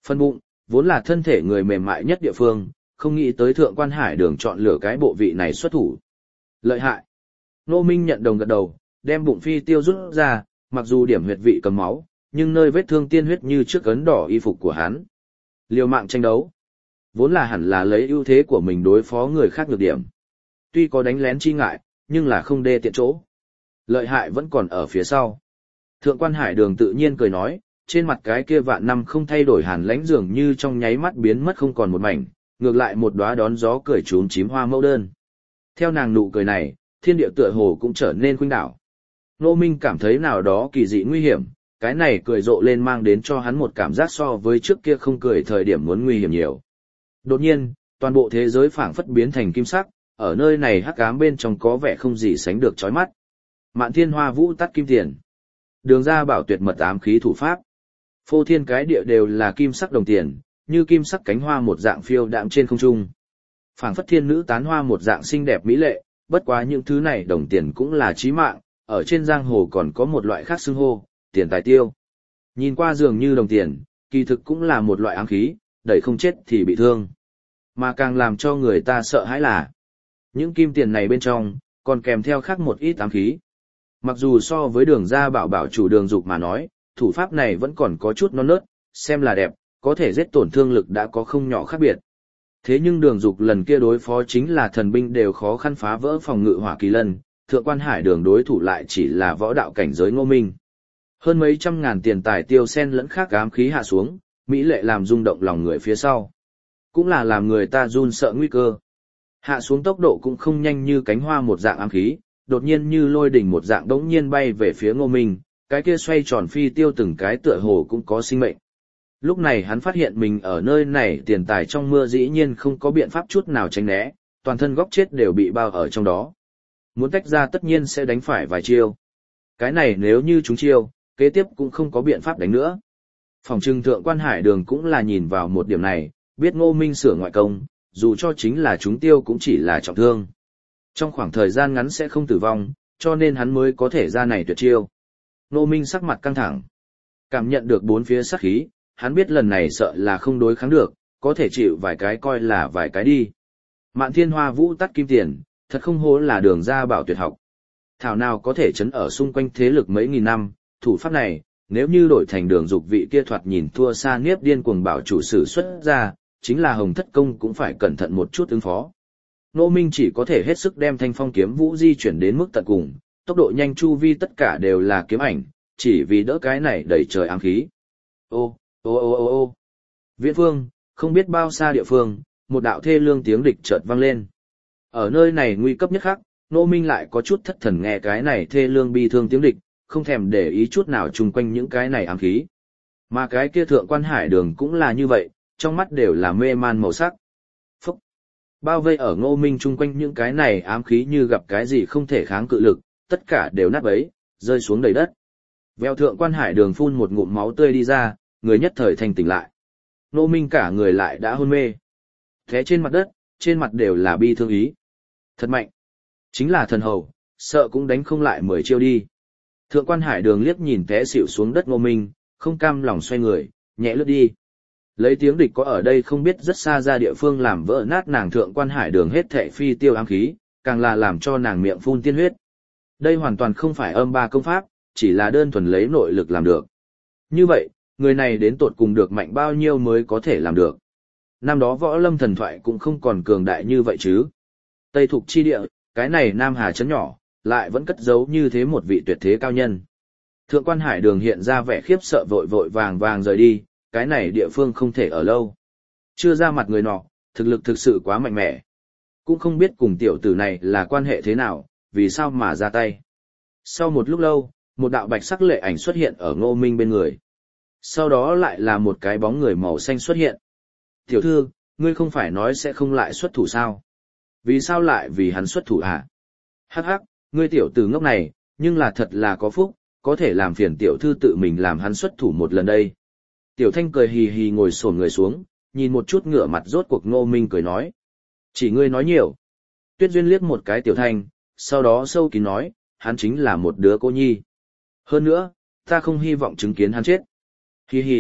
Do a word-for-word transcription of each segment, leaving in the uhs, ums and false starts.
Phần bụng, vốn là thân thể người mềm mại nhất địa phương, không nghĩ tới thượng quan hải đường chọn lựa cái bộ vị này xuất thủ. Lợi hại. Ngô Minh nhận đồng gật đầu, đem bụng phi tiêu rút ra, mặc dù điểm huyệt vị cầm máu, nhưng nơi vết thương tiên huyết như trước ấn đỏ y phục của hắn. Liều mạng tranh đấu. Vốn là hẳn là lấy ưu thế của mình đối phó người khác nhược điểm. Tuy có đánh lén chi ngại, nhưng là không đê tiện chỗ. Lợi hại vẫn còn ở phía sau. Thượng quan hải đường tự nhiên cười nói, trên mặt cái kia vạn năm không thay đổi hàn lãnh dường như trong nháy mắt biến mất không còn một mảnh, ngược lại một đóa đón gió cười trốn chím hoa mẫu đơn. Theo nàng nụ cười này, thiên địa tựa hồ cũng trở nên khuynh đảo. Ngô Minh cảm thấy nào đó kỳ dị nguy hiểm, cái này cười rộ lên mang đến cho hắn một cảm giác so với trước kia không cười thời điểm muốn nguy hiểm nhiều. Đột nhiên, toàn bộ thế giới phảng phất biến thành kim sắc, ở nơi này hắc ám bên trong có vẻ không gì sánh được chói mắt. Mạn Thiên Hoa Vũ tắt kim tiền. Đường ra bảo tuyệt mật ám khí thủ pháp. Phô thiên cái địa đều là kim sắc đồng tiền, như kim sắc cánh hoa một dạng phiêu đạm trên không trung. Phảng phất thiên nữ tán hoa một dạng xinh đẹp mỹ lệ, bất quá những thứ này đồng tiền cũng là chí mạng, ở trên giang hồ còn có một loại khác xưng hô, tiền tài tiêu. Nhìn qua dường như đồng tiền, kỳ thực cũng là một loại ám khí, đẩy không chết thì bị thương. Mà càng làm cho người ta sợ hãi là, những kim tiền này bên trong, còn kèm theo khác một ít ám khí. Mặc dù so với đường ra bảo bảo chủ đường dục mà nói, thủ pháp này vẫn còn có chút non nớt, xem là đẹp, có thể giết tổn thương lực đã có không nhỏ khác biệt. Thế nhưng đường dục lần kia đối phó chính là thần binh đều khó khăn phá vỡ phòng ngự hỏa kỳ lân, thượng quan hải đường đối thủ lại chỉ là võ đạo cảnh giới Ngô Minh. Hơn mấy trăm ngàn tiền tài tiêu sen lẫn khác ám khí hạ xuống, mỹ lệ làm rung động lòng người phía sau. Cũng là làm người ta run sợ nguy cơ. Hạ xuống tốc độ cũng không nhanh như cánh hoa một dạng ám khí, đột nhiên như lôi đỉnh một dạng đống nhiên bay về phía Ngô Minh, cái kia xoay tròn phi tiêu từng cái tựa hồ cũng có sinh mệnh. Lúc này hắn phát hiện mình ở nơi này tiền tài trong mưa dĩ nhiên không có biện pháp chút nào tránh né, toàn thân góc chết đều bị bao ở trong đó. Muốn tách ra tất nhiên sẽ đánh phải vài chiêu. Cái này nếu như chúng chiêu, kế tiếp cũng không có biện pháp đánh nữa. Phòng trừng thượng quan hải đường cũng là nhìn vào một điểm này, biết Ngô Minh sửa ngoại công, dù cho chính là chúng tiêu cũng chỉ là trọng thương. Trong khoảng thời gian ngắn sẽ không tử vong, cho nên hắn mới có thể ra này tuyệt chiêu. Ngô Minh sắc mặt căng thẳng. Cảm nhận được bốn phía sát khí, hắn biết lần này sợ là không đối kháng được, có thể chịu vài cái coi là vài cái đi. Mạn Thiên Hoa Vũ tắt kim tiền, thật không hổ là đường ra bảo tuyệt học. Thảo nào có thể chấn ở xung quanh thế lực mấy nghìn năm, thủ pháp này, nếu như đổi thành đường dục vị kia thoạt nhìn thua xa Niếp điên cuồng bảo chủ sử xuất ra, chính là Hồng Thất Công cũng phải cẩn thận một chút ứng phó. Ngô Minh chỉ có thể hết sức đem thanh phong kiếm vũ di chuyển đến mức tận cùng, tốc độ nhanh chu vi tất cả đều là kiếm ảnh, chỉ vì đỡ cái này đẩy trời ám khí. Ô, ô ô ô ô Viễn phương, không biết bao xa địa phương, một đạo thê lương tiếng địch chợt vang lên. Ở nơi này nguy cấp nhất khắc, Ngô Minh lại có chút thất thần nghe cái này thê lương bi thương tiếng địch, không thèm để ý chút nào chung quanh những cái này ám khí. Mà cái kia thượng quan hải đường cũng là như vậy, trong mắt đều là mê man màu sắc. Phúc! Bao vây ở Ngô Minh chung quanh những cái này ám khí như gặp cái gì không thể kháng cự lực, tất cả đều nát bấy, rơi xuống đầy đất. Vèo thượng quan hải đường phun một ngụm máu tươi đi ra, người nhất thời thanh tỉnh lại. Ngô Minh cả người lại đã hôn mê. Thế trên mặt đất, trên mặt đều là bi thương ý. Thật mạnh! Chính là thần hầu, sợ cũng đánh không lại mười chiêu đi. Thượng quan hải đường liếc nhìn té xỉu xuống đất Ngô Minh, không cam lòng xoay người, nhẹ lướt đi. Lấy tiếng địch có ở đây không biết rất xa ra địa phương làm vỡ nát nàng thượng quan hải đường hết thệ phi tiêu ám khí, càng là làm cho nàng miệng phun tiên huyết. Đây hoàn toàn không phải âm ba công pháp, chỉ là đơn thuần lấy nội lực làm được. Như vậy, người này đến tột cùng được mạnh bao nhiêu mới có thể làm được. Năm đó võ lâm thần thoại cũng không còn cường đại như vậy chứ. Tây Thục chi địa, cái này Nam Hà trấn nhỏ, lại vẫn cất giấu như thế một vị tuyệt thế cao nhân. Thượng quan hải đường hiện ra vẻ khiếp sợ vội vội vàng vàng rời đi, cái này địa phương không thể ở lâu. Chưa ra mặt người nọ, thực lực thực sự quá mạnh mẽ. Cũng không biết cùng tiểu tử này là quan hệ thế nào, vì sao mà ra tay. Sau một lúc lâu, một đạo bạch sắc lệ ảnh xuất hiện ở Ngô Minh bên người. Sau đó lại là một cái bóng người màu xanh xuất hiện. Tiểu thư, ngươi không phải nói sẽ không lại xuất thủ sao? Vì sao lại vì hắn xuất thủ hả? Hắc hắc, ngươi tiểu tử ngốc này, nhưng là thật là có phúc, có thể làm phiền tiểu thư tự mình làm hắn xuất thủ một lần đây. Tiểu Thanh cười hì hì ngồi xổm người xuống, nhìn một chút ngửa mặt rốt cuộc Ngô Minh cười nói. Chỉ ngươi nói nhiều. Tuyết Duyên liếc một cái Tiểu Thanh, sau đó sâu kín nói, hắn chính là một đứa cô nhi. Hơn nữa, ta không hy vọng chứng kiến hắn chết. Hì hì,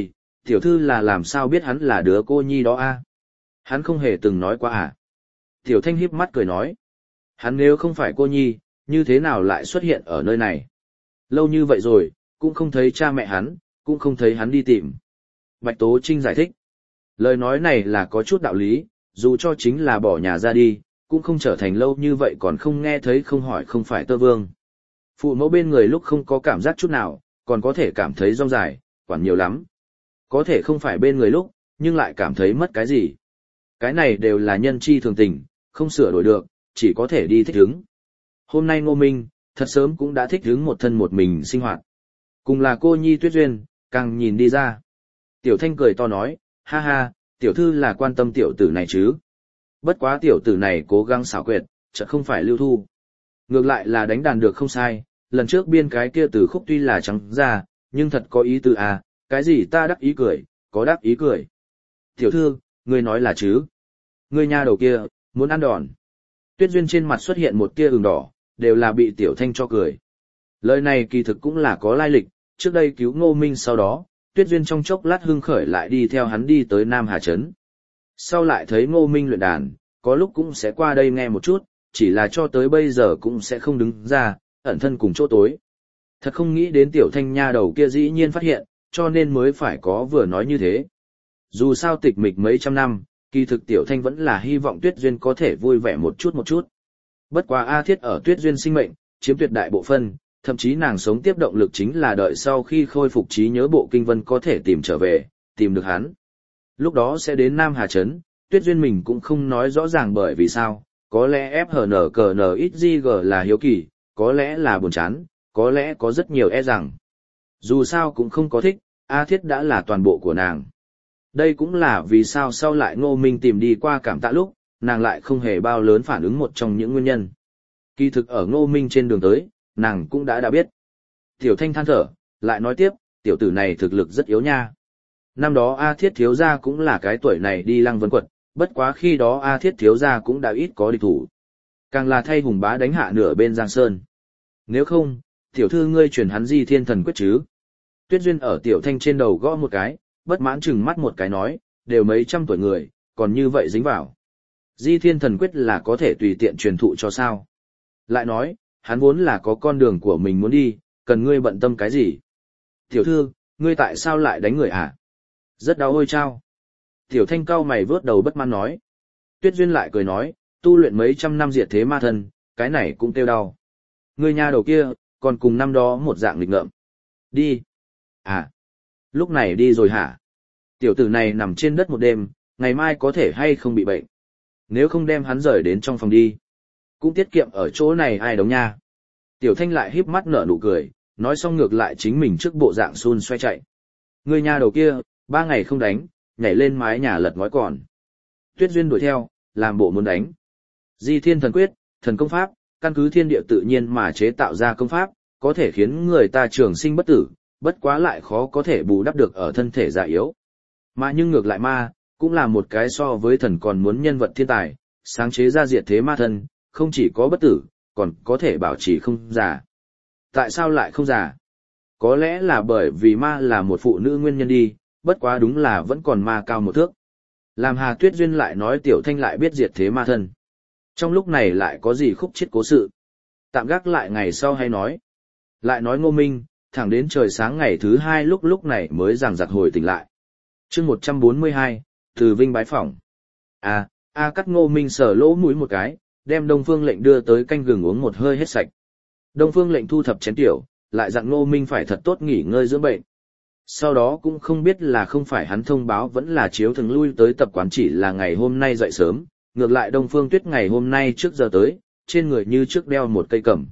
Tiểu thư là làm sao biết hắn là đứa cô nhi đó a? Hắn không hề từng nói qua à? Tiểu Thanh híp mắt cười nói. Hắn nếu không phải cô nhi, như thế nào lại xuất hiện ở nơi này? Lâu như vậy rồi, cũng không thấy cha mẹ hắn, cũng không thấy hắn đi tìm. Bạch Tố Trinh giải thích. Lời nói này là có chút đạo lý, dù cho chính là bỏ nhà ra đi, cũng không trở thành lâu như vậy còn không nghe thấy không hỏi không phải tơ vương. Phụ mẫu bên người lúc không có cảm giác chút nào, còn có thể cảm thấy rong dài, quản nhiều lắm. Có thể không phải bên người lúc, nhưng lại cảm thấy mất cái gì. Cái này đều là nhân chi thường tình, không sửa đổi được, chỉ có thể đi thích ứng. Hôm nay Ngô Minh, thật sớm cũng đã thích ứng một thân một mình sinh hoạt. Cùng là cô nhi Tuyết Duyên, càng nhìn đi ra. Tiểu Thanh cười to nói, ha ha, tiểu thư là quan tâm tiểu tử này chứ. Bất quá tiểu tử này cố gắng xảo quyệt, chợt không phải lưu thu. Ngược lại là đánh đàn được không sai, lần trước biên cái kia từ khúc tuy là trắng ra, nhưng thật có ý tư à, cái gì ta đắc ý cười, có đắc ý cười. Tiểu thư, ngươi nói là chứ. Ngươi nha đầu kia, muốn ăn đòn. Tuyết Duyên trên mặt xuất hiện một tia ửng đỏ, đều là bị Tiểu Thanh cho cười. Lời này kỳ thực cũng là có lai lịch, trước đây cứu Ngô Minh sau đó, Tuyết Duyên trong chốc lát hưng khởi lại đi theo hắn đi tới Nam Hà Trấn. Sau lại thấy Ngô Minh luyện đàn, có lúc cũng sẽ qua đây nghe một chút, chỉ là cho tới bây giờ cũng sẽ không đứng ra, ẩn thân cùng chỗ tối. Thật không nghĩ đến Tiểu Thanh nha đầu kia dĩ nhiên phát hiện, cho nên mới phải có vừa nói như thế. Dù sao tịch mịch mấy trăm năm, kỳ thực Tiểu Thanh vẫn là hy vọng Tuyết Duyên có thể vui vẻ một chút một chút. Bất quá A Thiết ở Tuyết Duyên sinh mệnh, chiếm tuyệt đại bộ phân, thậm chí nàng sống tiếp động lực chính là đợi sau khi khôi phục trí nhớ bộ kinh vân có thể tìm trở về, tìm được hắn. Lúc đó sẽ đến Nam Hà Trấn, Tuyết Duyên mình cũng không nói rõ ràng bởi vì sao, có lẽ ép hờ en cờ en ít giê giê là hiếu kỳ, có lẽ là buồn chán, có lẽ có rất nhiều e rằng. Dù sao cũng không có thích, A Thiết đã là toàn bộ của nàng. Đây cũng là vì sao sau lại Ngô Minh tìm đi qua cảm tạ lúc, nàng lại không hề bao lớn phản ứng một trong những nguyên nhân. Kỳ thực ở Ngô Minh trên đường tới, nàng cũng đã đã biết. Tiểu Thanh than thở, lại nói tiếp, tiểu tử này thực lực rất yếu nha. Năm đó A Thiết thiếu gia cũng là cái tuổi này đi Lăng Vân Quật, bất quá khi đó A Thiết thiếu gia cũng đã ít có địch thủ. Càng là thay hùng bá đánh hạ nửa bên Giang Sơn. Nếu không, tiểu thư ngươi truyền hắn Di Thiên Thần Quyết chứ. Tuyết Duyên ở Tiểu Thanh trên đầu gõ một cái, bất mãn chừng mắt một cái nói, đều mấy trăm tuổi người, còn như vậy dính vào. Di Thiên Thần Quyết là có thể tùy tiện truyền thụ cho sao. Lại nói, hắn vốn là có con đường của mình muốn đi, cần ngươi bận tâm cái gì? Tiểu thư, ngươi tại sao lại đánh người hả? Rất đau ôi chao. Tiểu Thanh cau mày vớt đầu bất mãn nói. Tuyết Duyên lại cười nói, tu luyện mấy trăm năm diệt thế ma thân, cái này cũng tiêu đau. Ngươi nha đầu kia, còn cùng năm đó một dạng lịch ngợm. Đi. À, lúc này đi rồi hả? Tiểu tử này nằm trên đất một đêm, ngày mai có thể hay không bị bệnh. Nếu không đem hắn rời đến trong phòng đi, cũng tiết kiệm ở chỗ này ai đóng nha. Tiểu Thanh lại híp mắt nở nụ cười, nói xong ngược lại chính mình trước bộ dạng xun xoay chạy. Người nhà đầu kia, ba ngày không đánh, nhảy lên mái nhà lật ngói còn. Tuyết Duyên đuổi theo, làm bộ muốn đánh. Di Thiên Thần Quyết, thần công pháp, căn cứ thiên địa tự nhiên mà chế tạo ra công pháp, có thể khiến người ta trường sinh bất tử, bất quá lại khó có thể bù đắp được ở thân thể già yếu. Mà nhưng ngược lại ma, cũng là một cái so với thần còn muốn nhân vật thiên tài, sáng chế ra diệt thế ma thân, không chỉ có bất tử, còn có thể bảo trì không già. Tại sao lại không già? Có lẽ là bởi vì ma là một phụ nữ nguyên nhân đi, bất quá đúng là vẫn còn ma cao một thước. Làm Hà Tuyết Duyên lại nói Tiểu Thanh lại biết diệt thế ma thân. Trong lúc này lại có gì khúc chiết cố sự. Tạm gác lại ngày sau hay nói. Lại nói Ngô Minh, thẳng đến trời sáng ngày thứ hai lúc lúc này mới giằng giặc hồi tỉnh lại. chương một trăm bốn mươi hai, Từ Vinh bái phỏng. À, A cắt Ngô Minh sờ lỗ mũi một cái, đem Đông Phương Lệnh đưa tới canh gừng uống một hơi hết sạch. Đông Phương Lệnh thu thập chén tiểu, lại dặn Ngô Minh phải thật tốt nghỉ ngơi dưỡng bệnh. Sau đó cũng không biết là không phải hắn thông báo vẫn là chiếu thường lui tới tập quán chỉ là ngày hôm nay dậy sớm, ngược lại Đông Phương Tuyết ngày hôm nay trước giờ tới, trên người như trước đeo một cây cẩm.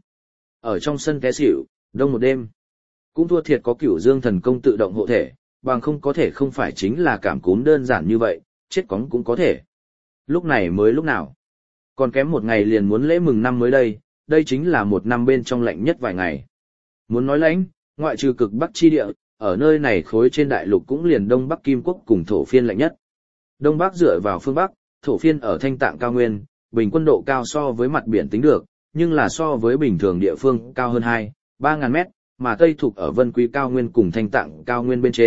Ở trong sân té xỉu, đông một đêm. Cũng thua thiệt có Cửu Dương thần công tự động hộ thể, bằng không có thể không phải chính là cảm cúm đơn giản như vậy, chết cóng cũng có thể. Lúc này mới lúc nào? Còn kém một ngày liền muốn lễ mừng năm mới đây, đây chính là một năm bên trong lạnh nhất vài ngày. Muốn nói lạnh, ngoại trừ cực Bắc chi địa, ở nơi này khối trên đại lục cũng liền Đông Bắc Kim Quốc cùng thổ phiên lạnh nhất. Đông Bắc dựa vào phương Bắc, thổ phiên ở Thanh Tạng cao nguyên, bình quân độ cao so với mặt biển tính được, nhưng là so với bình thường địa phương cao hơn hai, ba ngàn mét, mà Tây thuộc ở Vân Quý cao nguyên cùng Thanh Tạng cao nguyên bên trên,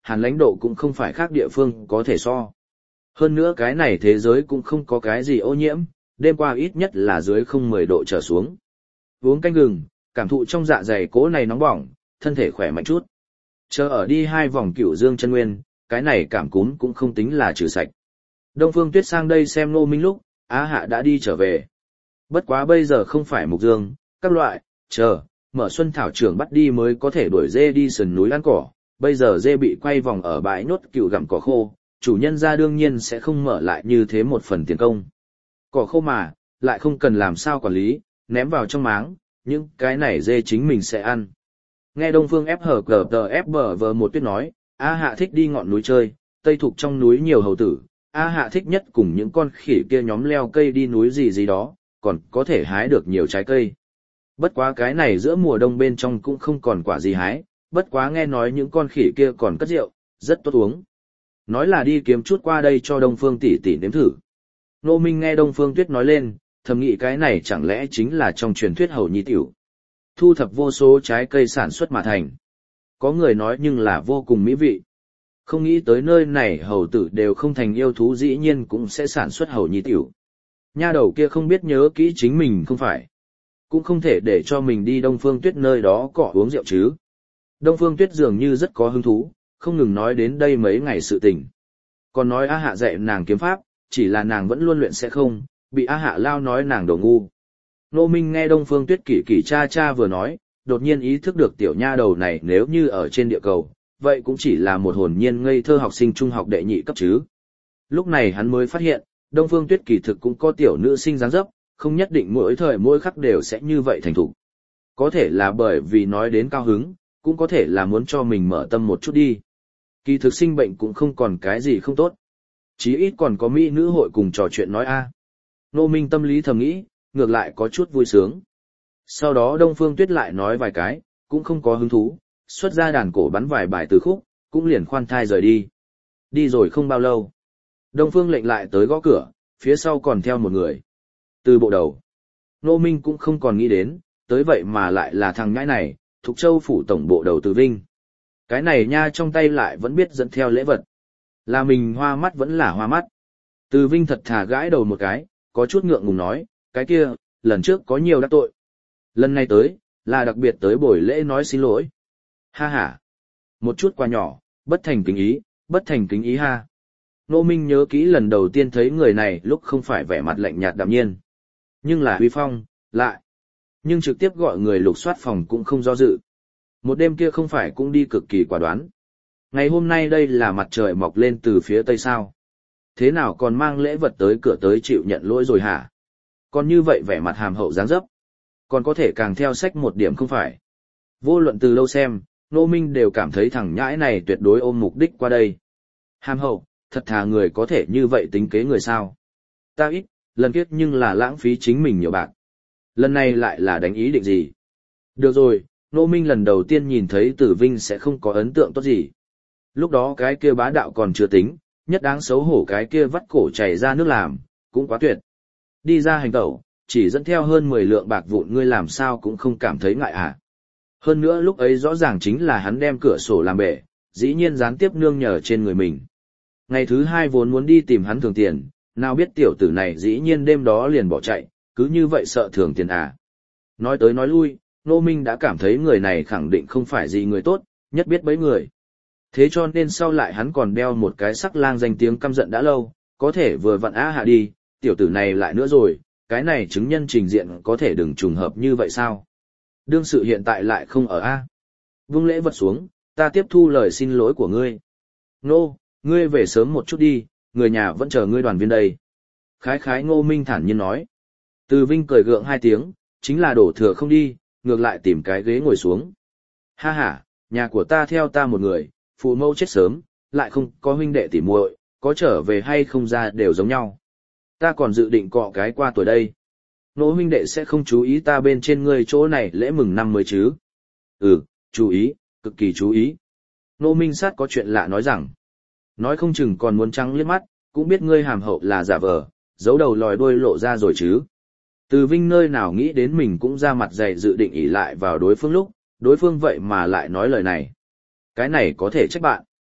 hàn lãnh độ cũng không phải khác địa phương có thể so. Hơn nữa cái này thế giới cũng không có cái gì ô nhiễm, đêm qua ít nhất là dưới không mười độ trở xuống. Uống canh gừng, cảm thụ trong dạ dày cỗ này nóng bỏng, thân thể khỏe mạnh chút. Chờ ở đi hai vòng Cửu Dương chân nguyên, cái này cảm cúm cũng không tính là trừ sạch. Đông Phương Tuyết sang đây xem Ngô Minh lúc, Á Hạ đã đi trở về. Bất quá bây giờ không phải mục dương, các loại, chờ, mở xuân thảo trưởng bắt đi mới có thể đuổi dê đi sườn núi ăn cỏ. Bây giờ dê bị quay vòng ở bãi nốt cừu gặm cỏ khô, chủ nhân ra đương nhiên sẽ không mở lại như thế một phần tiền công. Cỏ khô mà, lại không cần làm sao quản lý, ném vào trong máng, những cái này dê chính mình sẽ ăn. Nghe Đông Phương ép hờ cờ tờ ép bờ vờ một Tuyết nói, A Hạ thích đi ngọn núi chơi, tây thục trong núi nhiều hầu tử, A Hạ thích nhất cùng những con khỉ kia nhóm leo cây đi núi gì gì đó, còn có thể hái được nhiều trái cây. Bất quá cái này giữa mùa đông bên trong cũng không còn quả gì hái, bất quá nghe nói những con khỉ kia còn cất rượu, rất tốt uống. Nói là đi kiếm chút qua đây cho Đông Phương tỷ tỷ nếm thử. Nô Minh nghe Đông Phương Tuyết nói lên, thầm nghĩ cái này chẳng lẽ chính là trong truyền thuyết hầu nhi tiểu. Thu thập vô số trái cây sản xuất mà thành. Có người nói nhưng là vô cùng mỹ vị. Không nghĩ tới nơi này hầu tử đều không thành yêu thú dĩ nhiên cũng sẽ sản xuất hầu nhi tiểu. Nha đầu kia không biết nhớ kỹ chính mình không phải. Cũng không thể để cho mình đi Đông Phương Tuyết nơi đó cọ uống rượu chứ. Đông Phương Tuyết dường như rất có hứng thú, không ngừng nói đến đây mấy ngày sự tình. Còn nói A Hạ dạy nàng kiếm pháp, chỉ là nàng vẫn luôn luyện sẽ không, bị A Hạ lao nói nàng đồ ngu. Nô Minh nghe Đông Phương Tuyết kỷ kỷ cha cha vừa nói, đột nhiên ý thức được tiểu nha đầu này nếu như ở trên địa cầu, vậy cũng chỉ là một hồn nhiên ngây thơ học sinh trung học đệ nhị cấp chứ. Lúc này hắn mới phát hiện, Đông Phương Tuyết kỳ thực cũng có tiểu nữ sinh dáng dấp, không nhất định mỗi thời mỗi khắc đều sẽ như vậy thành thục. Có thể là bởi vì nói đến cao hứng, cũng có thể là muốn cho mình mở tâm một chút đi. Kỳ thực sinh bệnh cũng không còn cái gì không tốt. Chí ít còn có mỹ nữ hội cùng trò chuyện nói a. Nô Minh tâm lý thầm nghĩ, ngược lại có chút vui sướng. Sau đó Đông Phương Tuyết lại nói vài cái, cũng không có hứng thú, xuất ra đàn cổ bắn vài bài từ khúc, cũng liền khoan thai rời đi. Đi rồi không bao lâu. Đông Phương lệnh lại tới gõ cửa, phía sau còn theo một người. Từ bộ đầu. Nô Minh cũng không còn nghĩ đến, tới vậy mà lại là thằng nhãi này, Thục Châu phủ tổng bộ đầu Từ Vinh. Cái này nha trong tay lại vẫn biết dẫn theo lễ vật. Là mình hoa mắt vẫn là hoa mắt. Từ Vinh thật thà gãi đầu một cái, có chút ngượng ngùng nói, cái kia, lần trước có nhiều đắc tội. Lần này tới, là đặc biệt tới buổi lễ nói xin lỗi. Ha ha. Một chút quà nhỏ, bất thành kính ý, bất thành kính ý ha. Nô Minh nhớ kỹ lần đầu tiên thấy người này lúc không phải vẻ mặt lạnh nhạt đạm nhiên. Nhưng là huy phong, lại. Nhưng trực tiếp gọi người lục soát phòng cũng không do dự. Một đêm kia không phải cũng đi cực kỳ quả đoán. Ngày hôm nay đây là mặt trời mọc lên từ phía tây sao. Thế nào còn mang lễ vật tới cửa tới chịu nhận lỗi rồi hả? Còn như vậy vẻ mặt hàm hậu dáng dấp. Còn có thể càng theo sách một điểm không phải. Vô luận từ lâu xem, Nô Minh đều cảm thấy thằng nhãi này tuyệt đối ôm mục đích qua đây. Hàm hậu, thật thà người có thể như vậy tính kế người sao? Ta ít, lần kiếp nhưng là lãng phí chính mình nhiều bạc. Lần này lại là đánh ý định gì? Được rồi, Nô Minh lần đầu tiên nhìn thấy Tử Vinh sẽ không có ấn tượng tốt gì. Lúc đó cái kia bá đạo còn chưa tính, nhất đáng xấu hổ cái kia vắt cổ chảy ra nước làm, cũng quá tuyệt. Đi ra hành tẩu, chỉ dẫn theo hơn mười lượng bạc vụn ngươi làm sao cũng không cảm thấy ngại à. Hơn nữa lúc ấy rõ ràng chính là hắn đem cửa sổ làm bể, dĩ nhiên gián tiếp nương nhờ trên người mình. Ngày thứ hai vốn muốn đi tìm hắn thường tiền, nào biết tiểu tử này dĩ nhiên đêm đó liền bỏ chạy, cứ như vậy sợ thường tiền à. Nói tới nói lui, Nô Minh đã cảm thấy người này khẳng định không phải gì người tốt, nhất biết bấy người. Thế cho nên sau lại hắn còn đeo một cái sắc lang danh tiếng căm giận đã lâu, có thể vừa vặn á hạ đi, tiểu tử này lại nữa rồi, cái này chứng nhân trình diện có thể đừng trùng hợp như vậy sao? Đương sự hiện tại lại không ở A. Vung lễ vật xuống, ta tiếp thu lời xin lỗi của ngươi. Nô, ngươi về sớm một chút đi, người nhà vẫn chờ ngươi đoàn viên đây. Khái khái Ngô Minh thản nhiên nói. Từ Vinh cười gượng hai tiếng, chính là đổ thừa không đi, ngược lại tìm cái ghế ngồi xuống. Ha ha, nhà của ta theo ta một người, phụ mẫu chết sớm, lại không có huynh đệ tỉ muội, có trở về hay không ra đều giống nhau. Ta còn dự định cọ cái qua tuổi đây. Nô huynh đệ sẽ không chú ý ta bên trên ngươi chỗ này lễ mừng năm mới chứ. Ừ, chú ý, cực kỳ chú ý. Nô Minh Sát có chuyện lạ nói rằng. Nói không chừng còn muốn trắng liếc mắt, cũng biết ngươi hàm hậu là giả vờ, giấu đầu lòi đuôi lộ ra rồi chứ. Từ Vinh nơi nào nghĩ đến mình cũng ra mặt dày dự định ỷ lại vào đối phương lúc, đối phương vậy mà lại nói lời này. Cái này có thể trách bạn.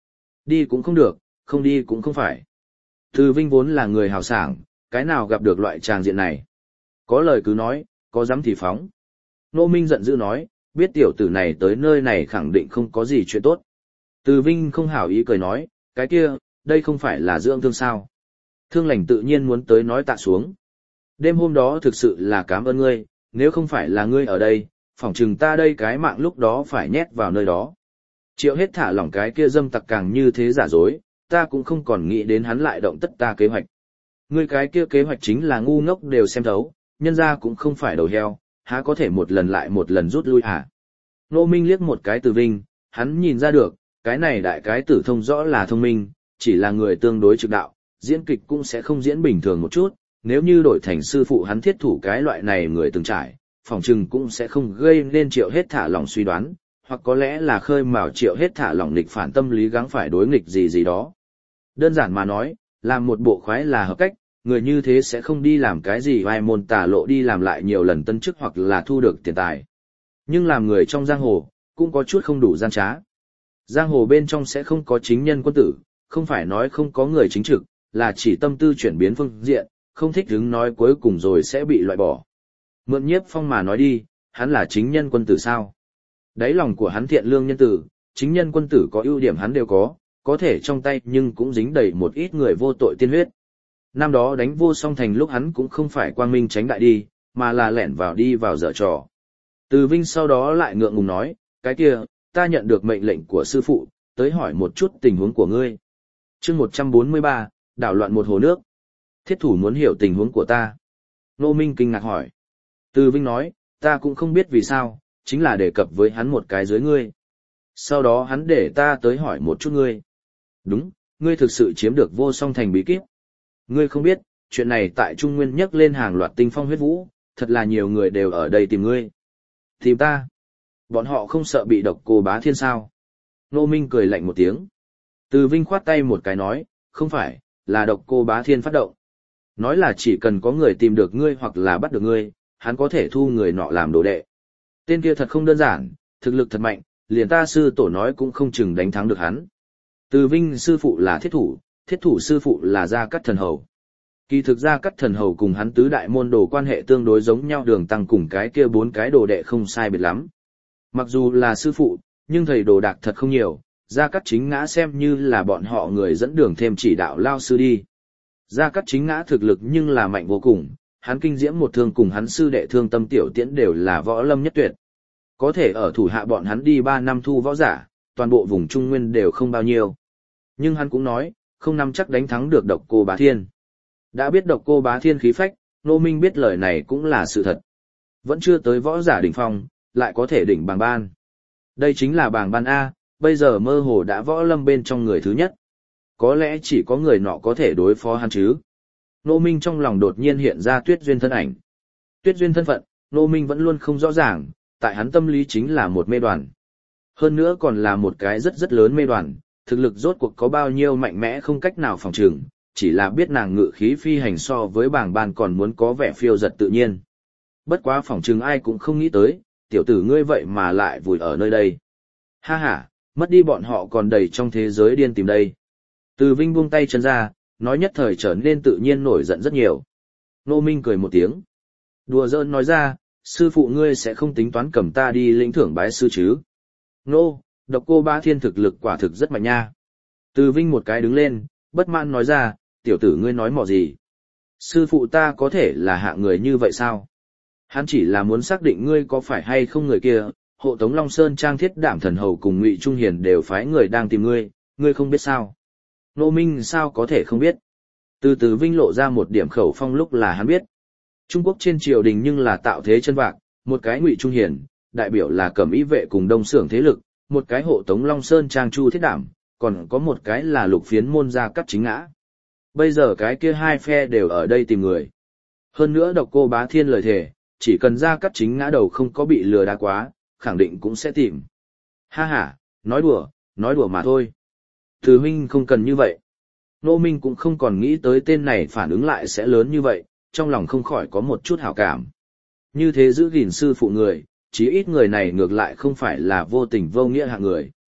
Đi cũng không được, không đi cũng không phải. Từ Vinh vốn là người hào sảng, cái nào gặp được loại tràng diện này. Có lời cứ nói, có dám thì phóng. Ngô Minh giận dữ nói, biết tiểu tử này tới nơi này khẳng định không có gì chuyện tốt. Từ Vinh không hảo ý cười nói, cái kia, đây không phải là dưỡng thương sao. Thương lành tự nhiên muốn tới nói tạ xuống. Đêm hôm đó thực sự là cảm ơn ngươi, nếu không phải là ngươi ở đây, phỏng chừng ta đây cái mạng lúc đó phải nhét vào nơi đó. Triệu hết thả lỏng cái kia dâm tặc càng như thế giả dối, ta cũng không còn nghĩ đến hắn lại động tất ta kế hoạch. Ngươi cái kia kế hoạch chính là ngu ngốc đều xem thấu, nhân ra cũng không phải đầu heo, há có thể một lần lại một lần rút lui hả? Nô Minh liếc một cái Từ Vinh, hắn nhìn ra được, cái này đại cái tử thông rõ là thông minh, chỉ là người tương đối trực đạo, diễn kịch cũng sẽ không diễn bình thường một chút, nếu như đổi thành sư phụ hắn thiết thủ cái loại này người từng trải, phòng trừng cũng sẽ không gây nên Triệu hết thả lỏng suy đoán, hoặc có lẽ là khơi mào Triệu hết thả lỏng nghịch phản tâm lý gắng phải đối nghịch gì gì đó. Đơn giản mà nói, làm một bộ khoái là hợp cách, người như thế sẽ không đi làm cái gì vai môn tà lộ đi làm lại nhiều lần tân chức hoặc là thu được tiền tài. Nhưng làm người trong giang hồ, cũng có chút không đủ gian trá. Giang hồ bên trong sẽ không có chính nhân quân tử, không phải nói không có người chính trực, là chỉ tâm tư chuyển biến phương diện, không thích đứng nói cuối cùng rồi sẽ bị loại bỏ. Mượn Nhiếp Phong mà nói đi, hắn là chính nhân quân tử sao? Đáy lòng của hắn thiện lương nhân tử, chính nhân quân tử có ưu điểm hắn đều có, có thể trong tay nhưng cũng dính đầy một ít người vô tội tiên huyết. Năm đó đánh Vô Song Thành lúc hắn cũng không phải quang minh tránh đại đi, mà là lẻn vào đi vào dở trò. Từ Vinh sau đó lại ngượng ngùng nói, cái kia, ta nhận được mệnh lệnh của sư phụ, tới hỏi một chút tình huống của ngươi. Chương một trăm bốn mươi ba, đảo loạn một hồ nước. Thiết thủ muốn hiểu tình huống của ta. Nô Minh kinh ngạc hỏi. Từ Vinh nói, ta cũng không biết vì sao, chính là đề cập với hắn một cái dưới ngươi. Sau đó hắn để ta tới hỏi một chút ngươi. Đúng, ngươi thực sự chiếm được Vô Song Thành bí kíp. Ngươi không biết, chuyện này tại Trung Nguyên nhắc lên hàng loạt tinh phong huyết vũ, thật là nhiều người đều ở đây tìm ngươi. Tìm ta? Bọn họ không sợ bị Độc Cô Bá Thiên sao? Nô Minh cười lạnh một tiếng. Từ Vinh khoát tay một cái nói, không phải, là Độc Cô Bá Thiên phát động. Nói là chỉ cần có người tìm được ngươi hoặc là bắt được ngươi, hắn có thể thu người nọ làm đồ đệ. Tên kia thật không đơn giản, thực lực thật mạnh, liền ta sư tổ nói cũng không chừng đánh thắng được hắn. Từ Vinh sư phụ là thiết thủ, thiết thủ sư phụ là Gia Cát Thần Hầu. Kỳ thực Gia Cát Thần Hầu cùng hắn tứ đại môn đồ quan hệ tương đối giống nhau, Đường Tăng cùng cái kia bốn cái đồ đệ không sai biệt lắm. Mặc dù là sư phụ, nhưng thầy đồ đạc thật không nhiều, Gia Cát Chính Ngã xem như là bọn họ người dẫn đường thêm chỉ đạo lao sư đi. Gia Cát Chính Ngã thực lực nhưng là mạnh vô cùng, hắn kinh diễm một thương cùng hắn sư đệ Thương Tâm Tiểu Tiễn đều là võ lâm nhất tuyệt. Có thể ở thủ hạ bọn hắn đi ba năm thu võ giả, toàn bộ vùng Trung Nguyên đều không bao nhiêu. Nhưng hắn cũng nói, không nắm chắc đánh thắng được Độc Cô Bá Thiên. Đã biết Độc Cô Bá Thiên khí phách, Nô Minh biết lời này cũng là sự thật. Vẫn chưa tới võ giả đỉnh phong, lại có thể đỉnh bàng ban. Đây chính là bàng ban A, bây giờ mơ hồ đã võ lâm bên trong người thứ nhất. Có lẽ chỉ có người nọ có thể đối phó hắn chứ. Nô Minh trong lòng đột nhiên hiện ra Tuyết Duyên thân ảnh. Tuyết Duyên thân phận, Nô Minh vẫn luôn không rõ ràng, tại hắn tâm lý chính là một mê đoàn. Hơn nữa còn là một cái rất rất lớn mê đoàn, thực lực rốt cuộc có bao nhiêu mạnh mẽ không cách nào phòng trừng, chỉ là biết nàng ngự khí phi hành so với bảng ban còn muốn có vẻ phiêu giật tự nhiên. Bất quá phòng trừng ai cũng không nghĩ tới, tiểu tử ngươi vậy mà lại vùi ở nơi đây. Ha ha, mất đi bọn họ còn đầy trong thế giới điên tìm đây. Từ Vinh buông tay chân ra, nói nhất thời trở nên tự nhiên nổi giận rất nhiều. Nô Minh cười một tiếng. Đùa giỡn nói ra, sư phụ ngươi sẽ không tính toán cầm ta đi lĩnh thưởng bái sư chứ. Nô, Độc Cô Bá Thiên thực lực quả thực rất mạnh nha. Từ Vinh một cái đứng lên, bất mãn nói ra, tiểu tử ngươi nói mò gì. Sư phụ ta có thể là hạ người như vậy sao? Hắn chỉ là muốn xác định ngươi có phải hay không người kia, hộ tống Long Sơn Trang Thiết Đảm Thần Hầu cùng Ngụy Trung Hiền đều phái người đang tìm ngươi, ngươi không biết sao? Nô Minh sao có thể không biết? Từ từ Vinh lộ ra một điểm khẩu phong lúc là hắn biết. Trung Quốc trên triều đình nhưng là tạo thế chân bạc, một cái Ngụy Trung Hiền, đại biểu là Cẩm Ý vệ cùng Đông Xưởng thế lực, một cái hộ tống Long Sơn Trang Chu Thiết Đảm, còn có một cái là Lục Phiến môn Gia Cát Chính Ngã. Bây giờ cái kia hai phe đều ở đây tìm người. Hơn nữa Độc Cô Bá Thiên lời thề, chỉ cần Gia Cát Chính Ngã đầu không có bị lừa đá quá, khẳng định cũng sẽ tìm. Ha ha, nói đùa, nói đùa mà thôi. Từ huynh không cần như vậy. Nô Minh cũng không còn nghĩ tới tên này phản ứng lại sẽ lớn như vậy, trong lòng không khỏi có một chút hảo cảm. Như thế giữ gìn sư phụ người, chí ít người này ngược lại không phải là vô tình vô nghĩa hạng người.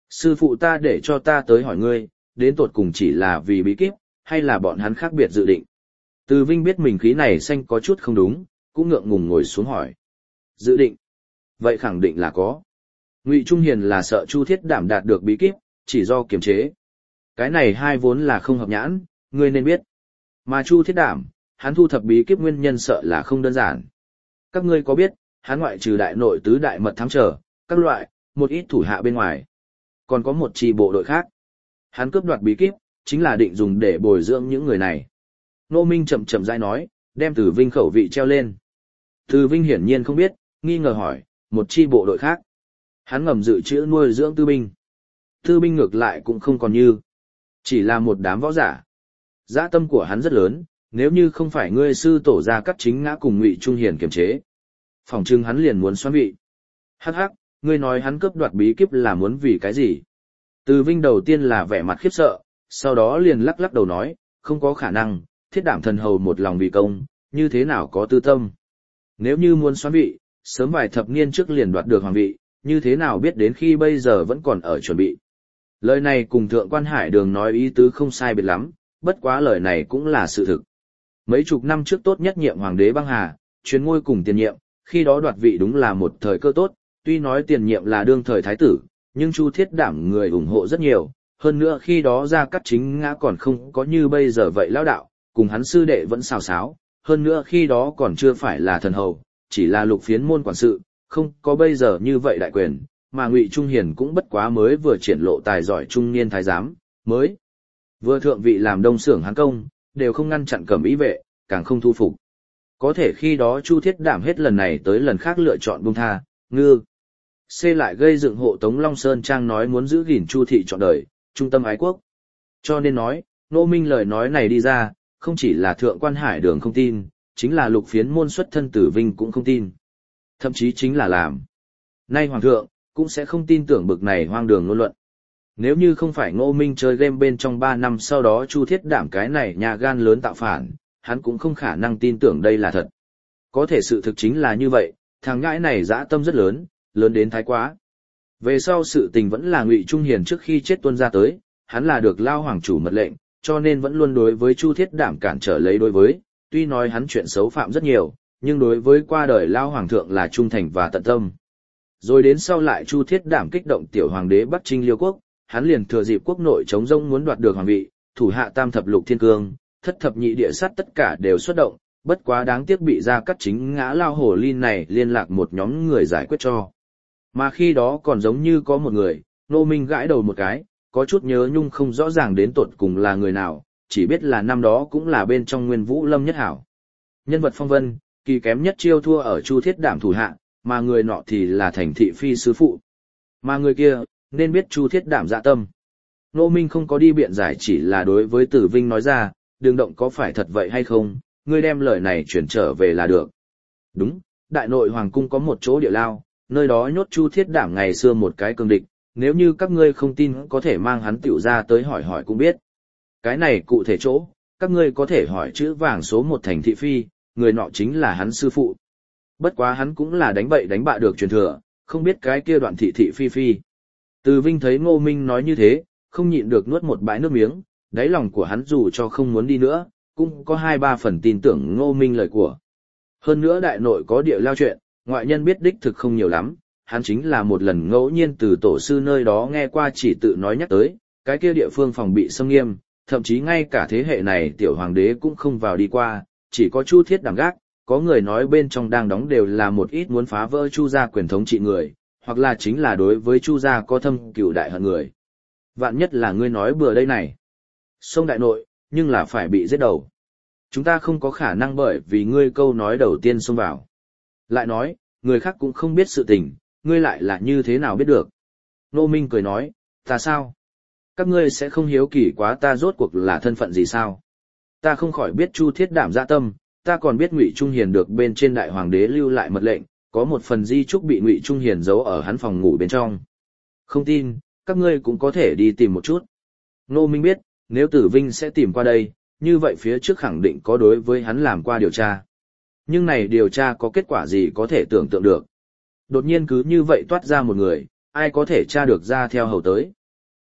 Sư phụ ta để cho ta tới hỏi ngươi, đến tột cùng chỉ là vì bí kíp, hay là bọn hắn khác biệt dự định. Từ Vinh biết mình khí này xanh có chút không đúng, cũng ngượng ngùng ngồi xuống hỏi. Dự định? Vậy khẳng định là có. Ngụy Trung Hiền là sợ Chu Thiết Đảm đạt được bí kíp, chỉ do kiềm chế. Cái này hai vốn là không hợp nhãn, ngươi nên biết. Mà Chu Thiết Đảm, hắn thu thập bí kíp nguyên nhân sợ là không đơn giản. Các ngươi có biết, hắn ngoại trừ đại nội tứ đại mật thám trở, các loại, một ít thủ hạ bên ngoài. Còn có một chi bộ đội khác. Hắn cướp đoạt bí kíp, chính là định dùng để bồi dưỡng những người này. Nô Minh chậm chậm rãi nói, đem Từ Vinh khẩu vị treo lên. Từ Vinh hiển nhiên không biết, nghi ngờ hỏi, một chi bộ đội khác. Hắn ngầm dự trữ nuôi dưỡng tư binh. Tư binh ngược lại cũng không còn như. Chỉ là một đám võ giả. Dã tâm của hắn rất lớn, nếu như không phải ngươi sư tổ ra cắt chính ngã cùng Ngụy Trung Hiền kiềm chế. Phòng trưng hắn liền muốn xoán vị. Hắc hắc, ngươi nói hắn cướp đoạt bí kíp là muốn vì cái gì? Từ Vinh đầu tiên là vẻ mặt khiếp sợ, sau đó liền lắc lắc đầu nói, không có khả năng, Thiết Đảm thần hầu một lòng vì công, như thế nào có tư tâm. Nếu như muốn xoán vị, sớm vài thập niên trước liền đoạt được hoàng vị, như thế nào biết đến khi bây giờ vẫn còn ở chuẩn bị. Lời này cùng Thượng Quan Hải Đường nói ý tứ không sai biệt lắm, bất quá lời này cũng là sự thực. Mấy chục năm trước tốt nhất nhiệm hoàng đế băng hà, truyền ngôi cùng tiền nhiệm, khi đó đoạt vị đúng là một thời cơ tốt, tuy nói tiền nhiệm là đương thời thái tử, nhưng Chu Thiết Đảm người ủng hộ rất nhiều, hơn nữa khi đó Gia Cát Chính Ngã còn không có như bây giờ vậy lão đạo, cùng hắn sư đệ vẫn xào xáo, hơn nữa khi đó còn chưa phải là thần hầu, chỉ là lục phiến môn quản sự, không có bây giờ như vậy đại quyền, mà Ngụy Trung Hiền cũng bất quá mới vừa triển lộ tài giỏi trung niên thái giám, mới vừa thượng vị làm đông xưởng hán công, đều không ngăn chặn Cẩm Ý vệ, càng không thu phục. Có thể khi đó Chu Thiết Đảm hết lần này tới lần khác lựa chọn buông tha, ngư. C lại gây dựng hộ Tống Long Sơn Trang nói muốn giữ gìn Chu thị trọn đời, trung tâm ái quốc. Cho nên nói, Nô Minh lời nói này đi ra, không chỉ là Thượng Quan Hải Đường không tin, chính là lục phiến môn xuất thân Tử Vinh cũng không tin. Thậm chí chính là làm. Nay Hoàng thượng, cũng sẽ không tin tưởng bực này hoang đường ngôn luận. Nếu như không phải Ngô Minh chơi game bên trong ba năm sau đó Chu Thiết Đảm cái này nhà gan lớn tạo phản, hắn cũng không khả năng tin tưởng đây là thật. Có thể sự thực chính là như vậy, thằng ngãi này dã tâm rất lớn, lớn đến thái quá. Về sau sự tình vẫn là Ngụy Trung Hiền trước khi chết tuân ra tới, hắn là được lao hoàng chủ mật lệnh, cho nên vẫn luôn đối với Chu Thiết Đảm cản trở lấy đối với, tuy nói hắn chuyện xấu phạm rất nhiều, nhưng đối với qua đời lao hoàng thượng là trung thành và tận tâm. Rồi đến sau lại Chu Thiết Đảm kích động tiểu hoàng đế Bắc Trinh Liêu quốc, hắn liền thừa dịp quốc nội chống rông muốn đoạt được hoàng vị, thủ hạ tam thập lục thiên cương, thất thập nhị địa sát tất cả đều xuất động, bất quá đáng tiếc bị Gia Cát Chính Ngã lao hồ ly này liên lạc một nhóm người giải quyết cho. Mà khi đó còn giống như có một người, Nô Minh gãi đầu một cái, có chút nhớ nhung không rõ ràng đến tột cùng là người nào, chỉ biết là năm đó cũng là bên trong Nguyên Vũ Lâm nhất hảo. Nhân vật phong vân, kỳ kém nhất chiêu thua ở Chu Thiết Đảm thủ hạ, mà người nọ thì là Thành Thị Phi sư phụ. Mà người kia, nên biết Chu Thiết Đảm dạ tâm. Nô Minh không có đi biện giải, chỉ là đối với Tử Vinh nói ra, đừng động có phải thật vậy hay không, ngươi đem lời này chuyển trở về là được. Đúng, đại nội hoàng cung có một chỗ địa lao, nơi đó nhốt Chu Thiết Đảm ngày xưa một cái cường địch, nếu như các ngươi không tin có thể mang hắn tiểu ra tới hỏi hỏi cũng biết. Cái này cụ thể chỗ, các ngươi có thể hỏi chữ vàng số một Thành Thị Phi, người nọ chính là hắn sư phụ. Bất quá hắn cũng là đánh bậy đánh bạ được truyền thừa, không biết cái kia Đoạn Thị Thị Phi Phi. Từ Vinh thấy Ngô Minh nói như thế, không nhịn được nuốt một bãi nước miếng, đáy lòng của hắn dù cho không muốn đi nữa, cũng có hai ba phần tin tưởng Ngô Minh lời của. Hơn nữa đại nội có địa lao chuyện, ngoại nhân biết đích thực không nhiều lắm, hắn chính là một lần ngẫu nhiên từ tổ sư nơi đó nghe qua chỉ tự nói nhắc tới, cái kia địa phương phòng bị xâm nghiêm, thậm chí ngay cả thế hệ này tiểu hoàng đế cũng không vào đi qua, chỉ có Chu Thiết Đảm gác, có người nói bên trong đang đóng đều là một ít muốn phá vỡ Chu gia quyền thống trị người, hoặc là chính là đối với Chu gia có thâm cửu đại hận người. Vạn nhất là ngươi nói bừa đây này. Sông đại nội, nhưng là phải bị giết đầu. Chúng ta không có khả năng bởi vì ngươi câu nói đầu tiên xông vào. Lại nói, người khác cũng không biết sự tình, ngươi lại là như thế nào biết được. Nô Minh cười nói, ta sao? Các ngươi sẽ không hiếu kỳ quá ta rốt cuộc là thân phận gì sao? Ta không khỏi biết Chu Thiết Đảm dạ tâm, ta còn biết Ngụy Trung Hiền được bên trên đại hoàng đế lưu lại mật lệnh, có một phần di chúc bị Ngụy Trung Hiền giấu ở hắn phòng ngủ bên trong. Không tin, các ngươi cũng có thể đi tìm một chút. Nô Minh biết, nếu Tử Vinh sẽ tìm qua đây, như vậy phía trước khẳng định có đối với hắn làm qua điều tra. Nhưng này điều tra có kết quả gì có thể tưởng tượng được. Đột nhiên cứ như vậy toát ra một người, ai có thể tra được ra theo hầu tới.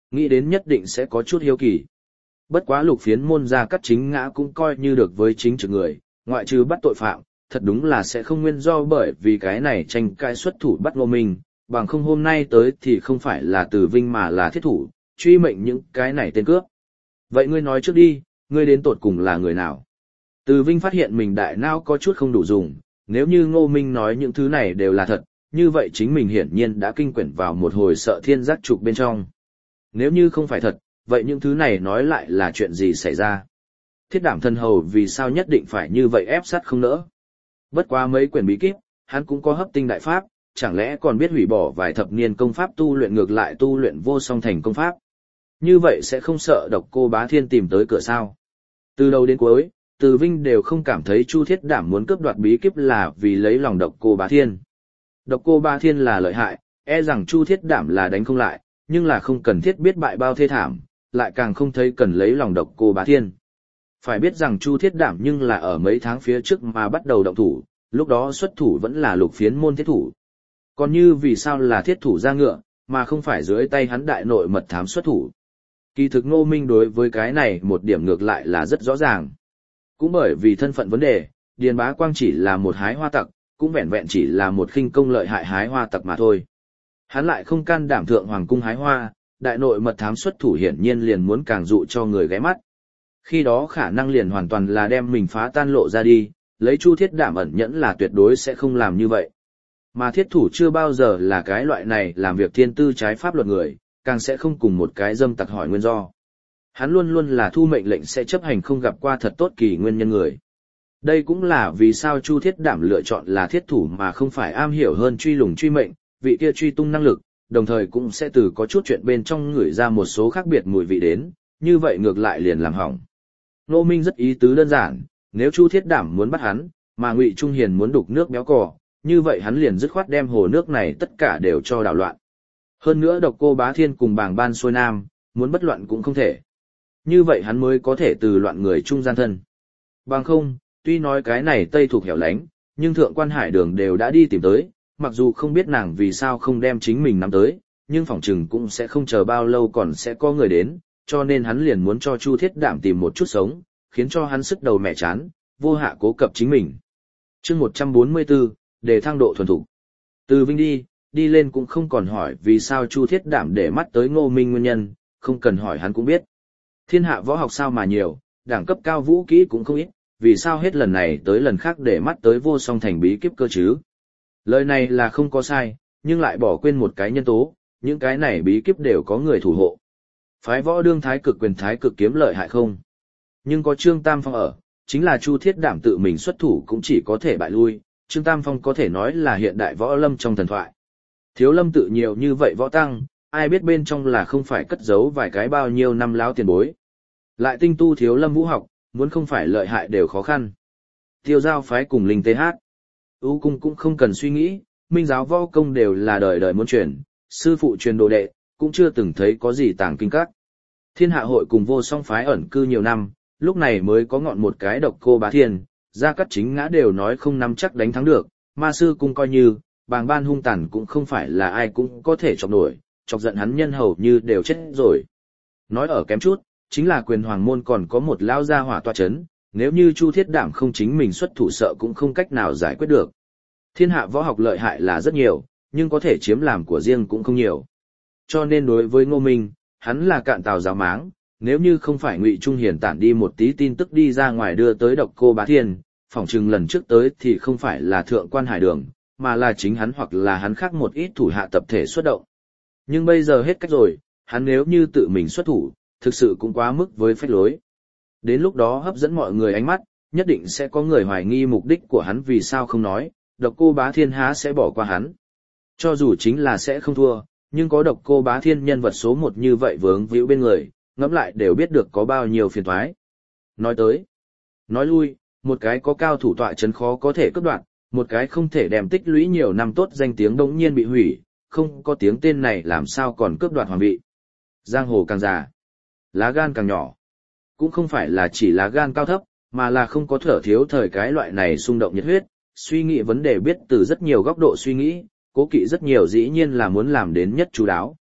nghĩ đến nhất định sẽ có chút hiếu kỳ. Bất quá Lục Phiến môn Gia Cát Chính Ngã cũng coi như được với chính trực người, ngoại trừ bắt tội phạm, thật đúng là sẽ không nguyên do bởi vì cái này tranh cãi xuất thủ bắt Ngô Minh, bằng không hôm nay tới thì không phải là Từ Vinh mà là thiết thủ, truy mệnh những cái này tên cướp. Vậy ngươi nói trước đi, ngươi đến tột cùng là người nào? Từ Vinh phát hiện mình đại não có chút không đủ dùng, nếu như Ngô Minh nói những thứ này đều là thật, như vậy chính mình hiển nhiên đã kinh quyển vào một hồi sợ thiên giác trục bên trong. Nếu như không phải thật, vậy những thứ này nói lại là chuyện gì xảy ra? Thiết Đảm Thần Hầu vì sao nhất định phải như vậy ép sát không nỡ? Bất quá mấy quyển bí kíp, hắn cũng có hấp tinh đại pháp, chẳng lẽ còn biết hủy bỏ vài thập niên công pháp tu luyện ngược lại tu luyện vô song thành công pháp? Như vậy sẽ không sợ Độc Cô Bá Thiên tìm tới cửa sao? Từ đầu đến cuối, Từ Vinh đều không cảm thấy Chu Thiết Đảm muốn cướp đoạt bí kíp là vì lấy lòng Độc Cô Bá Thiên. Độc Cô Bá Thiên là lợi hại, e rằng Chu Thiết Đảm là đánh không lại, nhưng là không cần thiết biết bại bao thê thảm, lại càng không thấy cần lấy lòng Độc Cô Bá Thiên. Phải biết rằng Chu Thiết Đảm nhưng là ở mấy tháng phía trước mà bắt đầu động thủ, lúc đó xuất thủ vẫn là Lục Phiến môn thiết thủ. Còn như vì sao là thiết thủ ra ngựa, mà không phải dưới tay hắn đại nội mật thám xuất thủ. Kỳ thực Ngô Minh đối với cái này một điểm ngược lại là rất rõ ràng. Cũng bởi vì thân phận vấn đề, Điền Bá Quang chỉ là một hái hoa tặc, cũng vẹn vẹn chỉ là một khinh công lợi hại hái hoa tặc mà thôi. Hắn lại không can đảm thượng hoàng cung hái hoa, đại nội mật thám xuất thủ hiển nhiên liền muốn càng dụ cho người ghé mắt. Khi đó khả năng liền hoàn toàn là đem mình phá tan lộ ra đi, lấy Chu Thiết Đảm ẩn nhẫn là tuyệt đối sẽ không làm như vậy. Mà thiết thủ chưa bao giờ là cái loại này làm việc thiên tư trái pháp luật người, càng sẽ không cùng một cái dâm tặc hỏi nguyên do. Hắn luôn luôn là thu mệnh lệnh sẽ chấp hành không gặp qua thật tốt kỳ nguyên nhân người. Đây cũng là vì sao Chu Thiết Đảm lựa chọn là thiết thủ mà không phải am hiểu hơn truy lùng truy mệnh, vị kia truy tung năng lực, đồng thời cũng sẽ từ có chút chuyện bên trong ngửi ra một số khác biệt mùi vị đến, như vậy ngược lại liền làm hỏng. Ngô Minh rất ý tứ đơn giản, nếu Chu Thiết Đảm muốn bắt hắn, mà Ngụy Trung Hiền muốn đục nước béo cò, như vậy hắn liền dứt khoát đem hồ nước này tất cả đều cho đảo loạn. Hơn nữa Độc Cô Bá Thiên cùng Bàng Ban xuôi nam, muốn bất loạn cũng không thể. Như vậy hắn mới có thể từ loạn người trung gian thân. Bằng không, tuy nói cái này Tây thuộc hẻo lánh, nhưng Thượng Quan Hải Đường đều đã đi tìm tới, mặc dù không biết nàng vì sao không đem chính mình nắm tới, nhưng phỏng chừng cũng sẽ không chờ bao lâu còn sẽ có người đến, cho nên hắn liền muốn cho Chu Thiết Đảm tìm một chút sống, khiến cho hắn sức đầu mẹ chán, vô hạ cố cập chính mình. Chương một trăm bốn mươi tư, để thăng độ thuần thục. Từ Vinh đi, đi lên cũng không còn hỏi vì sao Chu Thiết Đảm để mắt tới Ngô Minh nguyên nhân, không cần hỏi hắn cũng biết. Thiên hạ võ học sao mà nhiều, đẳng cấp cao vũ kỹ cũng không ít, vì sao hết lần này tới lần khác để mắt tới vô song thành bí kíp cơ chứ? Lời này là không có sai, nhưng lại bỏ quên một cái nhân tố, những cái này bí kíp đều có người thủ hộ. Phái võ đương thái cực quyền thái cực kiếm lợi hại không? Nhưng có Trương Tam Phong ở, chính là Chu Thiết Đảm tự mình xuất thủ cũng chỉ có thể bại lui, Trương Tam Phong có thể nói là hiện đại võ lâm trong thần thoại. Thiếu lâm tự nhiều như vậy võ tăng, ai biết bên trong là không phải cất giấu vài cái bao nhiêu năm láo tiền bối. Lại tinh tu thiếu lâm vũ học, muốn không phải lợi hại đều khó khăn. Tiêu giao phái cùng linh tế hát. ưu cung cũng không cần suy nghĩ, minh giáo võ công đều là đời đời muốn truyền, sư phụ truyền đồ đệ, cũng chưa từng thấy có gì tàng kinh các. Thiên hạ hội cùng vô song phái ẩn cư nhiều năm, lúc này mới có ngọn một cái Độc Cô Bá Thiên, Gia Cát Chính Ngã đều nói không nắm chắc đánh thắng được, ma sư cung coi như, Bàng Ban hung tàn cũng không phải là ai cũng có thể chọc nổi, chọc giận hắn nhân hầu như đều chết rồi. Nói ở kém chút, chính là Quyền Hoàng môn còn có một lão gia hỏa tọa chấn, nếu như Chu Thiết Đảm không chính mình xuất thủ sợ cũng không cách nào giải quyết được. Thiên hạ võ học lợi hại là rất nhiều, nhưng có thể chiếm làm của riêng cũng không nhiều. Cho nên đối với Ngô Minh, hắn là cạn tàu giáo máng, nếu như không phải Ngụy Trung Hiền tản đi một tí tin tức đi ra ngoài đưa tới Độc Cô Bá Thiên, phỏng chừng lần trước tới thì không phải là Thượng Quan Hải Đường, mà là chính hắn hoặc là hắn khác một ít thủ hạ tập thể xuất động. Nhưng bây giờ hết cách rồi, hắn nếu như tự mình xuất thủ, thực sự cũng quá mức với phách lối. Đến lúc đó hấp dẫn mọi người ánh mắt, nhất định sẽ có người hoài nghi mục đích của hắn vì sao không nói, Độc Cô Bá Thiên há sẽ bỏ qua hắn. Cho dù chính là sẽ không thua, nhưng có Độc Cô Bá Thiên nhân vật số một như vậy vướng víu bên người, ngẫm lại đều biết được có bao nhiêu phiền toái. Nói tới, nói lui, một cái có cao thủ tọa chấn khó có thể cướp đoạt, một cái không thể đem tích lũy nhiều năm tốt danh tiếng đống nhiên bị hủy, không có tiếng tên này làm sao còn cướp đoạt hoàng vị. Giang hồ càng già, lá gan càng nhỏ. Cũng không phải là chỉ lá gan cao thấp, mà là không có thở thiếu thời cái loại này xung động nhiệt huyết, suy nghĩ vấn đề biết từ rất nhiều góc độ suy nghĩ, cố kỵ rất nhiều dĩ nhiên là muốn làm đến nhất chú đáo.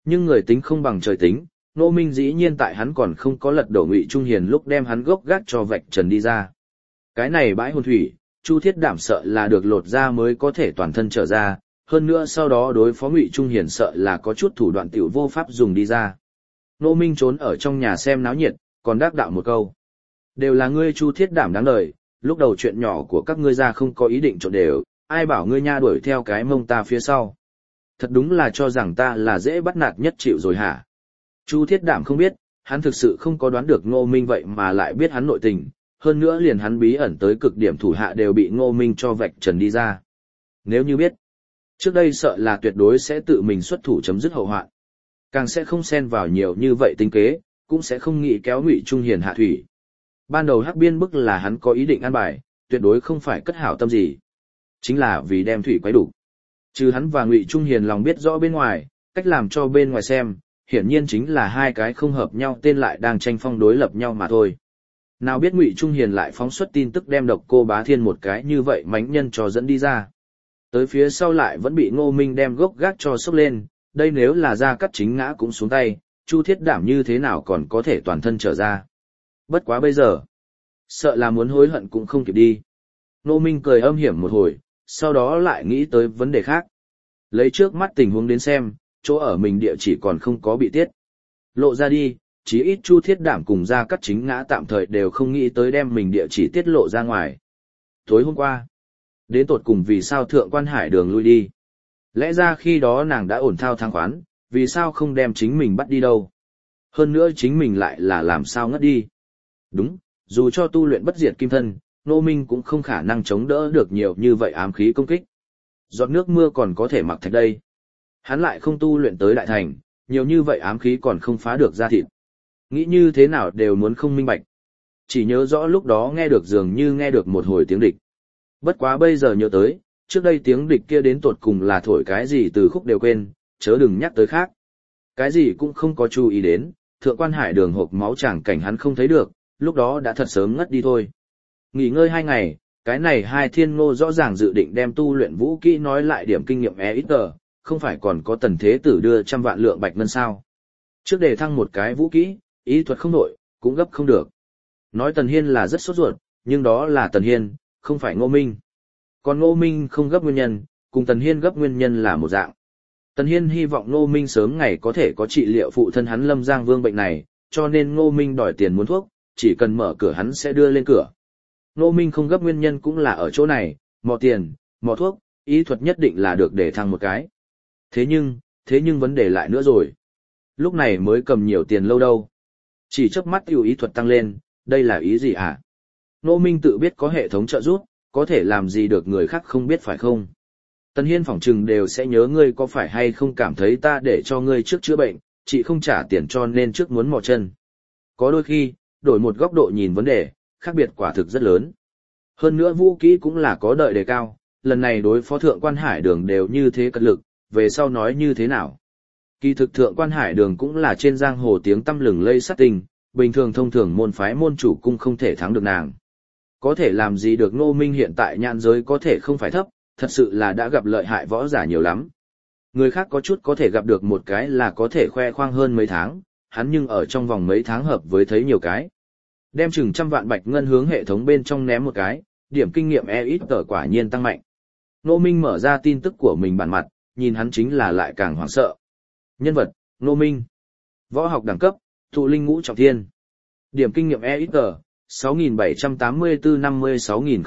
Nhưng người tính không bằng trời tính, Ngô Minh dĩ nhiên tại hắn còn không có lật đổ Ngụy Trung Hiền lúc đem hắn gốc gác cho vạch trần đi ra. Cái này bãi hồn thủy, Chu Thiết Đảm sợ là được lột ra mới có thể toàn thân trở ra, hơn nữa sau đó đối phó Ngụy Trung Hiền sợ là có chút thủ đoạn tiểu vô pháp dùng đi ra. Ngô Minh trốn ở trong nhà xem náo nhiệt, còn đáp đạo một câu. Đều là ngươi Chu Thiết Đảm đáng lời, lúc đầu chuyện nhỏ của các ngươi ra không có ý định trộn đều, ai bảo ngươi nha đuổi theo cái mông ta phía sau. Thật đúng là cho rằng ta là dễ bắt nạt nhất chịu rồi hả? Chu Thiết Đảm không biết, hắn thực sự không có đoán được Ngô Minh vậy mà lại biết hắn nội tình, hơn nữa liền hắn bí ẩn tới cực điểm thủ hạ đều bị Ngô Minh cho vạch trần đi ra. Nếu như biết, trước đây sợ là tuyệt đối sẽ tự mình xuất thủ chấm dứt hậu hoạn. Càng sẽ không xen vào nhiều như vậy tính kế, cũng sẽ không nghĩ kéo Ngụy Trung Hiền hạ thủy. Ban đầu Hắc Biên bức là hắn có ý định ăn bài, tuyệt đối không phải cất hảo tâm gì. Chính là vì đem thủy quấy đủ. Trừ hắn và Ngụy Trung Hiền lòng biết rõ bên ngoài, cách làm cho bên ngoài xem, hiển nhiên chính là hai cái không hợp nhau tên lại đang tranh phong đối lập nhau mà thôi. Nào biết Ngụy Trung Hiền lại phóng xuất tin tức đem Độc Cô Bá Thiên một cái như vậy mánh nhân cho dẫn đi ra. Tới phía sau lại vẫn bị Ngô Minh đem gốc gác cho sốc lên, đây nếu là Gia Cát Chính ngã cũng xuống tay, Chu Thiết Đảm như thế nào còn có thể toàn thân trở ra. Bất quá bây giờ, sợ là muốn hối hận cũng không kịp đi. Ngô Minh cười âm hiểm một hồi, sau đó lại nghĩ tới vấn đề khác. Lấy trước mắt tình huống đến xem, chỗ ở mình địa chỉ còn không có bị tiết lộ ra đi, chí ít Chu Thiết Đảm cùng Gia Cát Chính ngã tạm thời đều không nghĩ tới đem mình địa chỉ tiết lộ ra ngoài. Tối hôm qua, đến tột cùng vì sao Thượng Quan Hải Đường lui đi? Lẽ ra khi đó nàng đã ổn thao thang khoán, vì sao không đem chính mình bắt đi đâu? Hơn nữa chính mình lại là làm sao ngất đi? Đúng, dù cho tu luyện bất diệt kim thân, Ngô Minh cũng không khả năng chống đỡ được nhiều như vậy ám khí công kích. Giọt nước mưa còn có thể mặc thạch đây. Hắn lại không tu luyện tới đại thành, nhiều như vậy ám khí còn không phá được da thịt. Nghĩ như thế nào đều muốn không minh bạch. Chỉ nhớ rõ lúc đó nghe được dường như nghe được một hồi tiếng địch. Bất quá bây giờ nhớ tới, trước đây tiếng địch kia đến tột cùng là thổi cái gì từ khúc đều quên, chớ đừng nhắc tới khác. Cái gì cũng không có chú ý đến, Thượng Quan Hải Đường hộp máu chẳng cảnh hắn không thấy được, lúc đó đã thật sớm ngất đi thôi. Nghỉ ngơi hai ngày, cái này hai thiên ngô rõ ràng dự định đem tu luyện vũ kỹ nói lại điểm kinh nghiệm e ít tờ, không phải còn có Tần Thế Tử đưa trăm vạn lượng bạch ngân sao. Trước để thăng một cái vũ kỹ, ý thuật không nổi, cũng gấp không được. Nói Tần Hiên là rất sốt ruột, nhưng đó là Tần Hiên, không phải Ngô Minh. Còn Ngô Minh không gấp nguyên nhân, cùng Tần Hiên gấp nguyên nhân là một dạng. Tần Hiên hy vọng Ngô Minh sớm ngày có thể có trị liệu phụ thân hắn Lâm Giang Vương bệnh này, cho nên Ngô Minh đòi tiền muốn thuốc, chỉ cần mở cửa hắn sẽ đưa lên cửa. Ngô Minh không gấp nguyên nhân cũng là ở chỗ này, mò tiền, mò thuốc, ý thuật nhất định là được để thăng một cái. Thế nhưng, thế nhưng vấn đề lại nữa rồi. Lúc này mới cầm nhiều tiền lâu đâu. Chỉ chớp mắt yêu ý thuật tăng lên, đây là ý gì hả? Ngô Minh tự biết có hệ thống trợ giúp, có thể làm gì được người khác không biết phải không? Tần Hiên phỏng trừng đều sẽ nhớ ngươi có phải hay không cảm thấy ta để cho ngươi trước chữa bệnh, chị không trả tiền cho nên trước muốn mò chân. Có đôi khi, đổi một góc độ nhìn vấn đề, khác biệt quả thực rất lớn. Hơn nữa vũ kỹ cũng là có đợi đề cao, lần này đối phó Thượng Quan Hải Đường đều như thế cật lực, về sau nói như thế nào. Kỳ thực Thượng Quan Hải Đường cũng là trên giang hồ tiếng tăm lừng lây sát tình, bình thường thông thường môn phái môn chủ cung không thể thắng được nàng. Có thể làm gì được Ngô Minh hiện tại nhãn giới có thể không phải thấp, thật sự là đã gặp lợi hại võ giả nhiều lắm. Người khác có chút có thể gặp được một cái là có thể khoe khoang hơn mấy tháng, hắn nhưng ở trong vòng mấy tháng hợp với thấy nhiều cái. Đem chừng trăm vạn bạch ngân hướng hệ thống bên trong ném một cái, điểm kinh nghiệm e ít tờ quả nhiên tăng mạnh. Ngô Minh mở ra tin tức của mình bản mặt, nhìn hắn chính là lại càng hoảng sợ. Nhân vật, Ngô Minh. Võ học đẳng cấp, thụ linh ngũ trọng thiên. Điểm kinh nghiệm e ít tờ, sáu nghìn bảy trăm tám mươi tư năm mươi sáu nghìn.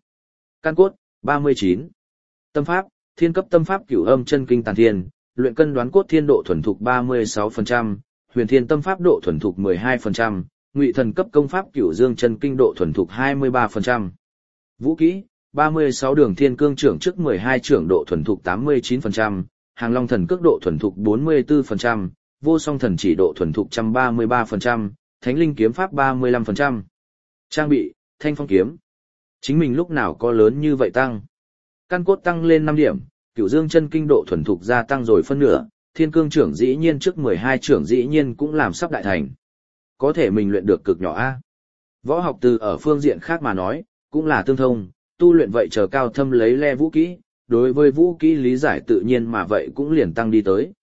Căn cốt, ba mươi chín. Tâm pháp, thiên cấp tâm pháp cửu âm chân kinh tàn thiên, luyện cân đoán cốt thiên độ thuần thục ba mươi sáu phần trăm, huyền thiên tâm pháp độ thuần thục mười hai phần trăm, ngụy thần cấp công pháp cửu dương chân kinh độ thuần thục hai mươi ba phần trăm. Vũ kỹ, ba mươi sáu đường thiên cương trưởng trước mười hai trưởng độ thuần thục tám mươi chín phần trăm, hàng long thần cước độ thuần thục bốn mươi tư phần trăm, vô song thần chỉ độ thuần thục một trăm ba mươi ba phần trăm, thánh linh kiếm pháp ba mươi lăm phần trăm. Trang bị, thanh phong kiếm. Chính mình lúc nào có lớn như vậy tăng. Căn cốt tăng lên năm điểm, cửu dương chân kinh độ thuần thục gia tăng rồi phân nửa, thiên cương trưởng dĩ nhiên trước mười hai trưởng dĩ nhiên cũng làm sắp đại thành. Có thể mình luyện được cực nhỏ A. Võ học từ ở phương diện khác mà nói, cũng là tương thông, tu luyện vậy chờ cao thâm lấy le vũ kỹ, đối với vũ kỹ lý giải tự nhiên mà vậy cũng liền tăng đi tới.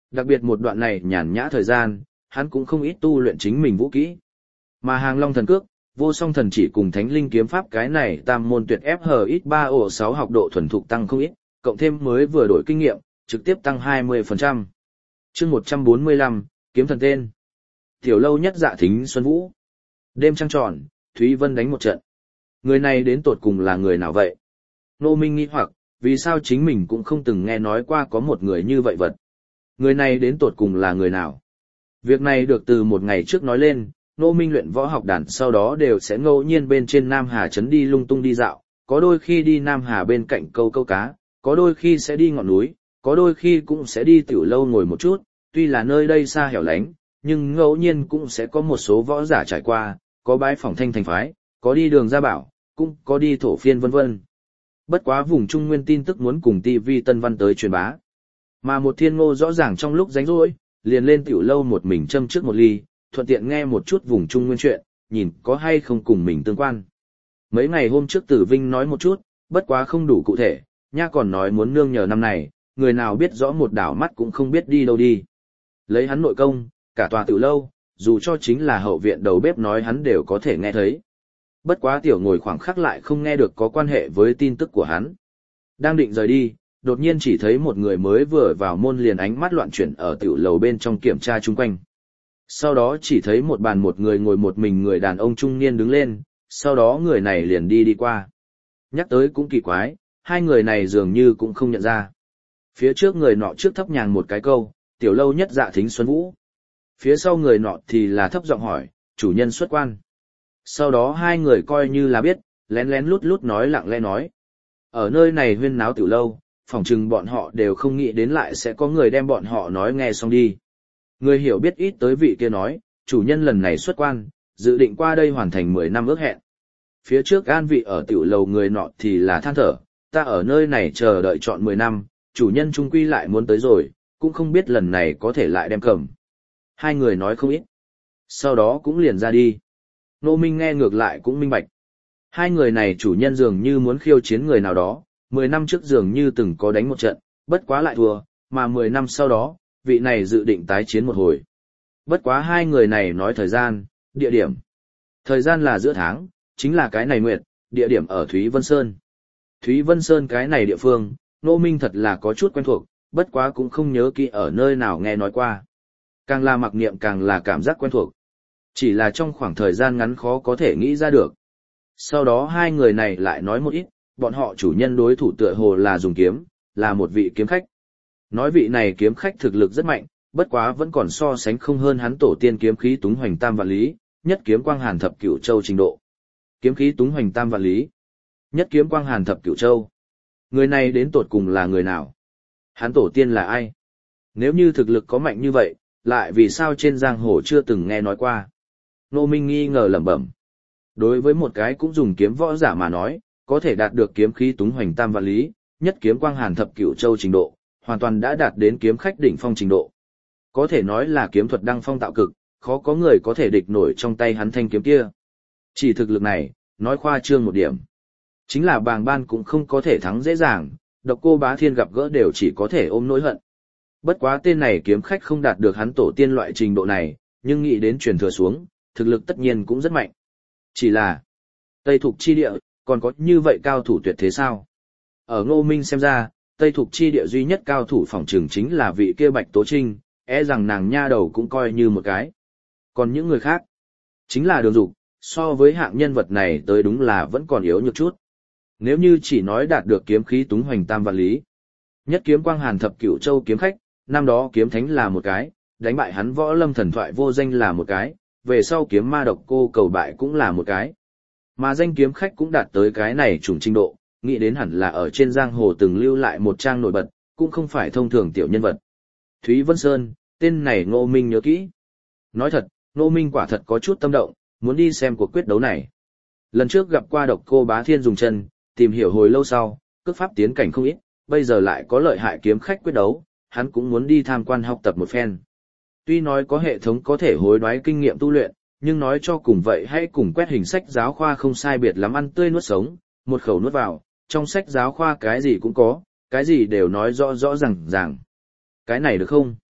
Đặc biệt một đoạn này nhàn nhã thời gian, hắn cũng không ít tu luyện chính mình vũ kỹ. Mà hàng long thần cước, vô song thần chỉ cùng thánh linh kiếm pháp cái này tam môn tuyệt ép hờ ít ba ổ sáu học độ thuần thục tăng không ít, cộng thêm mới vừa đổi kinh nghiệm, trực tiếp tăng hai mươi phần trăm. chương một trăm bốn mươi lăm, kiếm thần tên. Tiểu lâu nhất dạ thính xuân vũ. Đêm trăng tròn, Thúy Vân đánh một trận. Người này đến tột cùng là người nào vậy? Nô Minh nghi hoặc, vì sao chính mình cũng không từng nghe nói qua có một người như vậy vật. Người này đến tột cùng là người nào? Việc này được từ một ngày trước nói lên, Nô Minh luyện võ học đàn sau đó đều sẽ ngẫu nhiên bên trên Nam Hà Trấn đi lung tung đi dạo, có đôi khi đi Nam Hà bên cạnh câu câu cá, có đôi khi sẽ đi ngọn núi, có đôi khi cũng sẽ đi tiểu lâu ngồi một chút, tuy là nơi đây xa hẻo lánh, nhưng ngẫu nhiên cũng sẽ có một số võ giả trải qua, có bái phỏng thanh thành phái, có đi đường gia bảo, cũng có đi thổ phiên vân vân. Bất quá vùng Trung Nguyên tin tức muốn cùng ti vi Tân Văn tới truyền bá. Mà một Thiên Ngô rõ ràng trong lúc rảnh rỗi, liền lên tiểu lâu một mình châm trước một ly, thuận tiện nghe một chút vùng Trung Nguyên chuyện, nhìn có hay không cùng mình tương quan. Mấy ngày hôm trước Tử Vinh nói một chút, bất quá không đủ cụ thể, nha còn nói muốn nương nhờ năm này, người nào biết rõ một đảo mắt cũng không biết đi đâu đi. Lấy hắn nội công, cả tòa tiểu lâu, dù cho chính là hậu viện đầu bếp nói hắn đều có thể nghe thấy. Bất quá tiểu ngồi khoảng khắc lại không nghe được có quan hệ với tin tức của hắn. Đang định rời đi, đột nhiên chỉ thấy một người mới vừa vào môn liền ánh mắt loạn chuyển ở tiểu lầu bên trong kiểm tra chung quanh. Sau đó chỉ thấy một bàn một người ngồi một mình người đàn ông trung niên đứng lên, sau đó người này liền đi đi qua. Nhắc tới cũng kỳ quái, hai người này dường như cũng không nhận ra. Phía trước người nọ trước thấp nhàng một cái câu, tiểu lâu nhất dạ thính xuân vũ. Phía sau người nọ thì là thấp giọng hỏi, chủ nhân xuất quan. Sau đó hai người coi như là biết, lén lén lút lút nói lặng lẽ nói. Ở nơi này huyên náo tiểu lâu, phỏng chừng bọn họ đều không nghĩ đến lại sẽ có người đem bọn họ nói nghe xong đi. Người hiểu biết ít tới vị kia nói, chủ nhân lần này xuất quan, dự định qua đây hoàn thành mười năm ước hẹn. Phía trước an vị ở tiểu lầu người nọ thì là than thở, ta ở nơi này chờ đợi chọn mười năm, chủ nhân trung quy lại muốn tới rồi, cũng không biết lần này có thể lại đem cầm. Hai người nói không ít. Sau đó cũng liền ra đi. Nô Minh nghe ngược lại cũng minh bạch. Hai người này chủ nhân dường như muốn khiêu chiến người nào đó, mười năm trước dường như từng có đánh một trận, bất quá lại thua, mà mười năm sau đó, vị này dự định tái chiến một hồi. Bất quá hai người này nói thời gian, địa điểm. Thời gian là giữa tháng, chính là cái này nguyệt, địa điểm ở Thúy Vân Sơn. Thúy Vân Sơn cái này địa phương, Nô Minh thật là có chút quen thuộc, bất quá cũng không nhớ kỹ ở nơi nào nghe nói qua. Càng là mặc niệm càng là cảm giác quen thuộc. Chỉ là trong khoảng thời gian ngắn khó có thể nghĩ ra được. Sau đó hai người này lại nói một ít, bọn họ chủ nhân đối thủ tựa hồ là dùng kiếm, là một vị kiếm khách. Nói vị này kiếm khách thực lực rất mạnh, bất quá vẫn còn so sánh không hơn hắn tổ tiên kiếm khí túng hoành tam vạn lý, nhất kiếm quang hàn thập cửu châu trình độ. Kiếm khí túng hoành tam vạn lý, nhất kiếm quang hàn thập cửu châu. Người này đến tột cùng là người nào? Hắn tổ tiên là ai? Nếu như thực lực có mạnh như vậy, lại vì sao trên giang hồ chưa từng nghe nói qua? Nô Minh nghi ngờ lẩm bẩm. Đối với một cái cũng dùng kiếm võ giả mà nói, có thể đạt được kiếm khí túng hoành tam vạn lý, nhất kiếm quang hàn thập cửu châu trình độ, hoàn toàn đã đạt đến kiếm khách đỉnh phong trình độ. Có thể nói là kiếm thuật đăng phong tạo cực, khó có người có thể địch nổi trong tay hắn thanh kiếm kia. Chỉ thực lực này, nói khoa trương một điểm. Chính là bàng ban cũng không có thể thắng dễ dàng, Độc Cô Bá Thiên gặp gỡ đều chỉ có thể ôm nỗi hận. Bất quá tên này kiếm khách không đạt được hắn tổ tiên loại trình độ này, nhưng nghĩ đến truyền thừa xuống, thực lực tất nhiên cũng rất mạnh. Chỉ là, Tây Thục chi địa, còn có như vậy cao thủ tuyệt thế sao? Ở Ngô Minh xem ra, Tây Thục chi địa duy nhất cao thủ phỏng trừng chính là vị kia Bạch Tố Trinh, e rằng nàng nha đầu cũng coi như một cái. Còn những người khác, chính là Đường Dục, so với hạng nhân vật này tới đúng là vẫn còn yếu nhược chút. Nếu như chỉ nói đạt được kiếm khí túng hoành tam vạn lý, nhất kiếm quang hàn thập cửu châu kiếm khách, năm đó kiếm thánh là một cái, đánh bại hắn võ lâm thần thoại vô danh là một cái, về sau kiếm ma Độc Cô cầu bại cũng là một cái. Mà danh kiếm khách cũng đạt tới cái này trùng trình độ, nghĩ đến hẳn là ở trên giang hồ từng lưu lại một trang nổi bật, cũng không phải thông thường tiểu nhân vật. Thúy Vân Sơn, tên này Ngô Minh nhớ kỹ. Nói thật, Ngô Minh quả thật có chút tâm động, muốn đi xem cuộc quyết đấu này. Lần trước gặp qua Độc Cô Bá Thiên dùng chân, tìm hiểu hồi lâu sau, cước pháp tiến cảnh không ít, bây giờ lại có lợi hại kiếm khách quyết đấu, hắn cũng muốn đi tham quan học tập một phen. Tuy nói có hệ thống có thể hối đoái kinh nghiệm tu luyện, nhưng nói cho cùng vậy hãy cùng quét hình sách giáo khoa không sai biệt lắm ăn tươi nuốt sống, một khẩu nuốt vào, trong sách giáo khoa cái gì cũng có, cái gì đều nói rõ rõ ràng ràng. Cái này được không?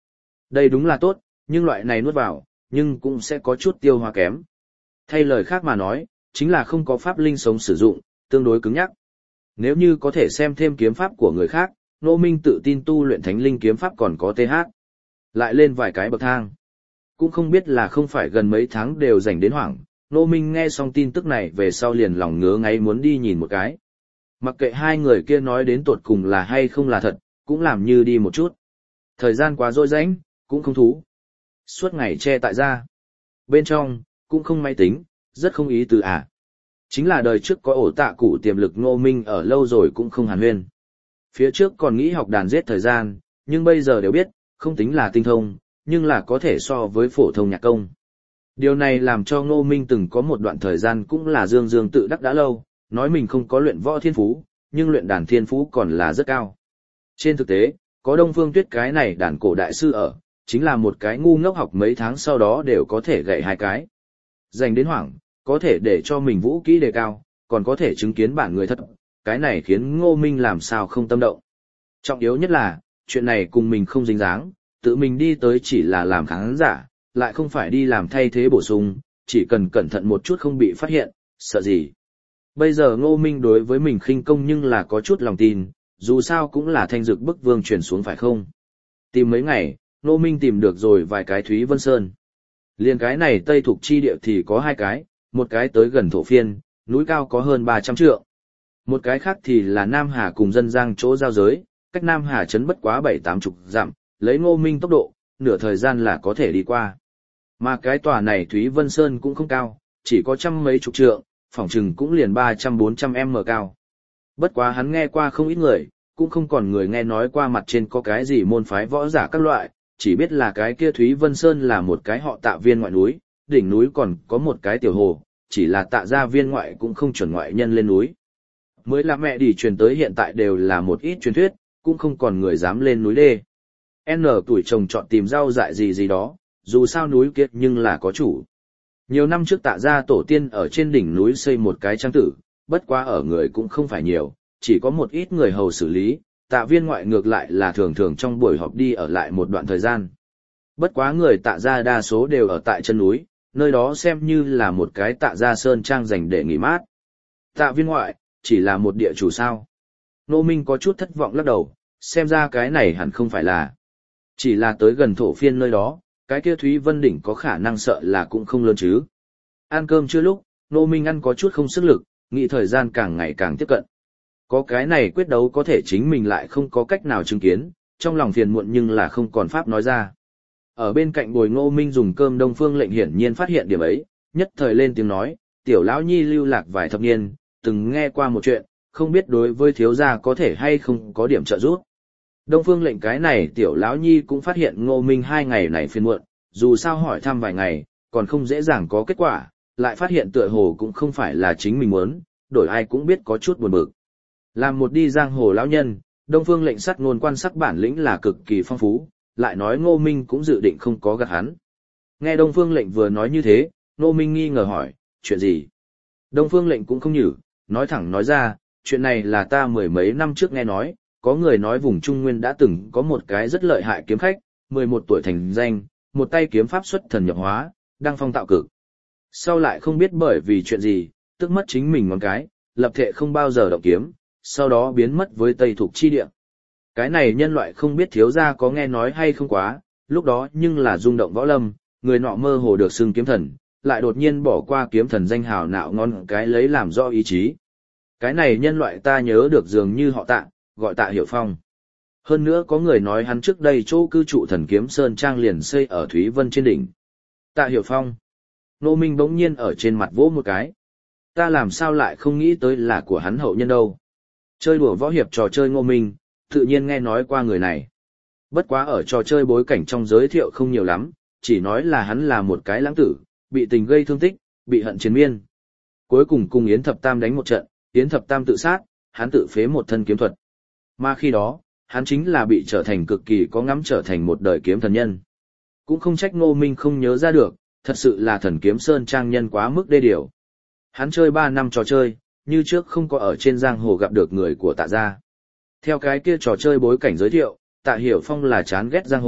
Đây đúng là tốt, nhưng loại này nuốt vào, nhưng cũng sẽ có chút tiêu hóa kém. Thay lời khác mà nói, chính là không có pháp linh sống sử dụng, tương đối cứng nhắc. Nếu như có thể xem thêm kiếm pháp của người khác, Ngô Minh tự tin tu luyện thánh linh kiếm pháp còn có th. Lại lên vài cái bậc thang. Cũng không biết là không phải gần mấy tháng đều dành đến hoảng, Ngô Minh nghe xong tin tức này về sau liền lòng ngứa ngáy muốn đi nhìn một cái. Mặc kệ hai người kia nói đến tột cùng là hay không là thật, cũng làm như đi một chút. Thời gian quá dối rãnh, cũng không thú. Suốt ngày che tại gia. Bên trong, cũng không máy tính, rất không ý tứ à. Chính là đời trước có ổ tạ cụ tiềm lực Ngô Minh ở lâu rồi cũng không hàn huyên. Phía trước còn nghĩ học đàn giết thời gian, nhưng bây giờ đều biết, không tính là tinh thông, nhưng là có thể so với phổ thông nhạc công. Điều này làm cho Ngô Minh từng có một đoạn thời gian cũng là dương dương tự đắc đã lâu, nói mình không có luyện võ thiên phú, nhưng luyện đàn thiên phú còn là rất cao. Trên thực tế, có Đông Phương Tuyết cái này đàn cổ đại sư ở, chính là một cái ngu ngốc học mấy tháng sau đó đều có thể gậy hai cái. Dành đến hoảng, có thể để cho mình vũ kỹ đề cao, còn có thể chứng kiến bản người thật, cái này khiến Ngô Minh làm sao không tâm động. Trọng yếu nhất là, chuyện này cùng mình không dính dáng, tự mình đi tới chỉ là làm khán giả, lại không phải đi làm thay thế bổ sung, chỉ cần cẩn thận một chút không bị phát hiện, sợ gì. Bây giờ Ngô Minh đối với mình khinh công nhưng là có chút lòng tin, dù sao cũng là thanh dực bức vương truyền xuống phải không. Tìm mấy ngày, Ngô Minh tìm được rồi vài cái Thúy Vân Sơn. Liên cái này Tây Thục chi địa thì có hai cái, một cái tới gần Thổ Phiên, núi cao có hơn ba trăm trượng. Một cái khác thì là Nam Hà cùng Dân Giang chỗ giao giới, cách Nam Hà trấn bất quá bảy tám chục dặm, lấy Ngô Minh tốc độ, nửa thời gian là có thể đi qua. Mà cái tòa này Thúy Vân Sơn cũng không cao, chỉ có trăm mấy chục trượng, phỏng chừng cũng liền ba trăm bốn trăm m cao. Bất quá hắn nghe qua không ít người, cũng không còn người nghe nói qua mặt trên có cái gì môn phái võ giả các loại, chỉ biết là cái kia Thúy Vân Sơn là một cái họ Tạ viên ngoại núi, đỉnh núi còn có một cái tiểu hồ, chỉ là Tạ gia viên ngoại cũng không chuẩn ngoại nhân lên núi. Mới là mẹ đi truyền tới hiện tại đều là một ít truyền thuyết, cũng không còn người dám lên núi đê. N tuổi chồng chọn tìm rau dại gì gì đó, dù sao núi kia nhưng là có chủ. Nhiều năm trước Tạ gia tổ tiên ở trên đỉnh núi xây một cái trang tử, bất quá ở người cũng không phải nhiều, chỉ có một ít người hầu xử lý, Tạ viên ngoại ngược lại là thường thường trong buổi họp đi ở lại một đoạn thời gian. Bất quá người Tạ gia đa số đều ở tại chân núi, nơi đó xem như là một cái Tạ gia sơn trang dành để nghỉ mát. Tạ viên ngoại, chỉ là một địa chủ sao. Ngô Minh có chút thất vọng lắc đầu, xem ra cái này hẳn không phải là. Chỉ là tới gần Thổ Phiên nơi đó, cái kia Thúy Vân Đỉnh có khả năng sợ là cũng không lớn chứ. Ăn cơm chưa lúc, Ngô Minh ăn có chút không sức lực, nghĩ thời gian càng ngày càng tiếp cận. Có cái này quyết đấu có thể chính mình lại không có cách nào chứng kiến, trong lòng phiền muộn nhưng là không còn pháp nói ra. Ở bên cạnh bồi Ngô Minh dùng cơm Đông Phương Lệnh hiển nhiên phát hiện điểm ấy, nhất thời lên tiếng nói, tiểu lão nhi lưu lạc vài thập niên, từng nghe qua một chuyện, không biết đối với thiếu gia có thể hay không có điểm trợ giúp. Đông Phương Lệnh cái này tiểu lão nhi cũng phát hiện Ngô Minh hai ngày này phiền muộn, dù sao hỏi thăm vài ngày, còn không dễ dàng có kết quả, lại phát hiện tựa hồ cũng không phải là chính mình muốn, đổi ai cũng biết có chút buồn bực. Làm một đi giang hồ lão nhân, Đông Phương Lệnh sắt ngôn quan sắc bản lĩnh là cực kỳ phong phú, lại nói Ngô Minh cũng dự định không có gạt hắn. Nghe Đông Phương Lệnh vừa nói như thế, Ngô Minh nghi ngờ hỏi, chuyện gì? Đông Phương Lệnh cũng không nhử, nói thẳng nói ra, chuyện này là ta mười mấy năm trước nghe nói, có người nói vùng Trung Nguyên đã từng có một cái rất lợi hại kiếm khách, mười một tuổi thành danh, một tay kiếm pháp xuất thần nhập hóa, đăng phong tạo cực. Sau lại không biết bởi vì chuyện gì, tức mất chính mình ngón cái, lập thệ không bao giờ động kiếm, sau đó biến mất với Tây Thục chi địa. Cái này nhân loại không biết thiếu gia có nghe nói hay không quá, lúc đó nhưng là rung động võ lâm, người nọ mơ hồ được xưng kiếm thần, lại đột nhiên bỏ qua kiếm thần danh hào nạo ngon cái lấy làm do ý chí. Cái này nhân loại ta nhớ được dường như họ Tạ, gọi Tạ Hiểu Phong. Hơn nữa có người nói hắn trước đây chỗ cư trụ Thần Kiếm Sơn Trang liền xây ở Thúy Vân trên đỉnh. Tạ Hiểu Phong. Ngô Minh bỗng nhiên ở trên mặt vỗ một cái. Ta làm sao lại không nghĩ tới là của hắn hậu nhân đâu. Chơi đùa võ hiệp trò chơi Ngô Minh, tự nhiên nghe nói qua người này. Bất quá ở trò chơi bối cảnh trong giới thiệu không nhiều lắm, chỉ nói là hắn là một cái lãng tử, bị tình gây thương tích, bị hận chiến miên. Cuối cùng cùng Yến Thập Tam đánh một trận, Yến Thập Tam tự sát, hắn tự phế một thân kiếm thuật. Mà khi đó, hắn chính là bị trở thành cực kỳ có ngắm trở thành một đời kiếm thần nhân. Cũng không trách Ngô Minh không nhớ ra được, thật sự là Thần Kiếm Sơn Trang nhân quá mức đê điều. Hắn chơi ba năm trò chơi, như trước không có ở trên giang hồ gặp được người của Tạ gia. Theo cái kia trò chơi bối cảnh giới thiệu, Tạ Hiểu Phong là chán ghét giang hồ,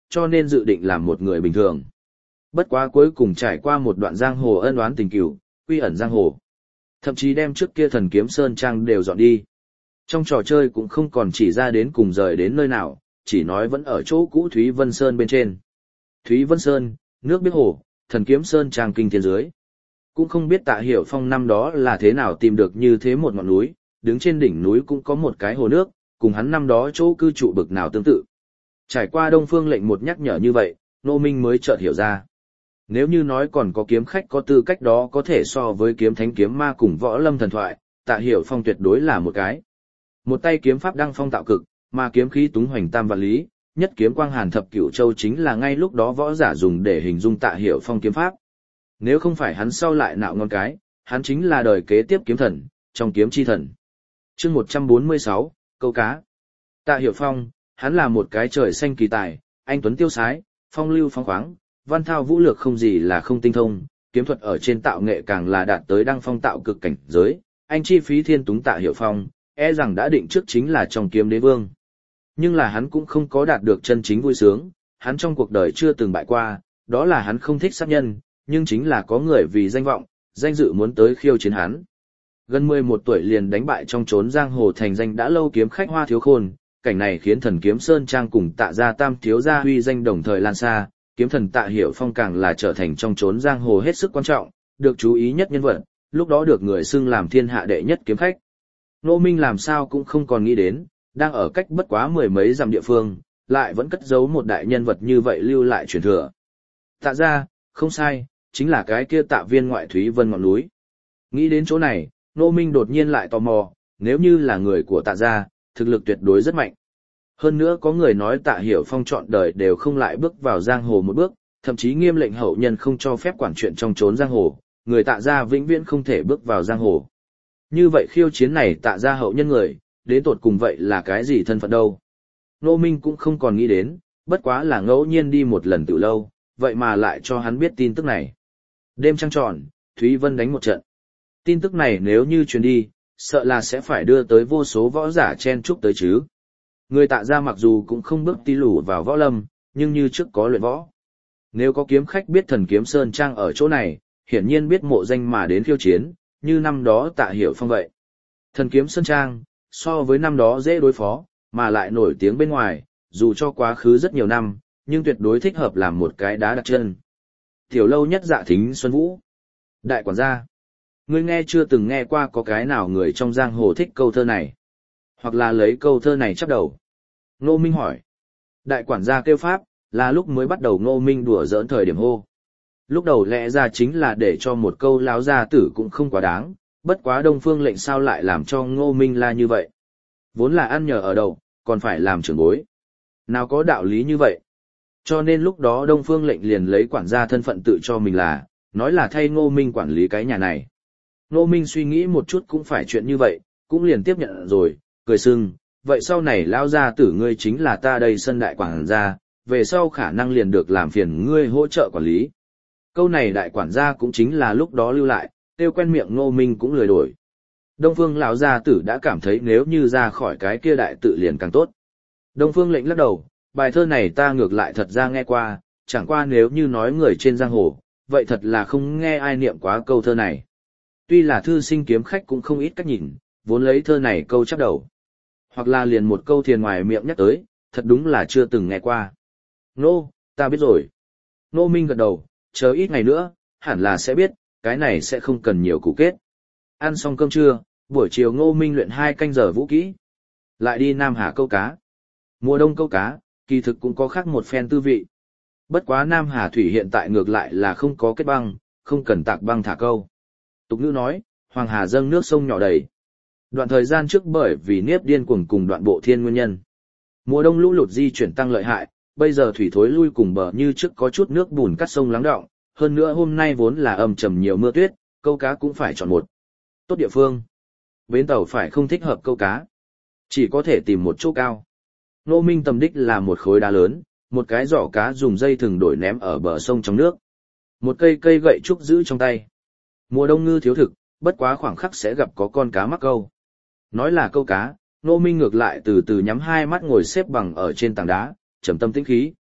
cho nên dự định làm một người bình thường. Bất quá cuối cùng trải qua một đoạn giang hồ ân oán tình cửu, quy ẩn giang hồ. Thậm chí đem trước kia Thần Kiếm Sơn Trang đều dọn đi. Trong trò chơi cũng không còn chỉ ra đến cùng rời đến nơi nào, chỉ nói vẫn ở chỗ cũ Thúy Vân Sơn bên trên. Thúy Vân Sơn, nước biết hồ, Thần Kiếm Sơn Trang kinh thiên dưới. Cũng không biết Tạ Hiểu Phong năm đó là thế nào tìm được như thế một ngọn núi, đứng trên đỉnh núi cũng có một cái hồ nước, cùng hắn năm đó chỗ cư trụ bực nào tương tự. Trải qua Đông Phương lệnh một nhắc nhở như vậy, Nô Minh mới chợt hiểu ra. Nếu như nói còn có kiếm khách có tư cách đó có thể so với kiếm thánh kiếm ma cùng võ lâm thần thoại, Tạ Hiểu Phong tuyệt đối là một cái. Một tay kiếm pháp đăng phong tạo cực, mà kiếm khí túng hoành tam vạn lý, nhất kiếm quang hàn thập cửu châu chính là ngay lúc đó võ giả dùng để hình dung Tạ Hiểu Phong kiếm pháp. Nếu không phải hắn sau lại nạo ngon cái, hắn chính là đời kế tiếp kiếm thần, trong kiếm chi thần. Chương một trăm bốn mươi sáu, câu cá. Tạ Hiểu Phong, hắn là một cái trời xanh kỳ tài, anh tuấn tiêu sái, phong lưu phóng khoáng, văn thao vũ lược không gì là không tinh thông, kiếm thuật ở trên tạo nghệ càng là đạt tới đăng phong tạo cực cảnh giới, anh chi phí thiên túng Tạ Hiểu Phong, e rằng đã định trước chính là trong kiếm đế vương. Nhưng là hắn cũng không có đạt được chân chính vui sướng, hắn trong cuộc đời chưa từng bại qua, đó là hắn không thích sát nhân, nhưng chính là có người vì danh vọng, danh dự muốn tới khiêu chiến hắn. Gần mười một tuổi liền đánh bại trong chốn giang hồ thành danh đã lâu kiếm khách Hoa Thiếu Khôn, cảnh này khiến Thần Kiếm Sơn Trang cùng Tạ gia tam thiếu gia huy danh đồng thời lan xa, kiếm thần Tạ Hiểu Phong càng là trở thành trong chốn giang hồ hết sức quan trọng, được chú ý nhất nhân vật, lúc đó được người xưng làm thiên hạ đệ nhất kiếm khách. Nô Minh làm sao cũng không còn nghĩ đến, đang ở cách bất quá mười mấy dặm địa phương, lại vẫn cất giấu một đại nhân vật như vậy lưu lại truyền thừa. Tạ gia, không sai, chính là cái kia Tạ viên ngoại Thúy Vân ngọn núi. Nghĩ đến chỗ này, Nô Minh đột nhiên lại tò mò, nếu như là người của Tạ gia, thực lực tuyệt đối rất mạnh. Hơn nữa có người nói Tạ Hiểu Phong trọn đời đều không lại bước vào giang hồ một bước, thậm chí nghiêm lệnh hậu nhân không cho phép quản chuyện trong chốn giang hồ, người Tạ gia vĩnh viễn không thể bước vào giang hồ. Như vậy khiêu chiến này Tạ gia hậu nhân người, đến tột cùng vậy là cái gì thân phận đâu? Nô Minh cũng không còn nghĩ đến, bất quá là ngẫu nhiên đi một lần tự lâu, vậy mà lại cho hắn biết tin tức này. Đêm trăng tròn, Thúy Vân đánh một trận. Tin tức này nếu như truyền đi, sợ là sẽ phải đưa tới vô số võ giả chen chúc tới chứ. Người Tạ gia mặc dù cũng không bước tí lù vào võ lâm, nhưng như trước có luyện võ. Nếu có kiếm khách biết Thần Kiếm Sơn Trang ở chỗ này, hiển nhiên biết mộ danh mà đến khiêu chiến, như năm đó Tạ Hiểu Phong vậy. Thần Kiếm Sơn Trang, so với năm đó dễ đối phó, mà lại nổi tiếng bên ngoài, dù cho quá khứ rất nhiều năm, nhưng tuyệt đối thích hợp làm một cái đá đặt chân. Tiểu lâu nhất Dạ Thính Xuân Vũ. Đại quản gia. Ngươi nghe chưa từng nghe qua có cái nào người trong giang hồ thích câu thơ này? Hoặc là lấy câu thơ này chắp đầu? Ngô Minh hỏi. Đại quản gia kêu pháp, là lúc mới bắt đầu Ngô Minh đùa giỡn thời điểm hô. Lúc đầu lẽ ra chính là để cho một câu láo gia tử cũng không quá đáng, bất quá Đông Phương lệnh sao lại làm cho Ngô Minh la như vậy. Vốn là ăn nhờ ở đầu, còn phải làm trưởng bối. Nào có đạo lý như vậy. Cho nên lúc đó Đông Phương lệnh liền lấy quản gia thân phận tự cho mình là, nói là thay Ngô Minh quản lý cái nhà này. Ngô Minh suy nghĩ một chút cũng phải chuyện như vậy, cũng liền tiếp nhận rồi, cười sưng, vậy sau này lao gia tử ngươi chính là ta đây sân đại quản gia, về sau khả năng liền được làm phiền ngươi hỗ trợ quản lý. Câu này đại quản gia cũng chính là lúc đó lưu lại, tiêu quen miệng Ngô Minh cũng lười đổi. Đông Phương lão gia tử đã cảm thấy nếu như ra khỏi cái kia đại tự liền càng tốt. Đông Phương lệnh lắc đầu, bài thơ này ta ngược lại thật ra nghe qua, chẳng qua nếu như nói người trên giang hồ, vậy thật là không nghe ai niệm quá câu thơ này. Tuy là thư sinh kiếm khách cũng không ít cách nhìn, vốn lấy thơ này câu chắp đầu. Hoặc là liền một câu thiền ngoài miệng nhắc tới, thật đúng là chưa từng nghe qua. Nô, ta biết rồi. Nô Minh gật đầu, chờ ít ngày nữa, hẳn là sẽ biết, cái này sẽ không cần nhiều cụ kết. Ăn xong cơm trưa, buổi chiều Ngô Minh luyện hai canh giờ vũ kỹ. Lại đi Nam Hà câu cá. Mùa đông câu cá, kỳ thực cũng có khác một phen tư vị. Bất quá Nam Hà thủy hiện tại ngược lại là không có kết băng, không cần tạc băng thả câu. Tục ngữ nói, Hoàng Hà dâng nước sông nhỏ đầy. Đoạn thời gian trước bởi vì Niếp điên cuồng cùng Đoạn Bộ Thiên nguyên nhân. Mùa đông lũ lụt di chuyển tăng lợi hại, bây giờ thủy thối lui cùng bờ như trước có chút nước bùn cắt sông lắng đọng, hơn nữa hôm nay vốn là âm trầm nhiều mưa tuyết, câu cá cũng phải chọn một tốt địa phương. Bến tàu phải không thích hợp câu cá, chỉ có thể tìm một chỗ cao. Ngô Minh tầm đích là một khối đá lớn, một cái giỏ cá dùng dây thừng đổi ném ở bờ sông trong nước. Một cây cây gậy trúc giữ trong tay. Mùa đông ngư thiếu thực, bất quá khoảng khắc sẽ gặp có con cá mắc câu. Nói là câu cá, Ngô Minh ngược lại từ từ nhắm hai mắt ngồi xếp bằng ở trên tảng đá, trầm tâm tĩnh khí.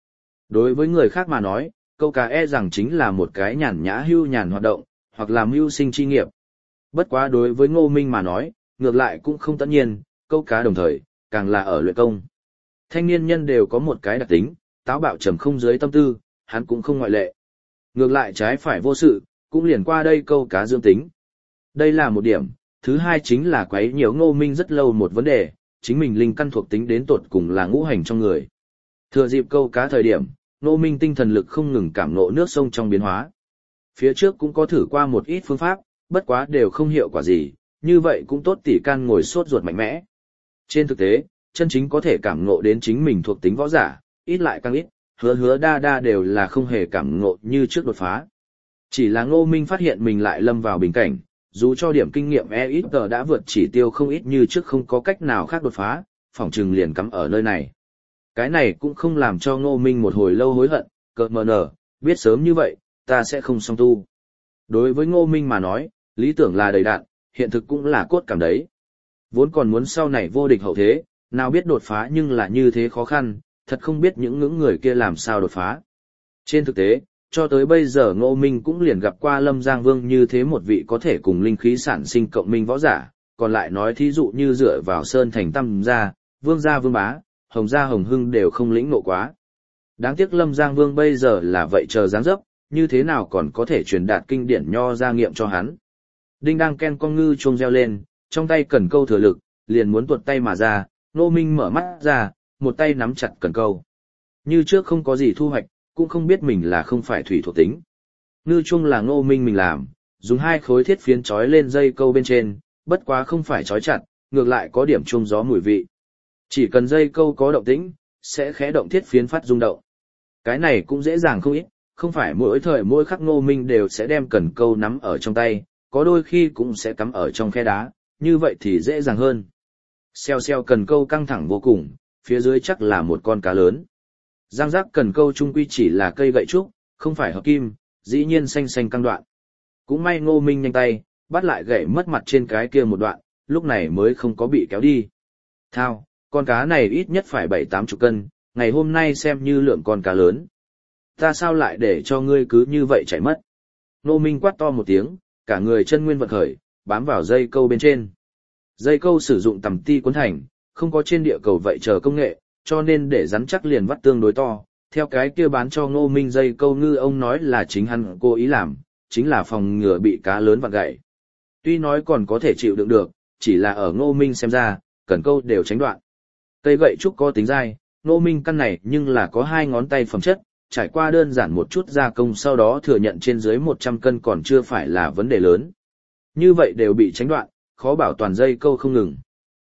Đối với người khác mà nói, câu cá e rằng chính là một cái nhàn nhã hưu nhàn hoạt động, hoặc là mưu sinh chi nghiệp. Bất quá đối với Ngô Minh mà nói, ngược lại cũng không tất nhiên, câu cá đồng thời, càng là ở luyện công. Thanh niên nhân đều có một cái đặc tính, táo bạo trầm không dưới tâm tư, hắn cũng không ngoại lệ. Ngược lại trái phải vô sự, cũng liền qua đây câu cá dương tính. Đây là một điểm, thứ hai chính là quấy nhiễu Ngô Minh rất lâu một vấn đề, chính mình linh căn thuộc tính đến tột cùng là ngũ hành trong người. Thừa dịp câu cá thời điểm, Ngô Minh tinh thần lực không ngừng cảm ngộ nước sông trong biến hóa. Phía trước cũng có thử qua một ít phương pháp, bất quá đều không hiệu quả gì, như vậy cũng tốt tỉ can ngồi sốt ruột mạnh mẽ. Trên thực tế, chân chính có thể cảm ngộ đến chính mình thuộc tính võ giả, ít lại càng ít, hứa hứa đa đa đều là không hề cảm ngộ như trước đột phá. Chỉ là Ngô Minh phát hiện mình lại lâm vào bình cảnh, dù cho điểm kinh nghiệm e ít tờ đã vượt chỉ tiêu không ít như trước không có cách nào khác đột phá, phỏng chừng liền cắm ở nơi này. Cái này cũng không làm cho Ngô Minh một hồi lâu hối hận, cợt mờ nở, biết sớm như vậy, ta sẽ không song tu. Đối với Ngô Minh mà nói, lý tưởng là đầy đạn, hiện thực cũng là cốt cảm đấy. Vốn còn muốn sau này vô địch hậu thế, nào biết đột phá nhưng là như thế khó khăn, thật không biết những ngưỡng người kia làm sao đột phá. Trên thực tế, cho tới bây giờ Ngô Minh cũng liền gặp qua Lâm Giang Vương như thế một vị có thể cùng linh khí sản sinh cộng minh võ giả, còn lại nói thí dụ như dựa vào Sơn Thành Tâm gia, Vương gia Vương Bá, Hồng gia Hồng Hưng đều không lĩnh ngộ quá. Đáng tiếc Lâm Giang Vương bây giờ là vậy chờ dáng dấp, như thế nào còn có thể truyền đạt kinh điển nho ra nghiệm cho hắn. Đinh đang ken con ngư chuông reo lên, trong tay cần câu thừa lực, liền muốn tuột tay mà ra, Ngô Minh mở mắt ra, một tay nắm chặt cần câu. Như trước không có gì thu hoạch, cũng không biết mình là không phải thủy thuộc tính. Ngư chuông là Ngô Minh mình làm, dùng hai khối thiết phiến trói lên dây câu bên trên, bất quá không phải trói chặt, ngược lại có điểm chuông gió mùi vị. Chỉ cần dây câu có động tĩnh, sẽ khẽ động thiết phiến phát rung động. Cái này cũng dễ dàng không ít, không phải mỗi thời mỗi khắc Ngô Minh đều sẽ đem cần câu nắm ở trong tay, có đôi khi cũng sẽ cắm ở trong khe đá, như vậy thì dễ dàng hơn. Xeo xeo cần câu căng thẳng vô cùng, phía dưới chắc là một con cá lớn. Giang giác cần câu trung quy chỉ là cây gậy trúc, không phải hợp kim, dĩ nhiên xanh xanh căng đoạn. Cũng may Ngô Minh nhanh tay, bắt lại gậy mất mặt trên cái kia một đoạn, lúc này mới không có bị kéo đi. Thao, con cá này ít nhất phải bảy tám chục cân, ngày hôm nay xem như lượng con cá lớn. Ta sao lại để cho ngươi cứ như vậy chạy mất? Ngô Minh quát to một tiếng, cả người chân nguyên vận khởi, bám vào dây câu bên trên. Dây câu sử dụng tầm ti cuốn thành, không có trên địa cầu vậy chờ công nghệ, cho nên để rắn chắc liền vắt tương đối to. Theo cái kia bán cho Ngô Minh dây câu ngư ông nói là chính hắn cố ý làm, chính là phòng ngừa bị cá lớn vặn gãy. Tuy nói còn có thể chịu đựng được, chỉ là ở Ngô Minh xem ra, cần câu đều tránh đoạn. Cây gậy trúc có tính dai, Ngô Minh căn này nhưng là có hai ngón tay phẩm chất, trải qua đơn giản một chút gia công sau đó thừa nhận trên dưới một trăm cân còn chưa phải là vấn đề lớn. Như vậy đều bị tránh đoạn, khó bảo toàn dây câu không ngừng.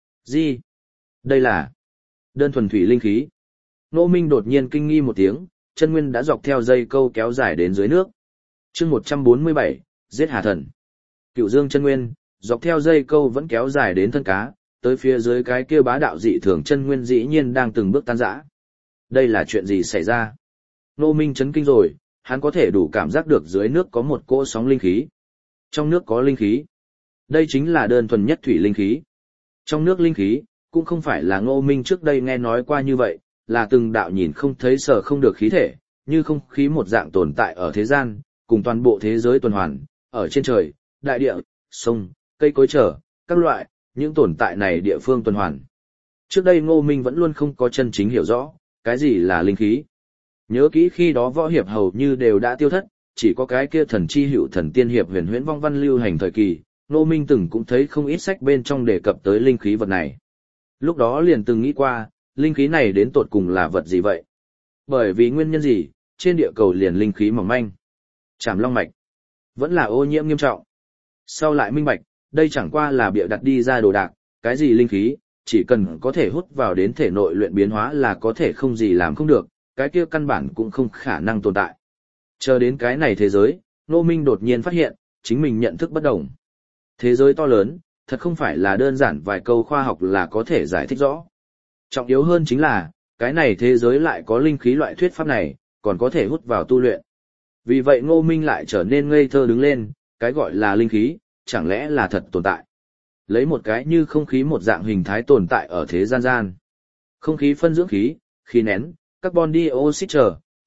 Gì? Đây là đơn thuần thủy linh khí. Ngô Minh đột nhiên kinh nghi một tiếng, chân nguyên đã dọc theo dây câu kéo dài đến dưới nước. Chương một trăm bốn mươi bảy, giết Hà Thần. Cựu Dương chân nguyên, dọc theo dây câu vẫn kéo dài đến thân cá, tới phía dưới cái kia bá đạo dị thường chân nguyên dĩ nhiên đang từng bước tan rã. Đây là chuyện gì xảy ra? Ngô Minh chấn kinh rồi, hắn có thể đủ cảm giác được dưới nước có một cỗ sóng linh khí. Trong nước có linh khí. Đây chính là đơn thuần nhất thủy linh khí. Trong nước linh khí, cũng không phải là Ngô Minh trước đây nghe nói qua như vậy, là từng đạo nhìn không thấy sở không được khí thể, như không khí một dạng tồn tại ở thế gian, cùng toàn bộ thế giới tuần hoàn, ở trên trời, đại địa, sông, cây cối trở, các loại, những tồn tại này địa phương tuần hoàn. Trước đây Ngô Minh vẫn luôn không có chân chính hiểu rõ, cái gì là linh khí. Nhớ kỹ khi đó võ hiệp hầu như đều đã tiêu thất, chỉ có cái kia thần chi hữu thần tiên hiệp huyền huyễn vong văn lưu hành thời kỳ, Ngô Minh từng cũng thấy không ít sách bên trong đề cập tới linh khí vật này. Lúc đó liền từng nghĩ qua, linh khí này đến tột cùng là vật gì vậy? Bởi vì nguyên nhân gì, trên địa cầu liền linh khí mỏng manh. Trảm long mạch, vẫn là ô nhiễm nghiêm trọng. Sau lại minh bạch, đây chẳng qua là bịa đặt đi ra đồ đạc, cái gì linh khí, chỉ cần có thể hút vào đến thể nội luyện biến hóa là có thể không gì làm không được, cái kia căn bản cũng không khả năng tồn tại. Chờ đến cái này thế giới, Ngô Minh đột nhiên phát hiện, chính mình nhận thức bất đồng. Thế giới to lớn, thật không phải là đơn giản vài câu khoa học là có thể giải thích rõ. Trọng yếu hơn chính là, cái này thế giới lại có linh khí loại thuyết pháp này, còn có thể hút vào tu luyện. Vì vậy Ngô Minh lại trở nên ngây thơ đứng lên, cái gọi là linh khí, chẳng lẽ là thật tồn tại. Lấy một cái như không khí một dạng hình thái tồn tại ở thế gian gian. Không khí phân dưỡng khí, khí nén, carbon dioxide,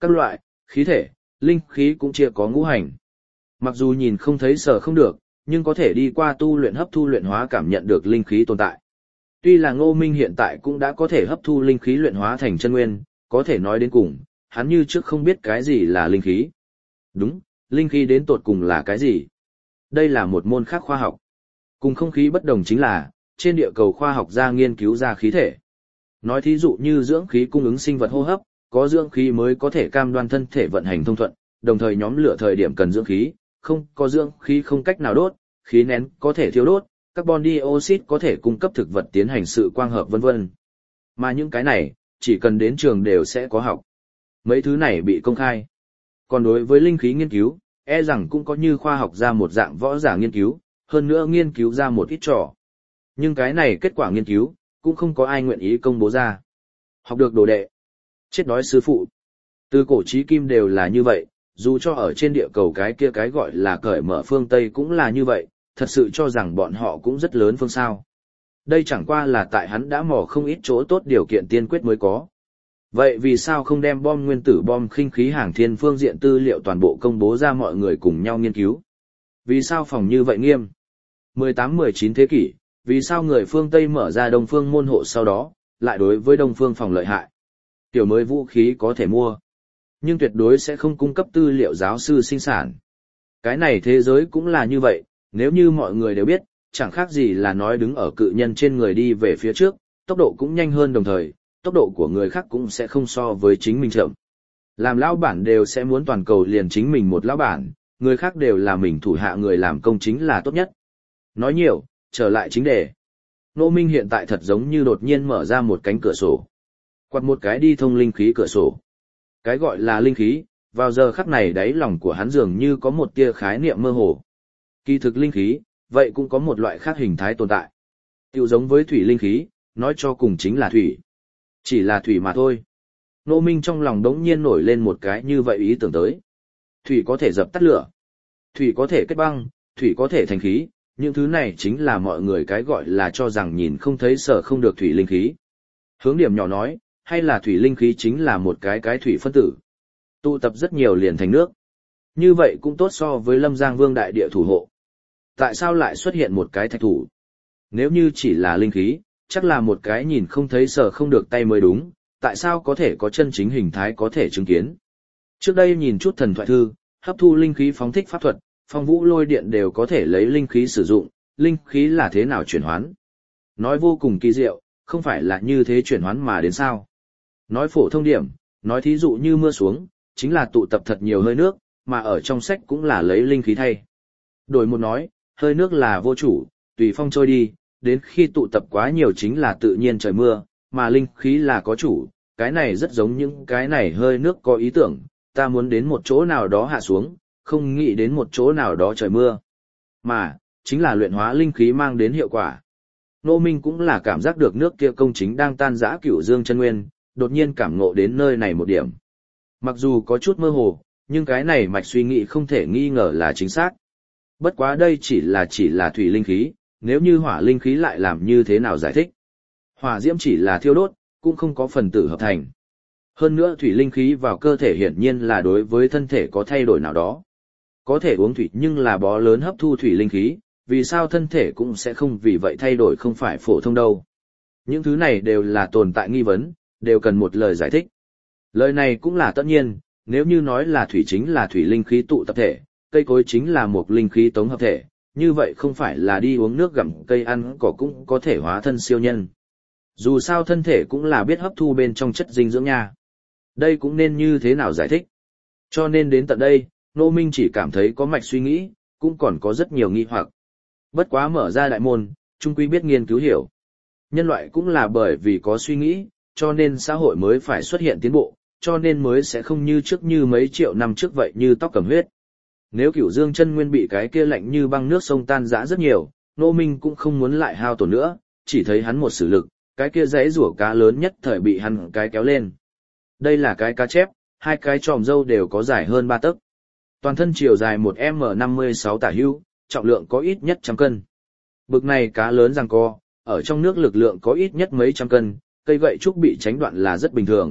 Các loại, khí thể, linh khí cũng chia có ngũ hành. Mặc dù nhìn không thấy sở không được, nhưng có thể đi qua tu luyện hấp thu luyện hóa cảm nhận được linh khí tồn tại. Tuy là Ngô Minh hiện tại cũng đã có thể hấp thu linh khí luyện hóa thành chân nguyên, có thể nói đến cùng, hắn như trước không biết cái gì là linh khí. Đúng, linh khí đến tột cùng là cái gì? Đây là một môn khác khoa học. Cùng không khí bất đồng chính là, trên địa cầu khoa học gia nghiên cứu ra khí thể. Nói thí dụ như dưỡng khí cung ứng sinh vật hô hấp, có dưỡng khí mới có thể cam đoan thân thể vận hành thông thuận, đồng thời nhóm lửa thời điểm cần dưỡng khí, không có dưỡng khí không cách nào đốt, khí nén có thể thiêu đốt, carbon dioxide có thể cung cấp thực vật tiến hành sự quang hợp vân vân. Mà những cái này, chỉ cần đến trường đều sẽ có học. Mấy thứ này bị công khai. Còn đối với linh khí nghiên cứu, e rằng cũng có như khoa học ra một dạng võ giả nghiên cứu, hơn nữa nghiên cứu ra một ít trò. Nhưng cái này kết quả nghiên cứu, cũng không có ai nguyện ý công bố ra. Học được đồ đệ, chết đói sư phụ. Từ cổ chí kim đều là như vậy, dù cho ở trên địa cầu cái kia cái gọi là cởi mở phương Tây cũng là như vậy, thật sự cho rằng bọn họ cũng rất lớn phương sao. Đây chẳng qua là tại hắn đã mò không ít chỗ tốt điều kiện tiên quyết mới có. Vậy vì sao không đem bom nguyên tử bom khinh khí hàng thiên phương diện tư liệu toàn bộ công bố ra mọi người cùng nhau nghiên cứu? Vì sao phòng như vậy nghiêm? mười tám mười chín thế kỷ, vì sao người phương Tây mở ra Đông phương môn hộ sau đó, lại đối với Đông phương phòng lợi hại? Tiểu mới vũ khí có thể mua, nhưng tuyệt đối sẽ không cung cấp tư liệu giáo sư sinh sản. Cái này thế giới cũng là như vậy, nếu như mọi người đều biết, chẳng khác gì là nói đứng ở cự nhân trên người đi về phía trước, tốc độ cũng nhanh hơn đồng thời, tốc độ của người khác cũng sẽ không so với chính mình chậm. Làm lão bản đều sẽ muốn toàn cầu liền chính mình một lão bản, người khác đều là mình thủ hạ người làm công chính là tốt nhất. Nói nhiều, trở lại chính đề. Ngô Minh hiện tại thật giống như đột nhiên mở ra một cánh cửa sổ. Quạt một cái đi thông linh khí cửa sổ. Cái gọi là linh khí, vào giờ khắc này đáy lòng của hắn dường như có một tia khái niệm mơ hồ. Kỳ thực linh khí, vậy cũng có một loại khác hình thái tồn tại. Tiểu giống với thủy linh khí, nói cho cùng chính là thủy. Chỉ là thủy mà thôi. Ngô Minh trong lòng đống nhiên nổi lên một cái như vậy ý tưởng tới. Thủy có thể dập tắt lửa. Thủy có thể kết băng, thủy có thể thành khí, những thứ này chính là mọi người cái gọi là cho rằng nhìn không thấy sở không được thủy linh khí. Hướng điểm nhỏ nói, hay là thủy linh khí chính là một cái cái thủy phân tử. Tụ tập rất nhiều liền thành nước. Như vậy cũng tốt so với Lâm Giang Vương đại địa thủ hộ. Tại sao lại xuất hiện một cái thạch thủ? Nếu như chỉ là linh khí, chắc là một cái nhìn không thấy sở không được tay mới đúng, tại sao có thể có chân chính hình thái có thể chứng kiến? Trước đây nhìn chút thần thoại thư, hấp thu linh khí phóng thích pháp thuật, phong vũ lôi điện đều có thể lấy linh khí sử dụng, linh khí là thế nào chuyển hoán? Nói vô cùng kỳ diệu, không phải là như thế chuyển hoán mà đến sao? Nói phổ thông điểm, nói thí dụ như mưa xuống, chính là tụ tập thật nhiều hơi nước, mà ở trong sách cũng là lấy linh khí thay. Đổi một nói, hơi nước là vô chủ, tùy phong trôi đi, đến khi tụ tập quá nhiều chính là tự nhiên trời mưa, mà linh khí là có chủ, cái này rất giống những cái này hơi nước có ý tưởng, ta muốn đến một chỗ nào đó hạ xuống, không nghĩ đến một chỗ nào đó trời mưa. Mà, chính là luyện hóa linh khí mang đến hiệu quả. Ngô Minh cũng là cảm giác được nước kia công chính đang tan rã cửu dương chân nguyên, đột nhiên cảm ngộ đến nơi này một điểm. Mặc dù có chút mơ hồ, nhưng cái này mạch suy nghĩ không thể nghi ngờ là chính xác. Bất quá đây chỉ là chỉ là thủy linh khí, nếu như hỏa linh khí lại làm như thế nào giải thích. Hỏa diễm chỉ là thiêu đốt, cũng không có phần tử hợp thành. Hơn nữa thủy linh khí vào cơ thể hiển nhiên là đối với thân thể có thay đổi nào đó. Có thể uống thủy nhưng là bó lớn hấp thu thủy linh khí, vì sao thân thể cũng sẽ không vì vậy thay đổi không phải phổ thông đâu. Những thứ này đều là tồn tại nghi vấn, đều cần một lời giải thích. Lời này cũng là tất nhiên, nếu như nói là thủy chính là thủy linh khí tụ tập thể, cây cối chính là một linh khí tống hợp thể, như vậy không phải là đi uống nước gặm cây ăn cỏ cũng có thể hóa thân siêu nhân. Dù sao thân thể cũng là biết hấp thu bên trong chất dinh dưỡng nha. Đây cũng nên như thế nào giải thích. Cho nên đến tận đây, Ngô Minh chỉ cảm thấy có mạch suy nghĩ, cũng còn có rất nhiều nghi hoặc. Bất quá mở ra đại môn, chung quy biết nghiên cứu hiểu. Nhân loại cũng là bởi vì có suy nghĩ, cho nên xã hội mới phải xuất hiện tiến bộ, cho nên mới sẽ không như trước như mấy triệu năm trước vậy như tóc cầm huyết. Nếu Cửu Dương chân nguyên bị cái kia lạnh như băng nước sông tan rã rất nhiều, Ngô Minh cũng không muốn lại hao tổn nữa, chỉ thấy hắn một sử lực, cái kia dãy rủa cá lớn nhất thời bị hắn cái kéo lên. Đây là cái cá chép, hai cái tròm râu đều có dài hơn ba tấc. Toàn thân chiều dài một mét năm mươi sáu tả hữu, trọng lượng có ít nhất trăm cân. Bực này cá lớn giằng co, ở trong nước lực lượng có ít nhất mấy trăm cân, cây gậy trúc bị tránh đoạn là rất bình thường,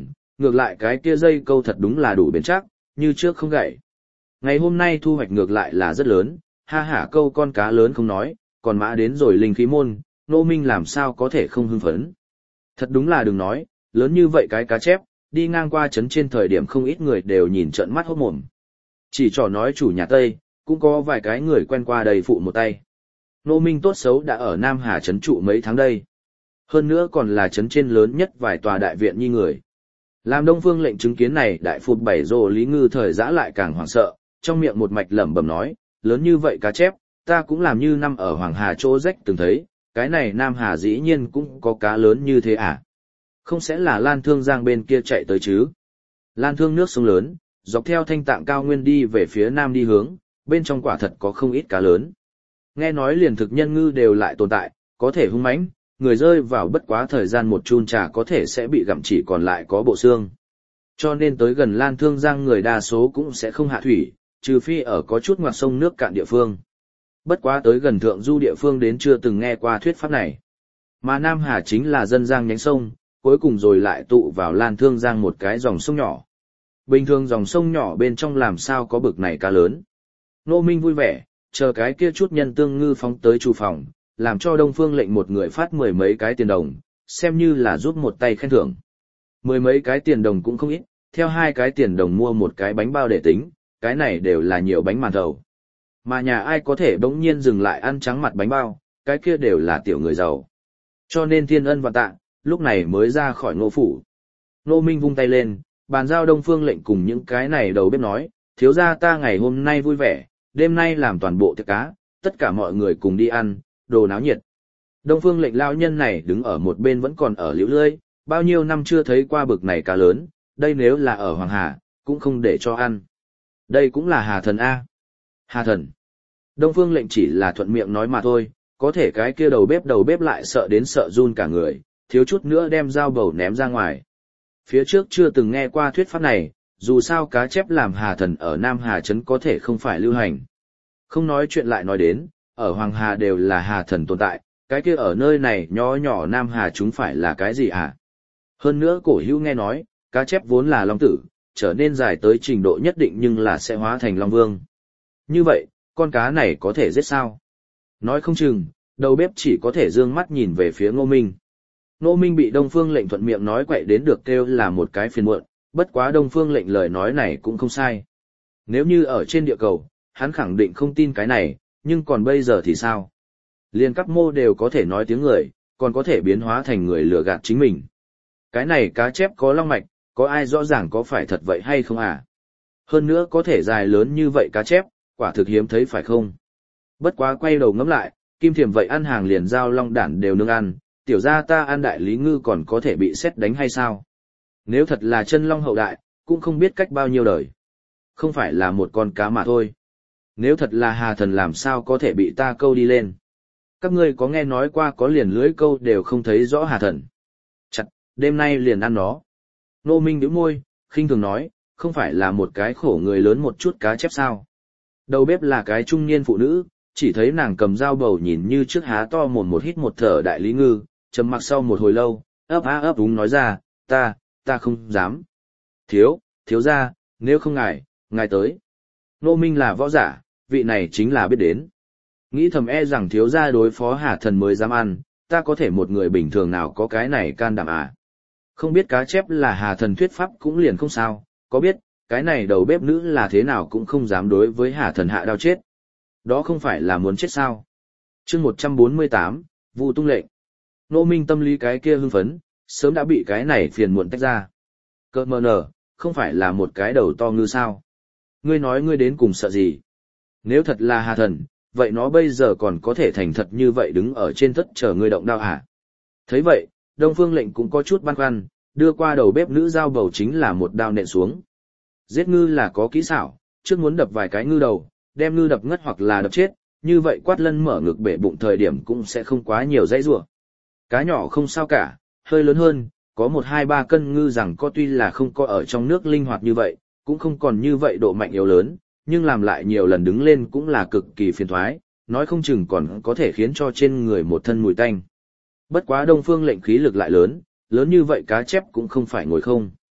Ngược lại cái kia dây câu thật đúng là đủ bền chắc, như trước không gãy. Ngày hôm nay thu hoạch ngược lại là rất lớn, ha hả câu con cá lớn không nói, còn mã đến rồi linh khí môn, Ngô Minh làm sao có thể không hưng phấn. Thật đúng là đừng nói, lớn như vậy cái cá chép, đi ngang qua trấn trên thời điểm không ít người đều nhìn trợn mắt hốt mồm. Chỉ trò nói chủ nhà Tây, cũng có vài cái người quen qua đây phụ một tay. Ngô Minh tốt xấu đã ở Nam Hà trấn trụ mấy tháng đây. Hơn nữa còn là trấn trên lớn nhất vài tòa đại viện như người. Làm Đông Phương Lệnh chứng kiến này đại phụt bảy rồ Lý Ngư thời giã lại càng hoảng sợ, trong miệng một mạch lẩm bẩm nói, lớn như vậy cá chép, ta cũng làm như năm ở Hoàng Hà chỗ rách từng thấy, cái này Nam Hà dĩ nhiên cũng có cá lớn như thế à? Không sẽ là Lan Thương Giang bên kia chạy tới chứ? Lan Thương nước sông lớn, dọc theo thanh tạng cao nguyên đi về phía nam đi hướng, bên trong quả thật có không ít cá lớn. Nghe nói liền thực nhân ngư đều lại tồn tại, có thể hung mãnh, người rơi vào bất quá thời gian một chun trà có thể sẽ bị gặm chỉ còn lại có bộ xương. Cho nên tới gần Lan Thương Giang người đa số cũng sẽ không hạ thủy, trừ phi ở có chút ngoặt sông nước cạn địa phương. Bất quá tới gần thượng du địa phương đến chưa từng nghe qua thuyết pháp này. Mà Nam Hà chính là dân giang nhánh sông, cuối cùng rồi lại tụ vào Lan Thương Giang một cái dòng sông nhỏ. Bình thường dòng sông nhỏ bên trong làm sao có bực này cá lớn. Ngô Minh vui vẻ, chờ cái kia chút nhân tương ngư phóng tới chủ phòng, làm cho Đông Phương Lệnh một người phát mười mấy cái tiền đồng, xem như là giúp một tay khen thưởng. Mười mấy cái tiền đồng cũng không ít, theo hai cái tiền đồng mua một cái bánh bao để tính, cái này đều là nhiều bánh màn thầu. Mà nhà ai có thể bỗng nhiên dừng lại ăn trắng mặt bánh bao, cái kia đều là tiểu người giàu. Cho nên thiên ân và tạ, lúc này mới ra khỏi Ngô phủ. Ngô Minh vung tay lên, bàn giao Đông Phương Lệnh cùng những cái này đầu bếp nói, thiếu gia ta ngày hôm nay vui vẻ, đêm nay làm toàn bộ tiệc cá, tất cả mọi người cùng đi ăn, đồ náo nhiệt. Đông Phương Lệnh lao nhân này đứng ở một bên vẫn còn ở liễu lơi, bao nhiêu năm chưa thấy qua bực này cá lớn, đây nếu là ở Hoàng Hà, cũng không để cho ăn. Đây cũng là Hà Thần A. Hà Thần. Đông Phương Lệnh chỉ là thuận miệng nói mà thôi, có thể cái kia đầu bếp đầu bếp lại sợ đến sợ run cả người, thiếu chút nữa đem dao bầu ném ra ngoài. Phía trước chưa từng nghe qua thuyết pháp này, dù sao cá chép làm Hà Thần ở Nam Hà Trấn có thể không phải lưu hành. Không nói chuyện lại nói đến, ở Hoàng Hà đều là Hà Thần tồn tại, cái kia ở nơi này nhỏ nhỏ Nam Hà chúng phải là cái gì à? Hơn nữa cổ hữu nghe nói, cá chép vốn là long tử, trở nên dài tới trình độ nhất định nhưng là sẽ hóa thành long vương. Như vậy, con cá này có thể giết sao? Nói không chừng, đầu bếp chỉ có thể dương mắt nhìn về phía Ngô Minh. Ngô Minh bị Đông Phương Lệnh thuận miệng nói quậy đến được kêu là một cái phiền muộn, bất quá Đông Phương Lệnh lời nói này cũng không sai. Nếu như ở trên địa cầu, hắn khẳng định không tin cái này, nhưng còn bây giờ thì sao? Liên cấp mô đều có thể nói tiếng người, còn có thể biến hóa thành người lừa gạt chính mình. Cái này cá chép có long mạch, có ai rõ ràng có phải thật vậy hay không à? Hơn nữa có thể dài lớn như vậy cá chép, quả thực hiếm thấy phải không? Bất quá quay đầu ngẫm lại, Kim Thiềm vậy ăn hàng liền giao long đản đều nương ăn, tiểu gia ta ăn đại lý ngư còn có thể bị sét đánh hay sao? Nếu thật là chân long hậu đại, cũng không biết cách bao nhiêu đời. Không phải là một con cá mà thôi. Nếu thật là Hà Thần làm sao có thể bị ta câu đi lên? Các ngươi có nghe nói qua có liền lưới câu đều không thấy rõ Hà Thần. Chặt, đêm nay liền ăn nó. Ngô Minh nhíu môi, khinh thường nói, không phải là một cái khổ người lớn một chút cá chép sao? Đầu bếp là cái trung niên phụ nữ, chỉ thấy nàng cầm dao bầu nhìn như trước há to mồm một hít một thở đại lý ngư, trầm mặc sau một hồi lâu, ấp á ấp úng nói ra, ta, ta không dám. Thiếu, thiếu gia, nếu không ngài, ngài tới. Ngô Minh là võ giả, vị này chính là biết đến. Nghĩ thầm e rằng thiếu gia đối phó Hà Thần mới dám ăn, ta có thể một người bình thường nào có cái này can đảm à. Không biết cá chép là Hà Thần thuyết pháp cũng liền không sao, có biết, cái này đầu bếp nữ là thế nào cũng không dám đối với Hà Thần hạ đao chết. Đó không phải là muốn chết sao. Chương một trăm bốn mươi tám, Vu Tung lệnh. Ngô Minh tâm lý cái kia hưng phấn, sớm đã bị cái này phiền muộn tách ra. Cơ mờ nở, không phải là một cái đầu to ngư sao. Ngươi nói ngươi đến cùng sợ gì? Nếu thật là Hà Thần, vậy nó bây giờ còn có thể thành thật như vậy đứng ở trên thất chờ ngươi động đao hả? Thấy vậy, Đông Phương Lệnh cũng có chút băn khoăn, đưa qua đầu bếp nữ dao bầu chính là một đao nện xuống. Giết ngư là có kỹ xảo, trước muốn đập vài cái ngư đầu, đem ngư đập ngất hoặc là đập chết, như vậy quát lân mở ngực bể bụng thời điểm cũng sẽ không quá nhiều dãy rủa. Cá nhỏ không sao cả, hơi lớn hơn, có một hai ba cân ngư rằng có tuy là không có ở trong nước linh hoạt như vậy, cũng không còn như vậy độ mạnh yếu lớn, nhưng làm lại nhiều lần đứng lên cũng là cực kỳ phiền toái, nói không chừng còn có thể khiến cho trên người một thân mùi tanh. Bất quá Đông Phương Lệnh khí lực lại lớn, lớn như vậy cá chép cũng không phải ngồi không.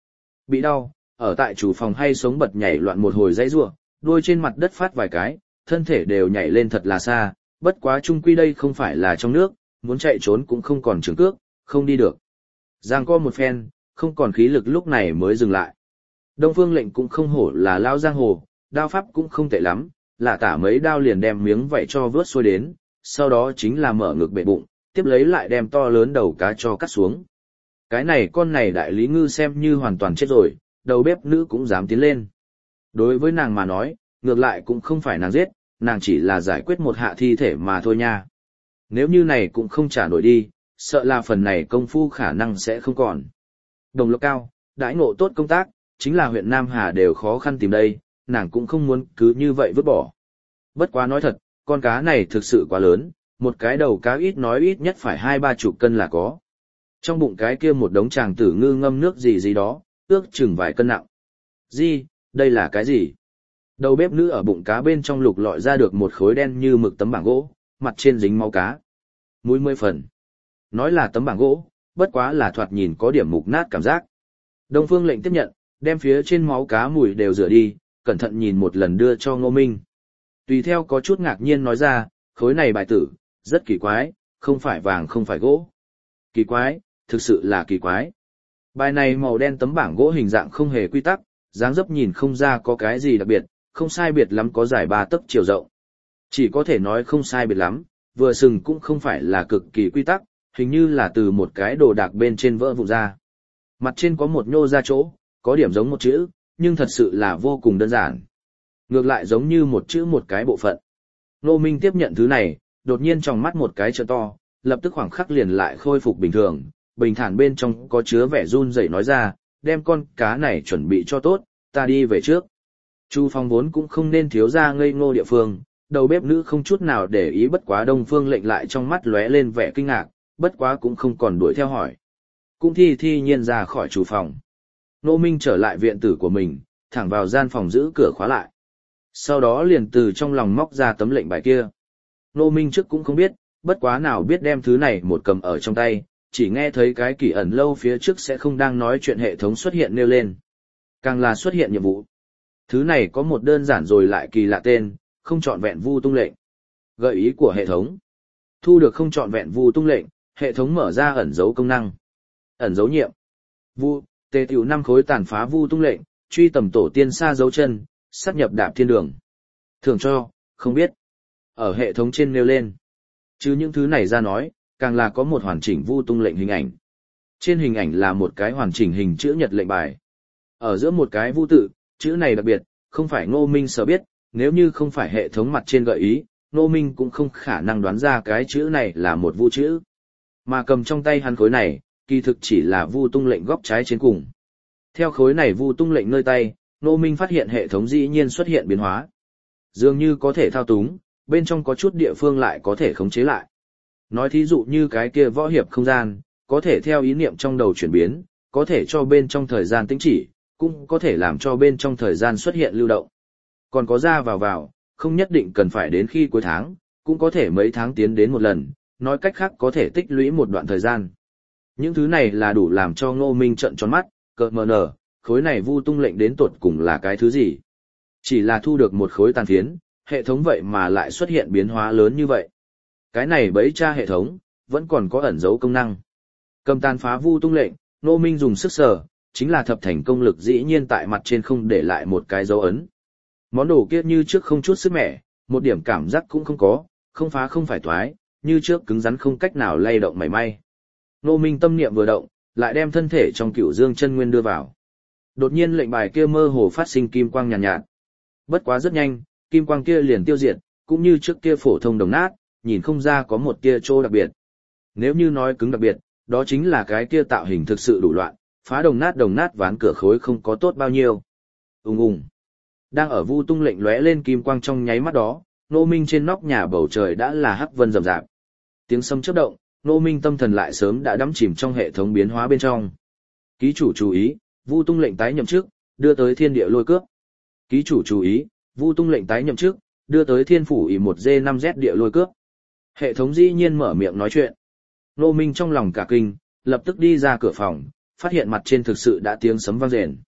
Bị đau, ở tại chủ phòng hay sống bật nhảy loạn một hồi dãy rủa, đuôi trên mặt đất phát vài cái, thân thể đều nhảy lên thật là xa, bất quá chung quy đây không phải là trong nước, muốn chạy trốn cũng không còn trường cước, không đi được. Giang co một phen, không còn khí lực lúc này mới dừng lại. Đông Phương Lệnh cũng không hổ là lao giang hồ, đao pháp cũng không tệ lắm, lạ tả mấy đao liền đem miếng vảy cho vớt xuôi đến, sau đó chính là mở ngực bệ bụng, tiếp lấy lại đem to lớn đầu cá cho cắt xuống. Cái này con này đại lý ngư xem như hoàn toàn chết rồi, đầu bếp nữ cũng dám tiến lên. Đối với nàng mà nói, ngược lại cũng không phải nàng giết, nàng chỉ là giải quyết một hạ thi thể mà thôi nha. Nếu như này cũng không trả nổi đi, sợ là phần này công phu khả năng sẽ không còn. Đồng lộc cao, đãi ngộ tốt công tác, chính là huyện Nam Hà đều khó khăn tìm đây, nàng cũng không muốn cứ như vậy vứt bỏ. Bất quá nói thật, con cá này thực sự quá lớn, một cái đầu cá ít nói ít nhất phải hai ba chục cân là có. Trong bụng cái kia một đống tràng tử ngư ngâm nước gì gì đó, ước chừng vài cân nặng. Gì, đây là cái gì? Đầu bếp nữ ở bụng cá bên trong lục lọi ra được một khối đen như mực tấm bảng gỗ, mặt trên dính máu cá. Mũi mươi phần. Nói là tấm bảng gỗ, bất quá là thoạt nhìn có điểm mục nát cảm giác. Đông Phương Lệnh tiếp nhận, đem phía trên máu cá mùi đều rửa đi, cẩn thận nhìn một lần đưa cho Ngô Minh. Tùy theo có chút ngạc nhiên nói ra, khối này bài tử, rất kỳ quái, không phải vàng không phải gỗ. Kỳ quái, thực sự là kỳ quái. Bài này màu đen tấm bảng gỗ hình dạng không hề quy tắc, dáng dấp nhìn không ra có cái gì đặc biệt, không sai biệt lắm có dài ba tấc chiều rộng. Chỉ có thể nói không sai biệt lắm, vừa sừng cũng không phải là cực kỳ quy tắc, hình như là từ một cái đồ đạc bên trên vỡ vụn ra. Mặt trên có một nhô ra chỗ, có điểm giống một chữ, nhưng thật sự là vô cùng đơn giản. Ngược lại giống như một chữ một cái bộ phận. Ngô Minh tiếp nhận thứ này, đột nhiên trong mắt một cái trợ to, lập tức khoảng khắc liền lại khôi phục bình thường, bình thản bên trong có chứa vẻ run rẩy nói ra, đem con cá này chuẩn bị cho tốt, ta đi về trước. Chu Phong vốn cũng không nên thiếu ra ngây ngô địa phương, đầu bếp nữ không chút nào để ý, bất quá Đông Phương Lệnh lại trong mắt lóe lên vẻ kinh ngạc, bất quá cũng không còn đuổi theo hỏi. Cũng thi thi nhiên ra khỏi chủ phòng. Ngô Minh trở lại viện tử của mình, thẳng vào gian phòng giữ cửa khóa lại. Sau đó liền từ trong lòng móc ra tấm lệnh bài kia. Ngô Minh trước cũng không biết, bất quá nào biết đem thứ này một cầm ở trong tay, chỉ nghe thấy cái kỳ ẩn lâu phía trước sẽ không đang nói chuyện hệ thống xuất hiện nêu lên. Càng là xuất hiện nhiệm vụ. Thứ này có một đơn giản rồi lại kỳ lạ tên, không trọn vẹn vu tung lệnh. Gợi ý của hệ thống. Thu được không trọn vẹn vu tung lệnh, hệ thống mở ra ẩn dấu công năng. Ẩn dấu nhiệm. Vu, tề tiểu năm khối tàn phá vu tung lệnh, truy tầm tổ tiên xa dấu chân, sát nhập đạp thiên đường. Thưởng cho, không biết. Ở hệ thống trên nêu lên. Chứ những thứ này ra nói, càng là có một hoàn chỉnh vu tung lệnh hình ảnh. Trên hình ảnh là một cái hoàn chỉnh hình chữ nhật lệnh bài. Ở giữa một cái vu tự, chữ này đặc biệt, không phải Ngô Minh sở biết, nếu như không phải hệ thống mặt trên gợi ý, Ngô Minh cũng không khả năng đoán ra cái chữ này là một vu chữ. Mà cầm trong tay hắn khối này, kỳ thực chỉ là vu tung lệnh góc trái trên cùng. Theo khối này vu tung lệnh nơi tay, Ngô Minh phát hiện hệ thống dĩ nhiên xuất hiện biến hóa. Dường như có thể thao túng, bên trong có chút địa phương lại có thể khống chế lại. Nói thí dụ như cái kia võ hiệp không gian, có thể theo ý niệm trong đầu chuyển biến, có thể cho bên trong thời gian tĩnh chỉ, cũng có thể làm cho bên trong thời gian xuất hiện lưu động. Còn có ra vào vào, không nhất định cần phải đến khi cuối tháng, cũng có thể mấy tháng tiến đến một lần, nói cách khác có thể tích lũy một đoạn thời gian. Những thứ này là đủ làm cho Ngô Minh trợn tròn mắt, cợt mờ nở, khối này vu tung lệnh đến tột cùng là cái thứ gì. Chỉ là thu được một khối tàn phiến, hệ thống vậy mà lại xuất hiện biến hóa lớn như vậy. Cái này bấy tra hệ thống, vẫn còn có ẩn dấu công năng. Cầm tàn phá vu tung lệnh, Ngô Minh dùng sức sờ, chính là thập thành công lực dĩ nhiên tại mặt trên không để lại một cái dấu ấn. Món đồ kia như trước không chút sức mẻ, một điểm cảm giác cũng không có, không phá không phải toái, như trước cứng rắn không cách nào lay động mảy may. Ngô Minh tâm niệm vừa động, lại đem thân thể trong Cửu Dương chân nguyên đưa vào. Đột nhiên lệnh bài kia mơ hồ phát sinh kim quang nhàn nhạt, nhạt. Bất quá rất nhanh, kim quang kia liền tiêu diệt, cũng như trước kia phổ thông đồng nát, nhìn không ra có một tia chỗ đặc biệt. Nếu như nói cứng đặc biệt, đó chính là cái kia tạo hình thực sự đủ loạn, phá đồng nát đồng nát ván cửa khối không có tốt bao nhiêu. Ùng ùng. Đang ở vu tung lệnh lóe lên kim quang trong nháy mắt đó, Ngô Minh trên nóc nhà bầu trời đã là hắc vân rậm rạp. Tiếng sấm chớp động, Ngô Minh tâm thần lại sớm đã đắm chìm trong hệ thống biến hóa bên trong. Ký chủ chú ý, vu tung lệnh tái nhậm chức, đưa tới thiên địa lôi cướp. Ký chủ chú ý, vu tung lệnh tái nhậm chức, đưa tới thiên phủ ỷ một G năm Z địa lôi cướp. Hệ thống dĩ nhiên mở miệng nói chuyện. Ngô Minh trong lòng cả kinh, lập tức đi ra cửa phòng, phát hiện mặt trên thực sự đã tiếng sấm vang rền.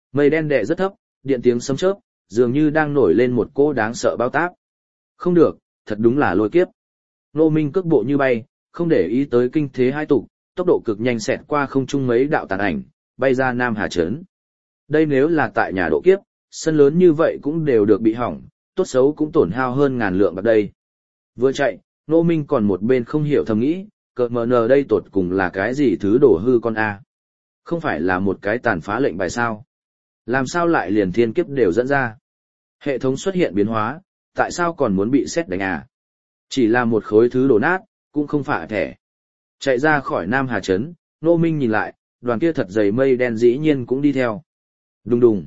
Mây đen đè rất thấp, điện tiếng sấm chớp, dường như đang nổi lên một cỗ đáng sợ bao táp. Không được, thật đúng là lôi kiếp. Ngô Minh cước bộ như bay, không để ý tới kinh thế hai tục, tốc độ cực nhanh xẹt qua không trung mấy đạo tàn ảnh, bay ra Nam Hà Trấn. Đây nếu là tại nhà độ kiếp, sân lớn như vậy cũng đều được bị hỏng, tốt xấu cũng tổn hao hơn ngàn lượng bạc đây. Vừa chạy, Ngô Minh còn một bên không hiểu thầm nghĩ, cờ mờ nờ đây tột cùng là cái gì thứ đổ hư con A. Không phải là một cái tàn phá lệnh bài sao. Làm sao lại liền thiên kiếp đều dẫn ra. Hệ thống xuất hiện biến hóa, tại sao còn muốn bị xét đánh à? Chỉ là một khối thứ đổ nát, cũng không phải thẻ. Chạy ra khỏi Nam Hà Trấn, Ngô Minh nhìn lại, đoàn kia thật dày mây đen dĩ nhiên cũng đi theo. Đùng đùng.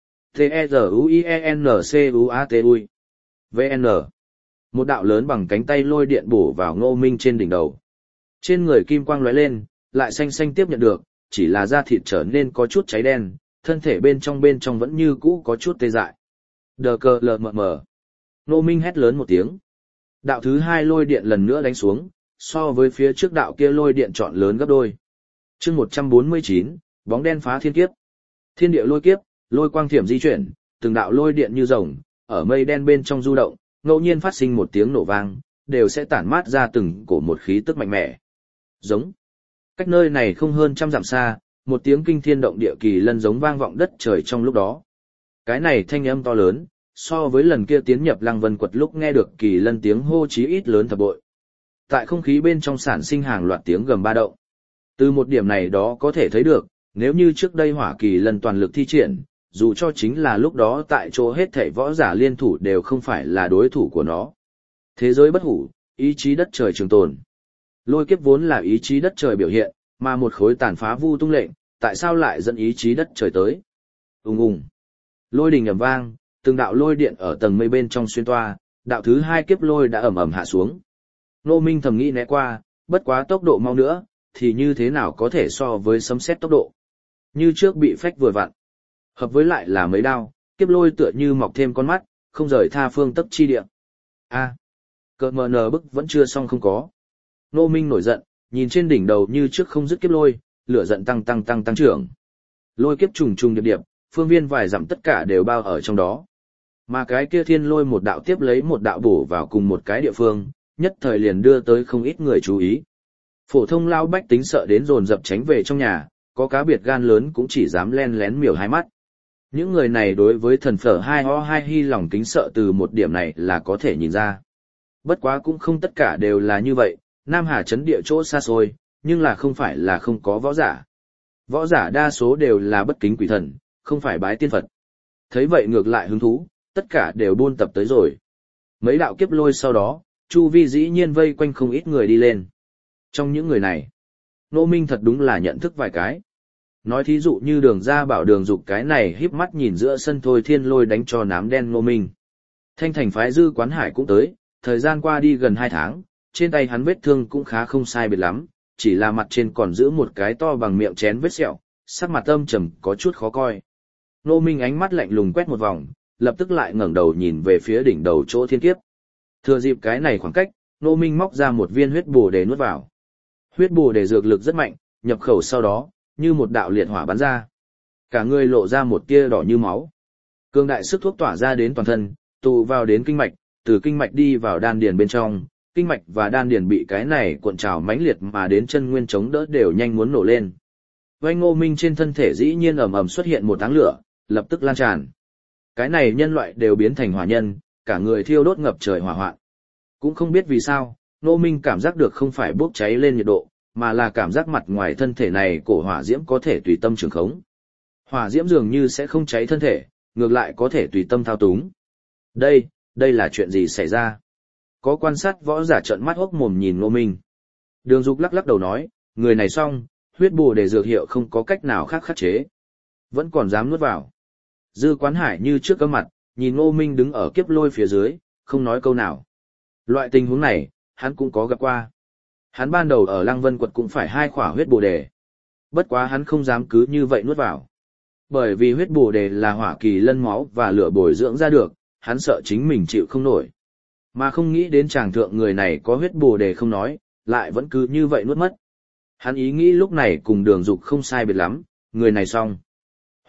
T-E-Z-U-I-E-N-C-U-A-T-U vê en. Một đạo lớn bằng cánh tay lôi điện bổ vào Ngô Minh trên đỉnh đầu. Trên người kim quang lóe lên, lại xanh xanh tiếp nhận được, chỉ là da thịt trở nên có chút cháy đen, thân thể bên trong bên trong vẫn như cũ có chút tê dại. Đờ cờ lờ mờ mờ. Ngô Minh hét lớn một tiếng. Đạo thứ hai lôi điện lần nữa đánh xuống, so với phía trước đạo kia lôi điện trọn lớn gấp đôi. Chương một trăm bốn mươi chín, bóng đen phá thiên kiếp. Thiên địa lôi kiếp, lôi quang thiểm di chuyển, từng đạo lôi điện như rồng, ở mây đen bên trong du động, ngẫu nhiên phát sinh một tiếng nổ vang, đều sẽ tản mát ra từng cổ một khí tức mạnh mẽ. Giống. Cách nơi này không hơn trăm dặm xa, một tiếng kinh thiên động địa kỳ lân giống vang vọng đất trời trong lúc đó. Cái này thanh âm to lớn, so với lần kia tiến nhập Lăng Vân Quật lúc nghe được kỳ lân tiếng hô chí ít lớn thập bội. Tại không khí bên trong sản sinh hàng loạt tiếng gầm ba động. Từ một điểm này đó có thể thấy được, nếu như trước đây hỏa kỳ lân toàn lực thi triển, dù cho chính là lúc đó tại chỗ hết thảy võ giả liên thủ đều không phải là đối thủ của nó. Thế giới bất hủ, ý chí đất trời trường tồn. Lôi kiếp vốn là ý chí đất trời biểu hiện, mà một khối tàn phá vu tung lệnh, tại sao lại dẫn ý chí đất trời tới? Ùng ùng. Lôi đình ầm vang, từng đạo lôi điện ở tầng mây bên trong xuyên toa, đạo thứ hai kiếp lôi đã ầm ầm hạ xuống. Ngô Minh thầm nghĩ né qua, bất quá tốc độ mau nữa, thì như thế nào có thể so với sấm sét tốc độ. Như trước bị phách vừa vặn. Hợp với lại là mấy đao, kiếp lôi tựa như mọc thêm con mắt, không rời tha phương tấc chi địa. A, cờ mờ nờ bức vẫn chưa xong không có. Ngô Minh nổi giận, nhìn trên đỉnh đầu như trước không dứt kiếp lôi, lửa giận tăng tăng tăng tăng trưởng. Lôi kiếp trùng trùng điệp điệp, phương viên vài dặm tất cả đều bao ở trong đó. Mà cái kia thiên lôi một đạo tiếp lấy một đạo bổ vào cùng một cái địa phương, nhất thời liền đưa tới không ít người chú ý. Phổ thông lao bách tính sợ đến dồn dập tránh về trong nhà, có cá biệt gan lớn cũng chỉ dám len lén miểu hai mắt. Những người này đối với thần phở hai ho hai hy lòng kính sợ từ một điểm này là có thể nhìn ra. Bất quá cũng không tất cả đều là như vậy, Nam Hà Trấn địa chỗ xa xôi, nhưng là không phải là không có võ giả. Võ giả đa số đều là bất kính quỷ thần, không phải bái tiên Phật. Thấy vậy ngược lại hứng thú, tất cả đều buôn tập tới rồi. Mấy đạo kiếp lôi sau đó, chu vi dĩ nhiên vây quanh không ít người đi lên. Trong những người này, Ngô Minh thật đúng là nhận thức vài cái. Nói thí dụ như Đường Gia Bảo Đường Dục cái này híp mắt nhìn giữa sân thôi thiên lôi đánh cho nám đen Ngô Minh. Thanh thành phái Dư Quán Hải cũng tới, thời gian qua đi gần hai tháng, trên tay hắn vết thương cũng khá không sai biệt lắm, chỉ là mặt trên còn giữ một cái to bằng miệng chén vết sẹo, sắc mặt âm trầm có chút khó coi. Ngô Minh ánh mắt lạnh lùng quét một vòng, lập tức lại ngẩng đầu nhìn về phía đỉnh đầu chỗ thiên kiếp. Thừa dịp cái này khoảng cách, Ngô Minh móc ra một viên huyết bồ đề nuốt vào. Huyết bồ đề dược lực rất mạnh, nhập khẩu sau đó, như một đạo liệt hỏa bắn ra. Cả người lộ ra một tia đỏ như máu. Cương đại sức thuốc tỏa ra đến toàn thân, tụ vào đến kinh mạch, từ kinh mạch đi vào đan điền bên trong, kinh mạch và đan điền bị cái này cuộn trào mãnh liệt mà đến chân nguyên chống đỡ đều nhanh muốn nổ lên. Oanh Ngô Minh trên thân thể dĩ nhiên ầm ầm xuất hiện một áng lửa, lập tức lan tràn. Cái này nhân loại đều biến thành hỏa nhân, cả người thiêu đốt ngập trời hỏa hoạn. Cũng không biết vì sao, Ngô Minh cảm giác được không phải bốc cháy lên nhiệt độ, mà là cảm giác mặt ngoài thân thể này cổ hỏa diễm có thể tùy tâm trường khống. Hỏa diễm dường như sẽ không cháy thân thể, ngược lại có thể tùy tâm thao túng. Đây, đây là chuyện gì xảy ra? Có quan sát võ giả trợn mắt hốc mồm nhìn Ngô Minh. Đường Dục lắc lắc đầu nói, người này xong, huyết bồ đề dược hiệu không có cách nào khác khắc chế. Vẫn còn dám nuốt vào. Dư Quán Hải như trước cơ mặt, nhìn Ngô Minh đứng ở kiếp lôi phía dưới, không nói câu nào. Loại tình huống này, hắn cũng có gặp qua. Hắn ban đầu ở Lăng Vân Quật cũng phải hai khỏa huyết bồ đề. Bất quá hắn không dám cứ như vậy nuốt vào. Bởi vì huyết bồ đề là hỏa kỳ lân máu và lửa bồi dưỡng ra được, hắn sợ chính mình chịu không nổi. Mà không nghĩ đến chàng thượng người này có huyết bồ đề không nói, lại vẫn cứ như vậy nuốt mất. Hắn ý nghĩ lúc này cùng Đường Dục không sai biệt lắm, người này xong.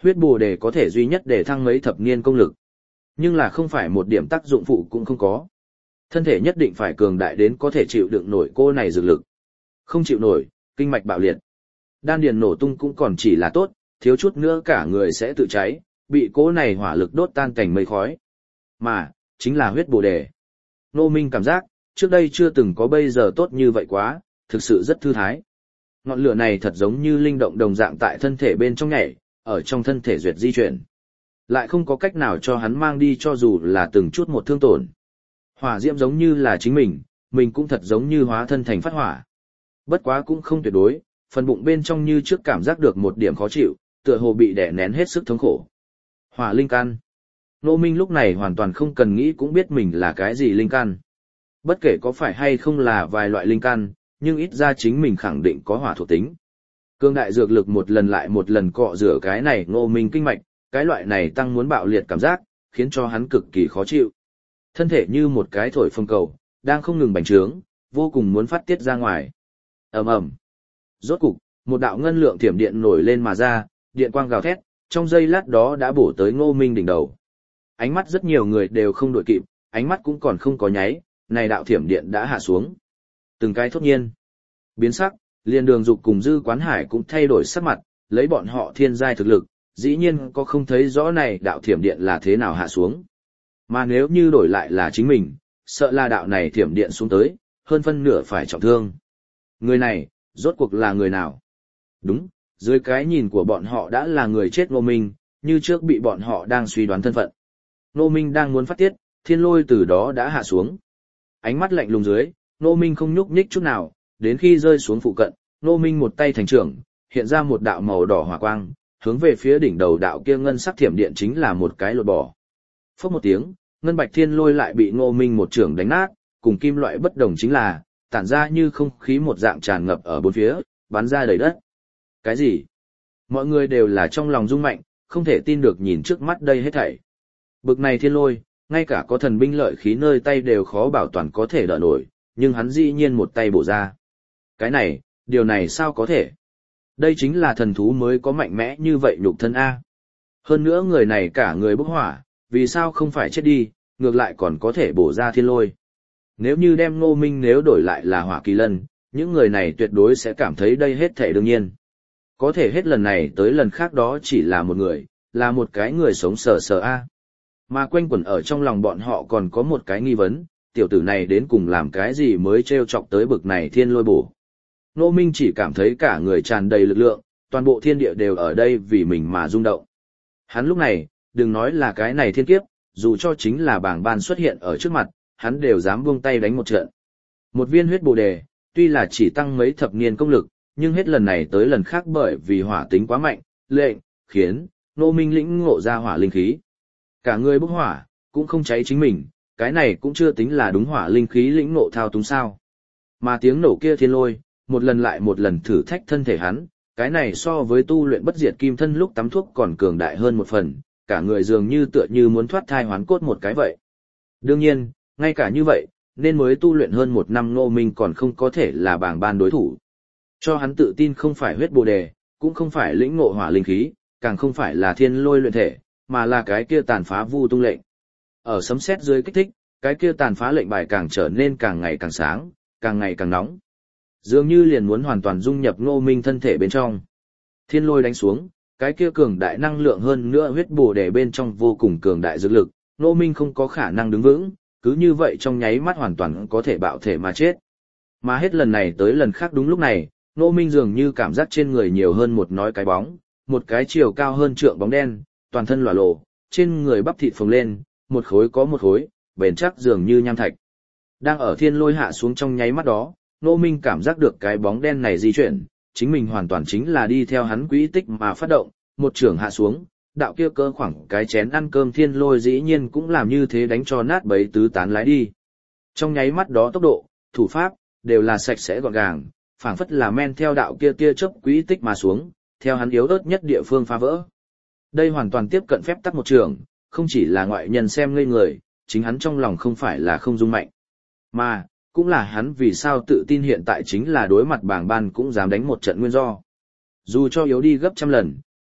Huyết bồ đề có thể duy nhất để thăng mấy thập niên công lực. Nhưng là không phải một điểm tác dụng phụ cũng không có. Thân thể nhất định phải cường đại đến có thể chịu đựng nổi cô này dược lực. Không chịu nổi, kinh mạch bạo liệt. Đan điền nổ tung cũng còn chỉ là tốt, thiếu chút nữa cả người sẽ tự cháy, bị cô này hỏa lực đốt tan thành mây khói. Mà, chính là huyết bồ đề. Ngô Minh cảm giác, trước đây chưa từng có bây giờ tốt như vậy quá, thực sự rất thư thái. Ngọn lửa này thật giống như linh động đồng dạng tại thân thể bên trong nhảy, ở trong thân thể duyệt di chuyển. Lại không có cách nào cho hắn mang đi cho dù là từng chút một thương tổn. Hỏa diễm giống như là chính mình, mình cũng thật giống như hóa thân thành phát hỏa. Bất quá cũng không tuyệt đối, phần bụng bên trong như trước cảm giác được một điểm khó chịu, tựa hồ bị đè nén hết sức thống khổ. Hỏa linh căn. Ngô Minh lúc này hoàn toàn không cần nghĩ cũng biết mình là cái gì linh căn. Bất kể có phải hay không là vài loại linh căn, nhưng ít ra chính mình khẳng định có hỏa thuộc tính. Cương đại dược lực một lần lại một lần cọ rửa cái này Ngô Minh kinh mạch, cái loại này tăng muốn bạo liệt cảm giác, khiến cho hắn cực kỳ khó chịu. Thân thể như một cái thổi phồng cầu, đang không ngừng bành trướng, vô cùng muốn phát tiết ra ngoài. Ầm ầm. Rốt cục, một đạo ngân lượng thiểm điện nổi lên mà ra, điện quang gào thét, trong giây lát đó đã bổ tới Ngô Minh đỉnh đầu. Ánh mắt rất nhiều người đều không đội kịp, ánh mắt cũng còn không có nháy, này đạo thiểm điện đã hạ xuống. Từng cái thốt nhiên. Biến sắc, liền Đường Dục cùng Dư Quán Hải cũng thay đổi sắc mặt, lấy bọn họ thiên giai thực lực, dĩ nhiên có không thấy rõ này đạo thiểm điện là thế nào hạ xuống. Mà nếu như đổi lại là chính mình, sợ là đạo này thiểm điện xuống tới, hơn phân nửa phải trọng thương. Người này, rốt cuộc là người nào? Đúng, dưới cái nhìn của bọn họ đã là người chết Ngô Minh, như trước bị bọn họ đang suy đoán thân phận. Ngô Minh đang muốn phát tiết, thiên lôi từ đó đã hạ xuống. Ánh mắt lạnh lùng dưới, Ngô Minh không nhúc nhích chút nào, đến khi rơi xuống phụ cận, Ngô Minh một tay thành trưởng, hiện ra một đạo màu đỏ hỏa quang, hướng về phía đỉnh đầu đạo kia ngân sắc thiểm điện chính là một cái lột bỏ. Phốc một tiếng, ngân bạch thiên lôi lại bị Ngô Minh một trưởng đánh nát, cùng kim loại bất đồng chính là, tản ra như không khí một dạng tràn ngập ở bốn phía, bắn ra đầy đất. Cái gì? Mọi người đều là trong lòng rung mạnh, không thể tin được nhìn trước mắt đây hết thảy. Bực này thiên lôi, ngay cả có thần binh lợi khí nơi tay đều khó bảo toàn có thể đỡ nổi, nhưng hắn dĩ nhiên một tay bổ ra. Cái này, điều này sao có thể? Đây chính là thần thú mới có mạnh mẽ như vậy nhục thân A. Hơn nữa người này cả người bốc hỏa, vì sao không phải chết đi, ngược lại còn có thể bổ ra thiên lôi. Nếu như đem Ngô Minh nếu đổi lại là Hỏa Kỳ Lân, những người này tuyệt đối sẽ cảm thấy đây hết thể đương nhiên. Có thể hết lần này tới lần khác đó chỉ là một người, là một cái người sống sờ sờ A. Mà quanh quẩn ở trong lòng bọn họ còn có một cái nghi vấn, tiểu tử này đến cùng làm cái gì mới trêu chọc tới bực này thiên lôi bổ. Ngô Minh chỉ cảm thấy cả người tràn đầy lực lượng, toàn bộ thiên địa đều ở đây vì mình mà rung động. Hắn lúc này, đừng nói là cái này thiên kiếp, dù cho chính là bảng ban xuất hiện ở trước mặt, hắn đều dám buông tay đánh một trận. Một viên huyết bồ đề, tuy là chỉ tăng mấy thập niên công lực, nhưng hết lần này tới lần khác bởi vì hỏa tính quá mạnh, lệnh, khiến, Ngô Minh lĩnh ngộ ra hỏa linh khí. Cả người bốc hỏa, cũng không cháy chính mình, cái này cũng chưa tính là đúng hỏa linh khí lĩnh ngộ thao túng sao. Mà tiếng nổ kia thiên lôi, một lần lại một lần thử thách thân thể hắn, cái này so với tu luyện bất diệt kim thân lúc tắm thuốc còn cường đại hơn một phần, cả người dường như tựa như muốn thoát thai hoán cốt một cái vậy. Đương nhiên, ngay cả như vậy, nên mới tu luyện hơn một năm Ngô Minh còn không có thể là bảng ban đối thủ. Cho hắn tự tin không phải huyết bồ đề, cũng không phải lĩnh ngộ hỏa linh khí, càng không phải là thiên lôi luyện thể, mà là cái kia tàn phá vu tung lệnh. Ở sấm sét dưới kích thích, cái kia tàn phá lệnh bài càng trở nên càng ngày càng sáng, càng ngày càng nóng. Dường như liền muốn hoàn toàn dung nhập Ngô Minh thân thể bên trong. Thiên lôi đánh xuống, cái kia cường đại năng lượng hơn nữa huyết bổ đề bên trong vô cùng cường đại dược lực, Ngô Minh không có khả năng đứng vững, cứ như vậy trong nháy mắt hoàn toàn có thể bạo thể mà chết. Mà hết lần này tới lần khác đúng lúc này, Ngô Minh dường như cảm giác trên người nhiều hơn một nói cái bóng, một cái chiều cao hơn trượng bóng đen, toàn thân lòa lộ, trên người bắp thịt phồng lên, một khối có một khối, bền chắc dường như nham thạch. Đang ở thiên lôi hạ xuống trong nháy mắt đó, Ngô Minh cảm giác được cái bóng đen này di chuyển, chính mình hoàn toàn chính là đi theo hắn quỹ tích mà phát động, một trường hạ xuống, đạo kia cơ khoảng cái chén ăn cơm thiên lôi dĩ nhiên cũng làm như thế đánh cho nát bấy tứ tán lái đi. Trong nháy mắt đó tốc độ, thủ pháp, đều là sạch sẽ gọn gàng, phảng phất là men theo đạo kia tia chớp quỹ tích mà xuống, theo hắn yếu ớt nhất địa phương phá vỡ. Đây hoàn toàn tiếp cận phép tắc một trường, không chỉ là ngoại nhân xem ngây người, chính hắn trong lòng không phải là không dung mạnh. Mà, cũng là hắn vì sao tự tin hiện tại chính là đối mặt bảng ban cũng dám đánh một trận nguyên do. Dù cho yếu đi gấp trăm lần,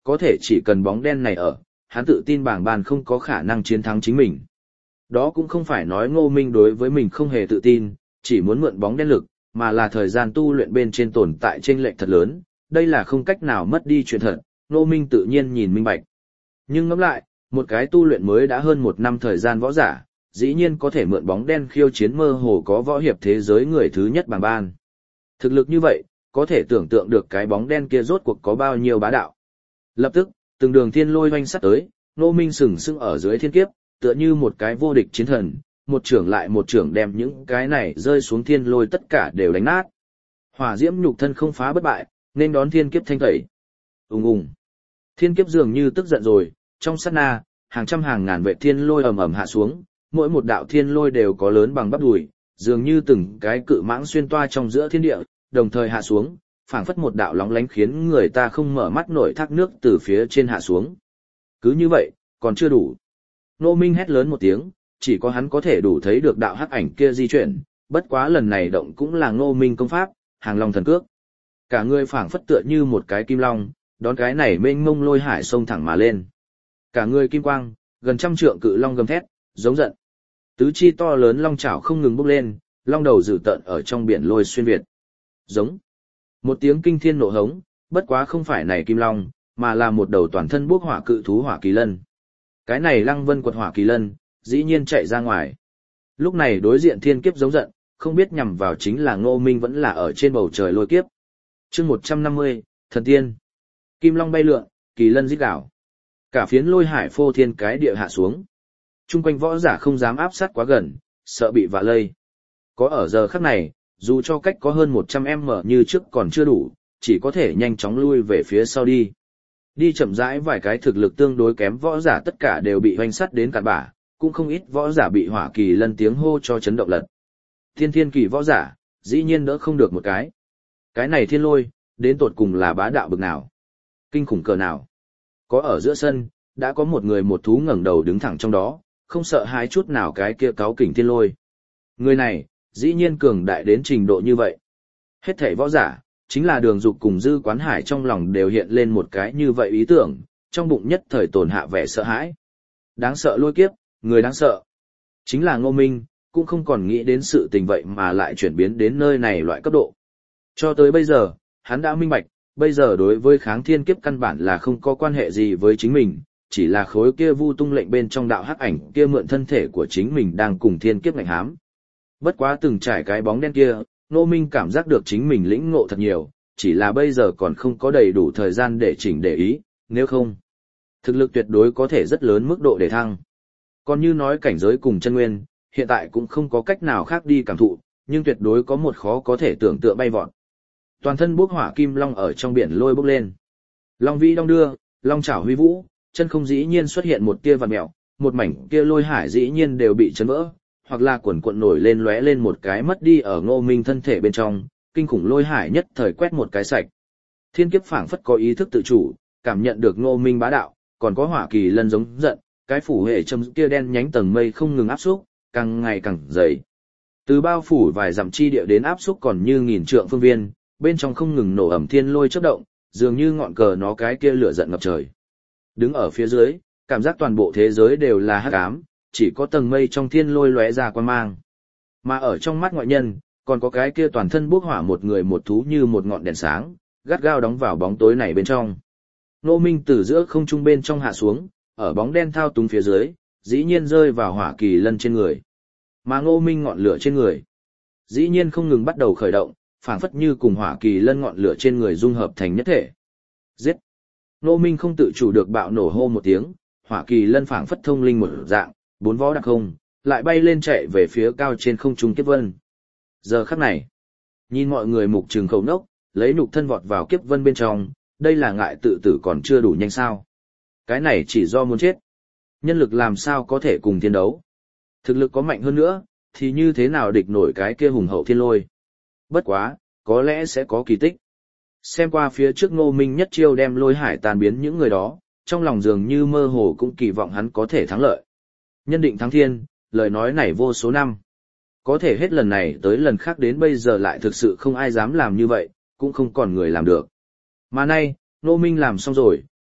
có thể chỉ cần bóng đen này ở, hắn tự tin bảng bàn không có khả năng chiến thắng chính mình. Đó cũng không phải nói Ngô Minh đối với mình không hề tự tin, chỉ muốn mượn bóng đen lực, mà là thời gian tu luyện bên trên tồn tại chênh lệch thật lớn, đây là không cách nào mất đi chuyện thật, Ngô Minh tự nhiên nhìn minh bạch. Nhưng ngẫm lại, một cái tu luyện mới đã hơn một năm thời gian võ giả, dĩ nhiên có thể mượn bóng đen khiêu chiến mơ hồ có võ hiệp thế giới người thứ nhất bảng ban. Thực lực như vậy, có thể tưởng tượng được cái bóng đen kia rốt cuộc có bao nhiêu bá đạo. Lập tức, từng đường thiên lôi hoanh sắt tới, Ngô Minh sừng sững ở dưới thiên kiếp, tựa như một cái vô địch chiến thần, một trưởng lại một trưởng đem những cái này rơi xuống thiên lôi tất cả đều đánh nát. Hỏa diễm nhục thân không phá bất bại, nên đón thiên kiếp thanh tẩy. Ùng ùng. Thiên kiếp dường như tức giận rồi, trong sát na, hàng trăm hàng ngàn vệ thiên lôi ầm ầm hạ xuống, mỗi một đạo thiên lôi đều có lớn bằng bắp đùi, dường như từng cái cự mãng xuyên toa trong giữa thiên địa, đồng thời hạ xuống, phảng phất một đạo lóng lánh khiến người ta không mở mắt nổi thác nước từ phía trên hạ xuống. Cứ như vậy, còn chưa đủ. Ngô Minh hét lớn một tiếng, chỉ có hắn có thể đủ thấy được đạo hắc ảnh kia di chuyển, bất quá lần này động cũng là Ngô Minh công pháp, hàng long thần cước. Cả người phảng phất tựa như một cái kim long, đón cái này mênh mông lôi hải xông thẳng mà lên. Cả người kim quang, gần trăm trượng cự long gầm thét, giống giận. Tứ chi to lớn long chảo không ngừng bốc lên, long đầu dữ tợn ở trong biển lôi xuyên việt. Giống. Một tiếng kinh thiên nộ hống, bất quá không phải này kim long, mà là một đầu toàn thân bốc hỏa cự thú hỏa kỳ lân. Cái này Lăng Vân quật hỏa kỳ lân, dĩ nhiên chạy ra ngoài. Lúc này đối diện thiên kiếp giống giận, không biết nhằm vào chính là Ngô Minh vẫn là ở trên bầu trời lôi kiếp. Chương một trăm năm mươi, Thần Tiên. Kim long bay lượn, kỳ lân rít gào. Cả phiến lôi hải phô thiên cái địa hạ xuống. Trung quanh võ giả không dám áp sát quá gần, sợ bị vạ lây. Có ở giờ khắc này, dù cho cách có hơn một trăm m như trước còn chưa đủ, chỉ có thể nhanh chóng lui về phía sau đi. Đi chậm rãi vài cái thực lực tương đối kém võ giả tất cả đều bị hoành sắt đến cạn bả, cũng không ít võ giả bị hỏa kỳ lân tiếng hô cho chấn động lật. Thiên thiên kỳ võ giả, dĩ nhiên đỡ không được một cái. Cái này thiên lôi, đến tột cùng là bá đạo bực nào? Kinh khủng cỡ nào? Có ở giữa sân, đã có một người một thú ngẩng đầu đứng thẳng trong đó, không sợ hãi chút nào cái kia cáu kỉnh thiên lôi. Người này, dĩ nhiên cường đại đến trình độ như vậy. Hết thảy võ giả, chính là Đường Dục cùng Dư Quán Hải trong lòng đều hiện lên một cái như vậy ý tưởng, trong bụng nhất thời tổn hạ vẻ sợ hãi. Đáng sợ lôi kiếp, người đáng sợ. Chính là Ngô Minh, cũng không còn nghĩ đến sự tình vậy mà lại chuyển biến đến nơi này loại cấp độ. Cho tới bây giờ, hắn đã minh bạch, bây giờ đối với kháng thiên kiếp căn bản là không có quan hệ gì với chính mình, chỉ là khối kia vu tung lệnh bên trong đạo hắc ảnh kia mượn thân thể của chính mình đang cùng thiên kiếp ngạnh hám. Bất quá từng trải cái bóng đen kia, Ngô Minh cảm giác được chính mình lĩnh ngộ thật nhiều, chỉ là bây giờ còn không có đầy đủ thời gian để chỉnh để ý, nếu không, thực lực tuyệt đối có thể rất lớn mức độ để thăng. Còn như nói cảnh giới cùng chân nguyên, hiện tại cũng không có cách nào khác đi cảm thụ, nhưng tuyệt đối có một khó có thể tưởng tượng bay vọt. Toàn thân bốc hỏa kim long ở trong biển lôi bốc lên. Long vĩ đong đưa, long chảo huy vũ, chân không dĩ nhiên xuất hiện một tia vằn mèo, một mảnh kia lôi hải dĩ nhiên đều bị chấn vỡ, hoặc là quần cuộn nổi lên lóe lên một cái mất đi ở Ngô Minh thân thể bên trong, kinh khủng lôi hải nhất thời quét một cái sạch. Thiên kiếp phảng phất có ý thức tự chủ, cảm nhận được Ngô Minh bá đạo, còn có hỏa kỳ lân giống giận, cái phủ hệ châm kia đen nhánh tầng mây không ngừng áp xúc, càng ngày càng dày. Từ bao phủ vài dặm chi địa đến áp xúc còn như nghìn trượng phương viên, bên trong không ngừng nổ ẩm thiên lôi chớp động, dường như ngọn cờ nó cái kia lửa giận ngập trời. Đứng ở phía dưới, cảm giác toàn bộ thế giới đều là hắc ám, chỉ có tầng mây trong thiên lôi lóe ra quang mang. Mà ở trong mắt ngoại nhân, còn có cái kia toàn thân bốc hỏa một người một thú như một ngọn đèn sáng, gắt gao đóng vào bóng tối này bên trong. Ngô Minh từ giữa không trung bên trong hạ xuống, ở bóng đen thao túng phía dưới, dĩ nhiên rơi vào hỏa kỳ lân trên người. Mà Ngô Minh ngọn lửa trên người, dĩ nhiên không ngừng bắt đầu khởi động, phảng phất như cùng hỏa kỳ lân ngọn lửa trên người dung hợp thành nhất thể. Giết! Ngô Minh không tự chủ được bạo nổ hô một tiếng, hỏa kỳ lân phảng phất thông linh một dạng, bốn vó đặc không, lại bay lên chạy về phía cao trên không trung kiếp vân. Giờ khắc này, nhìn mọi người mục trừng khẩu nốc, lấy nhục thân vọt vào kiếp vân bên trong, đây là ngại tự tử còn chưa đủ nhanh sao. Cái này chỉ do muốn chết. Nhân lực làm sao có thể cùng thiên đấu. Thực lực có mạnh hơn nữa, thì như thế nào địch nổi cái kia hùng hậu thiên lôi. Bất quá, có lẽ sẽ có kỳ tích. Xem qua phía trước Ngô Minh nhất chiêu đem lôi hải tàn biến những người đó, trong lòng dường như mơ hồ cũng kỳ vọng hắn có thể thắng lợi. Nhân định thắng thiên, lời nói này vô số năm. Có thể hết lần này tới lần khác đến bây giờ lại thực sự không ai dám làm như vậy, cũng không còn người làm được. Mà nay, Ngô Minh làm xong rồi,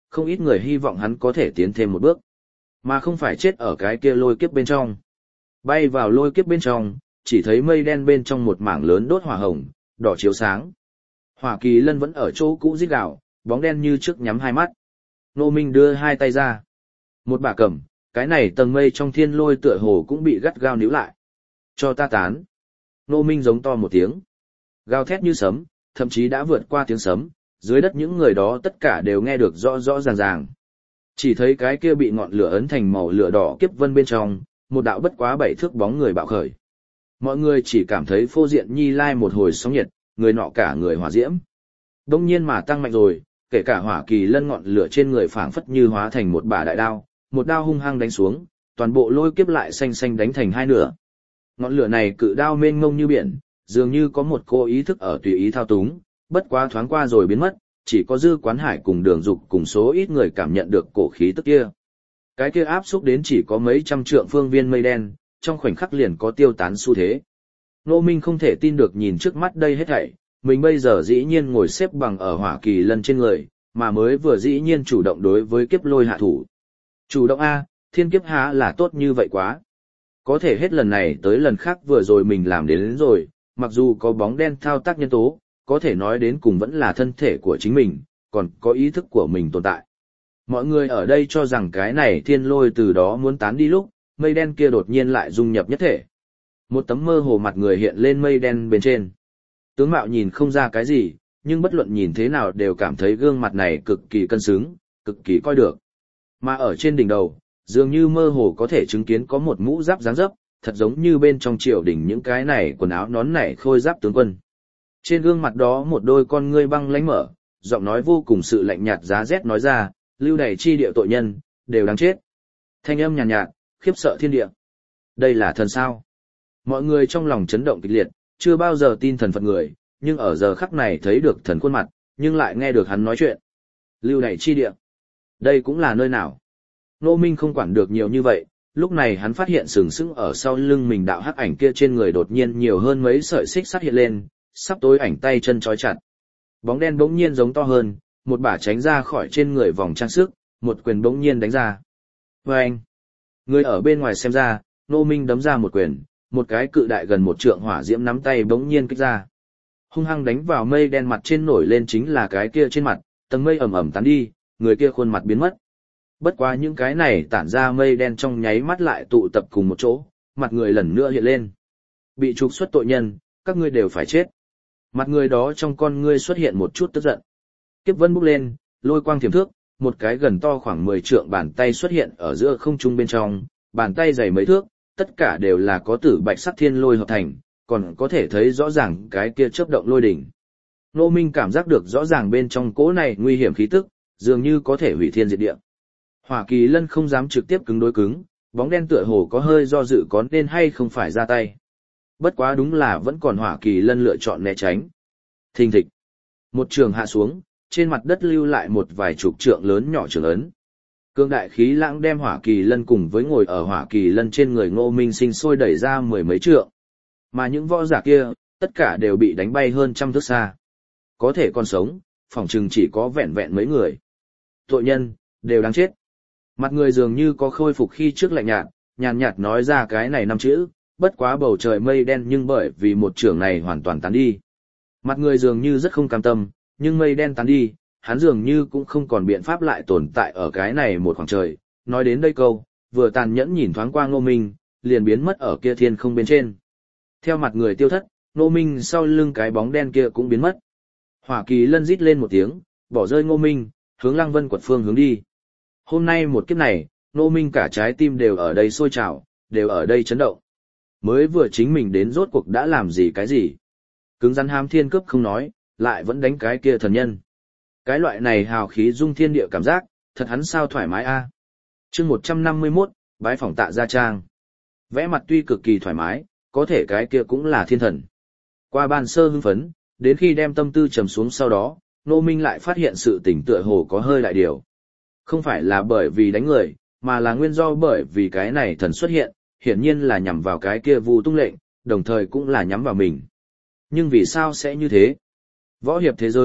không ít người hy vọng hắn có thể tiến thêm một bước, mà không phải chết ở cái kia lôi kiếp bên trong. Bay vào lôi kiếp bên trong, chỉ thấy mây đen bên trong một mảng lớn đốt hỏa hồng, đỏ chiếu sáng. Hỏa Kỳ Lân vẫn ở chỗ cũ rít gào, bóng đen như trước nhắm hai mắt. Ngô Minh đưa hai tay ra. Một bà cầm, cái này tầng mây trong thiên lôi tựa hồ cũng bị gắt gao níu lại. Cho ta tán. Ngô Minh giống to một tiếng. Gào thét như sấm, thậm chí đã vượt qua tiếng sấm, dưới đất những người đó tất cả đều nghe được rõ rõ ràng ràng. Chỉ thấy cái kia bị ngọn lửa ấn thành màu lửa đỏ kiếp vân bên trong, một đạo bất quá bảy thước bóng người bạo khởi. Mọi người chỉ cảm thấy phô diện nhi lai một hồi sóng nhiệt, người nọ cả người hỏa diễm. Đông nhiên mà tăng mạnh rồi, kể cả Hỏa Kỳ Lân ngọn lửa trên người phảng phất như hóa thành một bả đại đao, một đao hung hăng đánh xuống, toàn bộ lôi kiếp lại xanh xanh đánh thành hai nửa. Ngọn lửa này cự đao mênh mông như biển, dường như có một cô ý thức ở tùy ý thao túng, bất quá thoáng qua rồi biến mất, chỉ có Dư Quán Hải cùng Đường Dục cùng số ít người cảm nhận được cổ khí tức kia. Cái kia áp xúc đến chỉ có mấy trăm trượng phương viên mây đen, trong khoảnh khắc liền có tiêu tán xu thế. Ngô Minh không thể tin được nhìn trước mắt đây hết thảy, mình bây giờ dĩ nhiên ngồi xếp bằng ở Hỏa Kỳ Lân trên người, mà mới vừa dĩ nhiên chủ động đối với kiếp lôi hạ thủ. Chủ động A, thiên kiếp há là tốt như vậy quá. Có thể hết lần này tới lần khác vừa rồi mình làm đến, đến rồi, mặc dù có bóng đen thao tác nhân tố, có thể nói đến cùng vẫn là thân thể của chính mình, còn có ý thức của mình tồn tại. Mọi người ở đây cho rằng cái này thiên lôi từ đó muốn tán đi lúc, mây đen kia đột nhiên lại dung nhập nhất thể. Một tấm mơ hồ mặt người hiện lên mây đen bên trên. Tướng mạo nhìn không ra cái gì, nhưng bất luận nhìn thế nào đều cảm thấy gương mặt này cực kỳ cân xứng, cực kỳ coi được. Mà ở trên đỉnh đầu, dường như mơ hồ có thể chứng kiến có một mũ giáp dáng dấp, thật giống như bên trong triều đình những cái này quần áo nón nảy khôi giáp tướng quân. Trên gương mặt đó một đôi con ngươi băng lánh mở, giọng nói vô cùng sự lạnh nhạt giá rét nói ra, lưu đày chi địa tội nhân, đều đáng chết. Thanh âm nhàn nhạt, nhạt, khiếp sợ thiên địa. Đây là thần sao? Mọi người trong lòng chấn động kịch liệt, chưa bao giờ tin thần Phật người, nhưng ở giờ khắc này thấy được thần khuôn mặt, nhưng lại nghe được hắn nói chuyện. Lưu đày chi địa. Đây cũng là nơi nào? Ngô Minh không quản được nhiều như vậy, lúc này hắn phát hiện sừng sững ở sau lưng mình đạo hắc ảnh kia trên người đột nhiên nhiều hơn mấy sợi xích sắt hiện lên, sắp tối ảnh tay chân trói chặt. Bóng đen bỗng nhiên giống to hơn, một bả tránh ra khỏi trên người vòng trang sức, một quyền bỗng nhiên đánh ra. Vâng! Người ở bên ngoài xem ra, Ngô Minh đấm ra một quyền, một cái cự đại gần một trượng hỏa diễm nắm tay bỗng nhiên kích ra. Hung hăng đánh vào mây đen mặt trên nổi lên chính là cái kia trên mặt, tầng mây ẩm ẩm tán đi, người kia khuôn mặt biến mất. Bất quá những cái này tản ra mây đen trong nháy mắt lại tụ tập cùng một chỗ, mặt người lần nữa hiện lên. Bị trục xuất tội nhân, các ngươi đều phải chết. Mặt người đó trong con ngươi xuất hiện một chút tức giận. Kiếp vân bốc lên, lôi quang thiểm thước, một cái gần to khoảng mười trượng bàn tay xuất hiện ở giữa không trung bên trong, bàn tay dày mấy thước, tất cả đều là có tử bạch sắc thiên lôi hợp thành, còn có thể thấy rõ ràng cái kia chớp động lôi đỉnh. Ngô Minh cảm giác được rõ ràng bên trong cỗ này nguy hiểm khí tức, dường như có thể hủy thiên diệt địa. Hỏa Kỳ Lân không dám trực tiếp cứng đối cứng, bóng đen tựa hồ có hơi do dự có nên hay không phải ra tay. Bất quá đúng là vẫn còn Hỏa Kỳ Lân lựa chọn né tránh. Thình thịch. Một trường hạ xuống, trên mặt đất lưu lại một vài chục trượng lớn nhỏ trường ấn. Cương đại khí lãng đem Hỏa Kỳ Lân cùng với ngồi ở Hỏa Kỳ Lân trên người Ngô Minh sinh sôi đẩy ra mười mấy trượng. Mà những võ giả kia, tất cả đều bị đánh bay hơn trăm thước xa. Có thể còn sống, phỏng chừng chỉ có vẹn vẹn mấy người. Tội nhân, đều đáng chết. Mặt người dường như có khôi phục khi trước lạnh nhạt, nhàn nhạt nói ra cái này năm chữ, bất quá bầu trời mây đen nhưng bởi vì một trường này hoàn toàn tán đi. Mặt người dường như rất không cam tâm, nhưng mây đen tán đi, hắn dường như cũng không còn biện pháp lại tồn tại ở cái này một khoảng trời. Nói đến đây câu, vừa tàn nhẫn nhìn thoáng qua Ngô Minh, liền biến mất ở kia thiên không bên trên. Theo mặt người tiêu thất, Ngô Minh sau lưng cái bóng đen kia cũng biến mất. Hỏa Kỳ Lân rít lên một tiếng, bỏ rơi Ngô Minh, hướng Lăng Vân quật phương hướng đi. Hôm nay một kiếp này, Ngô Minh cả trái tim đều ở đây sôi trào, đều ở đây chấn động. Mới vừa chính mình đến rốt cuộc đã làm gì cái gì. Cứng rắn hám thiên cướp không nói, lại vẫn đánh cái kia thần nhân. Cái loại này hào khí dung thiên địa cảm giác, thật hắn sao thoải mái a. Chương một trăm năm mươi mốt, bái phỏng Tạ Gia Trang. Vẽ mặt tuy cực kỳ thoải mái, có thể cái kia cũng là thiên thần. Qua ban sơ hưng phấn, đến khi đem tâm tư trầm xuống sau đó, Ngô Minh lại phát hiện sự tỉnh tựa hồ có hơi đại điều. Không phải là bởi vì đánh người, mà là nguyên do bởi vì cái này thần xuất hiện, hiển nhiên là nhằm vào cái kia Vu Tung lệnh, đồng thời cũng là nhắm vào mình. Nhưng vì sao sẽ như thế? Võ hiệp thế giới,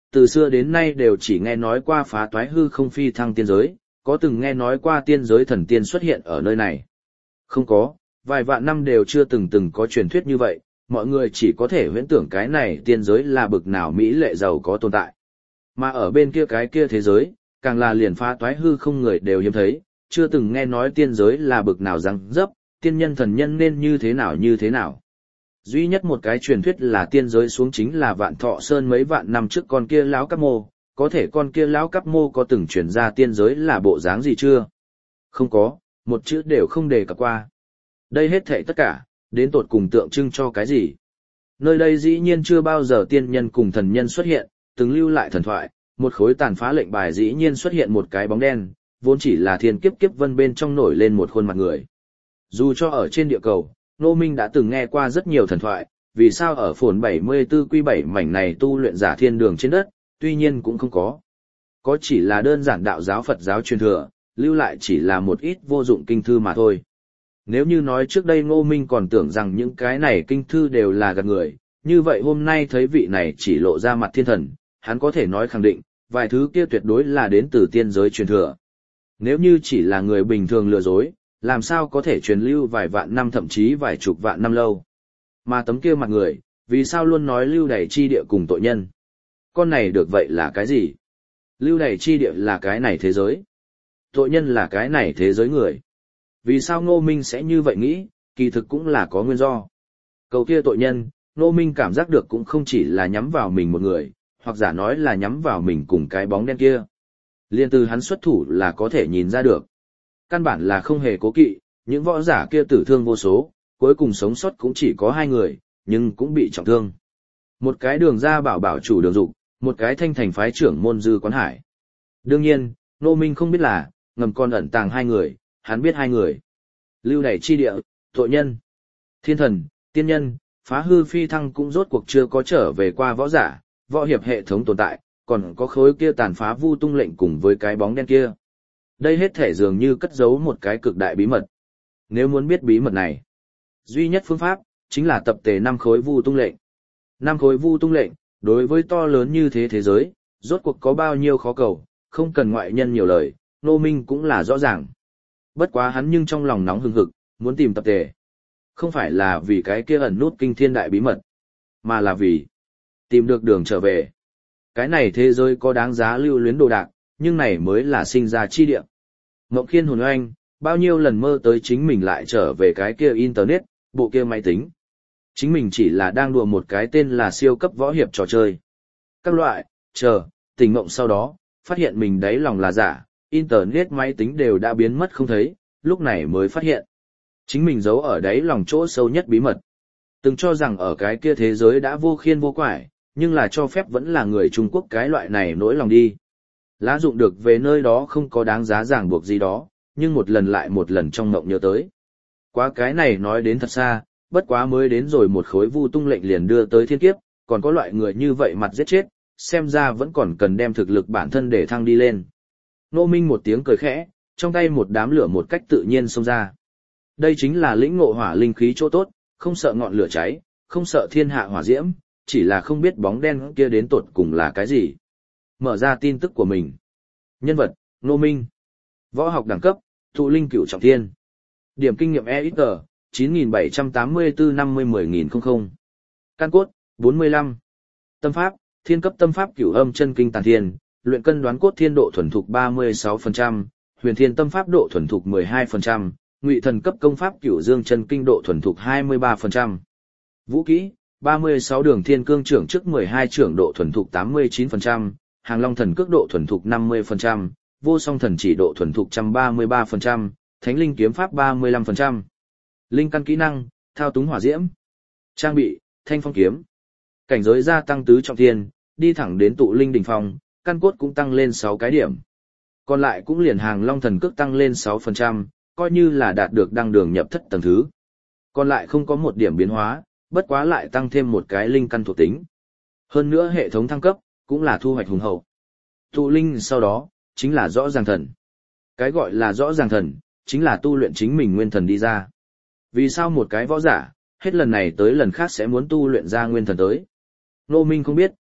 từ xưa đến nay đều chỉ nghe nói qua phá toái hư không phi thăng tiên giới, có từng nghe nói qua tiên giới thần tiên xuất hiện ở nơi này. Không có, vài vạn năm đều chưa từng từng có truyền thuyết như vậy, mọi người chỉ có thể huyễn tưởng cái này tiên giới là bực nào mỹ lệ giàu có tồn tại. Mà ở bên kia cái kia thế giới, càng là liền phá toái hư không người đều hiếm thấy, chưa từng nghe nói tiên giới là bực nào răng dấp, tiên nhân thần nhân nên như thế nào như thế nào. Duy nhất một cái truyền thuyết là tiên giới xuống chính là Vạn Thọ Sơn mấy vạn năm trước con kia lão cắp mô, có thể con kia lão cắp mô có từng truyền ra tiên giới là bộ dáng gì chưa? Không có, một chữ đều không đề cập qua. Đây hết thảy tất cả, đến tột cùng tượng trưng cho cái gì? Nơi đây dĩ nhiên chưa bao giờ tiên nhân cùng thần nhân xuất hiện, từng lưu lại thần thoại, một khối tàn phá lệnh bài dĩ nhiên xuất hiện một cái bóng đen, vốn chỉ là thiên kiếp kiếp vân bên trong nổi lên một khuôn mặt người. Dù cho ở trên địa cầu, Ngô Minh đã từng nghe qua rất nhiều thần thoại, vì sao ở phồn bảy mươi tư quy bảy mảnh này tu luyện giả thiên đường trên đất, tuy nhiên cũng không có. Có chỉ là đơn giản đạo giáo Phật giáo truyền thừa, lưu lại chỉ là một ít vô dụng kinh thư mà thôi. Nếu như nói trước đây Ngô Minh còn tưởng rằng những cái này kinh thư đều là gạt người, như vậy hôm nay thấy vị này chỉ lộ ra mặt thiên thần, hắn có thể nói khẳng định, vài thứ kia tuyệt đối là đến từ tiên giới truyền thừa. Nếu như chỉ là người bình thường lừa dối, làm sao có thể truyền lưu vài vạn năm thậm chí vài chục vạn năm lâu. Mà tấm kia mặt người, vì sao luôn nói lưu đày chi địa cùng tội nhân? Con này được vậy là cái gì? Lưu đày chi địa là cái này thế giới. Tội nhân là cái này thế giới người. Vì sao Ngô Minh sẽ như vậy nghĩ, kỳ thực cũng là có nguyên do. Câu kia tội nhân, Ngô Minh cảm giác được cũng không chỉ là nhắm vào mình một người, hoặc giả nói là nhắm vào mình cùng cái bóng đen kia. Liên từ hắn xuất thủ là có thể nhìn ra được. Căn bản là không hề cố kỵ, những võ giả kia tử thương vô số, cuối cùng sống sót cũng chỉ có hai người, nhưng cũng bị trọng thương. Một cái đường ra bảo bảo chủ đường dục, một cái thanh thành phái trưởng môn dư quán hải. Đương nhiên, Ngô Minh không biết là, ngầm còn ẩn tàng hai người, hắn biết hai người. Lưu đày chi địa, tội nhân, thiên thần, tiên nhân, phá hư phi thăng cũng rốt cuộc chưa có trở về qua võ giả, võ hiệp hệ thống tồn tại, còn có khối kia tàn phá vu tung lệnh cùng với cái bóng đen kia. Đây hết thể dường như cất giấu một cái cực đại bí mật. Nếu muốn biết bí mật này, duy nhất phương pháp, chính là tập tề năm khối vu tung lệnh. Năm khối vu tung lệnh, đối với to lớn như thế thế giới, rốt cuộc có bao nhiêu khó cầu, không cần ngoại nhân nhiều lời, Ngô Minh cũng là rõ ràng. Bất quá hắn nhưng trong lòng nóng hừng hực, muốn tìm tập tề. Không phải là vì cái kia ẩn nút kinh thiên đại bí mật, mà là vì tìm được đường trở về. Cái này thế giới có đáng giá lưu luyến đồ đạc, nhưng này mới là sinh ra chi địa. Ngộng Khiên hồn oanh, bao nhiêu lần mơ tới chính mình lại trở về cái kia internet, bộ kia máy tính. Chính mình chỉ là đang đùa một cái tên là siêu cấp võ hiệp trò chơi. Các loại, chờ, tỉnh ngộng sau đó, phát hiện mình đáy lòng là giả, internet máy tính đều đã biến mất không thấy, lúc này mới phát hiện. Chính mình giấu ở đáy lòng chỗ sâu nhất bí mật. Từng cho rằng ở cái kia thế giới đã vô khiên vô quải, nhưng là cho phép vẫn là người Trung Quốc cái loại này nỗi lòng đi. Lá dụng được về nơi đó không có đáng giá ràng buộc gì đó, nhưng một lần lại một lần trong mộng nhớ tới. Quá cái này nói đến thật xa, bất quá mới đến rồi một khối vu tung lệnh liền đưa tới thiên kiếp, còn có loại người như vậy mặt giết chết, xem ra vẫn còn cần đem thực lực bản thân để thăng đi lên. Ngô Minh một tiếng cười khẽ, trong tay một đám lửa một cách tự nhiên xông ra. Đây chính là lĩnh ngộ hỏa linh khí chỗ tốt, không sợ ngọn lửa cháy, không sợ thiên hạ hỏa diễm, chỉ là không biết bóng đen kia đến tột cùng là cái gì. Mở ra tin tức của mình. Nhân vật, Ngô Minh. Võ học đẳng cấp, thụ linh cửu trọng thiên. Điểm kinh nghiệm e ít tờ, chín nghìn bảy trăm tám mươi tư năm mươi mười nghìn không không. Căn cốt, bốn mươi lăm. Tâm pháp, thiên cấp tâm pháp cửu âm chân kinh tàn thiên, luyện cân đoán cốt thiên độ thuần thục ba mươi sáu phần trăm, huyền thiên tâm pháp độ thuần thục mười hai phần trăm, ngụy thần cấp công pháp cửu dương chân kinh độ thuần thục hai mươi ba phần trăm. Vũ kỹ, ba mươi sáu đường thiên cương trưởng trước mười hai trưởng độ thuần thục tám mươi chín phần trăm, hàng long thần cước độ thuần thục năm mươi phần trăm, vô song thần chỉ độ thuần thục một trăm ba mươi ba phần trăm, thánh linh kiếm pháp ba mươi lăm phần trăm. Linh căn kỹ năng, thao túng hỏa diễm. Trang bị, thanh phong kiếm. Cảnh giới gia tăng tứ trọng thiên, đi thẳng đến tụ linh đỉnh phong, căn cốt cũng tăng lên sáu cái điểm. Còn lại cũng liền hàng long thần cước tăng lên sáu phần trăm, coi như là đạt được đăng đường nhập thất tầng thứ. Còn lại không có một điểm biến hóa, bất quá lại tăng thêm một cái linh căn thuộc tính. Hơn nữa hệ thống thăng cấp, cũng là thu hoạch hùng hậu. Tụ linh sau đó, chính là rõ ràng thần. Cái gọi là rõ ràng thần, chính là tu luyện chính mình nguyên thần đi ra. Vì sao một cái võ giả, hết lần này tới lần khác sẽ muốn tu luyện ra nguyên thần tới? Ngô Minh không biết,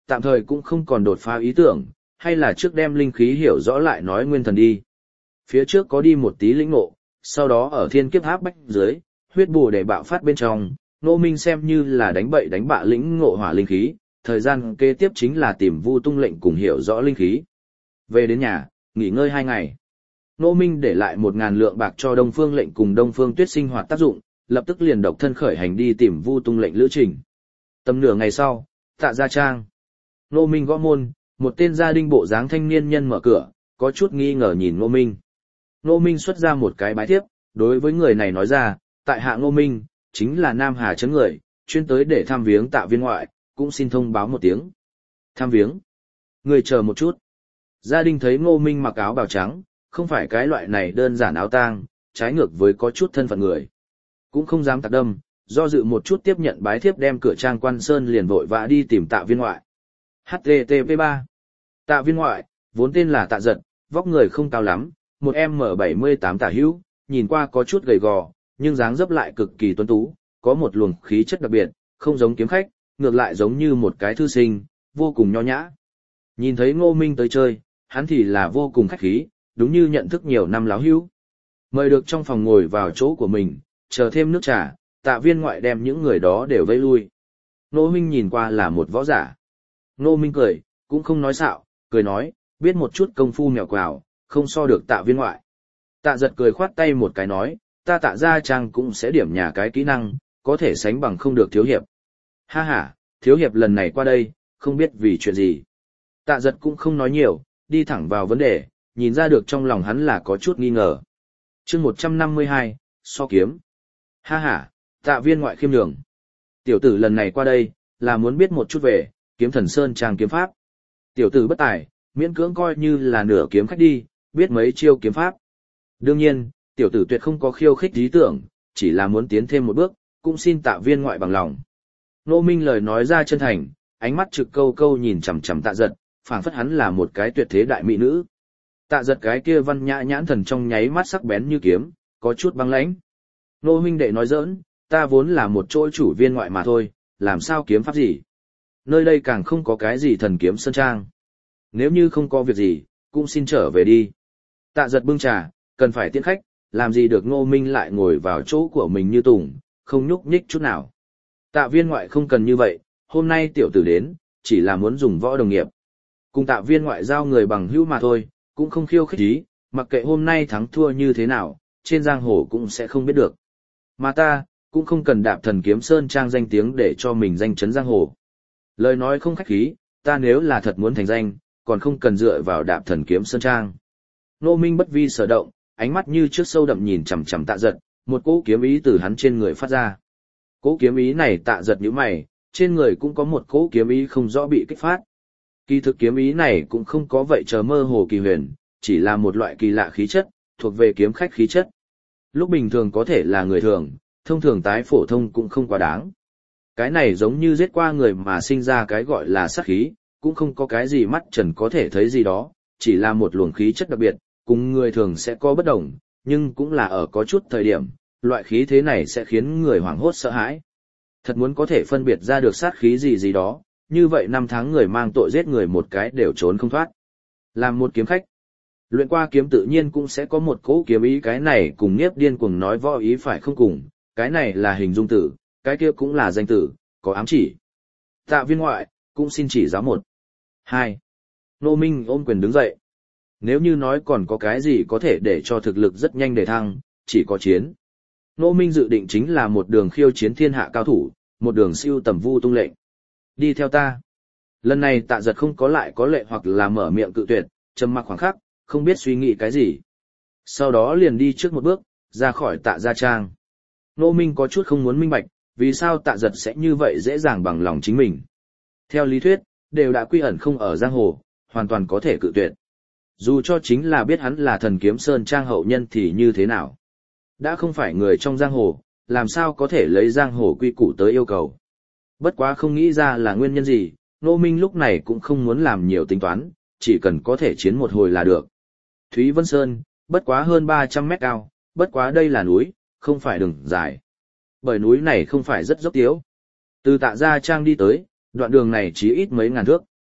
tạm thời cũng không còn đột phá ý tưởng, hay là trước đem linh khí hiểu rõ lại nói nguyên thần đi. Phía trước có đi một tí lĩnh ngộ, sau đó ở thiên kiếp áp bách dưới, huyết bổ để bạo phát bên trong, Ngô Minh xem như là đánh bậy đánh bạ lĩnh ngộ hỏa linh khí, thời gian kế tiếp chính là tìm Vu Tung lệnh cùng hiểu rõ linh khí. Về đến nhà, nghỉ ngơi hai ngày. Ngô Minh để lại một ngàn lượng bạc cho Đông Phương lệnh cùng Đông Phương Tuyết sinh hoạt tác dụng, lập tức liền độc thân khởi hành đi tìm Vu Tung lệnh lữ trình. Tầm nửa ngày sau, Tạ gia trang. Ngô Minh gõ môn, một tên gia đình bộ dáng thanh niên nhân mở cửa, có chút nghi ngờ nhìn Ngô Minh. Ngô Minh xuất ra một cái bái thiếp, đối với người này nói ra, tại hạ Ngô Minh, chính là Nam Hà trấn người, chuyên tới để thăm viếng Tạ viên ngoại, cũng xin thông báo một tiếng. Thăm viếng. Người chờ một chút. Gia đình thấy Ngô Minh mặc áo bào trắng, không phải cái loại này đơn giản áo tang, trái ngược với có chút thân phận người. Cũng không dám tạc đâm, do dự một chút tiếp nhận bái thiếp đem cửa trang quan sơn liền vội vã đi tìm Tạ viên ngoại. H T T P ba. Tạ viên ngoại, vốn tên là Tạ Giật, vóc người không cao lắm, một M bảy mươi tám tả hữu, nhìn qua có chút gầy gò, nhưng dáng dấp lại cực kỳ tuấn tú, có một luồng khí chất đặc biệt, không giống kiếm khách, ngược lại giống như một cái thư sinh, vô cùng nho nhã. Nhìn thấy Ngô Minh tới chơi, hắn thì là vô cùng khách khí, đúng như nhận thức nhiều năm láo hữu. Mời được trong phòng ngồi vào chỗ của mình, chờ thêm nước trà, Tạ viên ngoại đem những người đó đều vây lui. Ngô Minh nhìn qua là một võ giả. Ngô Minh cười, cũng không nói xạo, cười nói, biết một chút công phu mèo quào, không so được Tạ viên ngoại. Tạ Giật cười khoát tay một cái nói, ta Tạ gia trang cũng sẽ điểm nhà cái kỹ năng, có thể sánh bằng không được thiếu hiệp. Ha ha, thiếu hiệp lần này qua đây, không biết vì chuyện gì. Tạ Giật cũng không nói nhiều, đi thẳng vào vấn đề, nhìn ra được trong lòng hắn là có chút nghi ngờ. Chương một trăm năm mươi hai, so kiếm. Ha ha, Tạ viên ngoại khiêm nhường. Tiểu tử lần này qua đây, là muốn biết một chút về, kiếm thần sơn trang kiếm pháp. Tiểu tử bất tài, miễn cưỡng coi như là nửa kiếm khách đi, biết mấy chiêu kiếm pháp. Đương nhiên, tiểu tử tuyệt không có khiêu khích ý tưởng, chỉ là muốn tiến thêm một bước, cũng xin Tạ viên ngoại bằng lòng. Ngô Minh lời nói ra chân thành, ánh mắt trực câu câu nhìn chằm chằm Tạ Giật, phảng phất hắn là một cái tuyệt thế đại mỹ nữ. Tạ Giật cái kia văn nhã nhãn thần trong nháy mắt sắc bén như kiếm, có chút băng lãnh. Ngô Minh đệ nói giỡn, ta vốn là một chỗ chủ viên ngoại mà thôi, làm sao kiếm pháp gì? Nơi đây càng không có cái gì thần kiếm sơn trang. Nếu như không có việc gì, cũng xin trở về đi. Tạ Giật bưng trà, cần phải tiễn khách, làm gì được Ngô Minh lại ngồi vào chỗ của mình như tùng, không nhúc nhích chút nào. Tạ viên ngoại không cần như vậy, hôm nay tiểu tử đến, chỉ là muốn dùng võ đồng nghiệp. Cùng Tạ viên ngoại giao người bằng hữu mà thôi, cũng không khiêu khích ý, mặc kệ hôm nay thắng thua như thế nào, trên giang hồ cũng sẽ không biết được. Mà ta, cũng không cần đạp thần kiếm sơn trang danh tiếng để cho mình danh chấn giang hồ. Lời nói không khách khí, ta nếu là thật muốn thành danh, còn không cần dựa vào đạp thần kiếm sơn trang. Ngô Minh bất vi sở động, ánh mắt như trước sâu đậm nhìn chằm chằm Tạ Giật, một cỗ kiếm ý từ hắn trên người phát ra. Cỗ kiếm ý này Tạ Giật nhíu mày, trên người cũng có một cỗ kiếm ý không rõ bị kích phát. Kỳ thực kiếm ý này cũng không có vậy chờ mơ hồ kỳ huyền, chỉ là một loại kỳ lạ khí chất, thuộc về kiếm khách khí chất. Lúc bình thường có thể là người thường, thông thường tái phổ thông cũng không quá đáng. Cái này giống như giết qua người mà sinh ra cái gọi là sát khí, cũng không có cái gì mắt trần có thể thấy gì đó, chỉ là một luồng khí chất đặc biệt, cùng người thường sẽ có bất đồng, nhưng cũng là ở có chút thời điểm, loại khí thế này sẽ khiến người hoảng hốt sợ hãi. Thật muốn có thể phân biệt ra được sát khí gì gì đó, như vậy năm tháng người mang tội giết người một cái đều trốn không thoát. Làm một kiếm khách, luyện qua kiếm tự nhiên cũng sẽ có một cỗ kiếm ý, cái này cùng Niếp Điên Cuồng nói võ ý phải không cùng, cái này là hình dung tử, cái kia cũng là danh tử, có ám chỉ. Tạ viên ngoại, cũng xin chỉ giáo một. Hai. Ngô Minh ôm quyền đứng dậy. Nếu như nói còn có cái gì có thể để cho thực lực rất nhanh để thăng, chỉ có chiến. Ngô Minh dự định chính là một đường khiêu chiến thiên hạ cao thủ, một đường siêu tầm Vu Tung lệnh. Đi theo ta. Lần này Tạ Giật không có lại có lệ hoặc là mở miệng cự tuyệt, trầm mặc khoảng khắc, không biết suy nghĩ cái gì. Sau đó liền đi trước một bước, ra khỏi Tạ gia trang. Ngô Minh có chút không muốn minh bạch, vì sao Tạ Giật sẽ như vậy dễ dàng bằng lòng chính mình. Theo lý thuyết, đều đã quy ẩn không ở giang hồ, hoàn toàn có thể cự tuyệt. Dù cho chính là biết hắn là thần kiếm sơn trang hậu nhân thì như thế nào. Đã không phải người trong giang hồ, làm sao có thể lấy giang hồ quy củ tới yêu cầu. Bất quá không nghĩ ra là nguyên nhân gì, Ngô Minh lúc này cũng không muốn làm nhiều tính toán, chỉ cần có thể chiến một hồi là được. Thúy Vân Sơn, bất quá hơn ba trăm mét cao, bất quá đây là núi, không phải đường dài. Bởi núi này không phải rất dốc tiếu. Từ Tạ gia trang đi tới, đoạn đường này chỉ ít mấy ngàn thước,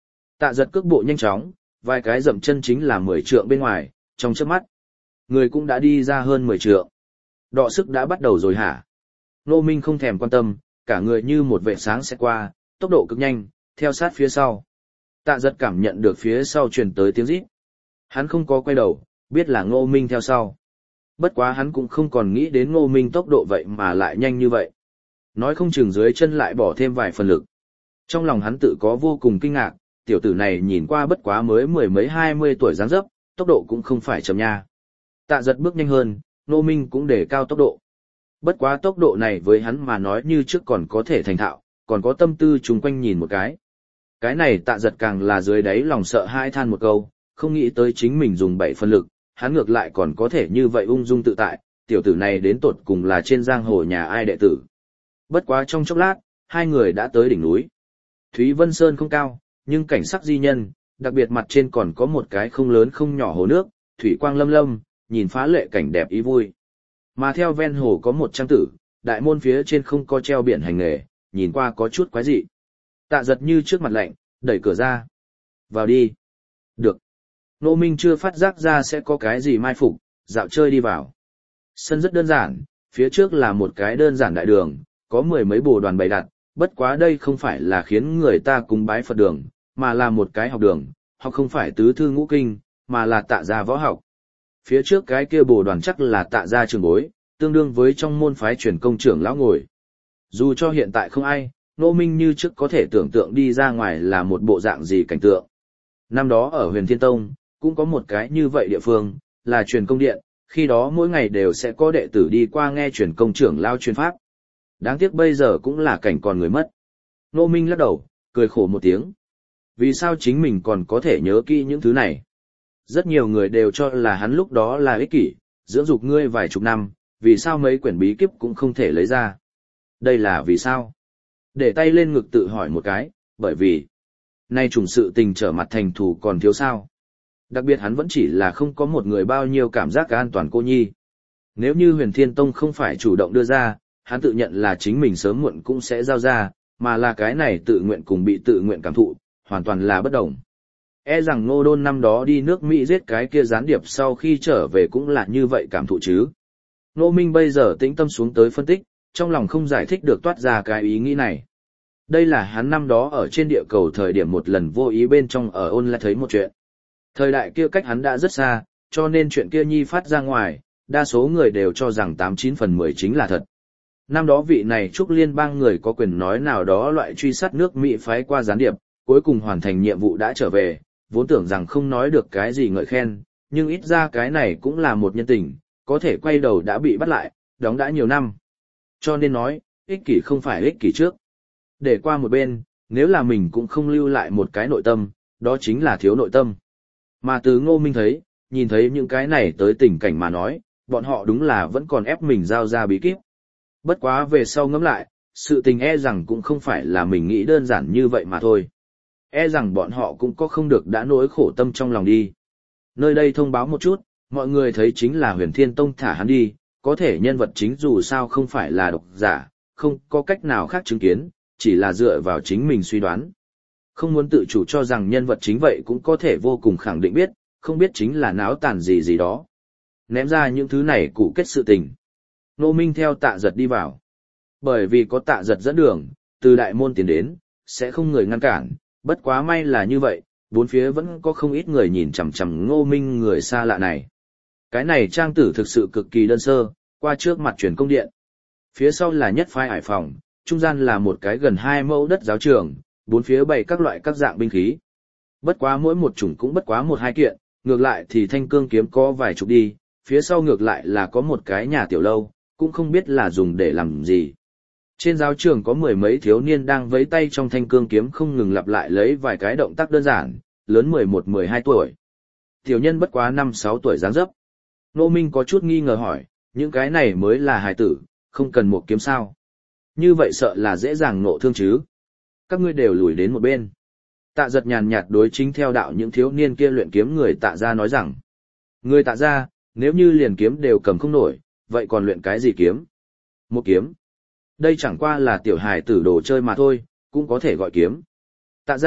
Tạ giật cước bộ nhanh chóng, vài cái dậm chân chính là mười trượng bên ngoài, trong chớp mắt. Người cũng đã đi ra hơn mười trượng. Đọ sức đã bắt đầu rồi hả? Ngô Minh không thèm quan tâm, cả người như một vệ sáng sẽ qua, tốc độ cực nhanh, theo sát phía sau. Tạ giật cảm nhận được phía sau truyền tới tiếng rít. Hắn không có quay đầu, biết là Ngô Minh theo sau. Bất quá hắn cũng không còn nghĩ đến Ngô Minh tốc độ vậy mà lại nhanh như vậy. Nói không chừng dưới chân lại bỏ thêm vài phần lực. Trong lòng hắn tự có vô cùng kinh ngạc, tiểu tử này nhìn qua bất quá mới mười mấy hai mươi tuổi dáng dấp, tốc độ cũng không phải chậm nha. Tạ giật bước nhanh hơn, Ngô Minh cũng để cao tốc độ. Bất quá tốc độ này với hắn mà nói như trước còn có thể thành thạo, còn có tâm tư chung quanh nhìn một cái. Cái này tạ giật càng là dưới đáy lòng sợ hai than một câu, không nghĩ tới chính mình dùng bảy phân lực, hắn ngược lại còn có thể như vậy ung dung tự tại, tiểu tử này đến tột cùng là trên giang hồ nhà ai đệ tử. Bất quá trong chốc lát, hai người đã tới đỉnh núi. Thúy Vân Sơn không cao, nhưng cảnh sắc di nhân, đặc biệt mặt trên còn có một cái không lớn không nhỏ hồ nước, thủy quang lâm lâm, nhìn phá lệ cảnh đẹp ý vui. Mà theo ven hồ có một trang tử, đại môn phía trên không có treo biển hành nghề, nhìn qua có chút quái dị. Tạ giật như trước mặt lạnh, đẩy cửa ra. Vào đi. Được. Ngô Minh chưa phát giác ra sẽ có cái gì mai phục, dạo chơi đi vào. Sân rất đơn giản, phía trước là một cái đơn giản đại đường, có mười mấy bồ đoàn bày đặt, bất quá đây không phải là khiến người ta cúng bái Phật đường, mà là một cái học đường, học không phải tứ thư ngũ kinh, mà là tạ gia võ học. Phía trước cái kia bồ đoàn chắc là tạ gia trường bối, tương đương với trong môn phái truyền công trưởng lão ngồi. Dù cho hiện tại không ai, Ngô Minh như trước có thể tưởng tượng đi ra ngoài là một bộ dạng gì cảnh tượng. Năm đó ở Huyền Thiên Tông, cũng có một cái như vậy địa phương, là truyền công điện, khi đó mỗi ngày đều sẽ có đệ tử đi qua nghe truyền công trưởng lao truyền pháp. Đáng tiếc bây giờ cũng là cảnh còn người mất. Ngô Minh lắc đầu, cười khổ một tiếng. Vì sao chính mình còn có thể nhớ kỹ những thứ này? Rất nhiều người đều cho là hắn lúc đó là ích kỷ, dưỡng dục ngươi vài chục năm, vì sao mấy quyển bí kíp cũng không thể lấy ra? Đây là vì sao? Để tay lên ngực tự hỏi một cái, bởi vì nay trùng sự tình trở mặt thành thù còn thiếu sao? Đặc biệt hắn vẫn chỉ là không có một người bao nhiêu cảm giác an toàn cô nhi. Nếu như Huyền Thiên Tông không phải chủ động đưa ra, hắn tự nhận là chính mình sớm muộn cũng sẽ giao ra, mà là cái này tự nguyện cùng bị tự nguyện cảm thụ, hoàn toàn là bất đồng. E rằng Ngô Đôn năm đó đi nước Mỹ giết cái kia gián điệp sau khi trở về cũng là như vậy cảm thụ chứ. Ngô Minh bây giờ tĩnh tâm xuống tới phân tích, trong lòng không giải thích được toát ra cái ý nghĩ này. Đây là hắn năm đó ở trên địa cầu thời điểm một lần vô ý bên trong ở ôn lại thấy một chuyện. Thời đại kia cách hắn đã rất xa, cho nên chuyện kia nhi phát ra ngoài, đa số người đều cho rằng tám chín phần mười chính là thật. Năm đó vị này Trúc Liên bang người có quyền nói nào đó loại truy sát nước Mỹ phái qua gián điệp, cuối cùng hoàn thành nhiệm vụ đã trở về, vốn tưởng rằng không nói được cái gì ngợi khen, nhưng ít ra cái này cũng là một nhân tình, có thể quay đầu đã bị bắt lại, đóng đã nhiều năm. Cho nên nói, ích kỷ không phải ích kỷ trước. Để qua một bên, nếu là mình cũng không lưu lại một cái nội tâm, đó chính là thiếu nội tâm. Mà từ Ngô Minh thấy, nhìn thấy những cái này tới tình cảnh mà nói, bọn họ đúng là vẫn còn ép mình giao ra bí kíp. Bất quá về sau ngẫm lại, sự tình e rằng cũng không phải là mình nghĩ đơn giản như vậy mà thôi. E rằng bọn họ cũng có không được đã nỗi khổ tâm trong lòng đi. Nơi đây thông báo một chút, mọi người thấy chính là Huyền Thiên Tông thả hắn đi, có thể nhân vật chính dù sao không phải là độc giả, không có cách nào khác chứng kiến, chỉ là dựa vào chính mình suy đoán. Không muốn tự chủ cho rằng nhân vật chính vậy cũng có thể vô cùng khẳng định biết, không biết chính là náo tàn gì gì đó. Ném ra những thứ này cụ kết sự tình. Ngô Minh theo Tạ Giật đi vào. Bởi vì có Tạ Giật dẫn đường, từ đại môn tiến đến, sẽ không người ngăn cản, bất quá may là như vậy, bốn phía vẫn có không ít người nhìn chằm chằm Ngô Minh người xa lạ này. Cái này trang tử thực sự cực kỳ đơn sơ, qua trước mặt truyền công điện. Phía sau là nhất phái Hải Phòng, trung gian là một cái gần hai mẫu đất giáo trường, bốn phía bày các loại các dạng binh khí. Bất quá mỗi một chủng cũng bất quá một hai kiện, ngược lại thì thanh cương kiếm có vài chục đi, phía sau ngược lại là có một cái nhà tiểu lâu, cũng không biết là dùng để làm gì. Trên giáo trường có mười mấy thiếu niên đang vẫy tay trong thanh cương kiếm không ngừng lặp lại lấy vài cái động tác đơn giản, lớn mười một mười hai tuổi. Tiểu nhân bất quá năm sáu tuổi dáng dấp. Ngô Minh có chút nghi ngờ hỏi, những cái này mới là hài tử, không cần một kiếm sao? Như vậy sợ là dễ dàng nộ thương chứ? Các ngươi đều lùi đến một bên. Tạ Giật nhàn nhạt đối chính theo đạo những thiếu niên kia luyện kiếm người Tạ gia nói rằng, người Tạ gia, nếu như liền kiếm đều cầm không nổi, vậy còn luyện cái gì kiếm? Một kiếm. Đây chẳng qua là tiểu hài tử đồ chơi mà thôi, cũng có thể gọi kiếm. Tạ gia,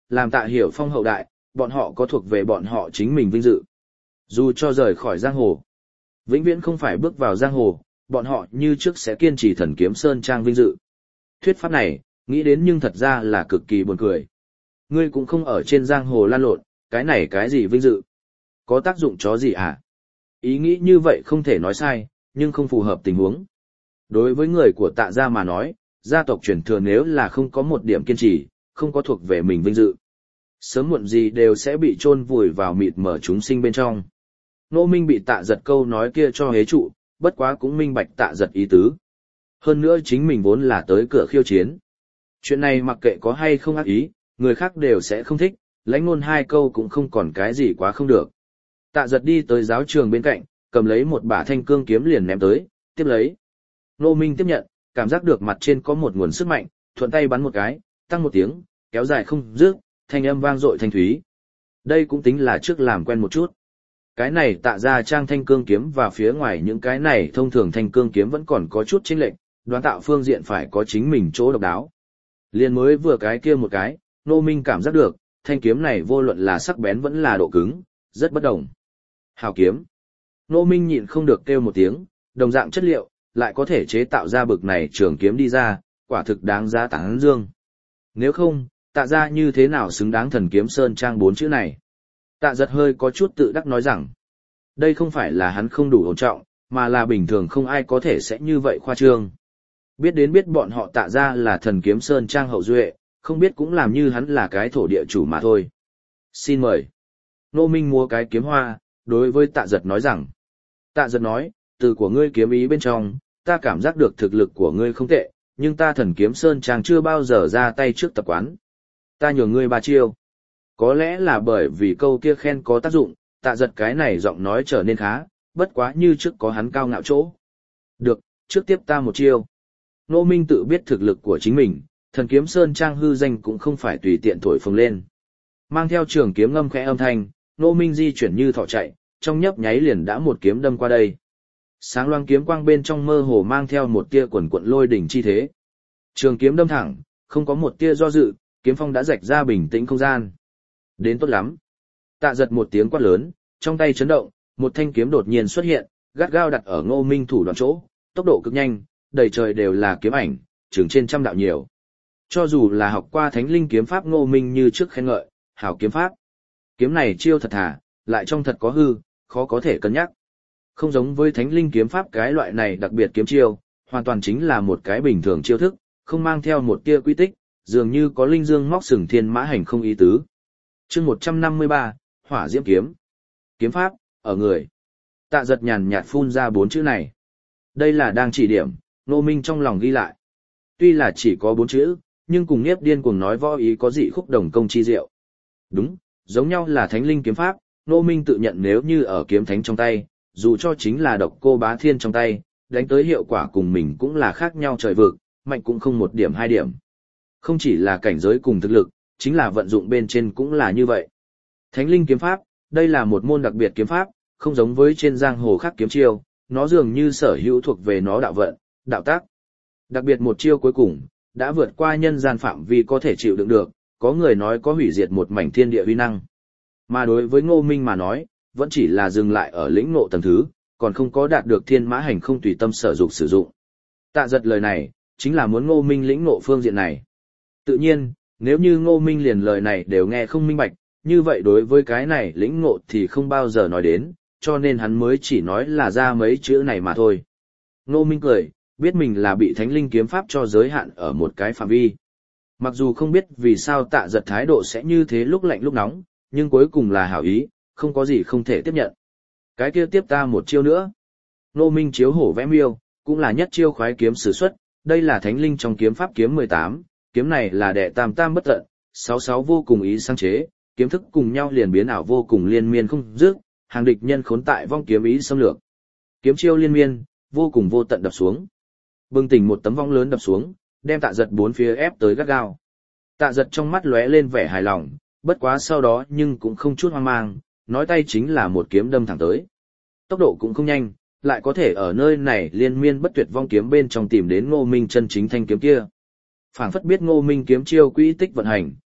làm Tạ Hiểu Phong hậu đại, bọn họ có thuộc về bọn họ chính mình vinh dự. Dù cho rời khỏi giang hồ, vĩnh viễn không phải bước vào giang hồ, bọn họ như trước sẽ kiên trì Thần Kiếm Sơn Trang vinh dự. Thuyết pháp này, nghĩ đến nhưng thật ra là cực kỳ buồn cười. Ngươi cũng không ở trên giang hồ lan lộn, cái này cái gì vinh dự? Có tác dụng chó gì à? Ý nghĩ như vậy không thể nói sai, nhưng không phù hợp tình huống. Đối với người của Tạ gia mà nói, gia tộc truyền thừa nếu là không có một điểm kiên trì, không có thuộc về mình vinh dự, sớm muộn gì đều sẽ bị chôn vùi vào mịt mở chúng sinh bên trong. Ngô Minh bị Tạ Giật câu nói kia cho hế trụ, bất quá cũng minh bạch Tạ Giật ý tứ. Hơn nữa chính mình vốn là tới cửa khiêu chiến. Chuyện này mặc kệ có hay không ác ý, người khác đều sẽ không thích, lãnh ngôn hai câu cũng không còn cái gì quá không được. Tạ Giật đi tới giáo trường bên cạnh, cầm lấy một bả thanh cương kiếm liền ném tới, tiếp lấy. Ngô Minh tiếp nhận, cảm giác được mặt trên có một nguồn sức mạnh, thuận tay bắn một cái, tăng một tiếng, kéo dài không dứt, thanh âm vang dội thanh thúy. Đây cũng tính là trước làm quen một chút. Cái này Tạ ra trang thanh cương kiếm và phía ngoài những cái này thông thường thanh cương kiếm vẫn còn có chút chênh lệch, đoán tạo phương diện phải có chính mình chỗ độc đáo. Liên mới vừa cái kia một cái, Ngô Minh cảm giác được, thanh kiếm này vô luận là sắc bén vẫn là độ cứng, rất bất đồng. Hào kiếm. Ngô Minh nhịn không được kêu một tiếng, đồng dạng chất liệu, lại có thể chế tạo ra bực này trường kiếm đi ra, quả thực đáng giá tán dương. Nếu không, Tạ ra như thế nào xứng đáng Thần Kiếm Sơn Trang bốn chữ này? Tạ Giật hơi có chút tự đắc nói rằng, đây không phải là hắn không đủ ổn trọng, mà là bình thường không ai có thể sẽ như vậy khoa trương. Biết đến biết bọn họ Tạ ra là Thần Kiếm Sơn Trang hậu duệ, không biết cũng làm như hắn là cái thổ địa chủ mà thôi. Xin mời. Ngô Minh mua cái kiếm hoa, đối với Tạ Giật nói rằng, Tạ Giật nói, từ của ngươi kiếm ý bên trong, ta cảm giác được thực lực của ngươi không tệ, nhưng ta Thần Kiếm Sơn Trang chưa bao giờ ra tay trước tập quán. Ta nhường ngươi ba chiêu. Có lẽ là bởi vì câu kia khen có tác dụng, Tạ Giật cái này giọng nói trở nên khá, bất quá như trước có hắn cao ngạo chỗ. Được, trước tiếp ta một chiêu. Ngô Minh tự biết thực lực của chính mình, Thần Kiếm Sơn Trang hư danh cũng không phải tùy tiện thổi phồng lên. Mang theo trường kiếm ngâm khẽ âm thanh, Ngô Minh di chuyển như thỏ chạy, trong nhấp nháy liền đã một kiếm đâm qua đây. Sáng loang kiếm quang bên trong mơ hồ mang theo một tia quần quận lôi đỉnh chi thế. Trường kiếm đâm thẳng, không có một tia do dự, kiếm phong đã rạch ra bình tĩnh không gian. Đến tốt lắm. Tạ Giật một tiếng quát lớn, trong tay chấn động, một thanh kiếm đột nhiên xuất hiện, gắt gao đặt ở Ngô Minh thủ đoạn chỗ, tốc độ cực nhanh, đầy trời đều là kiếm ảnh, chừng trên trăm đạo nhiều. Cho dù là học qua Thánh Linh kiếm pháp Ngô Minh như trước khen ngợi, hảo kiếm pháp. Kiếm này chiêu thật thà, lại trong thật có hư, khó có thể cân nhắc. Không giống với Thánh Linh kiếm pháp cái loại này đặc biệt kiếm chiêu, hoàn toàn chính là một cái bình thường chiêu thức, không mang theo một tia quy tích, dường như có linh dương móc sừng thiên mã hành không ý tứ. Chương một trăm năm mươi ba, Hỏa Diễm kiếm. Kiếm pháp, ở người. Tạ Giật nhàn nhạt phun ra bốn chữ này. Đây là đang chỉ điểm, Ngô Minh trong lòng ghi lại. Tuy là chỉ có bốn chữ, nhưng cùng Niếp Điên cuồng nói võ ý có dị khúc đồng công chi diệu. Đúng, giống nhau là Thánh Linh kiếm pháp, Ngô Minh tự nhận nếu như ở kiếm thánh trong tay, dù cho chính là Độc Cô Bá Thiên trong tay, đánh tới hiệu quả cùng mình cũng là khác nhau trời vực, mạnh cũng không một điểm hai điểm. Không chỉ là cảnh giới cùng thực lực, chính là vận dụng bên trên cũng là như vậy. Thánh Linh kiếm pháp, đây là một môn đặc biệt kiếm pháp, không giống với trên giang hồ khác kiếm chiêu, nó dường như sở hữu thuộc về nó đạo vận, đạo tác. Đặc biệt một chiêu cuối cùng, đã vượt qua nhân gian phạm vi có thể chịu đựng được, có người nói có hủy diệt một mảnh thiên địa uy năng. Mà đối với Ngô Minh mà nói, vẫn chỉ là dừng lại ở lĩnh ngộ tầng thứ, còn không có đạt được thiên mã hành không tùy tâm sở dục sử dụng. Tạ Giật lời này, chính là muốn Ngô Minh lĩnh ngộ phương diện này. Tự nhiên, nếu như Ngô Minh liền lời này đều nghe không minh bạch, như vậy đối với cái này lĩnh ngộ thì không bao giờ nói đến, cho nên hắn mới chỉ nói là ra mấy chữ này mà thôi. Ngô Minh cười, biết mình là bị Thánh Linh kiếm pháp cho giới hạn ở một cái phạm vi. Mặc dù không biết vì sao Tạ Giật thái độ sẽ như thế lúc lạnh lúc nóng, nhưng cuối cùng là hảo ý, không có gì không thể tiếp nhận. Cái kia tiếp ta một chiêu nữa. Ngô Minh chiếu hổ vẽ miêu, cũng là nhất chiêu khoái kiếm sử xuất, đây là Thánh Linh trong kiếm pháp kiếm mười tám, kiếm này là đệ tam tam bất tận, sáu sáu vô cùng ý sáng chế, kiếm thức cùng nhau liền biến ảo vô cùng liên miên không dứt, hàng địch nhân khốn tại vong kiếm ý xâm lược. Kiếm chiêu liên miên, vô cùng vô tận đập xuống. Bừng tỉnh một tấm vong lớn đập xuống, đem Tạ Giật bốn phía ép tới gắt gao. Tạ Giật trong mắt lóe lên vẻ hài lòng, bất quá sau đó nhưng cũng không chút hoang mang, nói tay chính là một kiếm đâm thẳng tới. Tốc độ cũng không nhanh, lại có thể ở nơi này liên miên bất tuyệt vong kiếm bên trong tìm đến Ngô Minh chân chính thanh kiếm kia. Phảng phất biết Ngô Minh kiếm chiêu quỹ tích vận hành,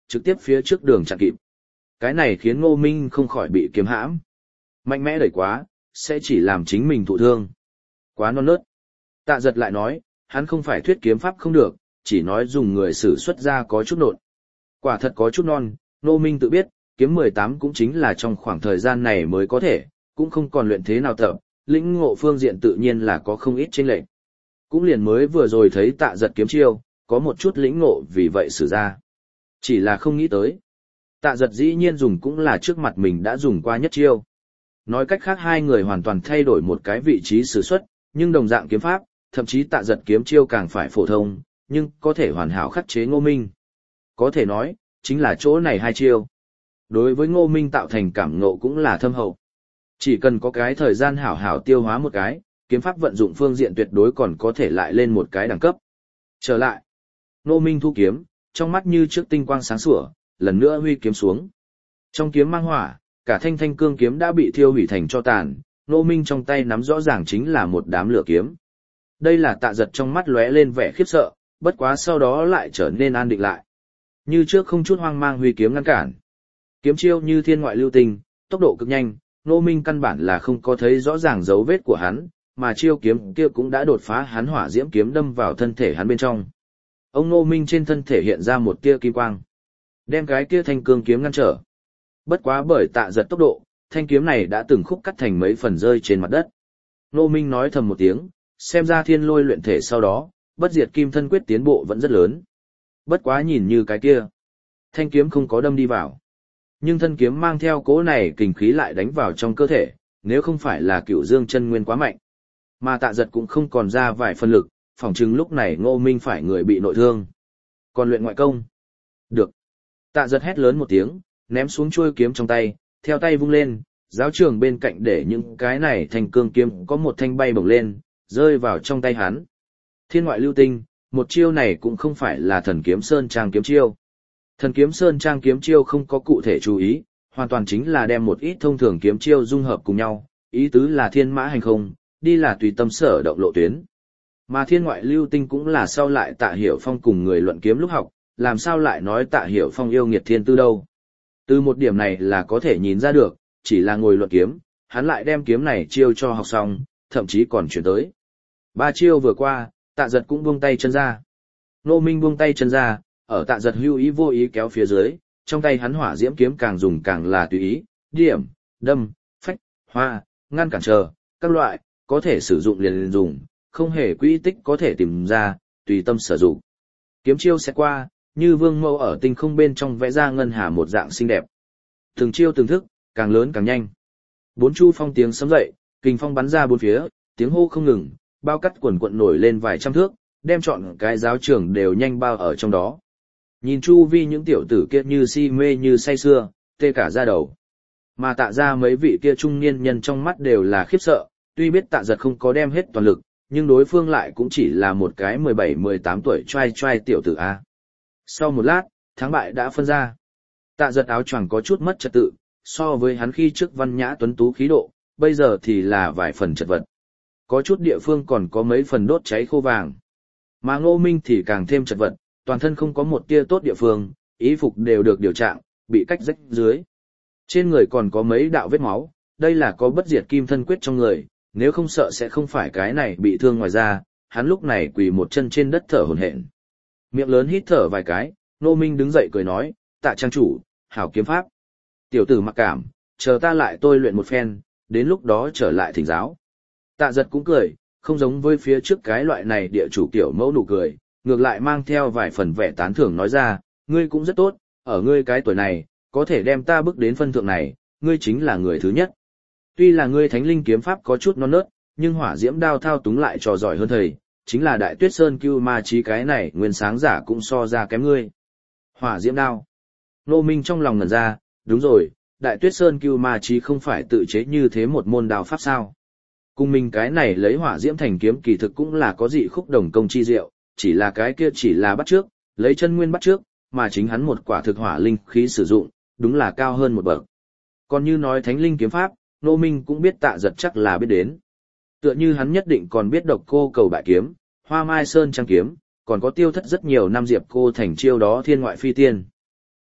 trực tiếp phía trước đường chặn kịp. Cái này khiến Ngô Minh không khỏi bị kiếm hãm. Mạnh mẽ đẩy quá, sẽ chỉ làm chính mình thụ thương. Quá non nớt. Tạ Giật lại nói, hắn không phải thuyết kiếm pháp không được, chỉ nói dùng người sử xuất ra có chút nộn. Quả thật có chút non, Ngô Minh tự biết, kiếm mười tám cũng chính là trong khoảng thời gian này mới có thể, cũng không còn luyện thế nào tập, lĩnh ngộ phương diện tự nhiên là có không ít chênh lệch. Cũng liền mới vừa rồi thấy Tạ Giật kiếm chiêu, có một chút lĩnh ngộ vì vậy sử ra. Chỉ là không nghĩ tới. Tạ Giật dĩ nhiên dùng cũng là trước mặt mình đã dùng qua nhất chiêu. Nói cách khác hai người hoàn toàn thay đổi một cái vị trí sử xuất, nhưng đồng dạng kiếm pháp, thậm chí Tạ Giật kiếm chiêu càng phải phổ thông, nhưng có thể hoàn hảo khắc chế Ngô Minh. Có thể nói, chính là chỗ này hai chiêu. Đối với Ngô Minh tạo thành cảm ngộ cũng là thâm hậu. Chỉ cần có cái thời gian hảo hảo tiêu hóa một cái, kiếm pháp vận dụng phương diện tuyệt đối còn có thể lại lên một cái đẳng cấp. Trở lại, Ngô Minh thu kiếm, trong mắt như trước tinh quang sáng sủa, lần nữa huy kiếm xuống. Trong kiếm mang hỏa, cả thanh thanh cương kiếm đã bị thiêu hủy thành tro tàn, Ngô Minh trong tay nắm rõ ràng chính là một đám lửa kiếm. Đây là Tạ Giật trong mắt lóe lên vẻ khiếp sợ, bất quá sau đó lại trở nên an định lại. Như trước không chút hoang mang huy kiếm ngăn cản. Kiếm chiêu như thiên ngoại lưu tình, tốc độ cực nhanh, Ngô Minh căn bản là không có thấy rõ ràng dấu vết của hắn, mà chiêu kiếm kia cũng đã đột phá hắn hỏa diễm kiếm đâm vào thân thể hắn bên trong. Ông Ngô Minh trên thân thể hiện ra một tia kim quang, đem cái kia thanh cương kiếm ngăn trở. Bất quá bởi Tạ Giật tốc độ, thanh kiếm này đã từng khúc cắt thành mấy phần rơi trên mặt đất. Ngô Minh nói thầm một tiếng, xem ra thiên lôi luyện thể sau đó, bất diệt kim thân quyết tiến bộ vẫn rất lớn. Bất quá nhìn như cái kia, thanh kiếm không có đâm đi vào. Nhưng thân kiếm mang theo cỗ này kình khí lại đánh vào trong cơ thể, nếu không phải là Cửu Dương chân nguyên quá mạnh. Mà Tạ Giật cũng không còn ra vài phân lực, phỏng chừng lúc này Ngô Minh phải người bị nội thương. Còn luyện ngoại công? Được. Tạ Giật hét lớn một tiếng, ném xuống chuôi kiếm trong tay, theo tay vung lên, giáo trường bên cạnh để những cái này thành cương kiếm có một thanh bay bổng lên, rơi vào trong tay hắn. Thiên ngoại lưu tinh, một chiêu này cũng không phải là thần kiếm sơn trang kiếm chiêu. Thần kiếm sơn trang kiếm chiêu không có cụ thể chú ý, hoàn toàn chính là đem một ít thông thường kiếm chiêu dung hợp cùng nhau, ý tứ là thiên mã hành không, đi là tùy tâm sở động lộ tuyến. Mà thiên ngoại lưu tinh cũng là sau lại Tạ Hiểu Phong cùng người luận kiếm lúc học, làm sao lại nói Tạ Hiểu Phong yêu nghiệt thiên tư đâu. Từ một điểm này là có thể nhìn ra được, chỉ là ngồi luận kiếm, hắn lại đem kiếm này chiêu cho học xong, thậm chí còn chuyển tới. Ba chiêu vừa qua, Tạ Giật cũng buông tay chân ra. Ngô Minh buông tay chân ra, ở Tạ Giật hưu ý vô ý kéo phía dưới, trong tay hắn hỏa diễm kiếm càng dùng càng là tùy ý, điểm, đâm, phách, hoa, ngăn cản chờ, các loại, có thể sử dụng liền liền dùng, không hề quỹ tích có thể tìm ra, tùy tâm sử dụng. Kiếm chiêu sẽ qua, như vương mẫu ở tinh không bên trong vẽ ra ngân hà một dạng xinh đẹp. Từng chiêu từng thức, càng lớn càng nhanh. Bốn chu phong tiếng sấm dậy, kình phong bắn ra bốn phía, tiếng hô không ngừng, bao cắt quần quận nổi lên vài trăm thước, đem trọn cái giáo trường đều nhanh bao ở trong đó. Nhìn chu vi những tiểu tử kia như si mê như say sưa, tê cả da đầu. Mà Tạ ra mấy vị kia trung niên nhân trong mắt đều là khiếp sợ, tuy biết Tạ Giật không có đem hết toàn lực, nhưng đối phương lại cũng chỉ là một cái mười bảy mười tám tuổi trai trai tiểu tử A. Sau một lát, thắng bại đã phân ra. Tạ Giật áo choàng có chút mất trật tự, so với hắn khi trước văn nhã tuấn tú khí độ, bây giờ thì là vài phần chật vật. Có chút địa phương còn có mấy phần đốt cháy khô vàng. Mà Ngô Minh thì càng thêm chật vật, toàn thân không có một tia tốt địa phương, y phục đều được điều trạng, bị cách rách dưới. Trên người còn có mấy đạo vết máu, đây là có bất diệt kim thân quyết trong người, nếu không sợ sẽ không phải cái này bị thương ngoài ra, hắn lúc này quỳ một chân trên đất thở hổn hển. Miệng lớn hít thở vài cái, Ngô Minh đứng dậy cười nói, Tạ trang chủ, hảo kiếm pháp. Tiểu tử mặc cảm, chờ ta lại tôi luyện một phen, đến lúc đó trở lại thỉnh giáo. Tạ Giật cũng cười, không giống với phía trước cái loại này địa chủ kiểu mẫu nụ cười, ngược lại mang theo vài phần vẻ tán thưởng nói ra, ngươi cũng rất tốt, ở ngươi cái tuổi này, có thể đem ta bước đến phân thượng này, ngươi chính là người thứ nhất. Tuy là ngươi thánh linh kiếm pháp có chút non nớt, nhưng hỏa diễm đao thao túng lại trò giỏi hơn thầy, chính là đại tuyết sơn cưu ma trí cái này nguyên sáng giả cũng so ra kém ngươi. Hỏa diễm đao. Ngô Minh trong lòng ngẩn ra, đúng rồi, đại tuyết sơn cưu ma trí không phải tự chế như thế một môn đao pháp sao. Cùng mình cái này lấy hỏa diễm thành kiếm kỳ thực cũng là có dị khúc đồng công chi diệu, chỉ là cái kia chỉ là bắt trước, lấy chân nguyên bắt trước, mà chính hắn một quả thực hỏa linh khí sử dụng, đúng là cao hơn một bậc. Còn như nói thánh linh kiếm pháp, Ngô Minh cũng biết Tạ Giật chắc là biết đến. Tựa như hắn nhất định còn biết độc cô cầu bại kiếm, hoa mai sơn trang kiếm, còn có tiêu thất rất nhiều năm diệp cô thành chiêu đó thiên ngoại phi tiên.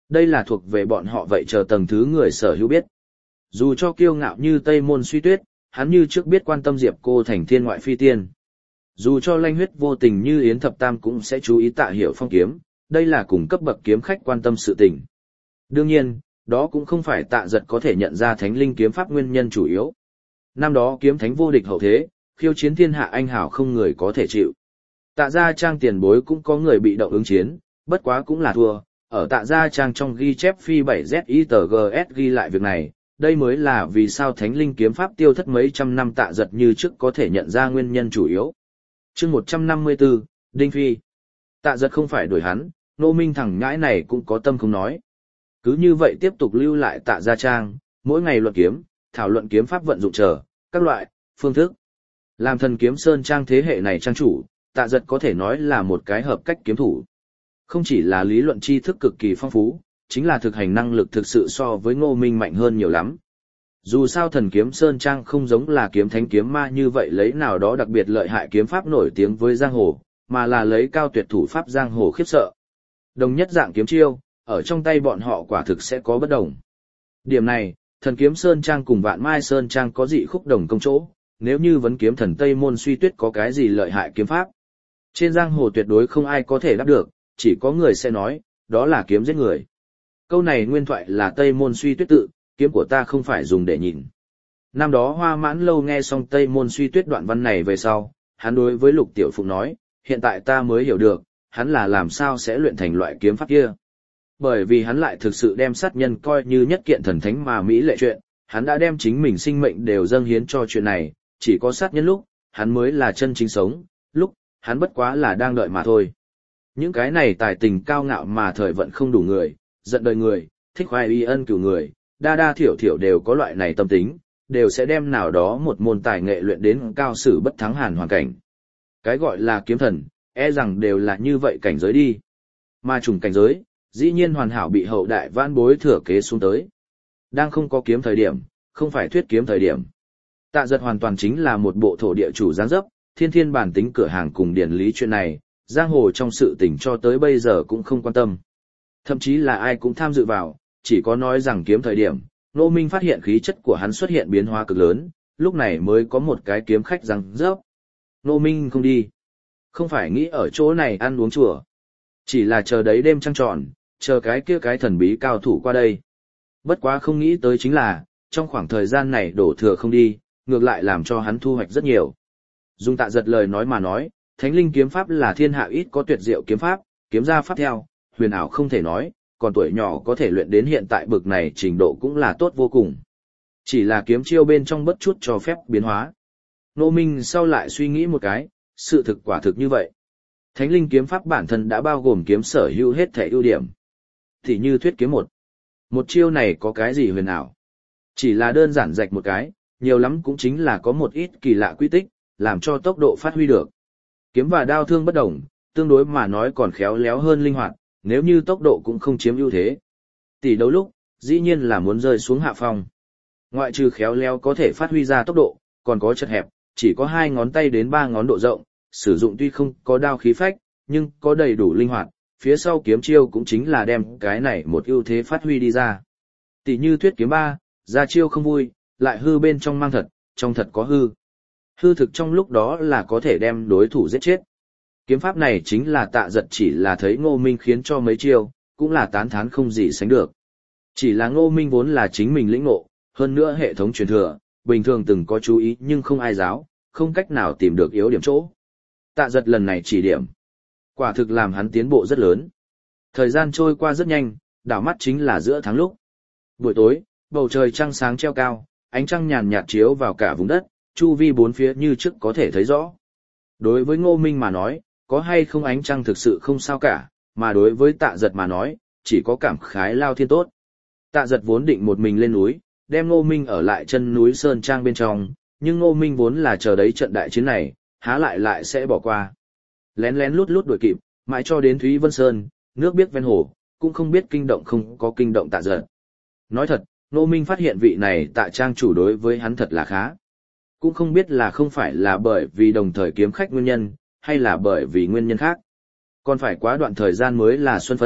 Đây là thuộc về bọn họ vậy chờ tầng thứ người sở hữu biết. Dù cho kiêu ngạo như Tây Môn Suy Tuyết, hắn như trước biết quan tâm Diệp Cô Thành thiên ngoại phi tiên. Dù cho lanh huyết vô tình như Yến Thập Tam cũng sẽ chú ý Tạ Hiểu Phong kiếm, đây là cùng cấp bậc kiếm khách quan tâm sự tình. Đương nhiên, đó cũng không phải Tạ Giật có thể nhận ra thánh linh kiếm pháp nguyên nhân chủ yếu. Năm đó kiếm thánh vô địch hậu thế, khiêu chiến thiên hạ anh hảo không người có thể chịu. Tạ Gia Trang tiền bối cũng có người bị động ứng chiến, bất quá cũng là thua. Ở Tạ Gia Trang trong ghi chép phi bảy Z I T G S ghi lại việc này, đây mới là vì sao thánh linh kiếm pháp tiêu thất mấy trăm năm Tạ Giật như trước có thể nhận ra nguyên nhân chủ yếu. Chương một trăm năm mươi tư, Đinh Phi. Tạ Giật không phải đuổi hắn, Ngô Minh thằng nhãi này cũng có tâm không nói. Cứ như vậy tiếp tục lưu lại Tạ Gia Trang, mỗi ngày luận kiếm, thảo luận kiếm pháp vận dụng chờ, các loại, phương thức. Làm Thần Kiếm Sơn Trang thế hệ này trang chủ, Tạ Giật có thể nói là một cái hợp cách kiếm thủ. Không chỉ là lý luận tri thức cực kỳ phong phú, chính là thực hành năng lực thực sự so với Ngô Minh mạnh hơn nhiều lắm. Dù sao Thần Kiếm Sơn Trang không giống là kiếm thánh kiếm ma như vậy lấy nào đó đặc biệt lợi hại kiếm pháp nổi tiếng với giang hồ, mà là lấy cao tuyệt thủ pháp giang hồ khiếp sợ. Đồng nhất dạng kiếm chiêu, ở trong tay bọn họ quả thực sẽ có bất đồng. Điểm này, Thần Kiếm Sơn Trang cùng Vạn Mai Sơn Trang có dị khúc đồng công chỗ, nếu như vấn kiếm thần Tây Môn Suy Tuyết có cái gì lợi hại kiếm pháp. Trên giang hồ tuyệt đối không ai có thể đáp được, chỉ có người sẽ nói, đó là kiếm giết người. Câu này nguyên thoại là Tây Môn Suy Tuyết tự, kiếm của ta không phải dùng để nhìn. Năm đó Hoa Mãn Lâu nghe xong Tây Môn Suy Tuyết đoạn văn này về sau, hắn đối với Lục Tiểu Phụng nói, hiện tại ta mới hiểu được, hắn là làm sao sẽ luyện thành loại kiếm pháp kia. Bởi vì hắn lại thực sự đem sát nhân coi như nhất kiện thần thánh mà mỹ lệ chuyện, hắn đã đem chính mình sinh mệnh đều dâng hiến cho chuyện này, chỉ có sát nhân lúc, hắn mới là chân chính sống, lúc, hắn bất quá là đang đợi mà thôi. Những cái này tài tình cao ngạo mà thời vận không đủ người, giận đời người, thích hoài y ân cửu người, đa đa thiểu thiểu đều có loại này tâm tính, đều sẽ đem nào đó một môn tài nghệ luyện đến cao sử bất thắng hàn hoàn cảnh. Cái gọi là kiếm thần, e rằng đều là như vậy cảnh giới đi. Mà trùng cảnh giới, dĩ nhiên hoàn hảo bị hậu đại vãn bối thừa kế xuống tới. Đang không có kiếm thời điểm, không phải thuyết kiếm thời điểm. Tạ Giật hoàn toàn chính là một bộ thổ địa chủ dáng dấp, thiên thiên bản tính cửa hàng cùng điển lý chuyện này, giang hồ trong sự tình cho tới bây giờ cũng không quan tâm. Thậm chí là ai cũng tham dự vào, chỉ có nói rằng kiếm thời điểm, Ngô Minh phát hiện khí chất của hắn xuất hiện biến hóa cực lớn, lúc này mới có một cái kiếm khách răng rớp. Ngô Minh không đi. Không phải nghĩ ở chỗ này ăn uống chùa. Chỉ là chờ đấy đêm trăng tròn, chờ cái kia cái thần bí cao thủ qua đây. Bất quá không nghĩ tới chính là, trong khoảng thời gian này đổ thừa không đi, ngược lại làm cho hắn thu hoạch rất nhiều. Dùng Tạ Giật lời nói mà nói, Thánh linh kiếm pháp là thiên hạ ít có tuyệt diệu kiếm pháp, kiếm ra pháp theo, huyền ảo không thể nói, còn tuổi nhỏ có thể luyện đến hiện tại bực này trình độ cũng là tốt vô cùng. Chỉ là kiếm chiêu bên trong bất chút cho phép biến hóa. Ngô Minh sau lại suy nghĩ một cái, sự thực quả thực như vậy. Thánh linh kiếm pháp bản thân đã bao gồm kiếm sở hữu hết thể ưu điểm. Thì như thuyết kiếm một. Một chiêu này có cái gì huyền ảo? Chỉ là đơn giản rạch một cái, nhiều lắm cũng chính là có một ít kỳ lạ quy tích, làm cho tốc độ phát huy được. Kiếm và đao thương bất đồng, tương đối mà nói còn khéo léo hơn linh hoạt, nếu như tốc độ cũng không chiếm ưu thế. Tỷ đấu lúc, dĩ nhiên là muốn rơi xuống hạ phong. Ngoại trừ khéo léo có thể phát huy ra tốc độ, còn có chật hẹp, chỉ có hai ngón tay đến ba ngón độ rộng, sử dụng tuy không có đao khí phách, nhưng có đầy đủ linh hoạt, phía sau kiếm chiêu cũng chính là đem cái này một ưu thế phát huy đi ra. Tỷ như thuyết kiếm ba, ra chiêu không vui, lại hư bên trong mang thật, trong thật có hư. Hư thực trong lúc đó là có thể đem đối thủ giết chết. Kiếm pháp này chính là Tạ Giật chỉ là thấy Ngô Minh khiến cho mấy chiêu, cũng là tán thán không gì sánh được. Chỉ là Ngô Minh vốn là chính mình lĩnh ngộ, hơn nữa hệ thống truyền thừa, bình thường từng có chú ý nhưng không ai giáo, không cách nào tìm được yếu điểm chỗ. Tạ Giật lần này chỉ điểm, quả thực làm hắn tiến bộ rất lớn. Thời gian trôi qua rất nhanh, đảo mắt chính là giữa tháng lúc. Buổi tối, bầu trời trăng sáng treo cao, ánh trăng nhàn nhạt chiếu vào cả vùng đất, chu vi bốn phía như trước có thể thấy rõ. Đối với Ngô Minh mà nói, có hay không ánh trăng thực sự không sao cả, mà đối với Tạ Giật mà nói, chỉ có cảm khái lao thiên tốt. Tạ Giật vốn định một mình lên núi, đem Ngô Minh ở lại chân núi Sơn Trang bên trong, nhưng Ngô Minh vốn là chờ đấy trận đại chiến này, há lại lại sẽ bỏ qua. Lén lén lút lút đuổi kịp, mãi cho đến Thúy Vân Sơn, nước biết ven hồ, cũng không biết kinh động không có kinh động Tạ Giật. Nói thật, Ngô Minh phát hiện vị này Tạ Trang chủ đối với hắn thật là khá. Cũng không biết là không phải là bởi vì đồng thời kiếm khách nguyên nhân, hay là bởi vì nguyên nhân khác. Còn phải quá đoạn thời gian mới là xuân phân,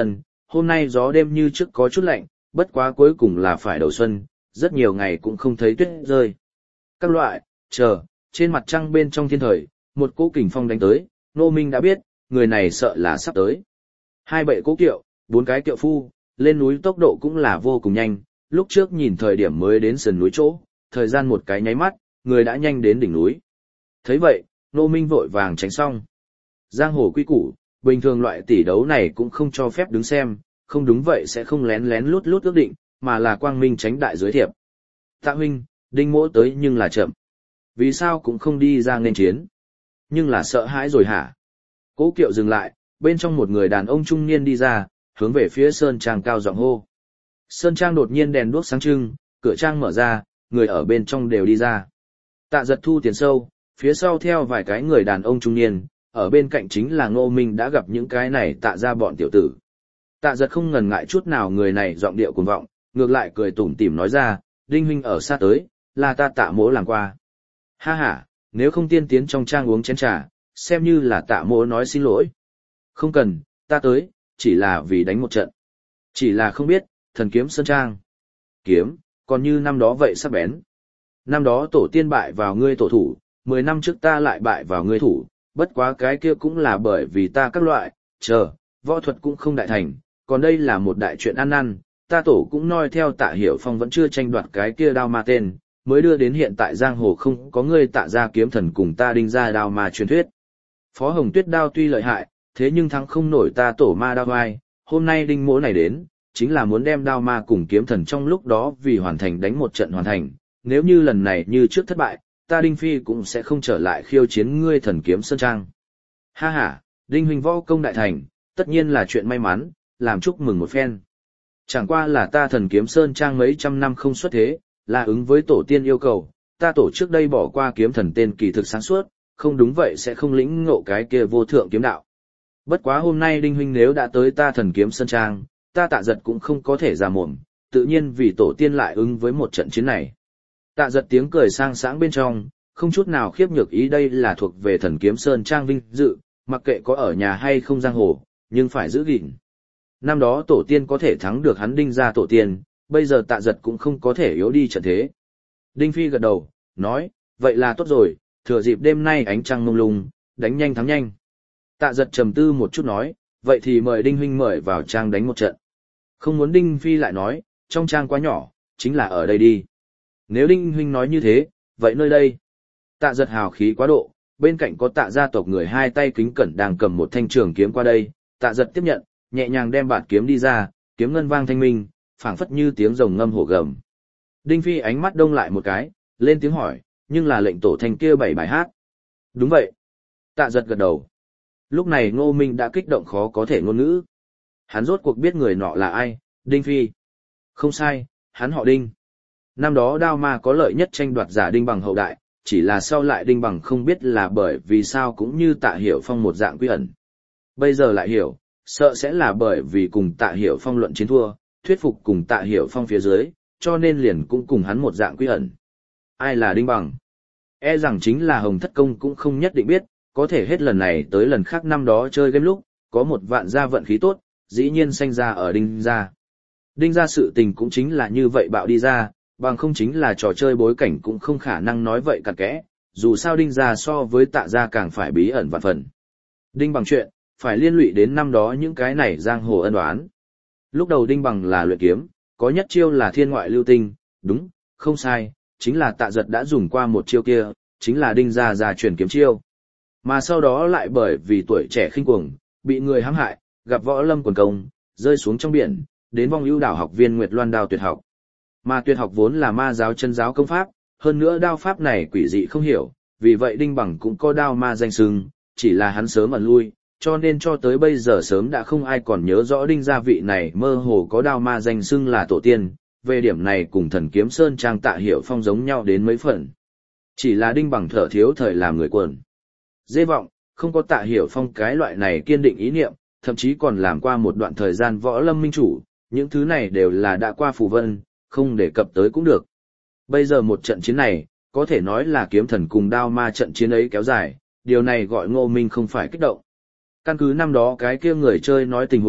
hôm nay gió đêm như trước có chút lạnh, bất quá cuối cùng là phải đầu xuân, rất nhiều ngày cũng không thấy tuyết rơi. Các loại, chờ, trên mặt trăng bên trong thiên thời, một cỗ kình phong đánh tới, Ngô Minh đã biết, người này sợ là sắp tới. Hai bệ cố kiệu, bốn cái kiệu phu, lên núi tốc độ cũng là vô cùng nhanh, lúc trước nhìn thời điểm mới đến sườn núi chỗ, thời gian một cái nháy mắt, người đã nhanh đến đỉnh núi. Thấy vậy, Ngô Minh vội vàng tránh xong. Giang hồ quy củ, bình thường loại tỷ đấu này cũng không cho phép đứng xem, không đúng vậy sẽ không lén lén lút lút ước định, mà là quang minh tránh đại giới thiệp. Tạ huynh, Đinh Mỗ tới nhưng là chậm. Vì sao cũng không đi ra nên chiến? Nhưng là sợ hãi rồi hả? Cố kiệu dừng lại, bên trong một người đàn ông trung niên đi ra, hướng về phía Sơn Trang cao giọng hô. Sơn Trang đột nhiên đèn đuốc sáng trưng, cửa trang mở ra, người ở bên trong đều đi ra. Tạ Giật thu tiền sâu, phía sau theo vài cái người đàn ông trung niên, ở bên cạnh chính là Ngô Minh đã gặp những cái này tạ ra bọn tiểu tử. Tạ Giật không ngần ngại chút nào người này giọng điệu cuồng vọng, ngược lại cười tủm tỉm nói ra, Đinh huynh ở xa tới, là ta Tạ Mỗ làm qua. Ha ha, nếu không tiên tiến trong trang uống chén trà, xem như là Tạ Mỗ nói xin lỗi. Không cần, ta tới, chỉ là vì đánh một trận. Chỉ là không biết, thần kiếm Sơn Trang. Kiếm, còn như năm đó vậy sắc bén. Năm đó tổ tiên bại vào ngươi tổ thủ, mười năm trước ta lại bại vào ngươi thủ, bất quá cái kia cũng là bởi vì ta các loại, chờ, võ thuật cũng không đại thành, còn đây là một đại chuyện ăn năn, ta tổ cũng noi theo Tạ Hiểu Phong vẫn chưa tranh đoạt cái kia đao ma tên, mới đưa đến hiện tại giang hồ không có ngươi Tạ gia kiếm thần cùng ta Đinh gia đao ma truyền thuyết. Phó Hồng Tuyết đao tuy lợi hại, thế nhưng thắng không nổi ta tổ ma đao vai, hôm nay Đinh Mỗ này đến, chính là muốn đem đao ma cùng kiếm thần trong lúc đó vì hoàn thành đánh một trận hoàn thành, nếu như lần này như trước thất bại, ta Đinh Phi cũng sẽ không trở lại khiêu chiến ngươi thần kiếm Sơn Trang. Ha ha, Đinh huynh võ công đại thành, tất nhiên là chuyện may mắn, làm chúc mừng một phen. Chẳng qua là ta thần kiếm Sơn Trang mấy trăm năm không xuất thế, là ứng với tổ tiên yêu cầu, ta tổ trước đây bỏ qua kiếm thần tên kỳ thực sáng suốt, không đúng vậy sẽ không lĩnh ngộ cái kia vô thượng kiếm đạo. Bất quá hôm nay Đinh huynh nếu đã tới ta thần kiếm Sơn Trang, ta Tạ Giật cũng không có thể ra mồm, tự nhiên vì tổ tiên lại ứng với một trận chiến này. Tạ Giật tiếng cười sang sáng bên trong, không chút nào khiếp nhược ý đây là thuộc về thần kiếm Sơn Trang vinh dự, mặc kệ có ở nhà hay không giang hồ, nhưng phải giữ gìn. Năm đó tổ tiên có thể thắng được hắn Đinh gia tổ tiên, bây giờ Tạ Giật cũng không có thể yếu đi trận thế. Đinh Phi gật đầu, nói, vậy là tốt rồi, thừa dịp đêm nay ánh trăng mông lung, đánh nhanh thắng nhanh. Tạ Giật trầm tư một chút nói, vậy thì mời Đinh huynh mời vào trang đánh một trận. Không muốn Đinh Phi lại nói, trong trang quá nhỏ, chính là ở đây đi. Nếu Đinh huynh nói như thế, vậy nơi đây. Tạ Giật hào khí quá độ, bên cạnh có Tạ gia tộc người hai tay kính cẩn đang cầm một thanh trường kiếm qua đây, Tạ Giật tiếp nhận, nhẹ nhàng đem bạt kiếm đi ra, kiếm ngân vang thanh minh, phảng phất như tiếng rồng ngâm hổ gầm. Đinh Phi ánh mắt đông lại một cái, lên tiếng hỏi, nhưng là lệnh tổ thanh kia bảy bài hát. Đúng vậy. Tạ Giật gật đầu. Lúc này Ngô Minh đã kích động khó có thể ngôn ngữ. Hắn rốt cuộc biết người nọ là ai, Đinh Phi. Không sai, hắn họ Đinh. Năm đó đao ma có lợi nhất tranh đoạt giả Đinh Bằng hậu đại, chỉ là sau lại Đinh Bằng không biết là bởi vì sao cũng như Tạ Hiểu Phong một dạng quy ẩn. Bây giờ lại hiểu, sợ sẽ là bởi vì cùng Tạ Hiểu Phong luận chiến thua, thuyết phục cùng Tạ Hiểu Phong phía dưới, cho nên liền cũng cùng hắn một dạng quy ẩn. Ai là Đinh Bằng? E rằng chính là Hồng Thất Công cũng không nhất định biết, có thể hết lần này tới lần khác năm đó chơi game lúc, có một vạn gia vận khí tốt, dĩ nhiên sanh ra ở Đinh gia. Đinh gia sự tình cũng chính là như vậy bạo đi ra, bằng không chính là trò chơi bối cảnh cũng không khả năng nói vậy cặn kẽ, dù sao Đinh gia so với Tạ gia càng phải bí ẩn vạn phần. Đinh Bằng chuyện, phải liên lụy đến năm đó những cái này giang hồ ân oán. Lúc đầu Đinh Bằng là luyện kiếm, có nhất chiêu là thiên ngoại lưu tinh, đúng, không sai, chính là Tạ Giật đã dùng qua một chiêu kia, chính là Đinh gia gia truyền kiếm chiêu. Mà sau đó lại bởi vì tuổi trẻ khinh cuồng, bị người hãm hại, gặp võ lâm quần công, rơi xuống trong biển, đến vong ưu đảo học viên Nguyệt Loan đao tuyệt học. Mà tuyệt học vốn là ma giáo chân giáo công pháp, hơn nữa đao pháp này quỷ dị không hiểu, vì vậy Đinh Bằng cũng có đao ma danh xưng, chỉ là hắn sớm ẩn lui, cho nên cho tới bây giờ sớm đã không ai còn nhớ rõ Đinh gia vị này mơ hồ có đao ma danh xưng là tổ tiên, về điểm này cùng thần kiếm Sơn Trang Tạ Hiểu Phong giống nhau đến mấy phần. Chỉ là Đinh Bằng thở thiếu thời làm người quần. Dê vọng, không có Tạ Hiểu Phong cái loại này kiên định ý niệm, thậm chí còn làm qua một đoạn thời gian võ lâm minh chủ, những thứ này đều là đã qua phù vân, không đề cập tới cũng được. Bây giờ một trận chiến này, có thể nói là kiếm thần cùng đao ma trận chiến ấy kéo dài, điều này gọi Ngô Minh không phải kích động. Căn cứ năm đó cái kia người chơi nói tình huống,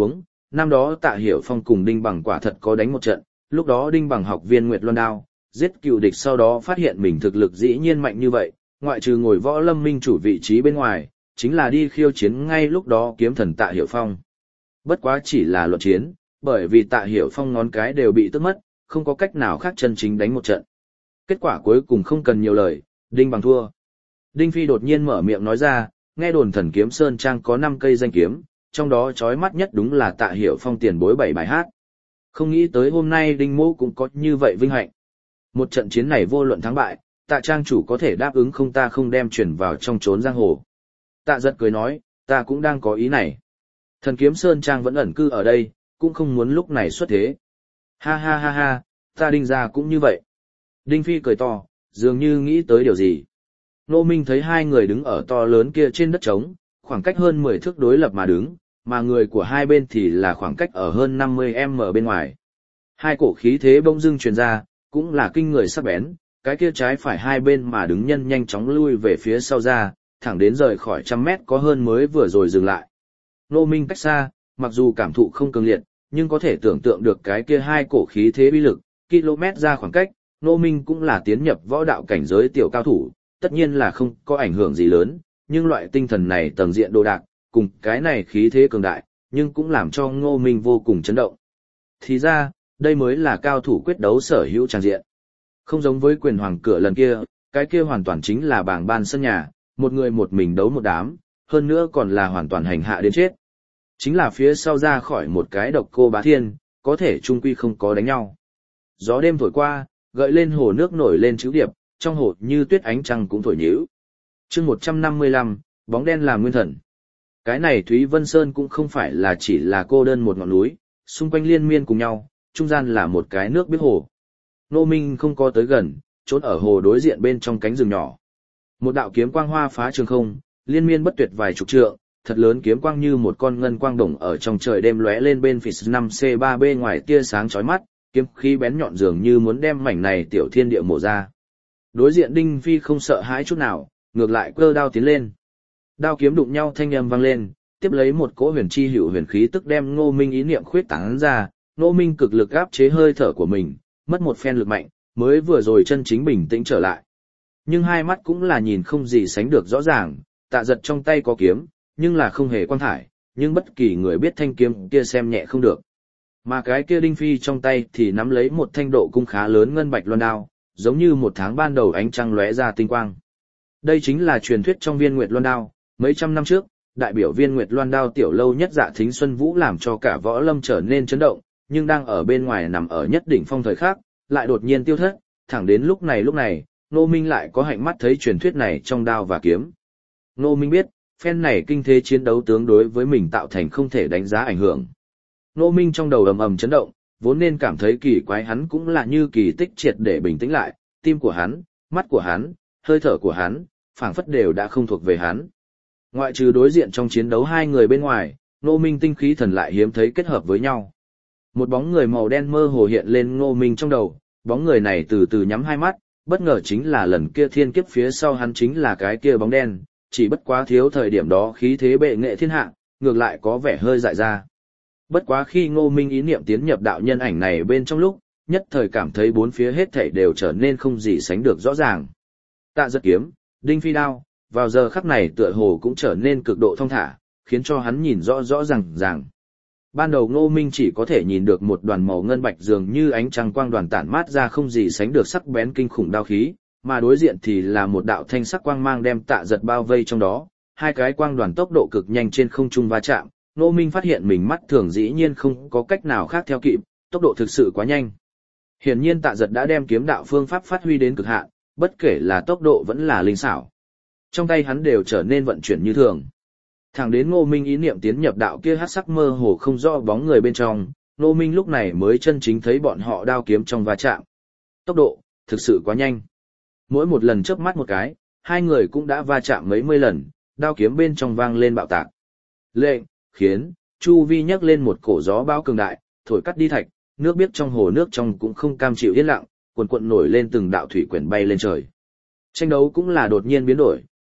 năm đó Tạ Hiểu Phong cùng Đinh Bằng quả thật có đánh một trận, lúc đó Đinh Bằng học viên Nguyệt Loan Đao, giết cựu địch sau đó phát hiện mình thực lực dĩ nhiên mạnh như vậy, ngoại trừ ngồi võ lâm minh chủ vị trí bên ngoài, chính là đi khiêu chiến ngay lúc đó kiếm thần Tạ Hiểu Phong. Bất quá chỉ là luận chiến, bởi vì Tạ Hiểu Phong ngón cái đều bị tước mất, không có cách nào khác chân chính đánh một trận. Kết quả cuối cùng không cần nhiều lời, Đinh Bằng thua. Đinh Phi đột nhiên mở miệng nói ra, nghe đồn Thần Kiếm Sơn Trang có năm cây danh kiếm, trong đó chói mắt nhất đúng là Tạ Hiểu Phong tiền bối bảy bài hát. Không nghĩ tới hôm nay Đinh Mỗ cũng có như vậy vinh hạnh. Một trận chiến này vô luận thắng bại, Tạ trang chủ có thể đáp ứng không ta không đem chuyển vào trong trốn giang hồ. Tạ Giật cười nói, ta cũng đang có ý này. Thần Kiếm Sơn Trang vẫn ẩn cư ở đây, cũng không muốn lúc này xuất thế. Ha ha ha ha, ta Đinh gia cũng như vậy. Đinh Phi cười to, dường như nghĩ tới điều gì. Nô Minh thấy hai người đứng ở to lớn kia trên đất trống, khoảng cách hơn mười thước đối lập mà đứng, mà người của hai bên thì là khoảng cách ở hơn năm mươi mét bên ngoài. Hai cổ khí thế bỗng dưng truyền ra, cũng là kinh người sắc bén, cái kia trái phải hai bên mà đứng nhân nhanh chóng lui về phía sau ra, thẳng đến rời khỏi trăm mét có hơn mới vừa rồi dừng lại. Nô Minh cách xa, mặc dù cảm thụ không cường liệt, nhưng có thể tưởng tượng được cái kia hai cổ khí thế uy lực, km ra khoảng cách, Nô Minh cũng là tiến nhập võ đạo cảnh giới tiểu cao thủ, tất nhiên là không có ảnh hưởng gì lớn, nhưng loại tinh thần này tầng diện đồ đạc, cùng cái này khí thế cường đại, nhưng cũng làm cho Ngô Minh vô cùng chấn động. Thì ra, đây mới là cao thủ quyết đấu sở hữu tràng diện. Không giống với quyền hoàng cửa lần kia, cái kia hoàn toàn chính là bảng ban sân nhà, một người một mình đấu một đám, hơn nữa còn là hoàn toàn hành hạ đến chết. Chính là phía sau ra khỏi một cái độc cô bá thiên, có thể trung quy không có đánh nhau. Gió đêm thổi qua, gợi lên hồ nước nổi lên chữ điệp, trong hồ như tuyết ánh trăng cũng thổi nhíu. Chương một trăm năm mươi lăm, bóng đen làm nguyên thần. Cái này Thúy Vân Sơn cũng không phải là chỉ là cô đơn một ngọn núi, xung quanh liên miên cùng nhau, trung gian là một cái nước biết hồ. Nô Minh không có tới gần, trốn ở hồ đối diện bên trong cánh rừng nhỏ. Một đạo kiếm quang hoa phá trường không, liên miên bất tuyệt vài chục trượng, thật lớn kiếm quang như một con ngân quang đồng ở trong trời đêm lóe lên bên phỉ năm C ba B ngoài tia sáng chói mắt, kiếm khí bén nhọn dường như muốn đem mảnh này tiểu thiên địa mổ ra. Đối diện Đinh Phi không sợ hãi chút nào, ngược lại cơ đao tiến lên. Đao kiếm đụng nhau thanh âm vang lên, tiếp lấy một cỗ huyền chi hữu huyền khí tức đem Ngô Minh ý niệm khuyết tán ra, Ngô Minh cực lực áp chế hơi thở của mình, mất một phen lực mạnh, mới vừa rồi chân chính bình tĩnh trở lại. Nhưng hai mắt cũng là nhìn không gì sánh được rõ ràng, Tạ Giật trong tay có kiếm, nhưng là không hề quang thải, nhưng bất kỳ người biết thanh kiếm kia xem nhẹ không được. Mà cái kia Đinh Phi trong tay thì nắm lấy một thanh độ cung khá lớn ngân bạch loan đao, giống như một tháng ban đầu ánh trăng lóe ra tinh quang. Đây chính là truyền thuyết trong Viên Nguyệt Loan Đao, mấy trăm năm trước, đại biểu Viên Nguyệt Loan Đao tiểu lâu nhất Dạ Thính Xuân Vũ làm cho cả võ lâm trở nên chấn động, nhưng đang ở bên ngoài nằm ở nhất đỉnh phong thời khắc, lại đột nhiên tiêu thất, thẳng đến lúc này lúc này, Nô Minh lại có hạnh mắt thấy truyền thuyết này trong đao và kiếm. Nô Minh biết, phen này kinh thế chiến đấu tướng đối với mình tạo thành không thể đánh giá ảnh hưởng. Nô Minh trong đầu ầm ầm chấn động, vốn nên cảm thấy kỳ quái hắn cũng là như kỳ tích triệt để bình tĩnh lại, tim của hắn, mắt của hắn, hơi thở của hắn, phảng phất đều đã không thuộc về hắn. Ngoại trừ đối diện trong chiến đấu hai người bên ngoài, Ngô Minh tinh khí thần lại hiếm thấy kết hợp với nhau. Một bóng người màu đen mơ hồ hiện lên Ngô Minh trong đầu, bóng người này từ từ nhắm hai mắt, bất ngờ chính là lần kia thiên kiếp phía sau hắn chính là cái kia bóng đen, chỉ bất quá thiếu thời điểm đó khí thế bệ nghệ thiên hạ, ngược lại có vẻ hơi dại ra. Bất quá khi Ngô Minh ý niệm tiến nhập đạo nhân ảnh này bên trong lúc, nhất thời cảm thấy bốn phía hết thảy đều trở nên không gì sánh được rõ ràng. Tạ Giật kiếm, Đinh Phi đao, vào giờ khắc này tựa hồ cũng trở nên cực độ thong thả, khiến cho hắn nhìn rõ rõ ràng ràng. Ban đầu Ngô Minh chỉ có thể nhìn được một đoàn màu ngân bạch dường như ánh trăng quang đoàn tản mát ra không gì sánh được sắc bén kinh khủng đao khí, mà đối diện thì là một đạo thanh sắc quang mang đem Tạ Giật bao vây trong đó, hai cái quang đoàn tốc độ cực nhanh trên không trung va chạm, Ngô Minh phát hiện mình mắt thường dĩ nhiên không có cách nào khác theo kịp, tốc độ thực sự quá nhanh. Hiển nhiên Tạ Giật đã đem kiếm đạo phương pháp phát huy đến cực hạn, bất kể là tốc độ vẫn là linh xảo. Trong tay hắn đều trở nên vận chuyển như thường. Thẳng đến Ngô Minh ý niệm tiến nhập đạo kia hắc sắc mơ hồ không rõ bóng người bên trong, Ngô Minh lúc này mới chân chính thấy bọn họ đao kiếm trong va chạm. Tốc độ, thực sự quá nhanh. Mỗi một lần chớp mắt một cái, hai người cũng đã va chạm mấy mươi lần, đao kiếm bên trong vang lên bạo tạc. Lệnh, khiến, chu vi nhấc lên một cổ gió bão cường đại, thổi cắt đi thạch, nước biếc trong hồ nước trong cũng không cam chịu yên lặng, cuồn cuộn nổi lên từng đạo thủy quyển bay lên trời. Tranh đấu cũng là đột nhiên biến đổi,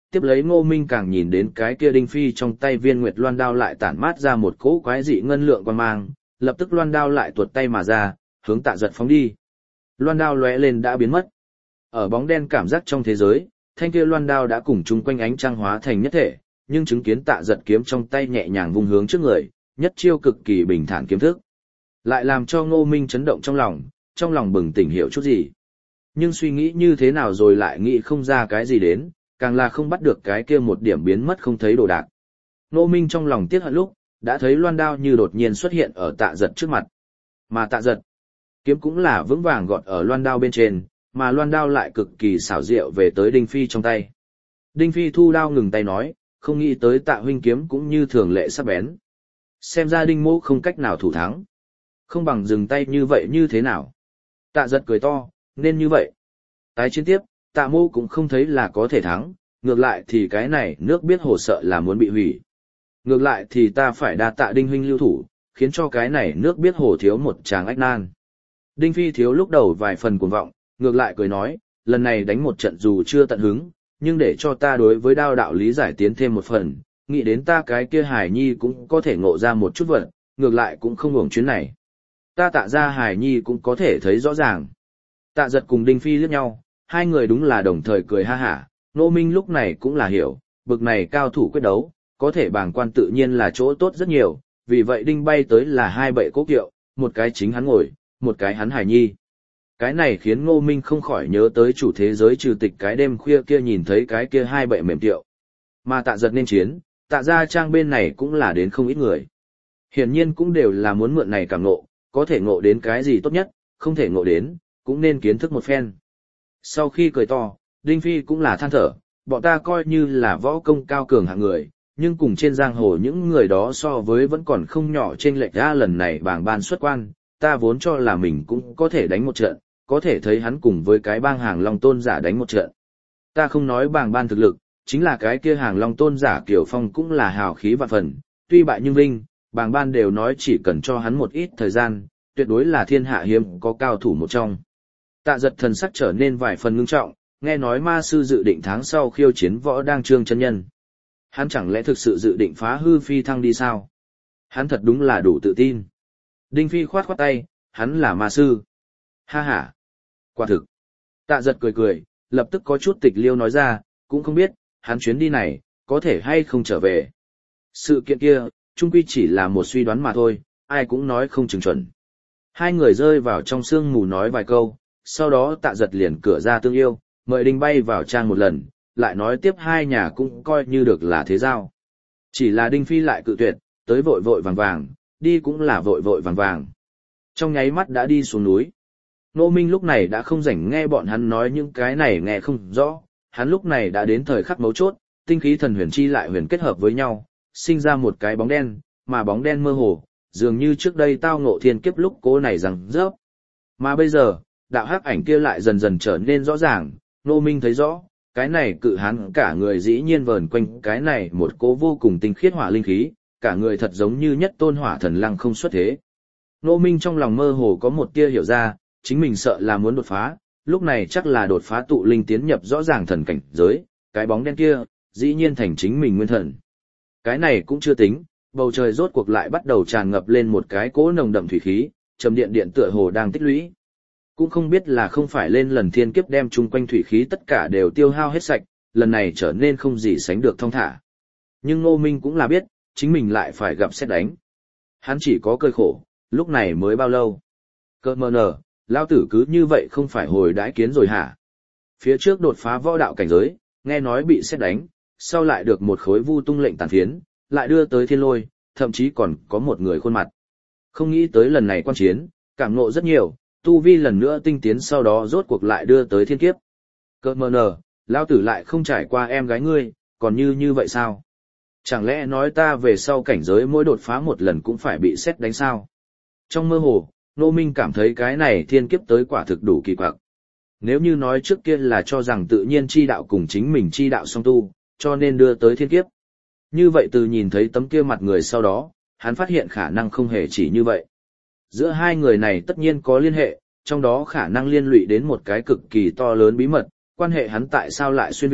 tiếp lấy Ngô Minh càng nhìn đến cái kia Đinh Phi trong tay viên nguyệt loan đao lại tản mát ra một cỗ quái dị ngân lượng quang mang, lập tức loan đao lại tuột tay mà ra, hướng Tạ Giật phóng đi. Loan đao lóe lên đã biến mất. Ở bóng đen cảm giác trong thế giới, thanh kia loan đao đã cùng chung quanh ánh trăng hóa thành nhất thể, nhưng chứng kiến Tạ Giật kiếm trong tay nhẹ nhàng vung hướng trước người, nhất chiêu cực kỳ bình thản kiếm thức. Lại làm cho Ngô Minh chấn động trong lòng, trong lòng bừng tỉnh hiểu chút gì. Nhưng suy nghĩ như thế nào rồi lại nghĩ không ra cái gì đến, càng là không bắt được cái kia một điểm biến mất không thấy đồ đạc. Ngô Minh trong lòng tiếc hận lúc, đã thấy loan đao như đột nhiên xuất hiện ở Tạ Giật trước mặt. Mà Tạ Giật, kiếm cũng là vững vàng gọt ở loan đao bên trên, mà loan đao lại cực kỳ xảo diệu về tới Đinh Phi trong tay. Đinh Phi thu đao ngừng tay nói, không nghĩ tới Tạ huynh kiếm cũng như thường lệ sắc bén. Xem ra Đinh mô không cách nào thủ thắng. Không bằng dừng tay như vậy như thế nào. Tạ Giật cười to, nên như vậy. Tái chiến tiếp, Tạ mô cũng không thấy là có thể thắng, ngược lại thì cái này nước biết hồ sợ là muốn bị hủy. Ngược lại thì ta phải đa tạ Đinh huynh lưu thủ, khiến cho cái này nước biết hồ thiếu một tràng ách nan. Đinh Phi thiếu lúc đầu vài phần cuồng vọng, ngược lại cười nói, lần này đánh một trận dù chưa tận hứng, nhưng để cho ta đối với đao đạo lý giải tiến thêm một phần, nghĩ đến ta cái kia Hải Nhi cũng có thể ngộ ra một chút vật, ngược lại cũng không hưởng chuyến này. Ta Tạ ra Hải Nhi cũng có thể thấy rõ ràng. Tạ Giật cùng Đinh Phi liếc nhau, hai người đúng là đồng thời cười ha hả, Ngô Minh lúc này cũng là hiểu, bực này cao thủ quyết đấu, có thể bàng quan tự nhiên là chỗ tốt rất nhiều, vì vậy Đinh bay tới là hai bệ cố kiệu, một cái chính hắn ngồi, một cái hắn Hải Nhi. Cái này khiến Ngô Minh không khỏi nhớ tới chủ thế giới trừ tịch cái đêm khuya kia nhìn thấy cái kia hai bệ mềm tiệu. Mà Tạ Giật nên chiến, Tạ gia trang bên này cũng là đến không ít người. Hiển nhiên cũng đều là muốn mượn này cảm ngộ, có thể ngộ đến cái gì tốt nhất, không thể ngộ đến, cũng nên kiến thức một phen. Sau khi cười to, Đinh Phi cũng là than thở, bọn ta coi như là võ công cao cường hạng người, nhưng cùng trên giang hồ những người đó so với vẫn còn không nhỏ trên lệch ra lần này bảng ban xuất quan, ta vốn cho là mình cũng có thể đánh một trận, có thể thấy hắn cùng với cái bang hàng long tôn giả đánh một trận. Ta không nói bảng ban thực lực, chính là cái kia hàng long tôn giả Kiều Phong cũng là hào khí vạn phần, tuy bại nhưng vinh, bảng ban đều nói chỉ cần cho hắn một ít thời gian, tuyệt đối là thiên hạ hiếm có cao thủ một trong. Tạ Giật thần sắc trở nên vài phần ngưng trọng, nghe nói ma sư dự định tháng sau khiêu chiến võ đang trương chân nhân. Hắn chẳng lẽ thực sự dự định phá hư phi thăng đi sao? Hắn thật đúng là đủ tự tin. Đinh Phi khoát khoát tay, hắn là ma sư. Ha ha. Quả thực. Tạ Giật cười cười, lập tức có chút tịch liêu nói ra, cũng không biết, hắn chuyến đi này, có thể hay không trở về. Sự kiện kia, chung quy chỉ là một suy đoán mà thôi, ai cũng nói không chừng chuẩn. Hai người rơi vào trong sương mù nói vài câu, sau đó Tạ Giật liền cửa ra tương yêu, mời Đinh bay vào trang một lần, lại nói tiếp hai nhà cũng coi như được là thế giao. Chỉ là Đinh Phi lại cự tuyệt, tới vội vội vàng vàng, đi cũng là vội vội vàng vàng. Trong nháy mắt đã đi xuống núi. Ngô Minh lúc này đã không rảnh nghe bọn hắn nói những cái này nghe không rõ, hắn lúc này đã đến thời khắc mấu chốt, tinh khí thần huyền chi lại huyền kết hợp với nhau, sinh ra một cái bóng đen, mà bóng đen mơ hồ, dường như trước đây tao ngộ thiên kiếp lúc cố này rằng rớp. Mà bây giờ, đạo hắc ảnh kia lại dần dần trở nên rõ ràng, Ngô Minh thấy rõ, cái này cự hắn cả người dĩ nhiên vờn quanh cái này một cố vô cùng tinh khiết hỏa linh khí, cả người thật giống như nhất tôn hỏa thần lăng không xuất thế. Ngô Minh trong lòng mơ hồ có một tia hiểu ra, chính mình sợ là muốn đột phá, lúc này chắc là đột phá tụ linh tiến nhập rõ ràng thần cảnh giới, cái bóng đen kia, dĩ nhiên thành chính mình nguyên thần. Cái này cũng chưa tính, bầu trời rốt cuộc lại bắt đầu tràn ngập lên một cái cỗ nồng đậm thủy khí, trầm điện điện tựa hồ đang tích lũy. Cũng không biết là không phải lên lần thiên kiếp đem chung quanh thủy khí tất cả đều tiêu hao hết sạch, lần này trở nên không gì sánh được thong thả. Nhưng Ngô Minh cũng là biết, chính mình lại phải gặp sét đánh. Hắn chỉ có cơi khổ, lúc này mới bao lâu. Cơ mờ nở, lao tử cứ như vậy không phải hồi đãi kiến rồi hả? Phía trước đột phá võ đạo cảnh giới, nghe nói bị sét đánh, sau lại được một khối vu tung lệnh tàn phiến, lại đưa tới thiên lôi, thậm chí còn có một người khuôn mặt. Không nghĩ tới lần này quan chiến, cảm ngộ rất nhiều, tu vi lần nữa tinh tiến sau đó rốt cuộc lại đưa tới thiên kiếp. Cơ mờ nở, lao tử lại không trải qua em gái ngươi, còn như như vậy sao? Chẳng lẽ nói ta về sau cảnh giới mỗi đột phá một lần cũng phải bị sét đánh sao? Trong mơ hồ, Ngô Minh cảm thấy cái này thiên kiếp tới quả thực đủ kỳ quặc. Nếu như nói trước kia là cho rằng tự nhiên chi đạo cùng chính mình chi đạo song tu, cho nên đưa tới thiên kiếp. Như vậy từ nhìn thấy tấm kia mặt người sau đó, hắn phát hiện khả năng không hề chỉ như vậy. Giữa hai người này tất nhiên có liên hệ, trong đó khả năng liên lụy đến một cái cực kỳ to lớn bí mật, quan hệ hắn tại sao lại xuyên Việt,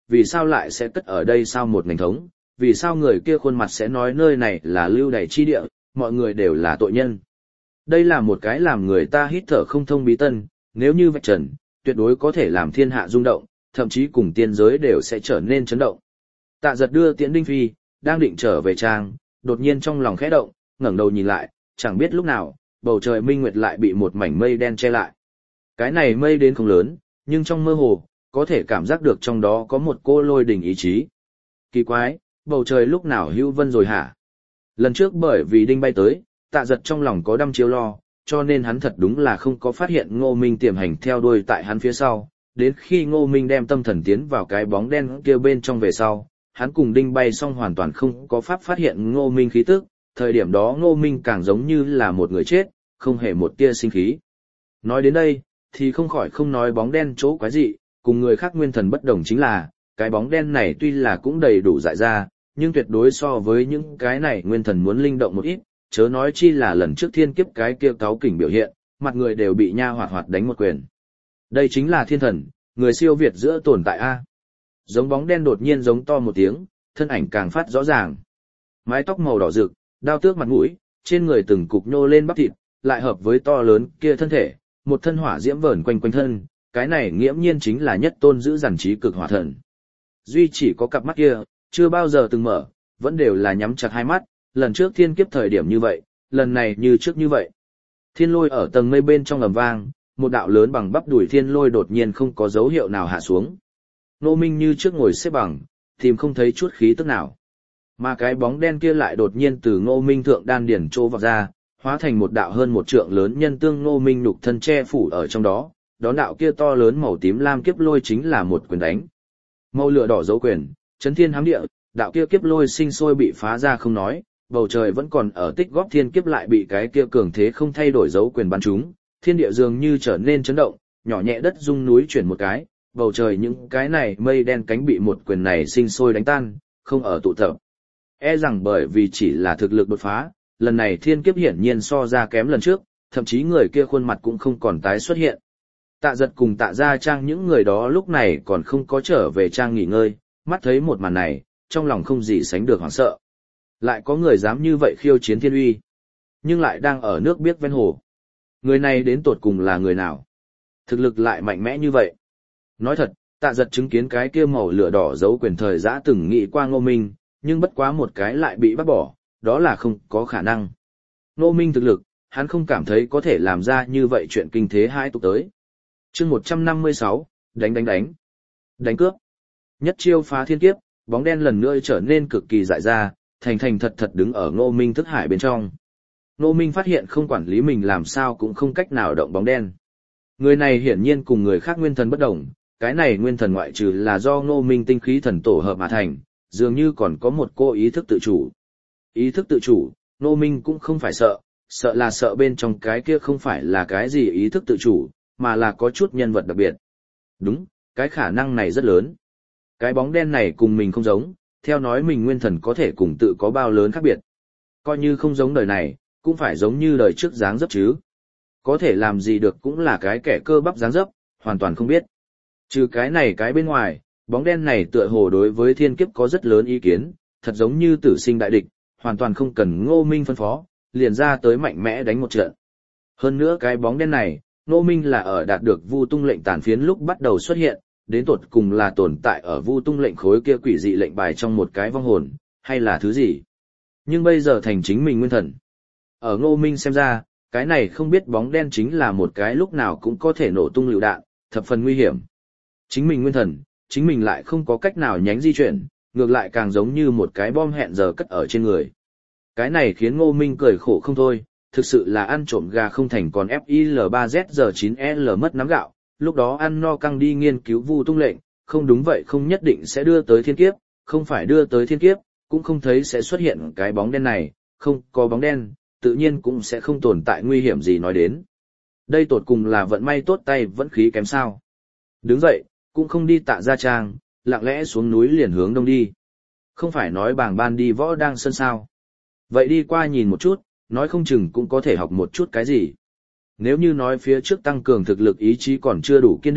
vì sao lại sẽ cất ở đây sao một ngành thống, vì sao người kia khuôn mặt sẽ nói nơi này là lưu đày chi địa, mọi người đều là tội nhân. Đây là một cái làm người ta hít thở không thông bí tân, nếu như vạch trần, tuyệt đối có thể làm thiên hạ rung động, thậm chí cùng tiên giới đều sẽ trở nên chấn động. Tạ Giật đưa Tiễn Đinh Phi, đang định trở về trang, đột nhiên trong lòng khẽ động, ngẩng đầu nhìn lại, chẳng biết lúc nào, bầu trời minh nguyệt lại bị một mảnh mây đen che lại. Cái này mây đến không lớn, nhưng trong mơ hồ, có thể cảm giác được trong đó có một cô lôi đình ý chí. Kỳ quái, bầu trời lúc nào hữu vân rồi hả? Lần trước bởi vì Đinh bay tới, Tạ Giật trong lòng có đăm chiêu lo, cho nên hắn thật đúng là không có phát hiện Ngô Minh tiềm hành theo đuôi tại hắn phía sau. Đến khi Ngô Minh đem tâm thần tiến vào cái bóng đen kia bên trong về sau, hắn cùng Đinh bay xong hoàn toàn không có pháp phát hiện Ngô Minh khí tức, thời điểm đó Ngô Minh càng giống như là một người chết, không hề một tia sinh khí. Nói đến đây, thì không khỏi không nói bóng đen chỗ quái dị, cùng người khác nguyên thần bất đồng chính là, cái bóng đen này tuy là cũng đầy đủ dại ra, nhưng tuyệt đối so với những cái này nguyên thần muốn linh động một ít, chớ nói chi là lần trước thiên kiếp cái kia cáu kỉnh biểu hiện, mặt người đều bị nha hoạt hoạt đánh một quyền. Đây chính là thiên thần, người siêu việt giữa tồn tại A. Giống bóng đen đột nhiên giống to một tiếng, thân ảnh càng phát rõ ràng. Mái tóc màu đỏ rực, đao tước mặt mũi, trên người từng cục nhô lên bắp thịt, lại hợp với to lớn kia thân thể, một thân hỏa diễm vờn quanh quanh thân, cái này nghiễm nhiên chính là nhất tôn giữ dằn trí cực hỏa thần. Duy chỉ có cặp mắt kia, chưa bao giờ từng mở, vẫn đều là nhắm chặt hai mắt, lần trước thiên kiếp thời điểm như vậy, lần này như trước như vậy. Thiên lôi ở tầng mây bên trong ầm vang, một đạo lớn bằng bắp đùi thiên lôi đột nhiên không có dấu hiệu nào hạ xuống. Ngô Minh như trước ngồi xếp bằng, tìm không thấy chút khí tức nào. Mà cái bóng đen kia lại đột nhiên từ Ngô Minh thượng đan điển trô vào ra, hóa thành một đạo hơn một trượng lớn nhân tương Ngô Minh nhục thân che phủ ở trong đó, đón đạo kia to lớn màu tím lam kiếp lôi chính là một quyền đánh. Màu lửa đỏ dấu quyền, chấn thiên hám địa, đạo kia kiếp lôi sinh sôi bị phá ra không nói, bầu trời vẫn còn ở tích góp thiên kiếp lại bị cái kia cường thế không thay đổi dấu quyền bắn trúng, thiên địa dường như trở nên chấn động, nhỏ nhẹ đất rung núi chuyển một cái, bầu trời những cái này mây đen cánh bị một quyền này sinh sôi đánh tan, không ở tụ tập. E rằng bởi vì chỉ là thực lực đột phá, lần này thiên kiếp hiển nhiên so ra kém lần trước, thậm chí người kia khuôn mặt cũng không còn tái xuất hiện. Tạ Giật cùng Tạ Gia Trang những người đó lúc này còn không có trở về trang nghỉ ngơi, mắt thấy một màn này, trong lòng không gì sánh được hoảng sợ. Lại có người dám như vậy khiêu chiến thiên uy, nhưng lại đang ở nước biếc ven hồ. Người này đến tột cùng là người nào? Thực lực lại mạnh mẽ như vậy. Nói thật, Tạ Giật chứng kiến cái kia màu lửa đỏ dấu quyền thời giã từng nghĩ qua Ngô Minh, nhưng bất quá một cái lại bị bắt bỏ, đó là không có khả năng. Ngô Minh thực lực, hắn không cảm thấy có thể làm ra như vậy chuyện kinh thế hai tục tới. Chương một trăm năm mươi sáu, đánh đánh đánh. Đánh cướp. Nhất chiêu phá thiên kiếp, bóng đen lần nữa trở nên cực kỳ dại ra, thành thành thật thật đứng ở Ngô Minh thức hải bên trong. Ngô Minh phát hiện không quản lý mình làm sao cũng không cách nào động bóng đen. Người này hiển nhiên cùng người khác nguyên thần bất đồng, cái này nguyên thần ngoại trừ là do Ngô Minh tinh khí thần tổ hợp mà thành, dường như còn có một cô ý thức tự chủ. Ý thức tự chủ, Ngô Minh cũng không phải sợ, sợ là sợ bên trong cái kia không phải là cái gì ý thức tự chủ, mà là có chút nhân vật đặc biệt. Đúng, cái khả năng này rất lớn. Cái bóng đen này cùng mình không giống, theo nói mình nguyên thần có thể cùng tự có bao lớn khác biệt. Coi như không giống đời này, cũng phải giống như đời trước dáng dấp chứ. Có thể làm gì được cũng là cái kẻ cơ bắp dáng dấp, hoàn toàn không biết. Trừ cái này cái bên ngoài, bóng đen này tựa hồ đối với thiên kiếp có rất lớn ý kiến, thật giống như tử sinh đại địch, hoàn toàn không cần Ngô Minh phân phó, liền ra tới mạnh mẽ đánh một trận. Hơn nữa cái bóng đen này, Ngô Minh là ở đạt được Vu Tung lệnh tàn phiến lúc bắt đầu xuất hiện, đến tột cùng là tồn tại ở Vu Tung lệnh khối kia quỷ dị lệnh bài trong một cái vong hồn, hay là thứ gì. Nhưng bây giờ thành chính mình nguyên thần. Ở Ngô Minh xem ra, cái này không biết bóng đen chính là một cái lúc nào cũng có thể nổ tung lựu đạn, thập phần nguy hiểm. Chính mình nguyên thần, chính mình lại không có cách nào nhánh di chuyển, ngược lại càng giống như một cái bom hẹn giờ cất ở trên người. Cái này khiến Ngô Minh cười khổ không thôi, thực sự là ăn trộm gà không thành còn F I L ba Z giờ chín L mất nắm gạo, lúc đó ăn no căng đi nghiên cứu Vu Tung lệnh, không đúng vậy không nhất định sẽ đưa tới thiên kiếp, không phải đưa tới thiên kiếp, cũng không thấy sẽ xuất hiện cái bóng đen này, không có bóng đen, tự nhiên cũng sẽ không tồn tại nguy hiểm gì nói đến. Đây tột cùng là vận may tốt tay vẫn khí kém sao. Đứng dậy, cũng không đi Tạ Gia Trang, lặng lẽ xuống núi liền hướng đông đi. Không phải nói bảng ban đi võ đang sân sao. Vậy đi qua nhìn một chút, nói không chừng cũng có thể học một chút cái gì. Nếu như nói phía trước tăng cường thực lực ý chí còn chưa đủ kiên định,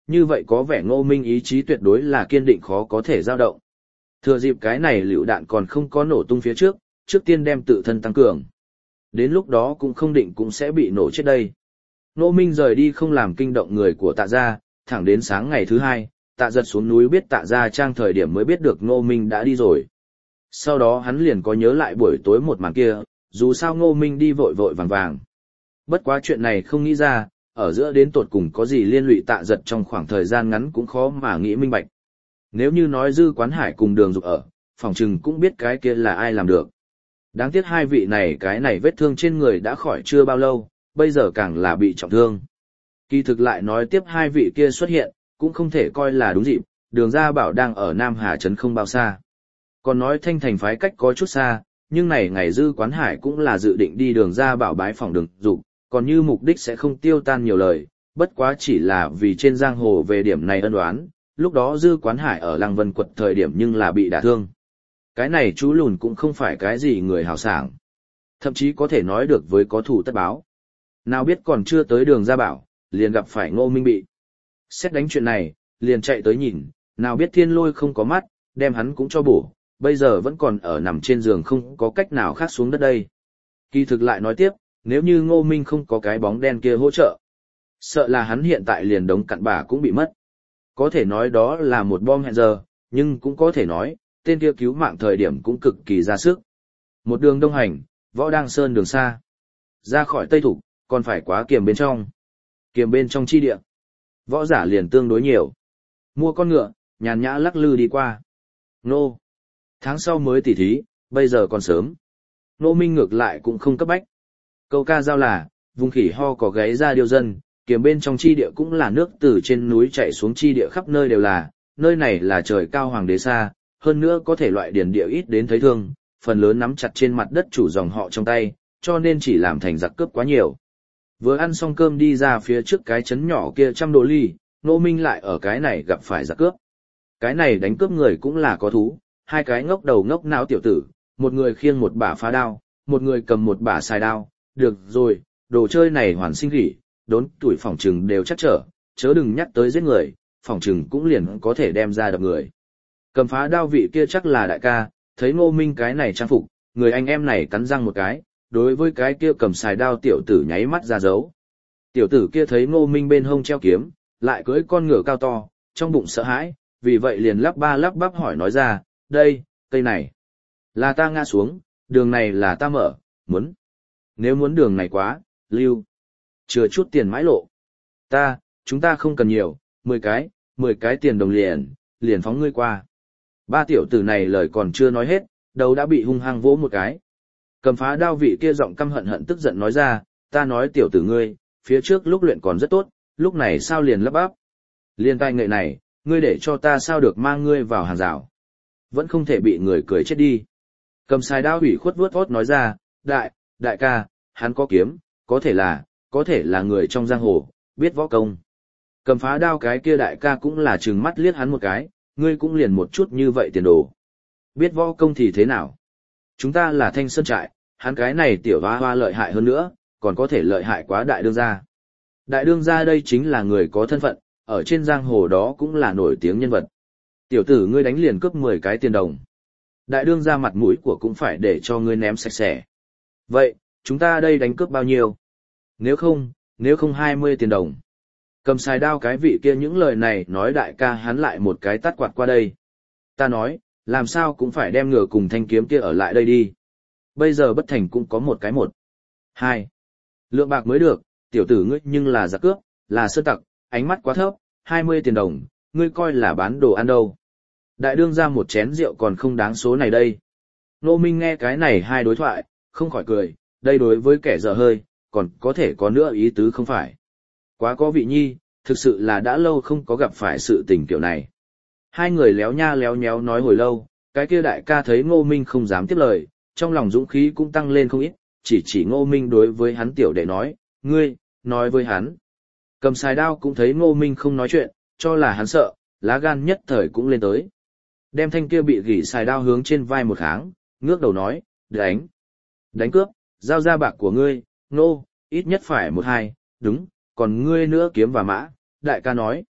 như vậy có vẻ Ngô Minh ý chí tuyệt đối là kiên định khó có thể dao động. Thừa dịp cái này lựu đạn còn không có nổ tung phía trước, trước tiên đem tự thân tăng cường. Đến lúc đó cũng không định cũng sẽ bị nổ chết đây. Ngô Minh rời đi không làm kinh động người của Tạ gia, thẳng đến sáng ngày thứ hai, Tạ Giật xuống núi biết Tạ gia trang thời điểm mới biết được Ngô Minh đã đi rồi. Sau đó hắn liền có nhớ lại buổi tối một màn kia, dù sao Ngô Minh đi vội vội vàng vàng. Bất quá chuyện này không nghĩ ra, ở giữa đến tột cùng có gì liên lụy Tạ Giật trong khoảng thời gian ngắn cũng khó mà nghĩ minh bạch. Nếu như nói Dư Quán Hải cùng Đường Dục ở, phòng trừng cũng biết cái kia là ai làm được. Đáng tiếc hai vị này cái này vết thương trên người đã khỏi chưa bao lâu, bây giờ càng là bị trọng thương. Kỳ thực lại nói tiếp hai vị kia xuất hiện, cũng không thể coi là đúng dịp, Đường Gia Bảo đang ở Nam Hà Trấn không bao xa. Còn nói Thanh Thành phái cách có chút xa, nhưng này ngày Dư Quán Hải cũng là dự định đi Đường Gia Bảo bái phòng Đường Dục, còn như mục đích sẽ không tiêu tan nhiều lời, bất quá chỉ là vì trên giang hồ về điểm này ân oán, lúc đó Dư Quán Hải ở Lăng Vân Quật thời điểm nhưng là bị đả thương. Cái này chú lùn cũng không phải cái gì người hào sảng, thậm chí có thể nói được với có thủ tất báo. Nào biết còn chưa tới Đường Gia Bảo, liền gặp phải Ngô Minh bị. Xét đánh chuyện này, liền chạy tới nhìn, nào biết Thiên Lôi không có mắt, đem hắn cũng cho bổ, bây giờ vẫn còn ở nằm trên giường không có cách nào khác xuống đất đây. Kỳ thực lại nói tiếp, nếu như Ngô Minh không có cái bóng đen kia hỗ trợ, sợ là hắn hiện tại liền đống cặn bã cũng bị mất. Có thể nói đó là một bom hẹn giờ, nhưng cũng có thể nói, tên kia cứu mạng thời điểm cũng cực kỳ ra sức. Một đường đông hành, võ đang sơn đường xa. Ra khỏi Tây Thục, còn phải quá kiềm bên trong. Kiềm bên trong chi địa. Võ giả liền tương đối nhiều. Mua con ngựa, nhàn nhã lắc lư đi qua. Nô. Tháng sau mới tỉ thí, bây giờ còn sớm. Nô Minh ngược lại cũng không cấp bách. Câu ca giao là, vùng khỉ ho có gáy ra điêu dân, kiềm bên trong chi địa cũng là nước từ trên núi chảy xuống chi địa khắp nơi đều là, nơi này là trời cao hoàng đế xa, hơn nữa có thể loại điển địa ít đến thấy thương, phần lớn nắm chặt trên mặt đất chủ dòng họ trong tay, cho nên chỉ làm thành giặc cướp quá nhiều. Vừa ăn xong cơm đi ra phía trước cái trấn nhỏ kia trăm đồ ly, Ngô Minh lại ở cái này gặp phải giặc cướp. Cái này đánh cướp người cũng là có thú, hai cái ngốc đầu ngốc não tiểu tử, một người khiêng một bả phá đao, một người cầm một bả xài đao, được rồi, đồ chơi này hoàn sinh khỉ, đốn tuổi phòng trừng đều chắc trở, chớ đừng nhắc tới giết người, phòng trừng cũng liền có thể đem ra đập người. Cầm phá đao vị kia chắc là đại ca, thấy Ngô Minh cái này trang phục, người anh em này cắn răng một cái, đối với cái kia cầm xài đao tiểu tử nháy mắt ra dấu. Tiểu tử kia thấy Ngô Minh bên hông treo kiếm, lại cưỡi con ngựa cao to, trong bụng sợ hãi, vì vậy liền lắp ba lắp bắp hỏi nói ra, đây, cây này, là ta ngã xuống, đường này là ta mở, muốn. Nếu muốn đường này quá, lưu, chừa chút tiền mãi lộ. Ta, chúng ta không cần nhiều, mười cái, mười cái tiền đồng liền, liền phóng ngươi qua. Ba tiểu tử này lời còn chưa nói hết, đầu đã bị hung hăng vỗ một cái. Cầm phá đao vị kia giọng căm hận hận tức giận nói ra, ta nói tiểu tử ngươi, phía trước lúc luyện còn rất tốt, lúc này sao liền lắp bắp. Liên tai nghệ này, ngươi để cho ta sao được mang ngươi vào hàng rào. Vẫn không thể bị người cười chết đi. Cầm xài đao hủy khuất vuốt vót nói ra, đại, đại ca, hắn có kiếm, có thể là, có thể là người trong giang hồ, biết võ công. Cầm phá đao cái kia đại ca cũng là trừng mắt liếc hắn một cái, ngươi cũng liền một chút như vậy tiền đồ. Biết võ công thì thế nào? Chúng ta là Thanh Sơn Trại, hắn cái này tiểu hoa hoa lợi hại hơn nữa, còn có thể lợi hại quá đại đương gia. Đại đương gia đây chính là người có thân phận, ở trên giang hồ đó cũng là nổi tiếng nhân vật. Tiểu tử ngươi đánh liền cướp mười cái tiền đồng. Đại đương gia mặt mũi của cũng phải để cho ngươi ném sạch sẽ. Vậy, chúng ta đây đánh cướp bao nhiêu? Nếu không, nếu không hai mươi tiền đồng. Cầm xài đao cái vị kia những lời này nói đại ca hắn lại một cái tát quạt qua đây. Ta nói, làm sao cũng phải đem ngựa cùng thanh kiếm kia ở lại đây đi. Bây giờ bất thành cũng có một cái một. Hai. Lượng bạc mới được, tiểu tử ngươi nhưng là giặc cướp, là sơ tặc, ánh mắt quá thấp, hai mươi tiền đồng, ngươi coi là bán đồ ăn đâu. Đại đương ra một chén rượu còn không đáng số này đây. Nô Minh nghe cái này hai đối thoại, không khỏi cười, đây đối với kẻ dở hơi, còn có thể có nữa ý tứ không phải. Quá có vị nhi, thực sự là đã lâu không có gặp phải sự tình kiểu này. Hai người léo nha léo nhéo nói hồi lâu, cái kia đại ca thấy Ngô Minh không dám tiếp lời, trong lòng dũng khí cũng tăng lên không ít, chỉ chỉ Ngô Minh đối với hắn tiểu đệ nói, ngươi, nói với hắn. Cầm xài đao cũng thấy Ngô Minh không nói chuyện, cho là hắn sợ, lá gan nhất thời cũng lên tới. Đem thanh kia bị gỉ xài đao hướng trên vai một kháng, ngước đầu nói, đánh. Đánh cướp, giao ra bạc của ngươi, nô, ít nhất phải một hai, đúng, còn ngươi nữa kiếm và mã, đại ca nói.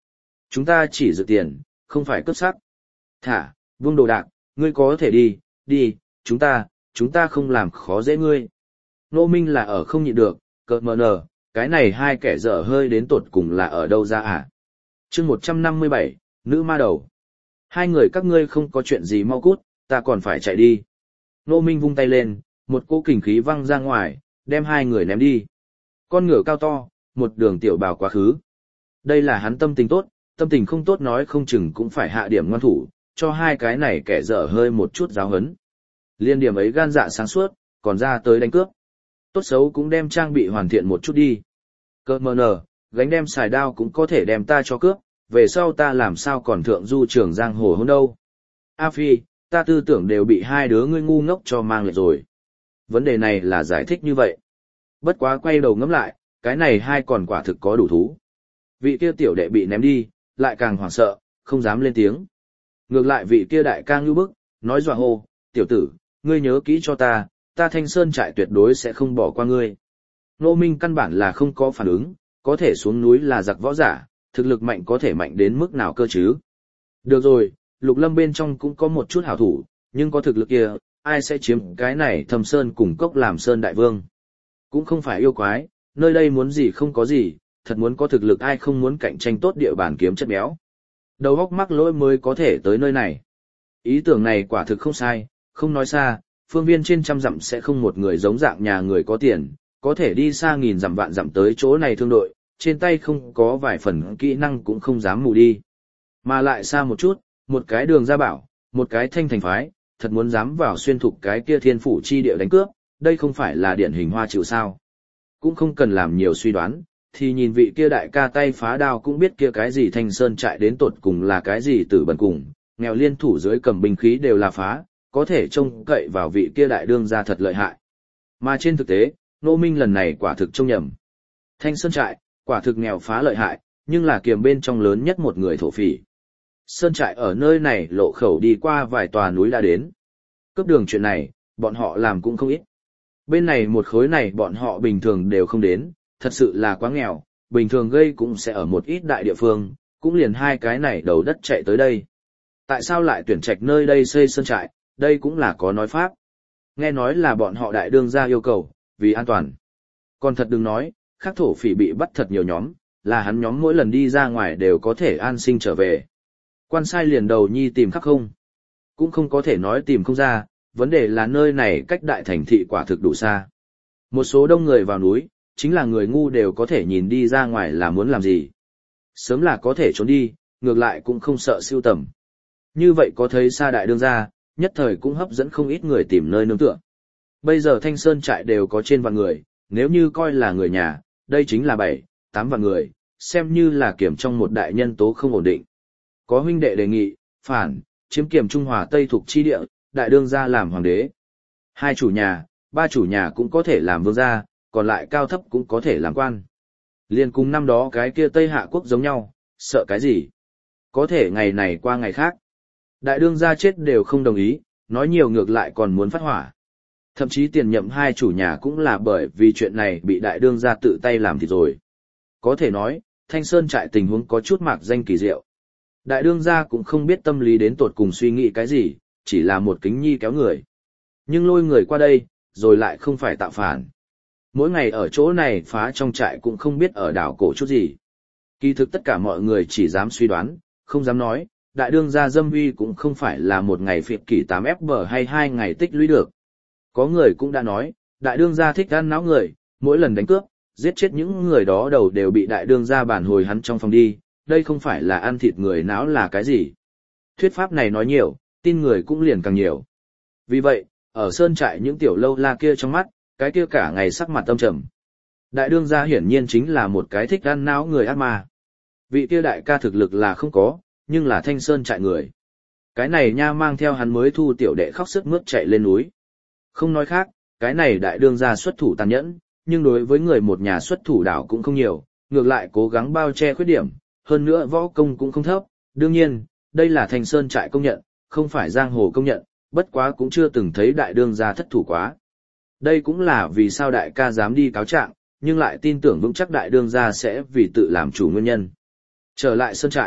Chúng ta chỉ dự tiền, không phải cướp sắc. Thả, vương đồ đạc, ngươi có thể đi, đi, chúng ta, chúng ta không làm khó dễ ngươi. Ngô Minh là ở không nhịn được, cợt mờ nở, cái này hai kẻ dở hơi đến tột cùng là ở đâu ra à? chương một trăm năm mươi bảy, nữ ma đầu. Hai người các ngươi không có chuyện gì mau cút, ta còn phải chạy đi. Ngô Minh vung tay lên, một cỗ kình khí văng ra ngoài, đem hai người ném đi. Con ngựa cao to, một đường tiểu bào quá khứ. Đây là hắn tâm tình tốt, tâm tình không tốt nói không chừng cũng phải hạ điểm ngoan thủ, cho hai cái này kẻ dở hơi một chút giáo hấn. Liên điểm ấy gan dạ sáng suốt, còn ra tới đánh cướp. Tốt xấu cũng đem trang bị hoàn thiện một chút đi. Cơ mờ nờ, gánh đem xài đao cũng có thể đem ta cho cướp, về sau ta làm sao còn thượng du trường giang hồ hơn đâu. A Phi, ta tư tưởng đều bị hai đứa ngươi ngu ngốc cho mang lại rồi. Vấn đề này là giải thích như vậy. Bất quá quay đầu ngẫm lại, cái này hai còn quả thực có đủ thú. Vị kia tiểu đệ bị ném đi, lại càng hoảng sợ, không dám lên tiếng. Ngược lại vị kia đại ca ngưu bức, nói dọa hô, tiểu tử, ngươi nhớ kỹ cho ta, ta Thanh Sơn trại tuyệt đối sẽ không bỏ qua ngươi. Ngô Minh căn bản là không có phản ứng, có thể xuống núi là giặc võ giả, thực lực mạnh có thể mạnh đến mức nào cơ chứ. Được rồi, Lục Lâm bên trong cũng có một chút hảo thủ, nhưng có thực lực kia, ai sẽ chiếm cái này Thâm Sơn cùng cốc làm Sơn Đại Vương. Cũng không phải yêu quái, nơi đây muốn gì không có gì, thật muốn có thực lực ai không muốn cạnh tranh tốt địa bàn kiếm chất béo. Đầu óc mắc lỗi mới có thể tới nơi này. Ý tưởng này quả thực không sai, không nói xa, phương viên trên trăm dặm sẽ không một người giống dạng nhà người có tiền, có thể đi xa nghìn dặm vạn dặm tới chỗ này thương đội, trên tay không có vài phần kỹ năng cũng không dám mù đi. Mà lại xa một chút, một cái đường ra bảo, một cái thanh thành phái, thật muốn dám vào xuyên thục cái kia thiên phủ chi địa đánh cướp, đây không phải là điển hình hoa chịu sao. Cũng không cần làm nhiều suy đoán, thì nhìn vị kia đại ca tay phá đao cũng biết kia cái gì Thanh Sơn trại đến tột cùng là cái gì tử bần cùng, nghèo liên thủ dưới cầm binh khí đều là phá, có thể trông cậy vào vị kia đại đương gia thật lợi hại. Mà trên thực tế, Ngô Minh lần này quả thực trông nhầm. Thanh Sơn trại, quả thực nghèo phá lợi hại, nhưng là kiềm bên trong lớn nhất một người thổ phỉ. Sơn trại ở nơi này lộ khẩu đi qua vài tòa núi đã đến. Cướp đường chuyện này, bọn họ làm cũng không ít. Bên này một khối này bọn họ bình thường đều không đến, thật sự là quá nghèo, bình thường gây cũng sẽ ở một ít đại địa phương, cũng liền hai cái này đầu đất chạy tới đây. Tại sao lại tuyển trạch nơi đây xây sơn trại, đây cũng là có nói pháp. Nghe nói là bọn họ đại đương gia yêu cầu, vì an toàn. Còn thật đừng nói, khác thổ phỉ bị bắt thật nhiều nhóm, là hắn nhóm mỗi lần đi ra ngoài đều có thể an sinh trở về. Quan sai liền đầu nhi tìm khắp không. Cũng không có thể nói tìm không ra, vấn đề là nơi này cách đại thành thị quả thực đủ xa. Một số đông người vào núi, chính là người ngu đều có thể nhìn đi ra ngoài là muốn làm gì. Sớm là có thể trốn đi, ngược lại cũng không sợ siêu tầm. Như vậy có thấy xa đại đương gia, nhất thời cũng hấp dẫn không ít người tìm nơi nương tựa. Bây giờ Thanh Sơn trại đều có trên vạn người, nếu như coi là người nhà, đây chính là bảy, tám vạn người, xem như là kiểm trong một đại nhân tố không ổn định. Có huynh đệ đề nghị, phản, chiếm kiểm Trung Hòa Tây thuộc chi địa, đại đương gia làm hoàng đế. Hai chủ nhà, ba chủ nhà cũng có thể làm vương gia, còn lại cao thấp cũng có thể làm quan. Liên cùng năm đó cái kia Tây Hạ quốc giống nhau, sợ cái gì? Có thể ngày này qua ngày khác. Đại đương gia chết đều không đồng ý, nói nhiều ngược lại còn muốn phát hỏa. Thậm chí tiền nhậm hai chủ nhà cũng là bởi vì chuyện này bị đại đương gia tự tay làm thịt rồi. Có thể nói, Thanh Sơn trại tình huống có chút mạc danh kỳ diệu. Đại đương gia cũng không biết tâm lý đến tột cùng suy nghĩ cái gì, chỉ là một kính nhi kéo người. Nhưng lôi người qua đây, rồi lại không phải tạo phản. Mỗi ngày ở chỗ này phá trong trại cũng không biết ở đảo cổ chút gì. Kỳ thực tất cả mọi người chỉ dám suy đoán, không dám nói, đại đương gia dâm uy cũng không phải là một ngày phiệt kỷ tám ép bờ hay hai ngày tích lũy được. Có người cũng đã nói, đại đương gia thích ăn não người, mỗi lần đánh cướp, giết chết những người đó đầu đều bị đại đương gia bản hồi hắn trong phòng đi, đây không phải là ăn thịt người não là cái gì. Thuyết pháp này nói nhiều, tin người cũng liền càng nhiều. Vì vậy, ở sơn trại những tiểu lâu la kia trong mắt, cái kia cả ngày sắc mặt tâm trầm. Đại đương gia hiển nhiên chính là một cái thích ăn não người ác ma. Vị kia đại ca thực lực là không có, nhưng là Thanh Sơn trại người. Cái này nha mang theo hắn mới thu tiểu đệ khóc sức mướt chạy lên núi. Không nói khác, cái này đại đương gia xuất thủ tàn nhẫn, nhưng đối với người một nhà xuất thủ đảo cũng không nhiều, ngược lại cố gắng bao che khuyết điểm, hơn nữa võ công cũng không thấp. Đương nhiên, đây là Thanh Sơn trại công nhận, không phải giang hồ công nhận, bất quá cũng chưa từng thấy đại đương gia thất thủ quá. Đây cũng là vì sao đại ca dám đi cáo trạng, nhưng lại tin tưởng vững chắc đại đương gia sẽ vì tự làm chủ nguyên nhân. Trở lại sơn trại,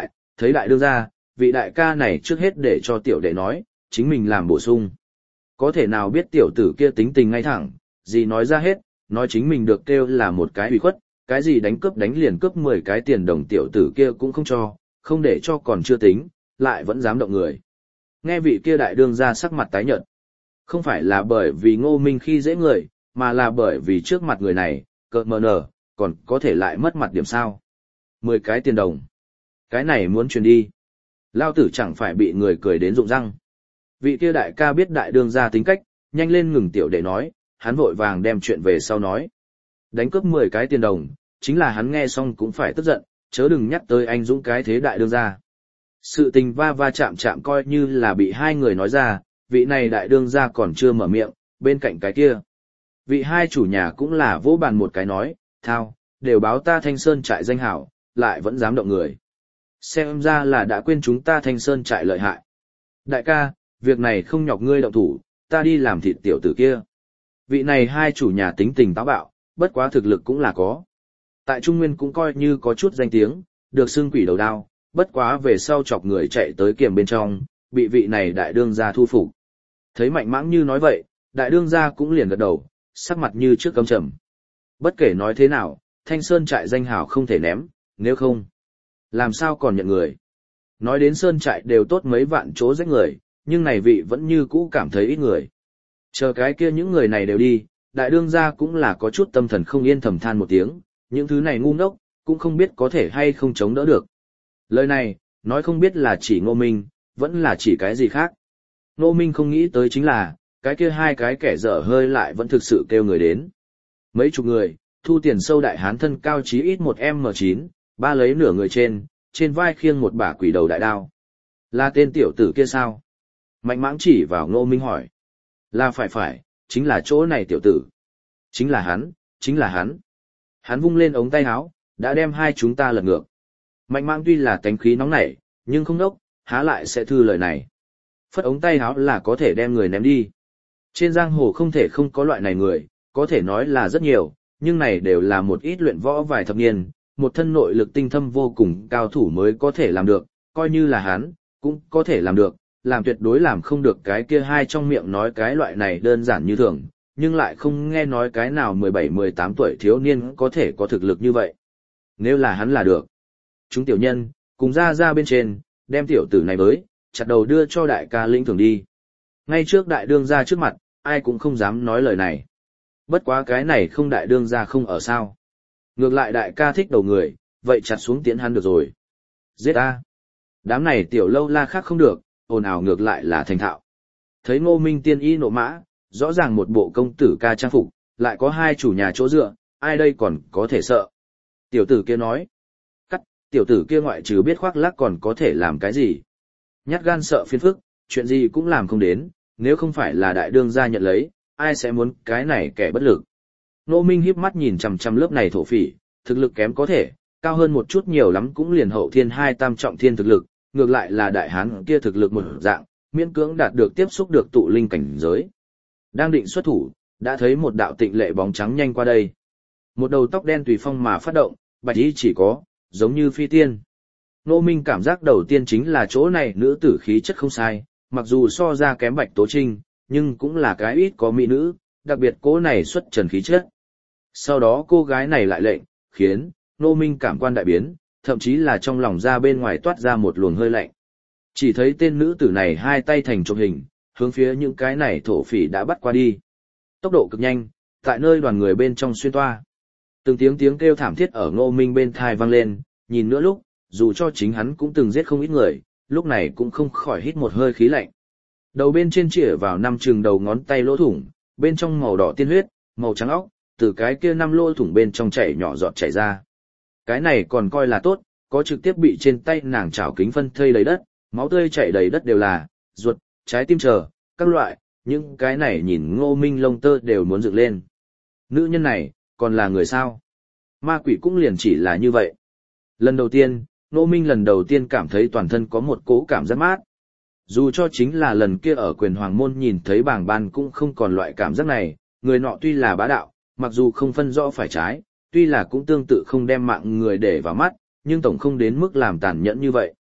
Thấy đại đương gia, vị đại ca này trước hết để cho tiểu đệ nói, chính mình làm bổ sung. Có thể nào biết tiểu tử kia tính tình ngay thẳng, gì nói ra hết, nói chính mình được kêu là một cái ủy khuất, cái gì đánh cướp đánh liền cướp mười cái tiền đồng tiểu tử kia cũng không cho, không để cho còn chưa tính, lại vẫn dám động người. Nghe vị kia đại đương gia sắc mặt tái nhợt. Không phải là bởi vì Ngô Minh khi dễ người, mà là bởi vì trước mặt người này, cợt mờ nở, còn có thể lại mất mặt điểm sao. Mười cái tiền đồng. Cái này muốn truyền đi. Lao tử chẳng phải bị người cười đến rụng răng. Vị kia đại ca biết đại đương gia tính cách, nhanh lên ngừng tiểu đệ nói, hắn vội vàng đem chuyện về sau nói. Đánh cướp mười cái tiền đồng, chính là hắn nghe xong cũng phải tức giận, chớ đừng nhắc tới anh dũng cái thế đại đương gia. Sự tình va va chạm chạm coi như là bị hai người nói ra, vị này đại đương gia còn chưa mở miệng, bên cạnh cái kia. Vị hai chủ nhà cũng là vỗ bàn một cái nói, thao, đều báo ta Thanh Sơn trại danh hảo, lại vẫn dám động người. Xem ra là đã quên chúng ta Thanh Sơn trại lợi hại. Đại ca, việc này không nhọc ngươi động thủ, ta đi làm thịt tiểu tử kia. Vị này hai chủ nhà tính tình táo bạo, bất quá thực lực cũng là có. Tại Trung Nguyên cũng coi như có chút danh tiếng, được xưng quỷ đầu đao, bất quá về sau chọc người chạy tới kiềm bên trong, bị vị này đại đương gia thu phục. Thấy Mạnh Mãng Như nói vậy, đại đương gia cũng liền gật đầu, sắc mặt như trước căm trầm. Bất kể nói thế nào, Thanh Sơn trại danh hào không thể ném, nếu không, làm sao còn nhận người. Nói đến Sơn trại đều tốt mấy vạn chỗ rách người, nhưng này vị vẫn như cũ cảm thấy ít người. Chờ cái kia những người này đều đi, đại đương gia cũng là có chút tâm thần không yên thầm than một tiếng, những thứ này ngu ngốc, cũng không biết có thể hay không chống đỡ được. Lời này, nói không biết là chỉ Ngô Minh, vẫn là chỉ cái gì khác. Ngô Minh không nghĩ tới chính là, cái kia hai cái kẻ dở hơi lại vẫn thực sự kêu người đến. Mấy chục người, thu tiền sâu đại hán thân cao chí ít một em chín, ba lấy nửa người trên, trên vai khiêng một bả quỷ đầu đại đao. Là tên tiểu tử kia sao? Mạnh Mãng chỉ vào Ngô Minh hỏi. Là phải phải, chính là chỗ này tiểu tử. Chính là hắn, chính là hắn. Hắn vung lên ống tay áo, đã đem hai chúng ta lật ngược. Mạnh Mãng tuy là tánh khí nóng nảy, nhưng không đốc, há lại sẽ thư lời này. Phất ống tay áo là có thể đem người ném đi. Trên giang hồ không thể không có loại này người, có thể nói là rất nhiều, nhưng này đều là một ít luyện võ vài thập niên, một thân nội lực tinh thâm vô cùng cao thủ mới có thể làm được, coi như là hắn, cũng có thể làm được, làm tuyệt đối làm không được cái kia hai trong miệng nói cái loại này đơn giản như thường, nhưng lại không nghe nói cái nào mười bảy mười tám tuổi thiếu niên có thể có thực lực như vậy. Nếu là hắn là được. Chúng tiểu nhân, cùng ra ra bên trên, đem tiểu tử này với, chặt đầu đưa cho đại ca lĩnh thưởng đi. Ngay trước đại đương gia trước mặt, ai cũng không dám nói lời này. Bất quá cái này không đại đương gia không ở sao. Ngược lại đại ca thích đầu người, vậy chặt xuống tiễn hắn được rồi. Giết a! Đám này tiểu lâu la khác không được, ồn ào ngược lại là thành thạo. Thấy Ngô Minh tiên y nộ mã, rõ ràng một bộ công tử ca trang phục, lại có hai chủ nhà chỗ dựa, ai đây còn có thể sợ. Tiểu tử kia nói. Cắt, tiểu tử kia ngoại trừ biết khoác lác còn có thể làm cái gì. Nhát gan sợ phiền phức, chuyện gì cũng làm không đến, nếu không phải là đại đương gia nhận lấy, ai sẽ muốn cái này kẻ bất lực. Ngô Minh híp mắt nhìn chằm chằm lớp này thổ phỉ, thực lực kém có thể, cao hơn một chút nhiều lắm cũng liền hậu thiên hai tam trọng thiên thực lực, ngược lại là đại hán kia thực lực một dạng, miễn cưỡng đạt được tiếp xúc được tụ linh cảnh giới. Đang định xuất thủ, đã thấy một đạo tịnh lệ bóng trắng nhanh qua đây. Một đầu tóc đen tùy phong mà phát động, bạch y chỉ có, giống như phi tiên. Ngô Minh cảm giác đầu tiên chính là chỗ này nữ tử khí chất không sai, mặc dù so ra kém Bạch Tố Trinh, nhưng cũng là cái ít có mỹ nữ, đặc biệt cô này xuất trần khí chất. Sau đó cô gái này lại lệnh, khiến Ngô Minh cảm quan đại biến, thậm chí là trong lòng ra bên ngoài toát ra một luồng hơi lạnh. Chỉ thấy tên nữ tử này hai tay thành chụp hình, hướng phía những cái này thổ phỉ đã bắt qua đi. Tốc độ cực nhanh, tại nơi đoàn người bên trong xuyên toa. Từng tiếng tiếng kêu thảm thiết ở Ngô Minh bên thai vang lên, nhìn nữa lúc, dù cho chính hắn cũng từng giết không ít người, lúc này cũng không khỏi hít một hơi khí lạnh. Đầu bên trên chĩa vào năm chừng đầu ngón tay lỗ thủng, bên trong màu đỏ tiên huyết, màu trắng óc, từ cái kia năm lỗ thủng bên trong chảy nhỏ giọt chảy ra. Cái này còn coi là tốt, có trực tiếp bị trên tay nàng chảo kính phân thây đầy đất, máu tươi chảy đầy đất đều là, ruột, trái tim chờ, các loại, những cái này nhìn Ngô Minh lông tơ đều muốn dựng lên. Nữ nhân này, còn là người sao? Ma quỷ cũng liền chỉ là như vậy. Lần đầu tiên, Ngô Minh lần đầu tiên cảm thấy toàn thân có một cỗ cảm giác mát. Dù cho chính là lần kia ở quyền hoàng môn nhìn thấy bảng ban cũng không còn loại cảm giác này, người nọ tuy là bá đạo, mặc dù không phân rõ phải trái, tuy là cũng tương tự không đem mạng người để vào mắt, nhưng tổng không đến mức làm tàn nhẫn như vậy.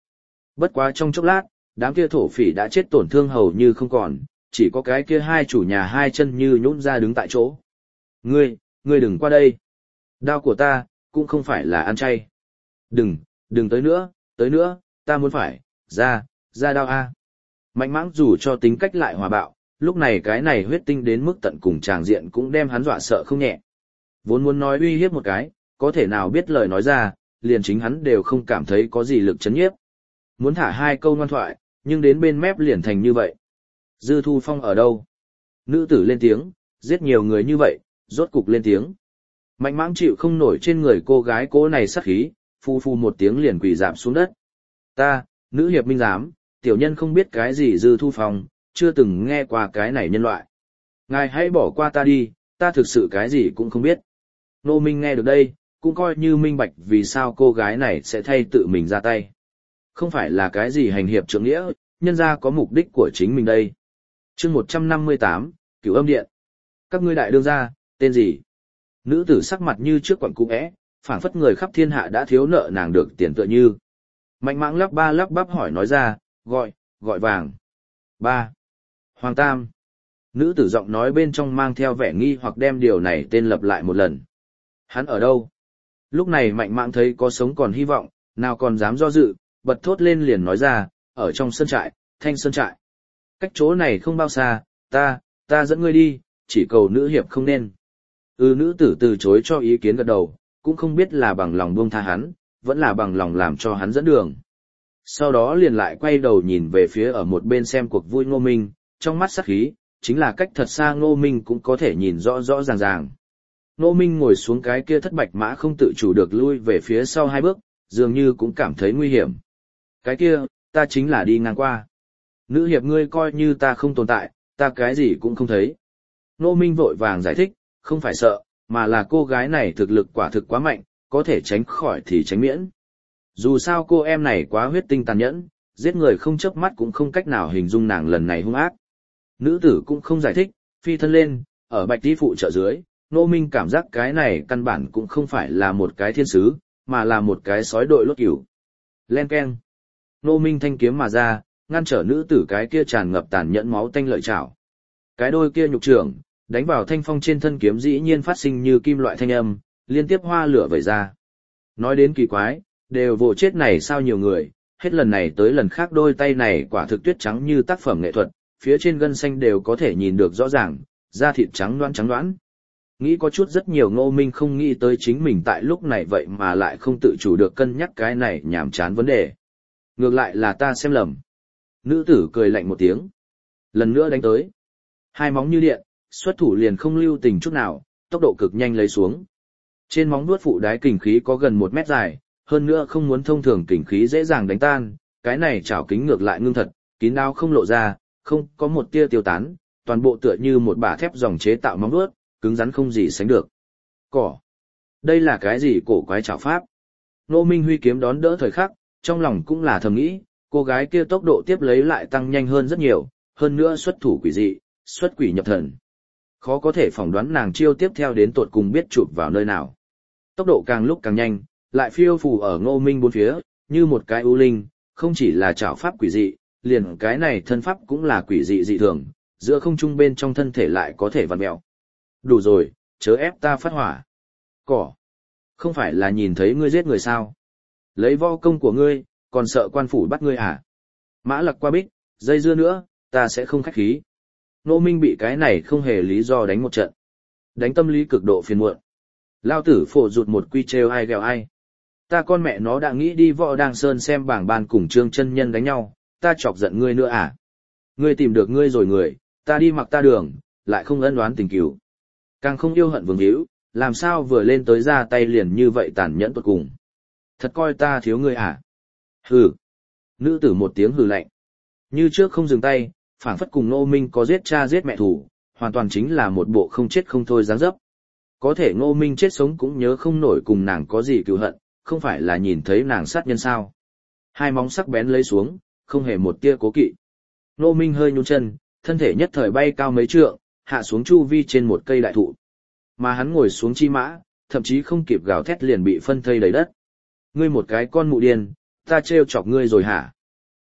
Bất quá trong chốc lát, đám kia thổ phỉ đã chết tổn thương hầu như không còn, chỉ có cái kia hai chủ nhà hai chân như nhũn ra đứng tại chỗ. Ngươi, ngươi đừng qua đây. Đao của ta, cũng không phải là ăn chay. Đừng, đừng tới nữa, tới nữa, ta muốn phải, ra, ra đao a. Mạnh mãng dù cho tính cách lại hòa bạo, lúc này cái này huyết tinh đến mức tận cùng tràng diện cũng đem hắn dọa sợ không nhẹ. Vốn muốn nói uy hiếp một cái, có thể nào biết lời nói ra, liền chính hắn đều không cảm thấy có gì lực chấn nhiếp. Muốn thả hai câu ngoan thoại, nhưng đến bên mép liền thành như vậy. Dư Thu Phong ở đâu? Nữ tử lên tiếng, giết nhiều người như vậy, rốt cục lên tiếng. Mạnh mãng chịu không nổi trên người cô gái cố này sát khí, phu phu một tiếng liền quỳ rạp xuống đất. Ta, nữ hiệp minh giám, tiểu nhân không biết cái gì Dư Thu Phong, chưa từng nghe qua cái này nhân loại. Ngài hãy bỏ qua ta đi, ta thực sự cái gì cũng không biết. Nô Minh nghe được đây, cũng coi như minh bạch vì sao cô gái này sẽ thay tự mình ra tay. Không phải là cái gì hành hiệp trượng nghĩa, nhân ra có mục đích của chính mình đây. chương một trăm năm mươi tám, Cửu Âm Điện. Các ngươi đại đương gia, tên gì? Nữ tử sắc mặt như trước quặng cũ é, phảng phất người khắp thiên hạ đã thiếu nợ nàng được tiền tựa như. Mạnh mãng lắp ba lắp bắp hỏi nói ra, gọi, gọi vàng. Ba. Hoàng Tam. Nữ tử giọng nói bên trong mang theo vẻ nghi hoặc đem điều này tên lập lại một lần. Hắn ở đâu? Lúc này mạnh mãng thấy có sống còn hy vọng, nào còn dám do dự, bật thốt lên liền nói ra, ở trong sân trại, Thanh Sơn trại. Cách chỗ này không bao xa, ta, ta dẫn ngươi đi, chỉ cầu nữ hiệp không nên. Ừ, nữ tử từ chối cho ý kiến gật đầu, cũng không biết là bằng lòng buông tha hắn, vẫn là bằng lòng làm cho hắn dẫn đường. Sau đó liền lại quay đầu nhìn về phía ở một bên xem cuộc vui Ngô Minh, trong mắt sắc khí, chính là cách thật xa Ngô Minh cũng có thể nhìn rõ rõ ràng ràng. Ngô Minh ngồi xuống cái kia thất bạch mã không tự chủ được lui về phía sau hai bước, dường như cũng cảm thấy nguy hiểm. Cái kia, ta chính là đi ngang qua. Nữ hiệp ngươi coi như ta không tồn tại, ta cái gì cũng không thấy. Ngô Minh vội vàng giải thích, không phải sợ, mà là cô gái này thực lực quả thực quá mạnh, có thể tránh khỏi thì tránh miễn. Dù sao cô em này quá huyết tinh tàn nhẫn, giết người không chớp mắt cũng không cách nào hình dung nàng lần này hung ác. Nữ tử cũng không giải thích, phi thân lên, ở bạch tí phụ trợ dưới, Ngô Minh cảm giác cái này căn bản cũng không phải là một cái thiên sứ, mà là một cái sói đội lốt cửu. Len keng. Ngô Minh thanh kiếm mà ra, ngăn trở nữ tử cái kia tràn ngập tàn nhẫn máu tanh lợi chảo. Cái đôi kia nhục trưởng, đánh vào thanh phong trên thân kiếm dĩ nhiên phát sinh như kim loại thanh âm, liên tiếp hoa lửa vẩy ra. Nói đến kỳ quái, đều vụ chết này sao nhiều người, hết lần này tới lần khác đôi tay này quả thực tuyết trắng như tác phẩm nghệ thuật, phía trên gân xanh đều có thể nhìn được rõ ràng, da thịt trắng đoán trắng đoán. Nghĩ có chút rất nhiều Ngô Minh không nghĩ tới chính mình tại lúc này vậy mà lại không tự chủ được cân nhắc cái này nhảm chán vấn đề. Ngược lại là ta xem lầm. Nữ tử cười lạnh một tiếng. Lần nữa đánh tới. Hai móng như điện, xuất thủ liền không lưu tình chút nào, tốc độ cực nhanh lấy xuống. Trên móng vuốt phụ đái kình khí có gần một mét dài, hơn nữa không muốn thông thường kình khí dễ dàng đánh tan, cái này chảo kính ngược lại ngưng thật, kín đao không lộ ra, không có một tia tiêu tán, toàn bộ tựa như một bả thép dòng chế tạo móng vuốt, cứng rắn không gì sánh được. Cỏ. Đây là cái gì cổ quái chảo pháp? Ngô Minh huy kiếm đón đỡ thời khắc, trong lòng cũng là thầm nghĩ, cô gái kia tốc độ tiếp lấy lại tăng nhanh hơn rất nhiều, hơn nữa xuất thủ quỷ dị, xuất quỷ nhập thần. Khó có thể phỏng đoán nàng chiêu tiếp theo đến tột cùng biết chụp vào nơi nào. Tốc độ càng lúc càng nhanh, lại phiêu phù ở Ngô Minh bốn phía, như một cái ưu linh, không chỉ là chảo pháp quỷ dị, liền cái này thân pháp cũng là quỷ dị dị thường, giữa không trung bên trong thân thể lại có thể vặn mèo. Đủ rồi, chớ ép ta phát hỏa. Cỏ. Không phải là nhìn thấy ngươi giết người sao? Lấy võ công của ngươi, còn sợ quan phủ bắt ngươi à? Mã Lặc qua bích, dây dưa nữa, ta sẽ không khách khí. Ngô Minh bị cái này không hề lý do đánh một trận. Đánh tâm lý cực độ phiền muộn. Lao tử phổ rụt một quy trêu ai ghẹo ai. Ta con mẹ nó đã nghĩ đi Võ Đăng Sơn xem bảng ban cùng Trương chân nhân đánh nhau, ta chọc giận ngươi nữa à? Ngươi tìm được ngươi rồi người, ta đi mặc ta đường, lại không ân oán tình cứu. Càng không yêu hận vương hữu, làm sao vừa lên tới ra tay liền như vậy tàn nhẫn tuột cùng. Thật coi ta thiếu ngươi à? Hừ. Nữ tử một tiếng hừ lạnh. Như trước không dừng tay, phảng phất cùng Ngô Minh có giết cha giết mẹ thủ, hoàn toàn chính là một bộ không chết không thôi dáng dấp. Có thể Ngô Minh chết sống cũng nhớ không nổi cùng nàng có gì cừu hận, không phải là nhìn thấy nàng sát nhân sao. Hai móng sắc bén lấy xuống, không hề một tia cố kỵ. Ngô Minh hơi nhún chân, thân thể nhất thời bay cao mấy trượng, hạ xuống chu vi trên một cây đại thụ. Mà hắn ngồi xuống chi mã, thậm chí không kịp gào thét liền bị phân thây đầy đất. Ngươi một cái con mụ điên, ta trêu chọc ngươi rồi hả?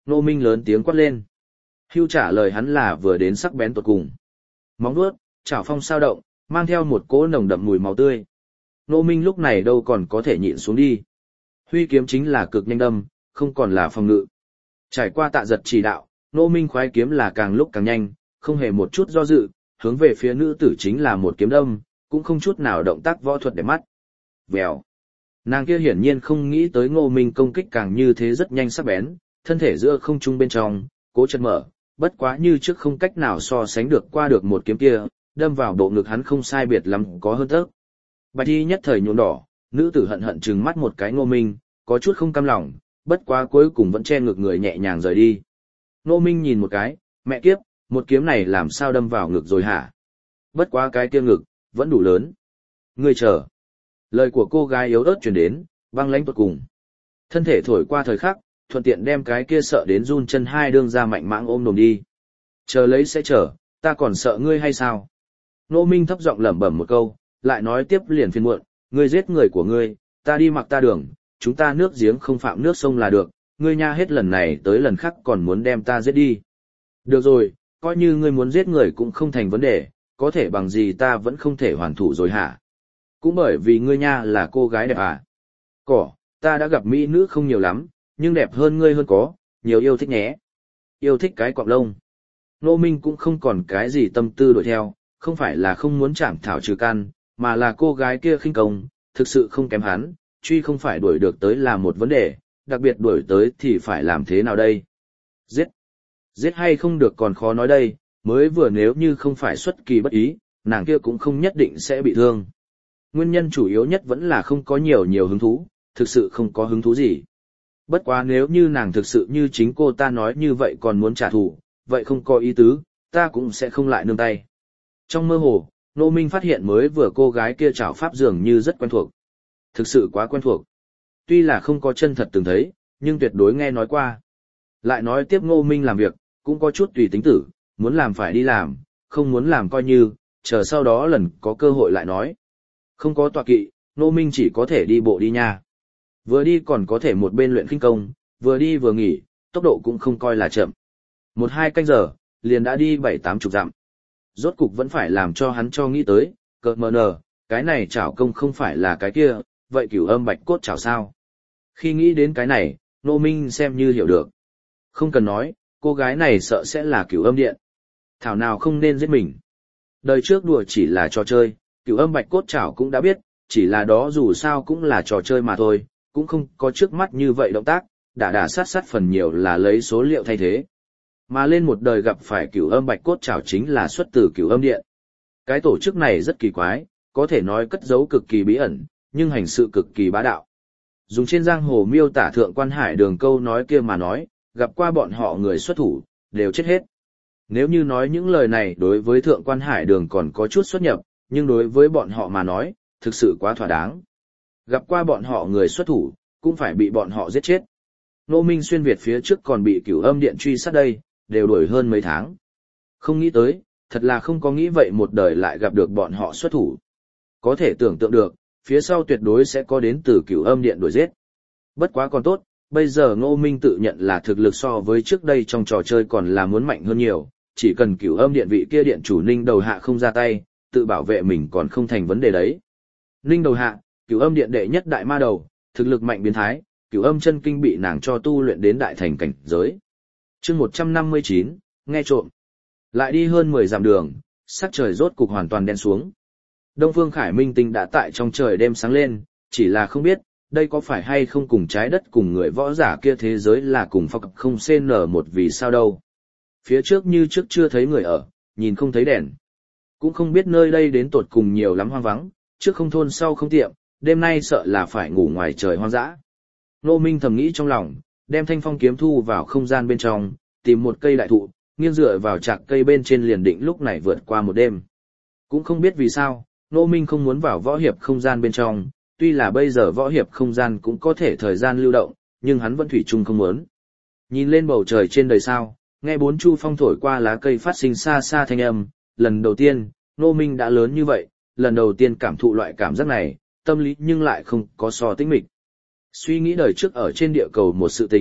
Ngô Minh lớn tiếng quát lên. Hưu trả lời hắn là vừa đến sắc bén tột cùng. Móng vuốt, chảo phong sao động, mang theo một cỗ nồng đậm mùi máu tươi. Ngô Minh lúc này đâu còn có thể nhịn xuống đi. Huy kiếm chính là cực nhanh đâm, không còn là phòng ngự. Trải qua tạ giật chỉ đạo, Ngô Minh khoái kiếm là càng lúc càng nhanh, không hề một chút do dự, hướng về phía nữ tử chính là một kiếm đâm, cũng không chút nào động tác võ thuật để mắt. Vèo. Nàng kia hiển nhiên không nghĩ tới Ngô Minh công kích càng như thế rất nhanh sắc bén, thân thể giữa không trung bên trong, cố chân mở, bất quá như trước không cách nào so sánh được qua được một kiếm kia, đâm vào bộ ngực hắn không sai biệt lắm có hơn tấc. Bạch y nhất thời nhuộm đỏ, nữ tử hận hận trừng mắt một cái Ngô Minh, có chút không cam lòng, bất quá cuối cùng vẫn che ngực người nhẹ nhàng rời đi. Ngô Minh nhìn một cái, mẹ kiếp, một kiếm này làm sao đâm vào ngực rồi hả? Bất quá cái kia ngực, vẫn đủ lớn. Ngươi chờ. Lời của cô gái yếu ớt truyền đến, băng lãnh tột cùng. Thân thể thổi qua thời khắc, thuận tiện đem cái kia sợ đến run chân hai đương ra mạnh mãng ôm đồm đi. Chờ lấy sẽ chờ, ta còn sợ ngươi hay sao? Ngô Minh thấp giọng lẩm bẩm một câu, lại nói tiếp liền phiền muộn, ngươi giết người của ngươi, ta đi mặc ta đường, chúng ta nước giếng không phạm nước sông là được, ngươi nha hết lần này tới lần khác còn muốn đem ta giết đi. Được rồi, coi như ngươi muốn giết người cũng không thành vấn đề, có thể bằng gì ta vẫn không thể hoàn thủ rồi hả? Cũng bởi vì ngươi nha là cô gái đẹp à? Cỏ, ta đã gặp mỹ nữ không nhiều lắm, nhưng đẹp hơn ngươi hơn có, nhiều yêu thích nhé. Yêu thích cái quạng lông. Ngô Minh cũng không còn cái gì tâm tư đuổi theo, không phải là không muốn chảm thảo trừ căn, mà là cô gái kia khinh công, thực sự không kém hắn, truy không phải đuổi được tới là một vấn đề, đặc biệt đuổi tới thì phải làm thế nào đây? Giết. Giết hay không được còn khó nói đây, mới vừa nếu như không phải xuất kỳ bất ý, nàng kia cũng không nhất định sẽ bị thương. Nguyên nhân chủ yếu nhất vẫn là không có nhiều nhiều hứng thú, thực sự không có hứng thú gì. Bất quá nếu như nàng thực sự như chính cô ta nói như vậy còn muốn trả thù, vậy không có ý tứ, ta cũng sẽ không lại nương tay. Trong mơ hồ, Ngô Minh phát hiện mới vừa cô gái kia trảo pháp dường như rất quen thuộc. Thực sự quá quen thuộc. Tuy là không có chân thật từng thấy, nhưng tuyệt đối nghe nói qua. Lại nói tiếp Ngô Minh làm việc, cũng có chút tùy tính tử, muốn làm phải đi làm, không muốn làm coi như, chờ sau đó lần có cơ hội lại nói. Không có tọa kỵ, Ngô Minh chỉ có thể đi bộ đi nha. Vừa đi còn có thể một bên luyện khinh công, vừa đi vừa nghỉ, tốc độ cũng không coi là chậm. Một hai canh giờ, liền đã đi bảy tám chục dặm. Rốt cục vẫn phải làm cho hắn cho nghĩ tới, cợt mờ nờ, cái này chảo công không phải là cái kia, vậy cửu âm bạch cốt chảo sao? Khi nghĩ đến cái này, Ngô Minh xem như hiểu được. Không cần nói, cô gái này sợ sẽ là cửu âm điện. Thảo nào không nên giết mình. Đời trước đùa chỉ là trò chơi, cửu âm bạch cốt chảo cũng đã biết, chỉ là đó dù sao cũng là trò chơi mà thôi, cũng không có trước mắt như vậy động tác, đả đả sát sát phần nhiều là lấy số liệu thay thế. Mà lên một đời gặp phải cửu âm bạch cốt chảo chính là xuất từ cửu âm điện. Cái tổ chức này rất kỳ quái, có thể nói cất giấu cực kỳ bí ẩn, nhưng hành sự cực kỳ bá đạo. Dùng trên giang hồ miêu tả thượng quan hải đường câu nói kia mà nói, gặp qua bọn họ người xuất thủ, đều chết hết. Nếu như nói những lời này đối với thượng quan hải đường còn có chút xuất nhập, nhưng đối với bọn họ mà nói, thực sự quá thỏa đáng. Gặp qua bọn họ người xuất thủ, cũng phải bị bọn họ giết chết. Ngô Minh xuyên Việt phía trước còn bị cửu âm điện truy sát đây, đều đuổi hơn mấy tháng. Không nghĩ tới, thật là không có nghĩ vậy một đời lại gặp được bọn họ xuất thủ. Có thể tưởng tượng được, phía sau tuyệt đối sẽ có đến từ cửu âm điện đuổi giết. Bất quá còn tốt, bây giờ Ngô Minh tự nhận là thực lực so với trước đây trong trò chơi còn là muốn mạnh hơn nhiều, chỉ cần cửu âm điện vị kia điện chủ Ninh đầu hạ không ra tay, tự bảo vệ mình còn không thành vấn đề đấy. Ninh đầu hạ, cửu âm điện đệ nhất đại ma đầu, thực lực mạnh biến thái, cửu âm chân kinh bị nàng cho tu luyện đến đại thành cảnh giới. Chương một trăm năm mươi chín, nghe trộm. Lại đi hơn mười dặm đường, sắc trời rốt cục hoàn toàn đen xuống. Đông Phương Khải Minh tinh đã tại trong trời đêm sáng lên, chỉ là không biết, đây có phải hay không cùng trái đất cùng người võ giả kia thế giới là cùng phọc không xê en một vì sao đâu. Phía trước như trước chưa thấy người ở, nhìn không thấy đèn. Cũng không biết nơi đây đến tột cùng nhiều lắm hoang vắng, trước không thôn sau không tiệm, đêm nay sợ là phải ngủ ngoài trời hoang dã. Ngô Minh thầm nghĩ trong lòng, đem thanh phong kiếm thu vào không gian bên trong, tìm một cây đại thụ, nghiêng dựa vào chạc cây bên trên liền định lúc này vượt qua một đêm. Cũng không biết vì sao, Ngô Minh không muốn vào võ hiệp không gian bên trong, tuy là bây giờ võ hiệp không gian cũng có thể thời gian lưu động, nhưng hắn vẫn thủy chung không muốn. Nhìn lên bầu trời trên đời sao, nghe bốn chu phong thổi qua lá cây phát sinh xa xa thanh âm, lần đầu tiên, Ngô Minh đã lớn như vậy, lần đầu tiên cảm thụ loại cảm giác này, tâm lý nhưng lại không có so tĩnh mịch. Suy nghĩ đời trước ở trên địa cầu một sự tình,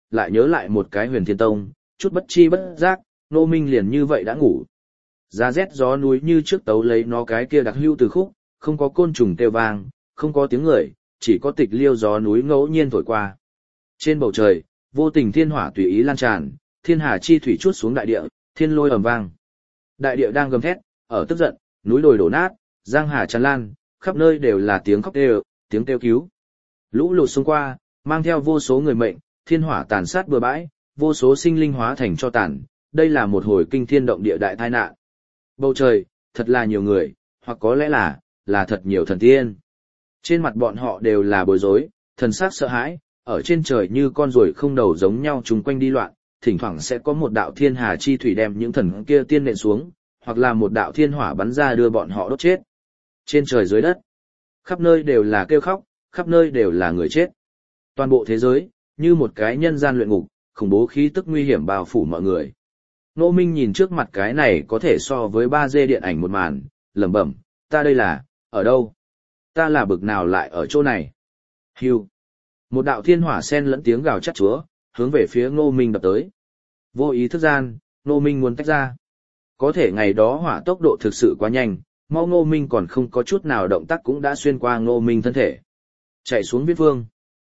lại nhớ lại một cái Huyền Thiên Tông, chút bất chi bất giác, Ngô Minh liền như vậy đã ngủ. Giá rét gió núi như trước tấu lấy nó cái kia đặc hữu từ khúc, không có côn trùng kêu vang, không có tiếng người, chỉ có tịch liêu gió núi ngẫu nhiên thổi qua. Trên bầu trời, vô tình thiên hỏa tùy ý lan tràn, thiên hà chi thủy chuốt xuống đại địa, thiên lôi ầm vang. Đại địa đang gầm thét, ở tức giận, núi đồi đổ nát, giang hà tràn lan, khắp nơi đều là tiếng khóc kêu, tiếng kêu cứu. Lũ lụt xông qua, mang theo vô số người mệnh, thiên hỏa tàn sát bừa bãi, vô số sinh linh hóa thành cho tàn, đây là một hồi kinh thiên động địa đại tai nạn. Bầu trời, thật là nhiều người, hoặc có lẽ là, là thật nhiều thần tiên. Trên mặt bọn họ đều là bối rối, thần sắc sợ hãi, ở trên trời như con ruồi không đầu giống nhau chung quanh đi loạn, thỉnh thoảng sẽ có một đạo thiên hà chi thủy đem những thần kia tiên nện xuống, hoặc là một đạo thiên hỏa bắn ra đưa bọn họ đốt chết. Trên trời dưới đất, khắp nơi đều là kêu khóc, khắp nơi đều là người chết. Toàn bộ thế giới, như một cái nhân gian luyện ngục, khủng bố khí tức nguy hiểm bao phủ mọi người. Ngô Minh nhìn trước mặt cái này có thể so với ba D điện ảnh một màn, lẩm bẩm, ta đây là, ở đâu? Ta là bực nào lại ở chỗ này? Hưu. Một đạo thiên hỏa sen lẫn tiếng gào chát chúa, hướng về phía Ngô Minh đập tới. Vô ý thức gian, Ngô Minh muốn tách ra. Có thể ngày đó hỏa tốc độ thực sự quá nhanh, mau Ngô Minh còn không có chút nào động tác cũng đã xuyên qua Ngô Minh thân thể. Chạy xuống viết vương.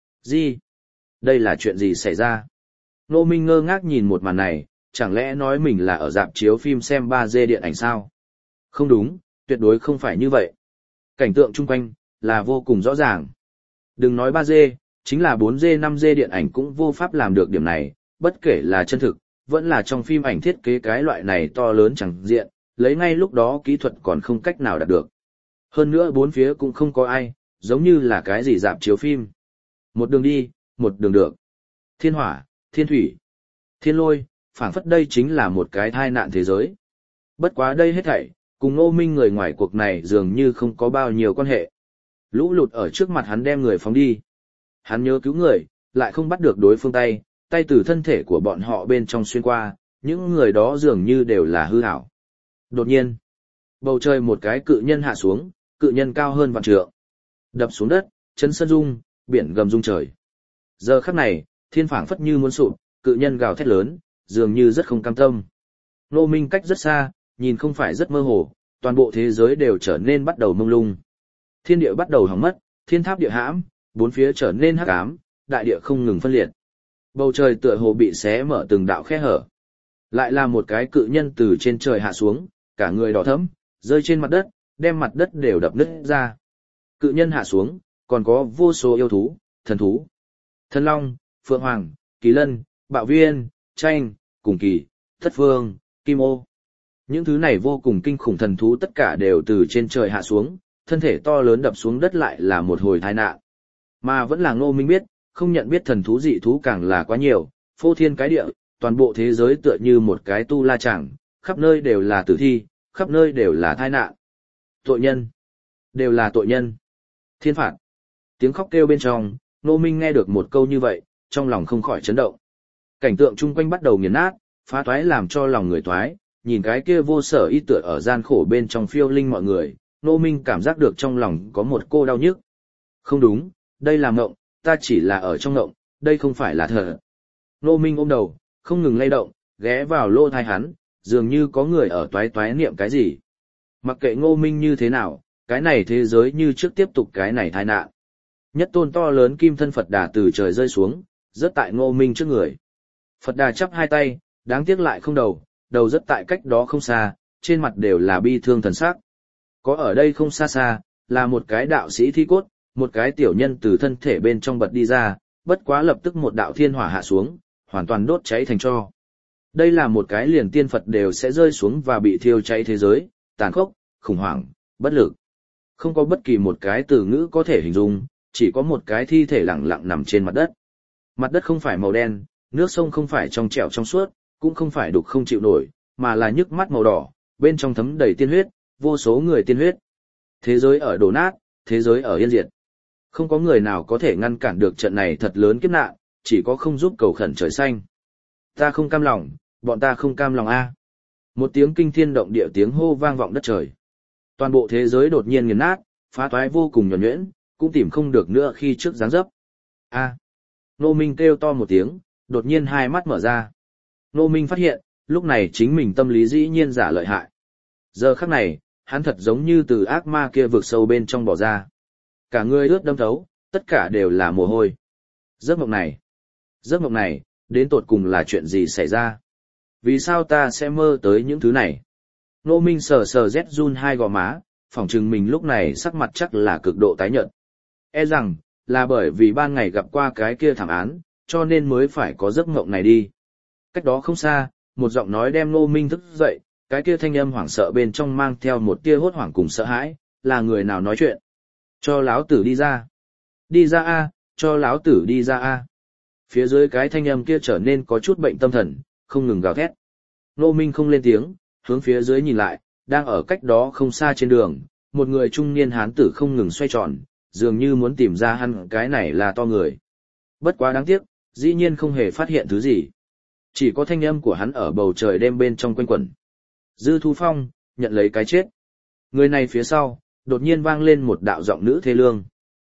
Gì? Đây là chuyện gì xảy ra? Ngô Minh ngơ ngác nhìn một màn này, chẳng lẽ nói mình là ở rạp chiếu phim xem ba D điện ảnh sao? Không đúng, tuyệt đối không phải như vậy. Cảnh tượng chung quanh, là vô cùng rõ ràng. Đừng nói ba D, chính là bốn D năm D điện ảnh cũng vô pháp làm được điểm này, bất kể là chân thực, vẫn là trong phim ảnh thiết kế cái loại này to lớn chẳng diện, lấy ngay lúc đó kỹ thuật còn không cách nào đạt được. Hơn nữa bốn phía cũng không có ai, giống như là cái gì rạp chiếu phim. Một đường đi, một đường được. Thiên hỏa, thiên thủy, thiên lôi, phảng phất đây chính là một cái tai nạn thế giới. Bất quá đây hết thảy, cùng Ngô Minh người ngoài cuộc này dường như không có bao nhiêu quan hệ. Lũ lụt ở trước mặt hắn đem người phóng đi. Hắn nhớ cứu người, lại không bắt được đối phương tay, tay từ thân thể của bọn họ bên trong xuyên qua, những người đó dường như đều là hư ảo. Đột nhiên, bầu trời một cái cự nhân hạ xuống, cự nhân cao hơn vạn trượng. Đập xuống đất, chấn sân rung, biển gầm rung trời. Giờ khắc này, thiên phảng phất như muốn sụp, cự nhân gào thét lớn, dường như rất không cam tâm. Ngô Minh cách rất xa, nhìn không phải rất mơ hồ, toàn bộ thế giới đều trở nên bắt đầu mông lung. Thiên địa bắt đầu hỏng mất, thiên tháp địa hãm, bốn phía trở nên hắc ám, đại địa không ngừng phân liệt. Bầu trời tựa hồ bị xé mở từng đạo khe hở. Lại là một cái cự nhân từ trên trời hạ xuống, cả người đỏ thẫm, rơi trên mặt đất, đem mặt đất đều đập nứt ra. Cự nhân hạ xuống, còn có vô số yêu thú, thần thú. Thần long, phượng hoàng, kỳ lân, bạo viên, tranh, cùng kỳ, thất phương, kim ô. Những thứ này vô cùng kinh khủng thần thú tất cả đều từ trên trời hạ xuống, thân thể to lớn đập xuống đất lại là một hồi tai nạn. Mà vẫn là Ngô Minh biết, không nhận biết thần thú dị thú càng là quá nhiều, phô thiên cái địa, toàn bộ thế giới tựa như một cái tu la chẳng, khắp nơi đều là tử thi, khắp nơi đều là tai nạn. Tội nhân, đều là tội nhân. Thiên phạt. Tiếng khóc kêu bên trong, Ngô Minh nghe được một câu như vậy, trong lòng không khỏi chấn động. Cảnh tượng chung quanh bắt đầu nghiền nát, phá toái làm cho lòng người toái, nhìn cái kia vô sở y tựa ở gian khổ bên trong phiêu linh mọi người, Ngô Minh cảm giác được trong lòng có một cô đau nhức. Không đúng, đây là mộng, ta chỉ là ở trong mộng, đây không phải là thật. Ngô Minh ôm đầu, không ngừng lay động, ghé vào lỗ tai hắn, dường như có người ở toái toái niệm cái gì. Mặc kệ Ngô Minh như thế nào, cái này thế giới như trước tiếp tục cái này tai nạn. Nhất tôn to lớn kim thân Phật Đà từ trời rơi xuống, rớt tại Ngô Minh trước người. Phật Đà chắp hai tay, đáng tiếc lại không đầu, đầu rớt tại cách đó không xa, trên mặt đều là bi thương thần sắc. Có ở đây không xa xa, là một cái đạo sĩ thi cốt, một cái tiểu nhân từ thân thể bên trong bật đi ra, bất quá lập tức một đạo thiên hỏa hạ xuống, hoàn toàn đốt cháy thành tro. Đây là một cái liền tiên Phật đều sẽ rơi xuống và bị thiêu cháy thế giới, tàn khốc, khủng hoảng, bất lực. Không có bất kỳ một cái từ ngữ có thể hình dung, chỉ có một cái thi thể lặng lặng nằm trên mặt đất. Mặt đất không phải màu đen, nước sông không phải trong trẻo trong suốt, cũng không phải đục không chịu nổi, mà là nhức mắt màu đỏ, bên trong thấm đầy tiên huyết, vô số người tiên huyết. Thế giới ở đổ nát, thế giới ở yên diệt. Không có người nào có thể ngăn cản được trận này thật lớn kiếp nạn, chỉ có không giúp cầu khẩn trời xanh. Ta không cam lòng, bọn ta không cam lòng a. Một tiếng kinh thiên động địa tiếng hô vang vọng đất trời. Toàn bộ thế giới đột nhiên nghiền nát, phá toái vô cùng nhuần nhuyễn, cũng tìm không được nữa khi trước dáng dấp. A. Ngô Minh kêu to một tiếng, đột nhiên hai mắt mở ra. Ngô Minh phát hiện, lúc này chính mình tâm lý dĩ nhiên giả lợi hại. Giờ khắc này, hắn thật giống như từ ác ma kia vực sâu bên trong bỏ ra. Cả người ướt đẫm thấu, tất cả đều là mồ hôi. Giấc mộng này, giấc mộng này, đến tột cùng là chuyện gì xảy ra? Vì sao ta sẽ mơ tới những thứ này? Ngô Minh sờ sờ rét run hai gò má, phỏng chừng mình lúc này sắc mặt chắc là cực độ tái nhợt. E rằng, là bởi vì ban ngày gặp qua cái kia thảm án, cho nên mới phải có giấc mộng này đi. Cách đó không xa, một giọng nói đem Ngô Minh thức dậy, cái kia thanh âm hoảng sợ bên trong mang theo một tia hốt hoảng cùng sợ hãi, là người nào nói chuyện? Cho láo tử đi ra. Đi ra a, cho láo tử đi ra a. Phía dưới cái thanh âm kia trở nên có chút bệnh tâm thần, không ngừng gào thét. Ngô Minh không lên tiếng, hướng phía dưới nhìn lại, đang ở cách đó không xa trên đường, một người trung niên hán tử không ngừng xoay tròn, dường như muốn tìm ra hắn cái này là to người. Bất quá đáng tiếc, dĩ nhiên không hề phát hiện thứ gì. Chỉ có thanh âm của hắn ở bầu trời đêm bên trong quanh quẩn. Dư Thu Phong, nhận lấy cái chết. Người này phía sau, đột nhiên vang lên một đạo giọng nữ thê lương.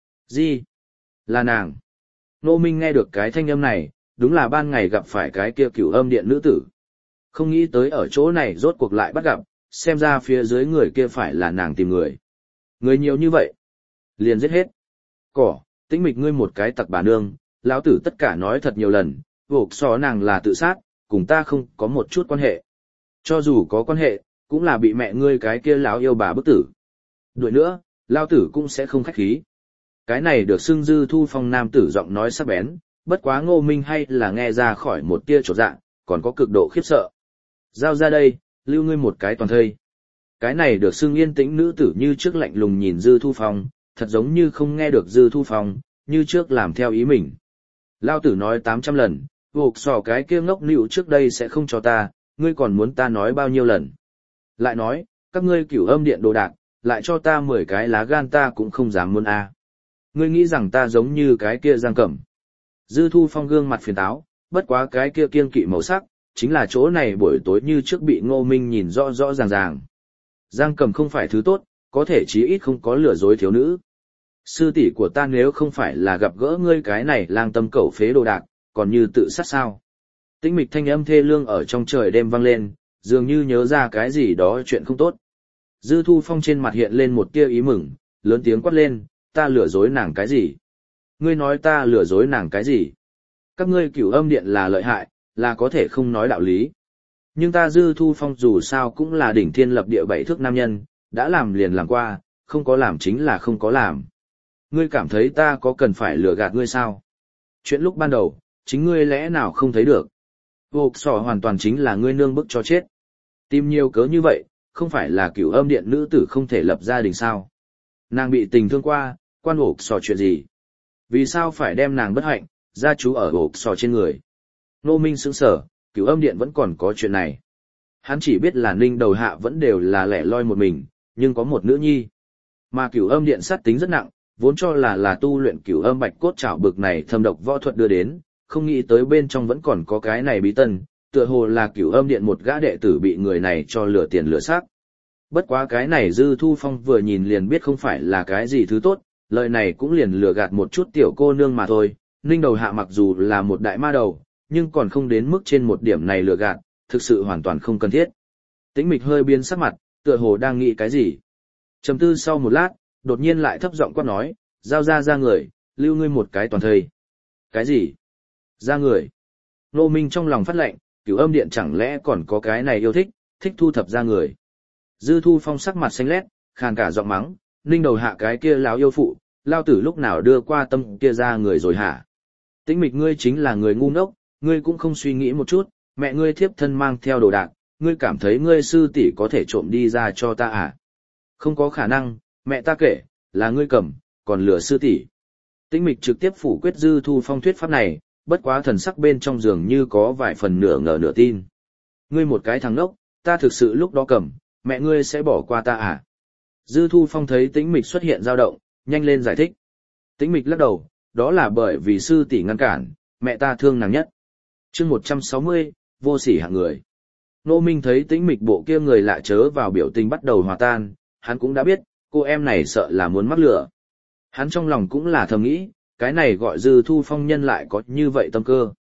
Gì? Là nàng. Ngô Minh nghe được cái thanh âm này, đúng là ban ngày gặp phải cái kia cửu âm điện nữ tử. Không nghĩ tới ở chỗ này rốt cuộc lại bắt gặp, xem ra phía dưới người kia phải là nàng tìm người. Người nhiều như vậy. Liền giết hết. Cỏ, tĩnh mịch ngươi một cái tặc bà nương, lão tử tất cả nói thật nhiều lần, vộc so nàng là tự sát, cùng ta không có một chút quan hệ. Cho dù có quan hệ, cũng là bị mẹ ngươi cái kia lão yêu bà bức tử. Đuổi nữa, lão tử cũng sẽ không khách khí. Cái này được xưng Dư Thu Phong nam tử giọng nói sắc bén, bất quá Ngô Minh hay là nghe ra khỏi một tia chột dạ, còn có cực độ khiếp sợ. Giao ra đây, lưu ngươi một cái toàn thây. Cái này được xưng yên tĩnh nữ tử như trước lạnh lùng nhìn Dư Thu Phong, thật giống như không nghe được Dư Thu Phong, như trước làm theo ý mình. Lao tử nói tám trăm lần, vộc sò cái kia ngốc nịu trước đây sẽ không cho ta, ngươi còn muốn ta nói bao nhiêu lần. Lại nói, các ngươi cửu âm điện đồ đạc, lại cho ta mười cái lá gan ta cũng không dám muốn a. Ngươi nghĩ rằng ta giống như cái kia Giang Cẩm. Dư Thu Phong gương mặt phiền táo, bất quá cái kia kiêng kỵ màu sắc, chính là chỗ này buổi tối như trước bị Ngô Minh nhìn rõ rõ ràng ràng. Giang Cẩm không phải thứ tốt, có thể chí ít không có lừa dối thiếu nữ. Sư tỷ của ta nếu không phải là gặp gỡ ngươi cái này lang tâm cẩu phế đồ đạc, còn như tự sát sao. Tĩnh mịch thanh âm thê lương ở trong trời đêm vang lên, dường như nhớ ra cái gì đó chuyện không tốt. Dư Thu Phong trên mặt hiện lên một tia ý mừng, lớn tiếng quát lên, ta lừa dối nàng cái gì? Ngươi nói ta lừa dối nàng cái gì? Các ngươi cửu âm điện là lợi hại, là có thể không nói đạo lý. Nhưng ta Dư Thu Phong dù sao cũng là đỉnh thiên lập địa bảy thước nam nhân, đã làm liền làm qua, không có làm chính là không có làm. Ngươi cảm thấy ta có cần phải lừa gạt ngươi sao? Chuyện lúc ban đầu, chính ngươi lẽ nào không thấy được? Vô sò hoàn toàn chính là ngươi nương bức cho chết. Tìm nhiều cớ như vậy, không phải là cửu âm điện nữ tử không thể lập gia đình sao? Nàng bị tình thương qua, quan ổ sò chuyện gì? Vì sao phải đem nàng bất hạnh, gia chú ở ổ sò trên người? Nô Minh sững sờ, cửu âm điện vẫn còn có chuyện này. Hắn chỉ biết là Ninh Đầu Hạ vẫn đều là lẻ loi một mình, nhưng có một nữ nhi. Mà cửu âm điện sát tính rất nặng, vốn cho là là tu luyện cửu âm bạch cốt trảo bực này thâm độc võ thuật đưa đến, không nghĩ tới bên trong vẫn còn có cái này bí tân, tựa hồ là cửu âm điện một gã đệ tử bị người này cho lừa tiền lừa xác. Bất quá cái này Dư Thu Phong vừa nhìn liền biết không phải là cái gì thứ tốt, lời này cũng liền lừa gạt một chút tiểu cô nương mà thôi. Ninh Đầu Hạ mặc dù là một đại ma đầu, nhưng còn không đến mức trên một điểm này lừa gạt, thực sự hoàn toàn không cần thiết. Tĩnh Mịch hơi biến sắc mặt, tựa hồ đang nghĩ cái gì. Trầm tư sau một lát, đột nhiên lại thấp giọng quát nói, giao ra ra người, lưu ngươi một cái toàn thây. Cái gì? Ra người? Nô Minh trong lòng phát lệnh, cửu âm điện chẳng lẽ còn có cái này yêu thích, thích thu thập ra người. Dư Thu Phong sắc mặt xanh lét, khàn cả giọng mắng, Ninh Đầu Hạ cái kia láo yêu phụ, lao tử lúc nào đưa qua tâm kia ra người rồi hả? Tĩnh Mịch ngươi chính là người ngu ngốc, ngươi cũng không suy nghĩ một chút, mẹ ngươi thiếp thân mang theo đồ đạc, ngươi cảm thấy ngươi sư tỷ có thể trộm đi ra cho ta à? Không có khả năng, mẹ ta kể, là ngươi cầm, còn lừa sư tỷ. Tĩnh Mịch trực tiếp phủ quyết Dư Thu Phong thuyết pháp này, bất quá thần sắc bên trong giường như có vài phần nửa ngờ nửa tin. Ngươi một cái thằng ngốc, ta thực sự lúc đó cầm, mẹ ngươi sẽ bỏ qua ta à? Dư Thu Phong thấy Tĩnh Mịch xuất hiện dao động, nhanh lên giải thích. Tĩnh Mịch lắc đầu, đó là bởi vì sư tỷ ngăn cản, mẹ ta thương nàng nhất. Chương một trăm sáu mươi, vô sỉ hạng người. Nô Minh thấy Tĩnh Mịch bộ kia người lạ chớ vào biểu tình bắt đầu hòa tan, hắn cũng đã biết, cô em này sợ là muốn mắc lửa. Hắn trong lòng cũng là thầm nghĩ, cái này gọi Dư Thu Phong nhân lại có như vậy tâm cơ.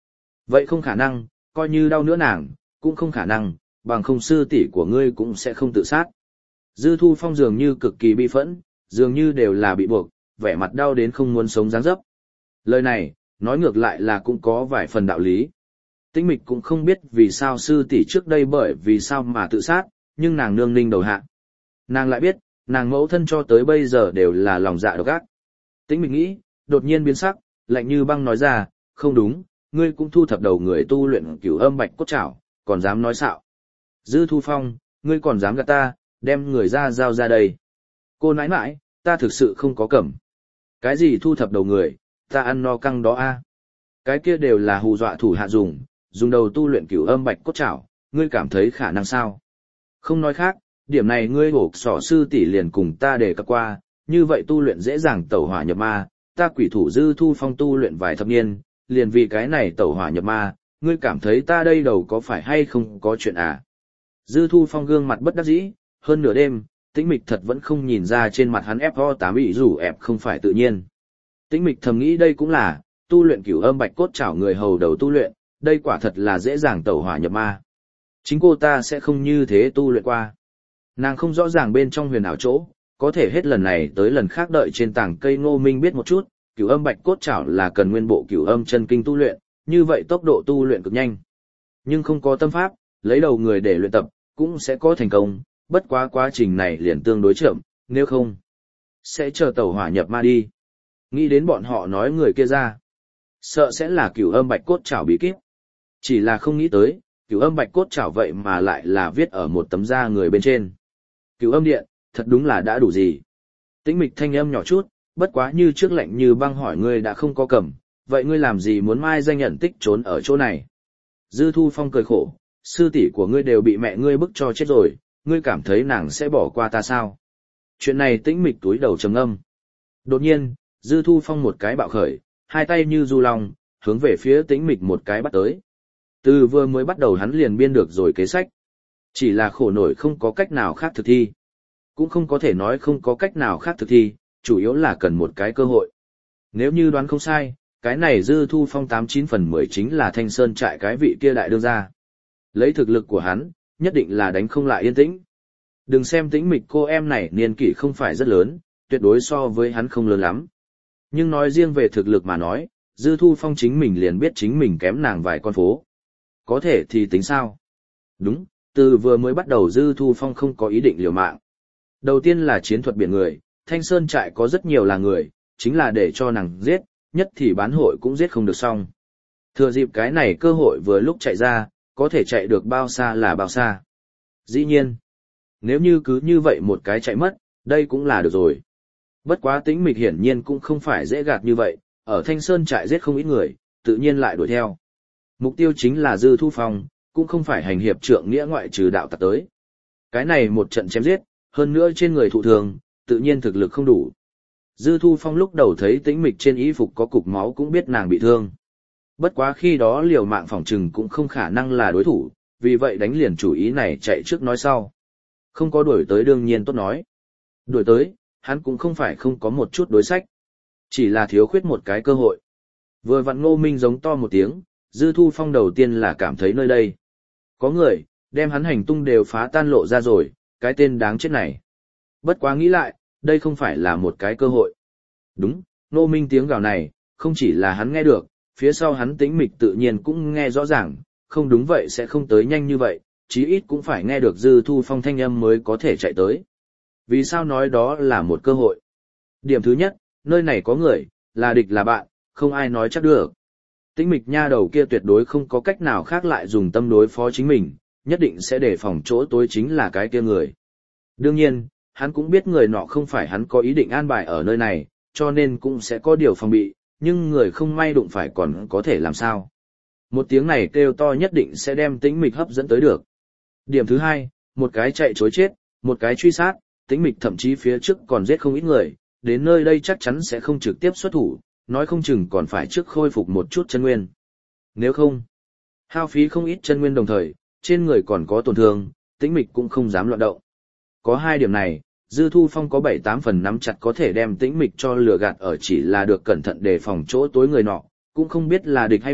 Vậy không khả năng, coi như đau nữa nàng, cũng không khả năng, bằng không sư tỷ của ngươi cũng sẽ không tự sát. Dư Thu Phong dường như cực kỳ bi phẫn, dường như đều là bị buộc, vẻ mặt đau đến không muốn sống dáng dấp. Lời này, nói ngược lại là cũng có vài phần đạo lý. Tĩnh Mịch cũng không biết vì sao sư tỷ trước đây bởi vì sao mà tự sát, nhưng nàng nương ninh đầu hạ. Nàng lại biết, nàng mẫu thân cho tới bây giờ đều là lòng dạ độc ác. Tĩnh Mịch nghĩ, đột nhiên biến sắc, lạnh như băng nói ra, không đúng, ngươi cũng thu thập đầu người tu luyện cửu âm bạch cốt trảo, còn dám nói xạo. Dư Thu Phong, ngươi còn dám gạt ta, đem người ra giao ra đây. Cô nãi nãi, ta thực sự không có cẩm. Cái gì thu thập đầu người, ta ăn no căng đó a. Cái kia đều là hù dọa thủ hạ dùng, dùng đầu tu luyện cửu âm bạch cốt trảo, ngươi cảm thấy khả năng sao? Không nói khác, điểm này ngươi hổ sỏ sư tỷ liền cùng ta đề cập qua, như vậy tu luyện dễ dàng tẩu hỏa nhập ma, ta quỷ thủ Dư Thu Phong tu luyện vài thập niên, liền vì cái này tẩu hỏa nhập ma, ngươi cảm thấy ta đây đầu có phải hay không có chuyện à? Dư Thu Phong gương mặt bất đắc dĩ, hơn nửa đêm, Tĩnh Mịch thật vẫn không nhìn ra trên mặt hắn ép ho tám bị rủ ép không phải tự nhiên. Tĩnh Mịch thầm nghĩ đây cũng là, tu luyện cửu âm bạch cốt chảo người hầu đầu tu luyện, đây quả thật là dễ dàng tẩu hỏa nhập ma. Chính cô ta sẽ không như thế tu luyện qua. Nàng không rõ ràng bên trong huyền ảo chỗ, có thể hết lần này tới lần khác đợi trên tảng cây Ngô Minh biết một chút, cửu âm bạch cốt chảo là cần nguyên bộ cửu âm chân kinh tu luyện, như vậy tốc độ tu luyện cực nhanh. Nhưng không có tâm pháp, lấy đầu người để luyện tập, cũng sẽ có thành công, bất quá quá trình này liền tương đối chậm, nếu không, sẽ chờ tẩu hỏa nhập ma đi. Nghĩ đến bọn họ nói người kia ra, sợ sẽ là cửu âm bạch cốt chảo bí kíp. Chỉ là không nghĩ tới, cửu âm bạch cốt chảo vậy mà lại là viết ở một tấm da người bên trên. Cửu âm điện, thật đúng là đã đủ gì. Tĩnh Mịch thanh âm nhỏ chút, bất quá như trước lạnh như băng hỏi ngươi đã không có cầm, vậy ngươi làm gì muốn mai danh nhận tích trốn ở chỗ này? Dư Thu Phong cười khổ, sư tỷ của ngươi đều bị mẹ ngươi bức cho chết rồi, ngươi cảm thấy nàng sẽ bỏ qua ta sao? Chuyện này Tĩnh Mịch túi đầu trầm ngâm. Đột nhiên, Dư Thu Phong một cái bạo khởi, hai tay như du long, hướng về phía Tĩnh Mịch một cái bắt tới. Từ vừa mới bắt đầu hắn liền biên được rồi kế sách. Chỉ là khổ nổi không có cách nào khác thực thi. Cũng không có thể nói không có cách nào khác thực thi, chủ yếu là cần một cái cơ hội. Nếu như đoán không sai, cái này Dư Thu Phong tám chín phần mười chính là Thanh Sơn trại cái vị kia đại đương gia. Lấy thực lực của hắn, nhất định là đánh không lại Yên Tĩnh. Đừng xem Tĩnh Mịch cô em này niên kỷ không phải rất lớn, tuyệt đối so với hắn không lớn lắm. Nhưng nói riêng về thực lực mà nói, Dư Thu Phong chính mình liền biết chính mình kém nàng vài con phố. Có thể thì tính sao? Đúng, từ vừa mới bắt đầu Dư Thu Phong không có ý định liều mạng. Đầu tiên là chiến thuật biển người, Thanh Sơn trại có rất nhiều là người, chính là để cho nàng giết, nhất thì bán hội cũng giết không được xong. Thừa dịp cái này cơ hội vừa lúc chạy ra, có thể chạy được bao xa là bao xa. Dĩ nhiên, nếu như cứ như vậy một cái chạy mất, đây cũng là được rồi. Bất quá Tĩnh Mịch hiển nhiên cũng không phải dễ gạt như vậy, ở Thanh Sơn trại giết không ít người, tự nhiên lại đuổi theo. Mục tiêu chính là Dư Thu Phong, cũng không phải hành hiệp trượng nghĩa ngoại trừ đạo tặc tới. Cái này một trận chém giết, hơn nữa trên người thụ thường, tự nhiên thực lực không đủ. Dư Thu Phong lúc đầu thấy Tĩnh Mịch trên y phục có cục máu cũng biết nàng bị thương. Bất quá khi đó liều mạng phỏng trừng cũng không khả năng là đối thủ, vì vậy đánh liền chủ ý này chạy trước nói sau. Không có đuổi tới đương nhiên tốt nói. Đuổi tới, hắn cũng không phải không có một chút đối sách. Chỉ là thiếu khuyết một cái cơ hội. Vừa vặn Ngô Minh giống to một tiếng, Dư Thu Phong đầu tiên là cảm thấy nơi đây có người, đem hắn hành tung đều phá tan lộ ra rồi, cái tên đáng chết này. Bất quá nghĩ lại, đây không phải là một cái cơ hội. Đúng, Ngô Minh tiếng gào này, không chỉ là hắn nghe được, phía sau hắn Tĩnh Mịch tự nhiên cũng nghe rõ ràng, không đúng vậy sẽ không tới nhanh như vậy, chí ít cũng phải nghe được Dư Thu Phong thanh âm mới có thể chạy tới. Vì sao nói đó là một cơ hội? Điểm thứ nhất, nơi này có người, là địch là bạn, không ai nói chắc được. Tĩnh Mịch nha đầu kia tuyệt đối không có cách nào khác lại dùng tâm đối phó chính mình, nhất định sẽ đề phòng chỗ tối chính là cái kia người. Đương nhiên, hắn cũng biết người nọ không phải hắn có ý định an bài ở nơi này, cho nên cũng sẽ có điều phòng bị, nhưng người không may đụng phải còn có thể làm sao. Một tiếng này kêu to nhất định sẽ đem Tĩnh Mịch hấp dẫn tới được. Điểm thứ hai, một cái chạy chối chết, một cái truy sát, Tĩnh Mịch thậm chí phía trước còn giết không ít người, đến nơi đây chắc chắn sẽ không trực tiếp xuất thủ, nói không chừng còn phải trước khôi phục một chút chân nguyên. Nếu không, hao phí không ít chân nguyên đồng thời, trên người còn có tổn thương, Tĩnh Mịch cũng không dám loạn động. Có hai điểm này, Dư Thu Phong có bảy tám phần nắm chặt có thể đem Tĩnh Mịch cho lừa gạt ở, chỉ là được cẩn thận đề phòng chỗ tối người nọ, cũng không biết là địch hay bạn,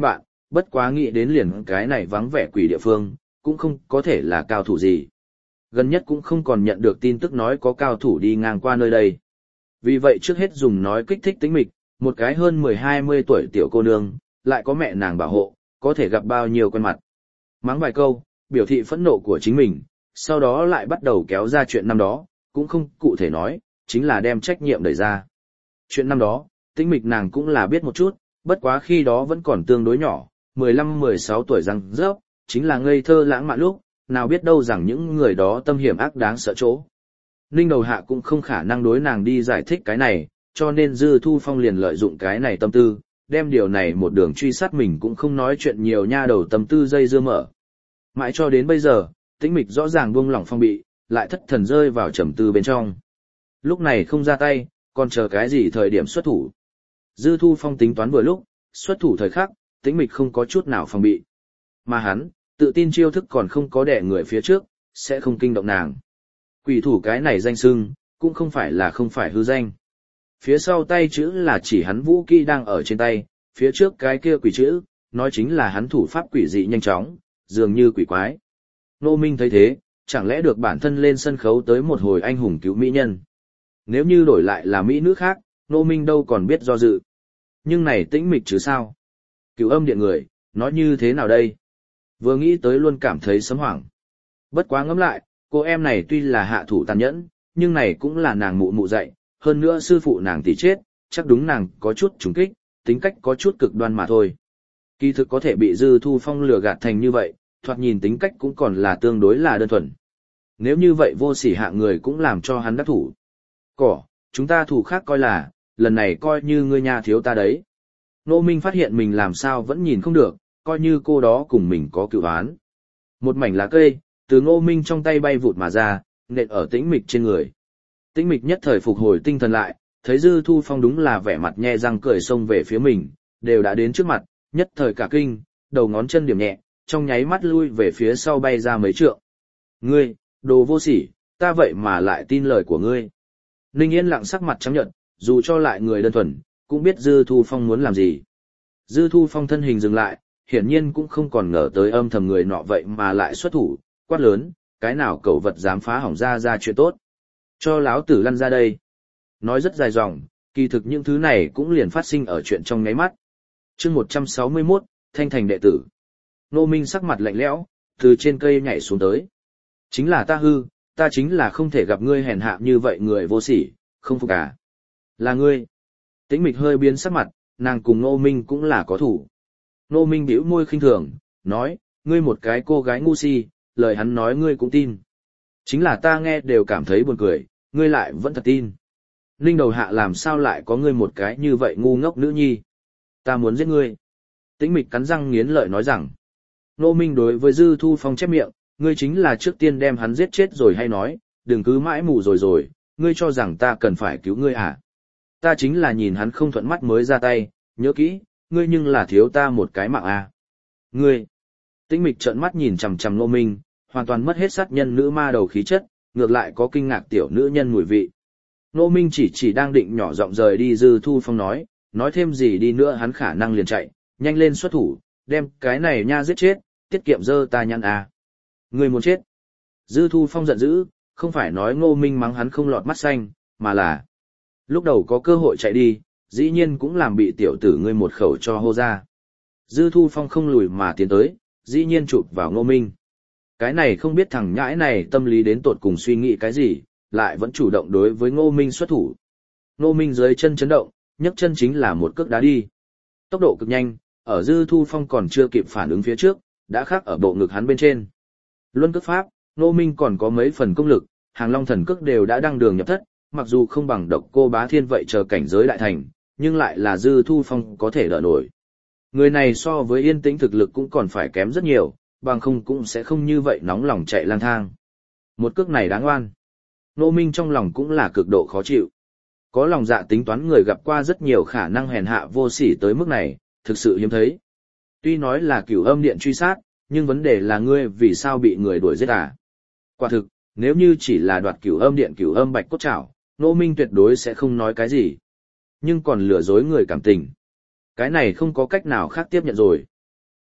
bất quá nghĩ đến liền cái này vắng vẻ quỷ địa phương, cũng không có thể là cao thủ gì. Gần nhất cũng không còn nhận được tin tức nói có cao thủ đi ngang qua nơi đây. Vì vậy trước hết dùng nói kích thích Tĩnh Mịch, một cái hơn mười hai mươi tuổi tiểu cô nương, lại có mẹ nàng bảo hộ, có thể gặp bao nhiêu quen mặt. Mắng vài câu, biểu thị phẫn nộ của chính mình, sau đó lại bắt đầu kéo ra chuyện năm đó, cũng không cụ thể nói, chính là đem trách nhiệm đẩy ra. Chuyện năm đó, Tĩnh Mịch nàng cũng là biết một chút, bất quá khi đó vẫn còn tương đối nhỏ, mười lăm mười sáu tuổi răng rớp, chính là ngây thơ lãng mạn lúc, nào biết đâu rằng những người đó tâm hiểm ác đáng sợ chỗ. Ninh Đầu Hạ cũng không khả năng đối nàng đi giải thích cái này, cho nên Dư Thu Phong liền lợi dụng cái này tâm tư, đem điều này một đường truy sát mình cũng không nói chuyện nhiều nha đầu tâm tư dây dưa mở. Mãi cho đến bây giờ, Tĩnh Mịch rõ ràng buông lỏng phong bị, lại thất thần rơi vào trầm tư bên trong. Lúc này không ra tay, còn chờ cái gì thời điểm xuất thủ. Dư Thu Phong tính toán vừa lúc, xuất thủ thời khắc, Tĩnh Mịch không có chút nào phòng bị. Mà hắn, tự tin chiêu thức còn không có đẻ người phía trước, sẽ không kinh động nàng. Quỷ thủ cái này danh xưng, cũng không phải là không phải hư danh. Phía sau tay chữ là chỉ hắn vũ kỹ đang ở trên tay, phía trước cái kia quỷ chữ, nói chính là hắn thủ pháp quỷ dị nhanh chóng, dường như quỷ quái. Nô Minh thấy thế, chẳng lẽ được bản thân lên sân khấu tới một hồi anh hùng cứu mỹ nhân. Nếu như đổi lại là mỹ nữ khác, Nô Minh đâu còn biết do dự. Nhưng này Tĩnh Mịch chứ sao? Cửu Âm Điện người, nói như thế nào đây? Vừa nghĩ tới luôn cảm thấy sấm hoảng. Bất quá ngẫm lại, cô em này tuy là hạ thủ tàn nhẫn, nhưng này cũng là nàng mụ mụ dạy, hơn nữa sư phụ nàng tỷ chết, chắc đúng nàng có chút trùng kích, tính cách có chút cực đoan mà thôi. Kỳ thực có thể bị Dư Thu Phong lừa gạt thành như vậy, thoạt nhìn tính cách cũng còn là tương đối là đơn thuần. Nếu như vậy vô sỉ hạ người cũng làm cho hắn đắc thủ. Cỏ, chúng ta thủ khác coi là, lần này coi như ngươi nhà thiếu ta đấy. Nô Minh phát hiện mình làm sao vẫn nhìn không được, coi như cô đó cùng mình có cựu án. Một mảnh lá cây, từ Ngô Minh trong tay bay vụt mà ra, nện ở Tĩnh Mịch trên người. Tĩnh Mịch nhất thời phục hồi tinh thần lại, thấy Dư Thu Phong đúng là vẻ mặt nhe răng cười xông về phía mình, đều đã đến trước mặt, nhất thời cả kinh, đầu ngón chân điểm nhẹ, trong nháy mắt lui về phía sau bay ra mấy trượng. Ngươi, đồ vô sỉ, ta vậy mà lại tin lời của ngươi. Ninh Yên lặng sắc mặt trắng nhợt, dù cho lại người đơn thuần, cũng biết Dư Thu Phong muốn làm gì. Dư Thu Phong thân hình dừng lại, hiển nhiên cũng không còn ngờ tới âm thầm người nọ vậy mà lại xuất thủ, quát lớn, cái nào cẩu vật dám phá hỏng ra ra chuyện tốt. Cho láo tử lăn ra đây. Nói rất dài dòng, kỳ thực những thứ này cũng liền phát sinh ở chuyện trong nháy mắt. chương một trăm sáu mươi mốt, Thanh Thành đệ tử. Nô Minh sắc mặt lạnh lẽo, từ trên cây nhảy xuống tới. Chính là ta hư, ta chính là không thể gặp ngươi hèn hạ như vậy người vô sỉ, không phục à. Là ngươi. Tĩnh Mịch hơi biến sắc mặt, nàng cùng Nô Minh cũng là có thủ. Nô Minh bĩu môi khinh thường, nói, ngươi một cái cô gái ngu si, lời hắn nói ngươi cũng tin. Chính là ta nghe đều cảm thấy buồn cười, ngươi lại vẫn thật tin. Ninh Đầu Hạ làm sao lại có ngươi một cái như vậy ngu ngốc nữ nhi. Ta muốn giết ngươi. Tĩnh Mịch cắn răng nghiến lợi nói rằng. Nô Minh đối với Dư Thu Phong chép miệng, ngươi chính là trước tiên đem hắn giết chết rồi hay nói, đừng cứ mãi mù rồi rồi, ngươi cho rằng ta cần phải cứu ngươi à. Ta chính là nhìn hắn không thuận mắt mới ra tay, nhớ kỹ, ngươi nhưng là thiếu ta một cái mạng à. Ngươi. Tĩnh Mịch trợn mắt nhìn chằm chằm Nô Minh, hoàn toàn mất hết sát nhân nữ ma đầu khí chất, ngược lại có kinh ngạc tiểu nữ nhân mùi vị. Nô Minh chỉ chỉ đang định nhỏ giọng rời đi Dư Thu Phong nói, nói thêm gì đi nữa hắn khả năng liền chạy, nhanh lên xuất thủ, đem cái này nha giết chết, tiết kiệm dơ ta nhăn à. Người muốn chết. Dư Thu Phong giận dữ, không phải nói Ngô Minh mắng hắn không lọt mắt xanh, mà là lúc đầu có cơ hội chạy đi, dĩ nhiên cũng làm bị tiểu tử ngươi một khẩu cho hô ra. Dư Thu Phong không lùi mà tiến tới, dĩ nhiên chụp vào Ngô Minh. Cái này không biết thằng nhãi này tâm lý đến tột cùng suy nghĩ cái gì, lại vẫn chủ động đối với Ngô Minh xuất thủ. Ngô Minh dưới chân chấn động, nhấc chân chính là một cước đá đi. Tốc độ cực nhanh, ở Dư Thu Phong còn chưa kịp phản ứng phía trước, đã khắc ở bộ ngực hắn bên trên. Luân cước pháp, Ngô Minh còn có mấy phần công lực, Hàng Long thần cước đều đã đăng đường nhập thất, mặc dù không bằng Độc Cô Bá Thiên vậy chờ cảnh giới đại thành, nhưng lại là Dư Thu Phong có thể đỡ nổi. Người này so với Yên Tĩnh thực lực cũng còn phải kém rất nhiều, bằng không cũng sẽ không như vậy nóng lòng chạy lang thang. Một cước này đáng oan. Ngô Minh trong lòng cũng là cực độ khó chịu. Có lòng dạ tính toán người gặp qua rất nhiều khả năng hèn hạ vô sỉ tới mức này, thực sự hiếm thấy. Tuy nói là Cửu Âm Điện truy sát, nhưng vấn đề là ngươi vì sao bị người đuổi giết à? Quả thực, nếu như chỉ là đoạt Cửu Âm Điện Cửu Âm Bạch cốt trảo, Ngô Minh tuyệt đối sẽ không nói cái gì. Nhưng còn lừa dối người cảm tình. Cái này không có cách nào khác tiếp nhận rồi.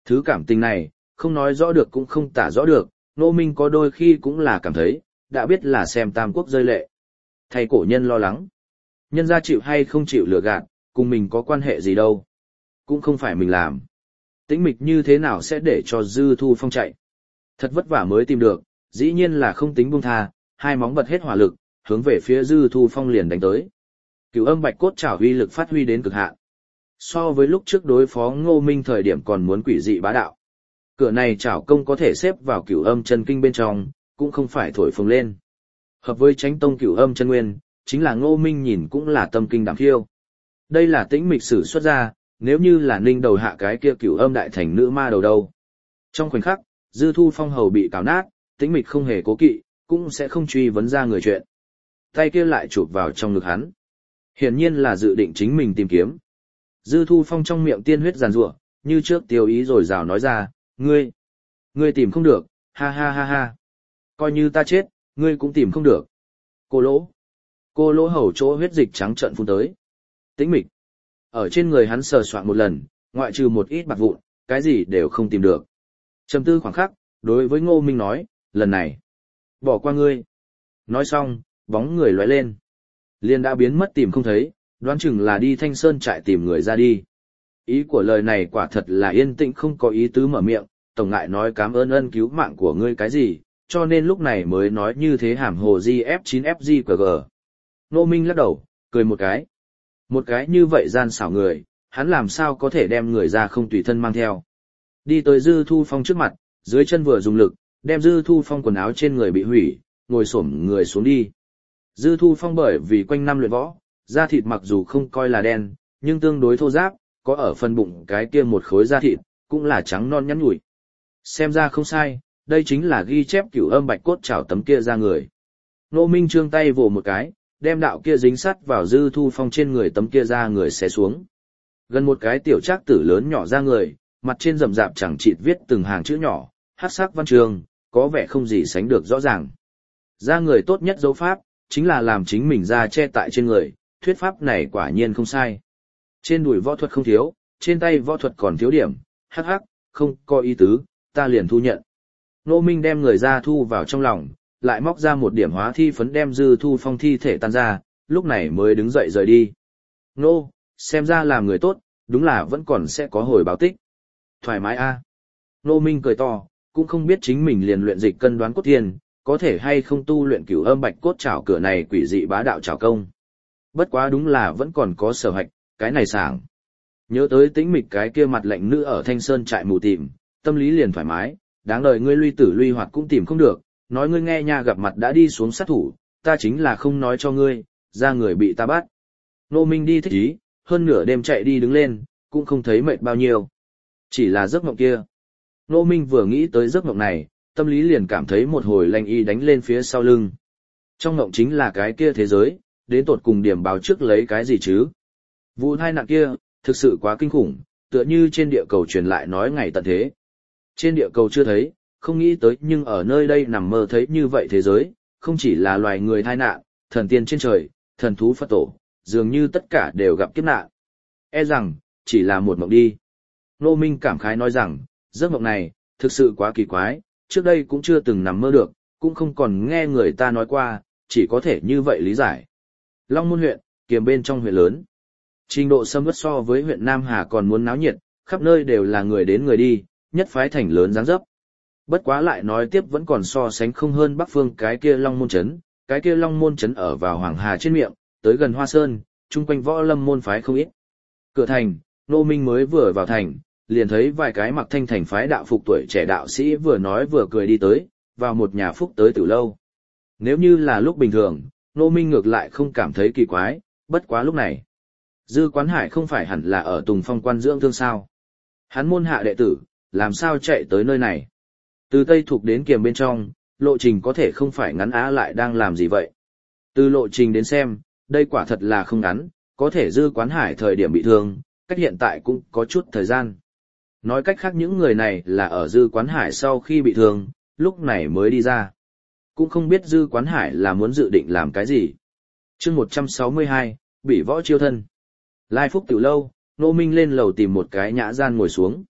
Thứ cảm tình này, không nói rõ được cũng không tả rõ được, Ngô Minh có đôi khi cũng là cảm thấy, đã biết là xem Tam Quốc rơi lệ. Thầy cổ nhân lo lắng. Nhân gia chịu hay không chịu lừa gạt, cùng mình có quan hệ gì đâu. Cũng không phải mình làm. Tĩnh mịch như thế nào sẽ để cho Dư Thu Phong chạy. Thật vất vả mới tìm được, dĩ nhiên là không tính buông tha, hai móng bật hết hỏa lực, hướng về phía Dư Thu Phong liền đánh tới. Cửu âm bạch cốt trảo uy lực phát huy đến cực hạn. So với lúc trước đối phó Ngô Minh thời điểm còn muốn quỷ dị bá đạo. Cửa này trảo công có thể xếp vào cửu âm chân kinh bên trong, cũng không phải thổi phồng lên. Hợp với Chánh Tông cửu âm chân nguyên, chính là Ngô Minh nhìn cũng là tâm kinh đảm khiêu. Đây là tĩnh mịch sử xuất ra, nếu như là ninh đầu hạ cái kia cửu âm đại thành nữ ma đầu đâu. Trong khoảnh khắc, Dư Thu Phong hầu bị cào nát, tĩnh mịch không hề cố kỵ, cũng sẽ không truy vấn ra người chuyện. Tay kia lại chụp vào trong ngực hắn. Hiển nhiên là dự định chính mình tìm kiếm. Dư Thu Phong trong miệng tiên huyết giàn rủa, như trước tiêu ý rồi rào nói ra, ngươi, ngươi tìm không được, ha ha ha ha. Coi như ta chết, ngươi cũng tìm không được. Cô lỗ. Cô lỗ hầu chỗ huyết dịch trắng trợn phun tới. Tĩnh mịch. Ở trên người hắn sờ soạn một lần, ngoại trừ một ít bạc vụn, cái gì đều không tìm được. Trầm tư khoảng khắc, đối với Ngô Minh nói, lần này, bỏ qua ngươi. Nói xong, bóng người lóe lên. Liền đã biến mất tìm không thấy, đoán chừng là đi Thanh Sơn trại tìm người ra đi. Ý của lời này quả thật là yên tĩnh không có ý tứ mở miệng, tổng ngại nói cảm ơn ân cứu mạng của ngươi cái gì, cho nên lúc này mới nói như thế hàm hồ G F chín F G Q G. Ngô Minh lắc đầu, cười một cái. Một cái như vậy gian xảo người, hắn làm sao có thể đem người ra không tùy thân mang theo. Đi tới Dư Thu Phong trước mặt, dưới chân vừa dùng lực, đem Dư Thu Phong quần áo trên người bị hủy, ngồi xổm người xuống đi. Dư Thu Phong bởi vì quanh năm luyện võ, da thịt mặc dù không coi là đen, nhưng tương đối thô ráp, có ở phần bụng cái kia một khối da thịt, cũng là trắng non nhắn nhủi. Xem ra không sai, đây chính là ghi chép cửu âm bạch cốt trảo tấm kia ra người. Ngô Minh trương tay vồ một cái, đem đạo kia dính sắt vào Dư Thu Phong trên người tấm kia ra người xé xuống. Gần một cái tiểu trác tử lớn nhỏ ra người, mặt trên rậm rạp chẳng chịt viết từng hàng chữ nhỏ, hắc sắc văn trường, có vẻ không gì sánh được rõ ràng. Ra người tốt nhất dấu pháp, chính là làm chính mình ra che tại trên người, thuyết pháp này quả nhiên không sai. Trên đùi võ thuật không thiếu, trên tay võ thuật còn thiếu điểm, hắc hắc, không có ý tứ, ta liền thu nhận. Ngô Minh đem người ra thu vào trong lòng, lại móc ra một điểm hóa thi phấn đem Dư Thu Phong thi thể tan ra, lúc này mới đứng dậy rời đi. Nô, xem ra làm người tốt, đúng là vẫn còn sẽ có hồi báo tích. Thoải mái a. À. Ngô Minh cười to, cũng không biết chính mình liền luyện dịch cân đoán cốt thiên, có thể hay không tu luyện cửu âm bạch cốt trảo cửa này quỷ dị bá đạo trảo công. Bất quá đúng là vẫn còn có sở hạch, cái này sảng. Nhớ tới tĩnh mịch cái kia mặt lạnh nữ ở Thanh Sơn trại mù tìm, tâm lý liền thoải mái, đáng đời ngươi luy tử luy hoạt cũng tìm không được, nói ngươi nghe nha gặp mặt đã đi xuống sát thủ, ta chính là không nói cho ngươi, ra người bị ta bắt. Ngô Minh đi thích ý, hơn nửa đêm chạy đi đứng lên, cũng không thấy mệt bao nhiêu. Chỉ là giấc mộng kia. Ngô Minh vừa nghĩ tới giấc mộng này, tâm lý liền cảm thấy một hồi lanh y đánh lên phía sau lưng. Trong mộng chính là cái kia thế giới, đến tột cùng điểm báo trước lấy cái gì chứ? Vụ tai nạn kia, thực sự quá kinh khủng, tựa như trên địa cầu truyền lại nói ngày tận thế. Trên địa cầu chưa thấy, không nghĩ tới nhưng ở nơi đây nằm mơ thấy như vậy thế giới, không chỉ là loài người tai nạn, thần tiên trên trời, thần thú Phật tổ, dường như tất cả đều gặp kiếp nạn. E rằng, chỉ là một mộng đi. Ngô Minh cảm khái nói rằng, giấc mộng này, thực sự quá kỳ quái, trước đây cũng chưa từng nằm mơ được, cũng không còn nghe người ta nói qua, chỉ có thể như vậy lý giải. Long Môn huyện, kiềm bên trong huyện lớn. Trình độ xâm uất so với huyện Nam Hà còn muốn náo nhiệt, khắp nơi đều là người đến người đi, nhất phái thành lớn dáng dấp. Bất quá lại nói tiếp vẫn còn so sánh không hơn Bắc Phương cái kia Long Môn Trấn, cái kia Long Môn Trấn ở vào Hoàng Hà trên miệng, tới gần Hoa Sơn, chung quanh võ lâm môn phái không ít. Cửa thành, Ngô Minh mới vừa vào thành, liền thấy vài cái mặc thanh thành phái đạo phục tuổi trẻ đạo sĩ vừa nói vừa cười đi tới, vào một nhà phúc tới từ lâu. Nếu như là lúc bình thường, Ngô Minh ngược lại không cảm thấy kỳ quái, bất quá lúc này. Dư Quán Hải không phải hẳn là ở Tùng Phong quan dưỡng thương sao. Hắn môn hạ đệ tử, làm sao chạy tới nơi này. Từ Tây Thục đến Kiềm bên trong, lộ trình có thể không phải ngắn á lại đang làm gì vậy. Từ lộ trình đến xem, đây quả thật là không ngắn, có thể Dư Quán Hải thời điểm bị thương, cách hiện tại cũng có chút thời gian. Nói cách khác những người này là ở Dư Quán Hải sau khi bị thương, lúc này mới đi ra. Cũng không biết Dư Quán Hải là muốn dự định làm cái gì. chương một trăm sáu mươi hai, Bỉ võ chiêu thân. Lai Phúc tiểu lâu, Ngô Minh lên lầu tìm một cái nhã gian ngồi xuống.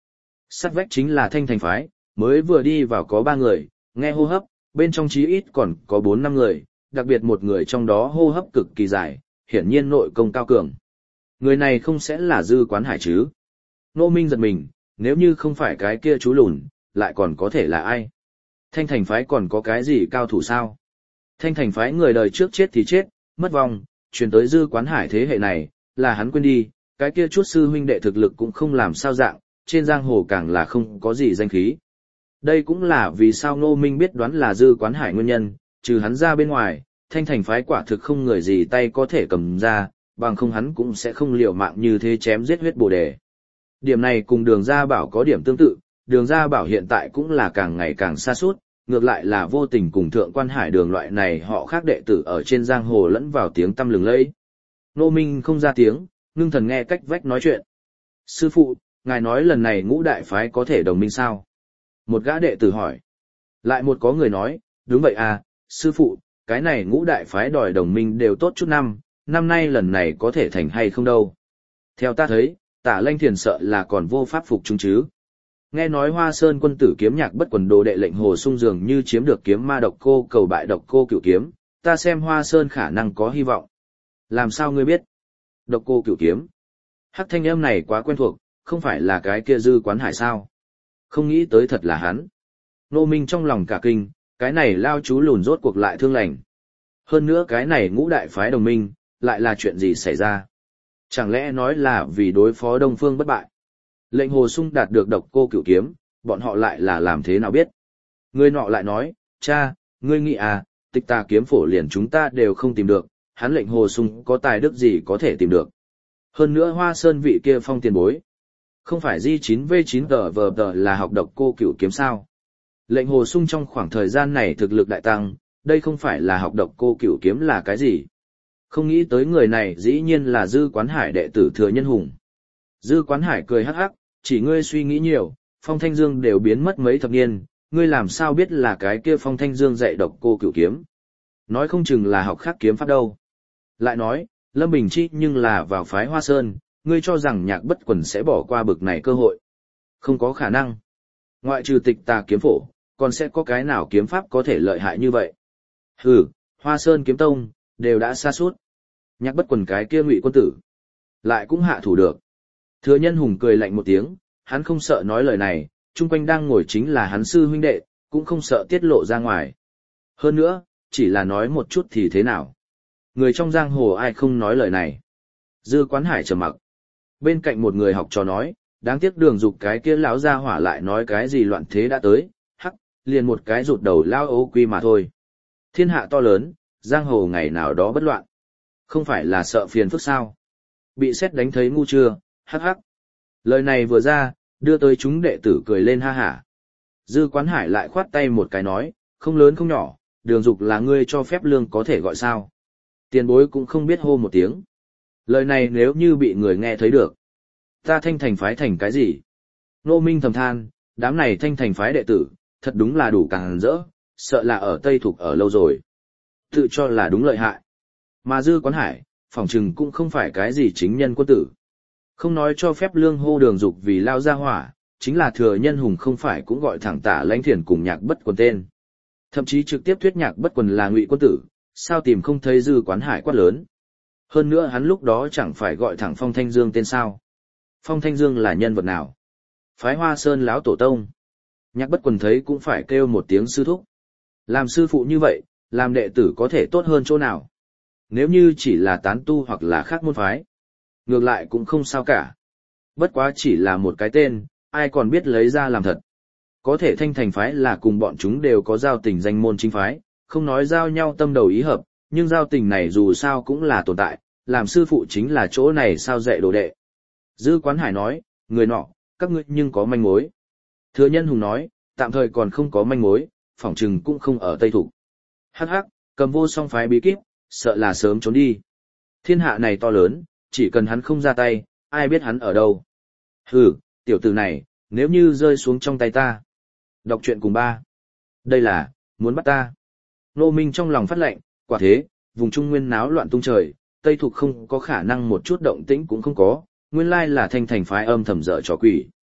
Sát vách chính là thanh thành phái, mới vừa đi vào có ba người, nghe hô hấp, bên trong chí ít còn có bốn năm người, đặc biệt một người trong đó hô hấp cực kỳ dài, hiển nhiên nội công cao cường. Người này không sẽ là Dư Quán Hải chứ? Ngô Minh giật mình, nếu như không phải cái kia chú lùn, lại còn có thể là ai? Thanh thành phái còn có cái gì cao thủ sao? Thanh thành phái người đời trước chết thì chết, mất vong, truyền tới Dư Quán Hải thế hệ này, là hắn quên đi, cái kia chút sư huynh đệ thực lực cũng không làm sao dạng, trên giang hồ càng là không có gì danh khí. Đây cũng là vì sao Ngô Minh biết đoán là Dư Quán Hải nguyên nhân, trừ hắn ra bên ngoài, thanh thành phái quả thực không người gì tay có thể cầm ra, bằng không hắn cũng sẽ không liều mạng như thế chém giết huyết bồ đề. Điểm này cùng Đường Gia Bảo có điểm tương tự, Đường Gia Bảo hiện tại cũng là càng ngày càng xa suốt, ngược lại là vô tình cùng Thượng Quan Hải Đường loại này họ khác đệ tử ở trên giang hồ lẫn vào tiếng tăm lừng lẫy. Ngô Minh không ra tiếng, ngưng thần nghe cách vách nói chuyện. Sư phụ, ngài nói lần này ngũ đại phái có thể đồng minh sao? Một gã đệ tử hỏi. Lại một có người nói, đúng vậy à, sư phụ, cái này ngũ đại phái đòi đồng minh đều tốt chút năm, năm nay lần này có thể thành hay không đâu. Theo ta thấy, Tả Lanh Thiền sợ là còn vô pháp phục chúng chứ. Nghe nói Hoa Sơn quân tử kiếm nhạc bất quần đồ đệ lệnh Hồ Sung dường như chiếm được kiếm ma độc cô cầu bại độc cô cửu kiếm, ta xem Hoa Sơn khả năng có hy vọng. Làm sao ngươi biết? Độc cô cửu kiếm. Hắc thanh âm này quá quen thuộc, không phải là cái kia Dư Quán Hải sao? Không nghĩ tới thật là hắn. Nô Minh trong lòng cả kinh, cái này lao chú lùn rốt cuộc lại thương lành. Hơn nữa cái này ngũ đại phái đồng minh, lại là chuyện gì xảy ra? Chẳng lẽ nói là vì đối phó Đông Phương bất bại? Lệnh Hồ Sung đạt được độc cô cửu kiếm, bọn họ lại là làm thế nào biết? Người nọ lại nói, cha, ngươi nghĩ à, tịch tà kiếm phổ liền chúng ta đều không tìm được, hắn lệnh Hồ Sung có tài đức gì có thể tìm được. Hơn nữa Hoa Sơn vị kia phong tiền bối. Không phải G chín V chín tờ vờ tờ là học độc cô cửu kiếm sao? Lệnh Hồ Sung trong khoảng thời gian này thực lực đại tăng, đây không phải là học độc cô cửu kiếm là cái gì? Không nghĩ tới người này dĩ nhiên là Dư Quán Hải đệ tử Thừa Nhân Hùng. Dư Quán Hải cười hắc hắc, chỉ ngươi suy nghĩ nhiều, Phong Thanh Dương đều biến mất mấy thập niên, ngươi làm sao biết là cái kia Phong Thanh Dương dạy độc cô cửu kiếm? Nói không chừng là học khác kiếm pháp đâu. Lại nói, Lâm Bình Chi nhưng là vào phái Hoa Sơn, ngươi cho rằng Nhạc Bất Quần sẽ bỏ qua bực này cơ hội. Không có khả năng. Ngoại trừ tịch tà kiếm phổ, còn sẽ có cái nào kiếm pháp có thể lợi hại như vậy? Hừ, Hoa Sơn kiếm tông, đều đã xa suốt. Nhạc Bất Quần cái kia ngụy quân tử, lại cũng hạ thủ được. Thừa Nhân Hùng cười lạnh một tiếng, hắn không sợ nói lời này, chung quanh đang ngồi chính là hắn sư huynh đệ, cũng không sợ tiết lộ ra ngoài. Hơn nữa, chỉ là nói một chút thì thế nào? Người trong giang hồ ai không nói lời này? Dư Quán Hải trầm mặc. Bên cạnh một người học trò nói, đáng tiếc Đường Dục cái kia lão gia hỏa lại nói cái gì loạn thế đã tới, hắc, liền một cái rụt đầu lao ấu quy mà thôi. Thiên hạ to lớn, giang hồ ngày nào đó bất loạn. Không phải là sợ phiền phức sao? Bị sét đánh thấy ngu chưa, hắc hắc. Lời này vừa ra, đưa tới chúng đệ tử cười lên ha hả. Dư Quán Hải lại khoát tay một cái nói, không lớn không nhỏ, Đường Dục là ngươi cho phép lương có thể gọi sao. Tiền bối cũng không biết hô một tiếng. Lời này nếu như bị người nghe thấy được. Ta thanh thành phái thành cái gì? Nô Minh thầm than, đám này thanh thành phái đệ tử, thật đúng là đủ càng rỡ, sợ là ở Tây Thục ở lâu rồi. Tự cho là đúng lợi hại. Mà Dư Quán Hải, phỏng chừng cũng không phải cái gì chính nhân quân tử. Không nói cho phép lương hô Đường Dục vì lao ra hỏa, chính là Thừa Nhân Hùng không phải cũng gọi thẳng Tả Lãnh Thiền cùng Nhạc Bất Quần tên. Thậm chí trực tiếp thuyết Nhạc Bất Quần là ngụy quân tử, sao tìm không thấy Dư Quán Hải quát lớn. Hơn nữa hắn lúc đó chẳng phải gọi thẳng Phong Thanh Dương tên sao. Phong Thanh Dương là nhân vật nào? Phái Hoa Sơn lão tổ tông. Nhạc Bất Quần thấy cũng phải kêu một tiếng sư thúc. Làm sư phụ như vậy, làm đệ tử có thể tốt hơn chỗ nào? Nếu như chỉ là tán tu hoặc là khác môn phái, ngược lại cũng không sao cả. Bất quá chỉ là một cái tên, ai còn biết lấy ra làm thật. Có thể thanh thành phái là cùng bọn chúng đều có giao tình danh môn chính phái, không nói giao nhau tâm đầu ý hợp, nhưng giao tình này dù sao cũng là tồn tại, làm sư phụ chính là chỗ này sao dạy đồ đệ. Dư Quán Hải nói, người nọ, các ngươi nhưng có manh mối. Thừa Nhân Hùng nói, tạm thời còn không có manh mối, phỏng chừng cũng không ở Tây Thục. Hắc hắc, cầm vô song phái bí kíp, sợ là sớm trốn đi. Thiên hạ này to lớn, chỉ cần hắn không ra tay, ai biết hắn ở đâu. Hừ, tiểu tử này, nếu như rơi xuống trong tay ta. Đọc truyện cùng ba. Đây là, muốn bắt ta. Nô Minh trong lòng phát lệnh, quả thế, vùng Trung Nguyên náo loạn tung trời, Tây Thục không có khả năng một chút động tĩnh cũng không có, nguyên lai là thanh thành phái âm thầm dở trò quỷ.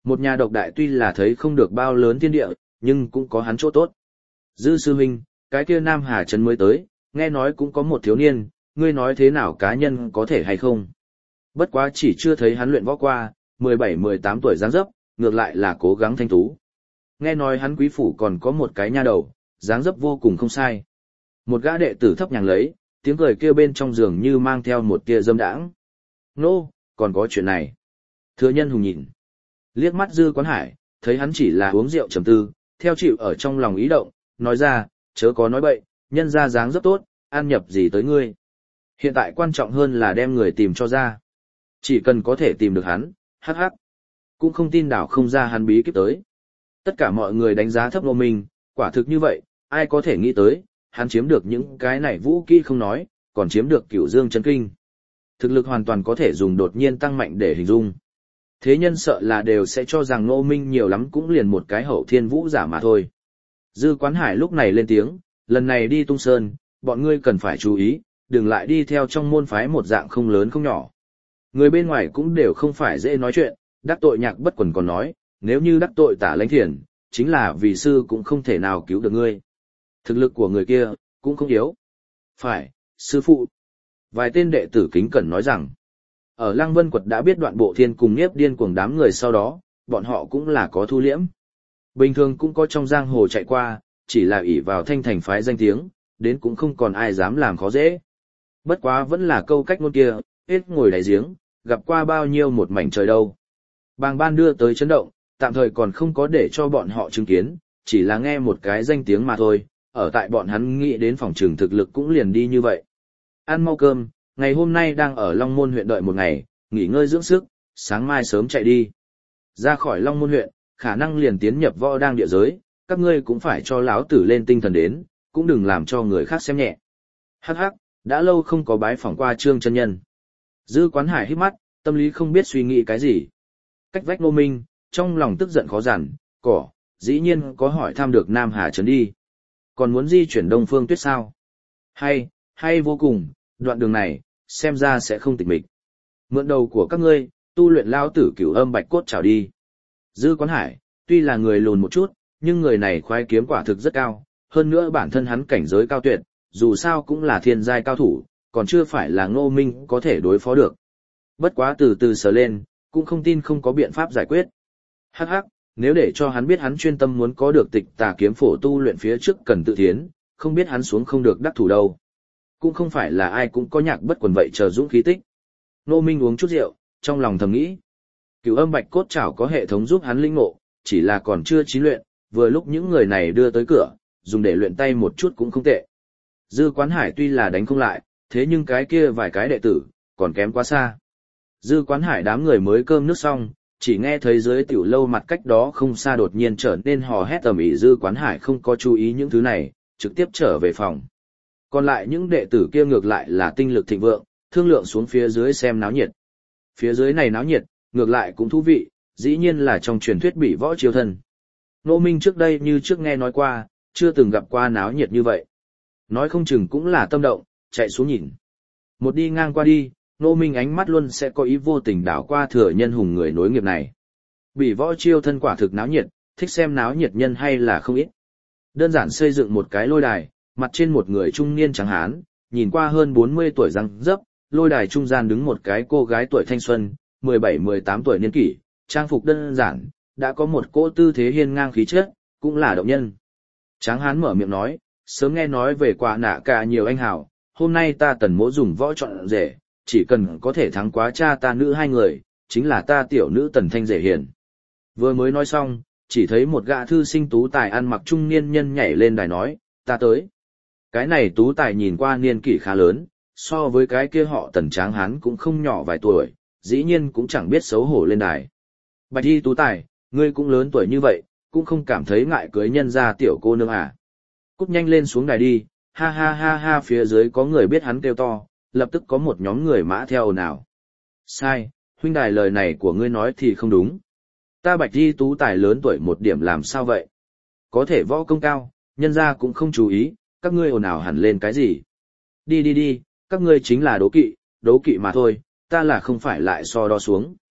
Một nhà độc đại tuy là thấy không được bao lớn thiên địa, nhưng cũng có hắn chỗ tốt. Dư sư huynh, cái kia Nam Hà Trấn mới tới, nghe nói cũng có một thiếu niên, ngươi nói thế nào cá nhân có thể hay không? Bất quá chỉ chưa thấy hắn luyện võ qua, mười bảy mười tám tuổi dáng dấp, ngược lại là cố gắng thanh tú. Nghe nói hắn quý phủ còn có một cái nha đầu, dáng dấp vô cùng không sai. Một gã đệ tử thấp nhàng lấy, tiếng cười kêu bên trong giường như mang theo một tia dâm đãng. Nô, còn có chuyện này. Thừa Nhân Hùng nhìn. Liếc mắt Dư Quán Hải, thấy hắn chỉ là uống rượu trầm tư, theo chịu ở trong lòng ý động, nói ra, chớ có nói bậy, nhân ra dáng rất tốt, an nhập gì tới ngươi. Hiện tại quan trọng hơn là đem người tìm cho ra. Chỉ cần có thể tìm được hắn, hắc hắc. Cũng không tin đảo không ra hắn bí kíp tới. Tất cả mọi người đánh giá thấp Ngô Minh, quả thực như vậy, ai có thể nghĩ tới, hắn chiếm được những cái này vũ kỹ không nói, còn chiếm được Cửu Dương Chân Kinh. Thực lực hoàn toàn có thể dùng đột nhiên tăng mạnh để hình dung. Thế nhân sợ là đều sẽ cho rằng Ngô Minh nhiều lắm cũng liền một cái hậu thiên vũ giả mà thôi. Dư Quán Hải lúc này lên tiếng, lần này đi Tung Sơn, bọn ngươi cần phải chú ý, đừng lại đi theo trong môn phái một dạng không lớn không nhỏ. Người bên ngoài cũng đều không phải dễ nói chuyện, đắc tội Nhạc Bất Quần còn nói, nếu như đắc tội Tả Lãnh Thiền, chính là vì sư cũng không thể nào cứu được ngươi. Thực lực của người kia, cũng không yếu. Phải, sư phụ. Vài tên đệ tử kính cẩn nói rằng, ở Lăng Vân Quật đã biết Đoạn Bộ Thiên cùng Nhiếp Điên cuồng đám người sau đó, bọn họ cũng là có thu liễm. Bình thường cũng có trong giang hồ chạy qua, chỉ là ỷ vào thanh thành phái danh tiếng, đến cũng không còn ai dám làm khó dễ. Bất quá vẫn là câu cách ngôn kia, hết ngồi đáy giếng, gặp qua bao nhiêu một mảnh trời đâu. Bàng ban đưa tới chấn động, tạm thời còn không có để cho bọn họ chứng kiến, chỉ là nghe một cái danh tiếng mà thôi, ở tại bọn hắn nghĩ đến phòng trường thực lực cũng liền đi như vậy. Ăn mau cơm, ngày hôm nay đang ở Long Môn huyện đợi một ngày, nghỉ ngơi dưỡng sức, sáng mai sớm chạy đi. Ra khỏi Long Môn huyện, khả năng liền tiến nhập võ đang địa giới, các ngươi cũng phải cho lão tử lên tinh thần đến, cũng đừng làm cho người khác xem nhẹ. Hắc hắc, đã lâu không có bái phỏng qua Trương chân nhân. Dư Quán Hải hít mắt, tâm lý không biết suy nghĩ cái gì. Cách vách Ngô Minh, trong lòng tức giận khó giản, cỏ, dĩ nhiên có hỏi thăm được Nam Hà Trấn đi. Còn muốn di chuyển Đông Phương Tuyết sao? Hay, hay vô cùng, đoạn đường này, xem ra sẽ không tịch mịch. Mượn đầu của các ngươi, tu luyện lao tử cửu âm bạch cốt trảo đi. Dư Quán Hải, tuy là người lùn một chút, nhưng người này khoái kiếm quả thực rất cao, hơn nữa bản thân hắn cảnh giới cao tuyệt, dù sao cũng là thiên giai cao thủ, còn chưa phải là Ngô Minh có thể đối phó được. Bất quá từ từ sờ lên, cũng không tin không có biện pháp giải quyết. Hắc hắc, nếu để cho hắn biết hắn chuyên tâm muốn có được tịch tà kiếm phổ tu luyện phía trước cần tự thiến, không biết hắn xuống không được đắc thủ đâu. Cũng không phải là ai cũng có Nhạc Bất Quần vậy chờ dũng khí tích. Ngô Minh uống chút rượu, trong lòng thầm nghĩ. Cửu âm bạch cốt trảo có hệ thống giúp hắn linh ngộ, chỉ là còn chưa chí luyện, vừa lúc những người này đưa tới cửa, dùng để luyện tay một chút cũng không tệ. Dư Quán Hải tuy là đánh không lại, thế nhưng cái kia vài cái đệ tử, còn kém quá xa. Dư Quán Hải đám người mới cơm nước xong, chỉ nghe thấy dưới tiểu lâu mặt cách đó không xa đột nhiên trở nên hò hét ầm ĩ. Dư Quán Hải không có chú ý những thứ này, trực tiếp trở về phòng. Còn lại những đệ tử kia ngược lại là tinh lực thịnh vượng, thương lượng xuống phía dưới xem náo nhiệt. Phía dưới này náo nhiệt, ngược lại cũng thú vị, dĩ nhiên là trong truyền thuyết bị võ chiêu thân. Ngô Minh trước đây như trước nghe nói qua, chưa từng gặp qua náo nhiệt như vậy. Nói không chừng cũng là tâm động, chạy xuống nhìn. Một đi ngang qua đi, Ngô Minh ánh mắt luôn sẽ có ý vô tình đảo qua Thừa Nhân Hùng người nối nghiệp này. Bị võ chiêu thân quả thực náo nhiệt, thích xem náo nhiệt nhân hay là không ít. Đơn giản xây dựng một cái lôi đài, mặt trên một người trung niên trắng hán, nhìn qua hơn bốn mươi tuổi răng dấp, lôi đài trung gian đứng một cái cô gái tuổi thanh xuân, mười bảy mười tám tuổi niên kỷ, trang phục đơn giản, đã có một cỗ tư thế hiên ngang khí chất, cũng là động nhân. Tráng hán mở miệng nói, sớm nghe nói về quả nạ cả nhiều anh hào, hôm nay ta tần mỗ dùng võ chọn rể, chỉ cần có thể thắng quá cha ta nữ hai người, chính là ta tiểu nữ tần thanh rể hiền. Vừa mới nói xong, chỉ thấy một gã thư sinh tú tài ăn mặc trung niên nhân nhảy lên đài nói, ta tới. Cái này tú tài nhìn qua niên kỷ khá lớn, so với cái kia họ tần tráng hán cũng không nhỏ vài tuổi, dĩ nhiên cũng chẳng biết xấu hổ lên đài. Bạch y tú tài, ngươi cũng lớn tuổi như vậy, cũng không cảm thấy ngại cưới nhân ra tiểu cô nương à. Cút nhanh lên xuống đài đi, ha ha ha ha. Phía dưới có người biết hắn kêu to, lập tức có một nhóm người mã theo ồn ào. Sai, huynh đài lời này của ngươi nói thì không đúng. Ta bạch y tú tài lớn tuổi một điểm làm sao vậy? Có thể võ công cao, nhân ra cũng không chú ý, các ngươi ồn ào hẳn lên cái gì? Đi đi đi, các ngươi chính là đố kỵ, đố kỵ mà thôi, ta là không phải lại so đo xuống.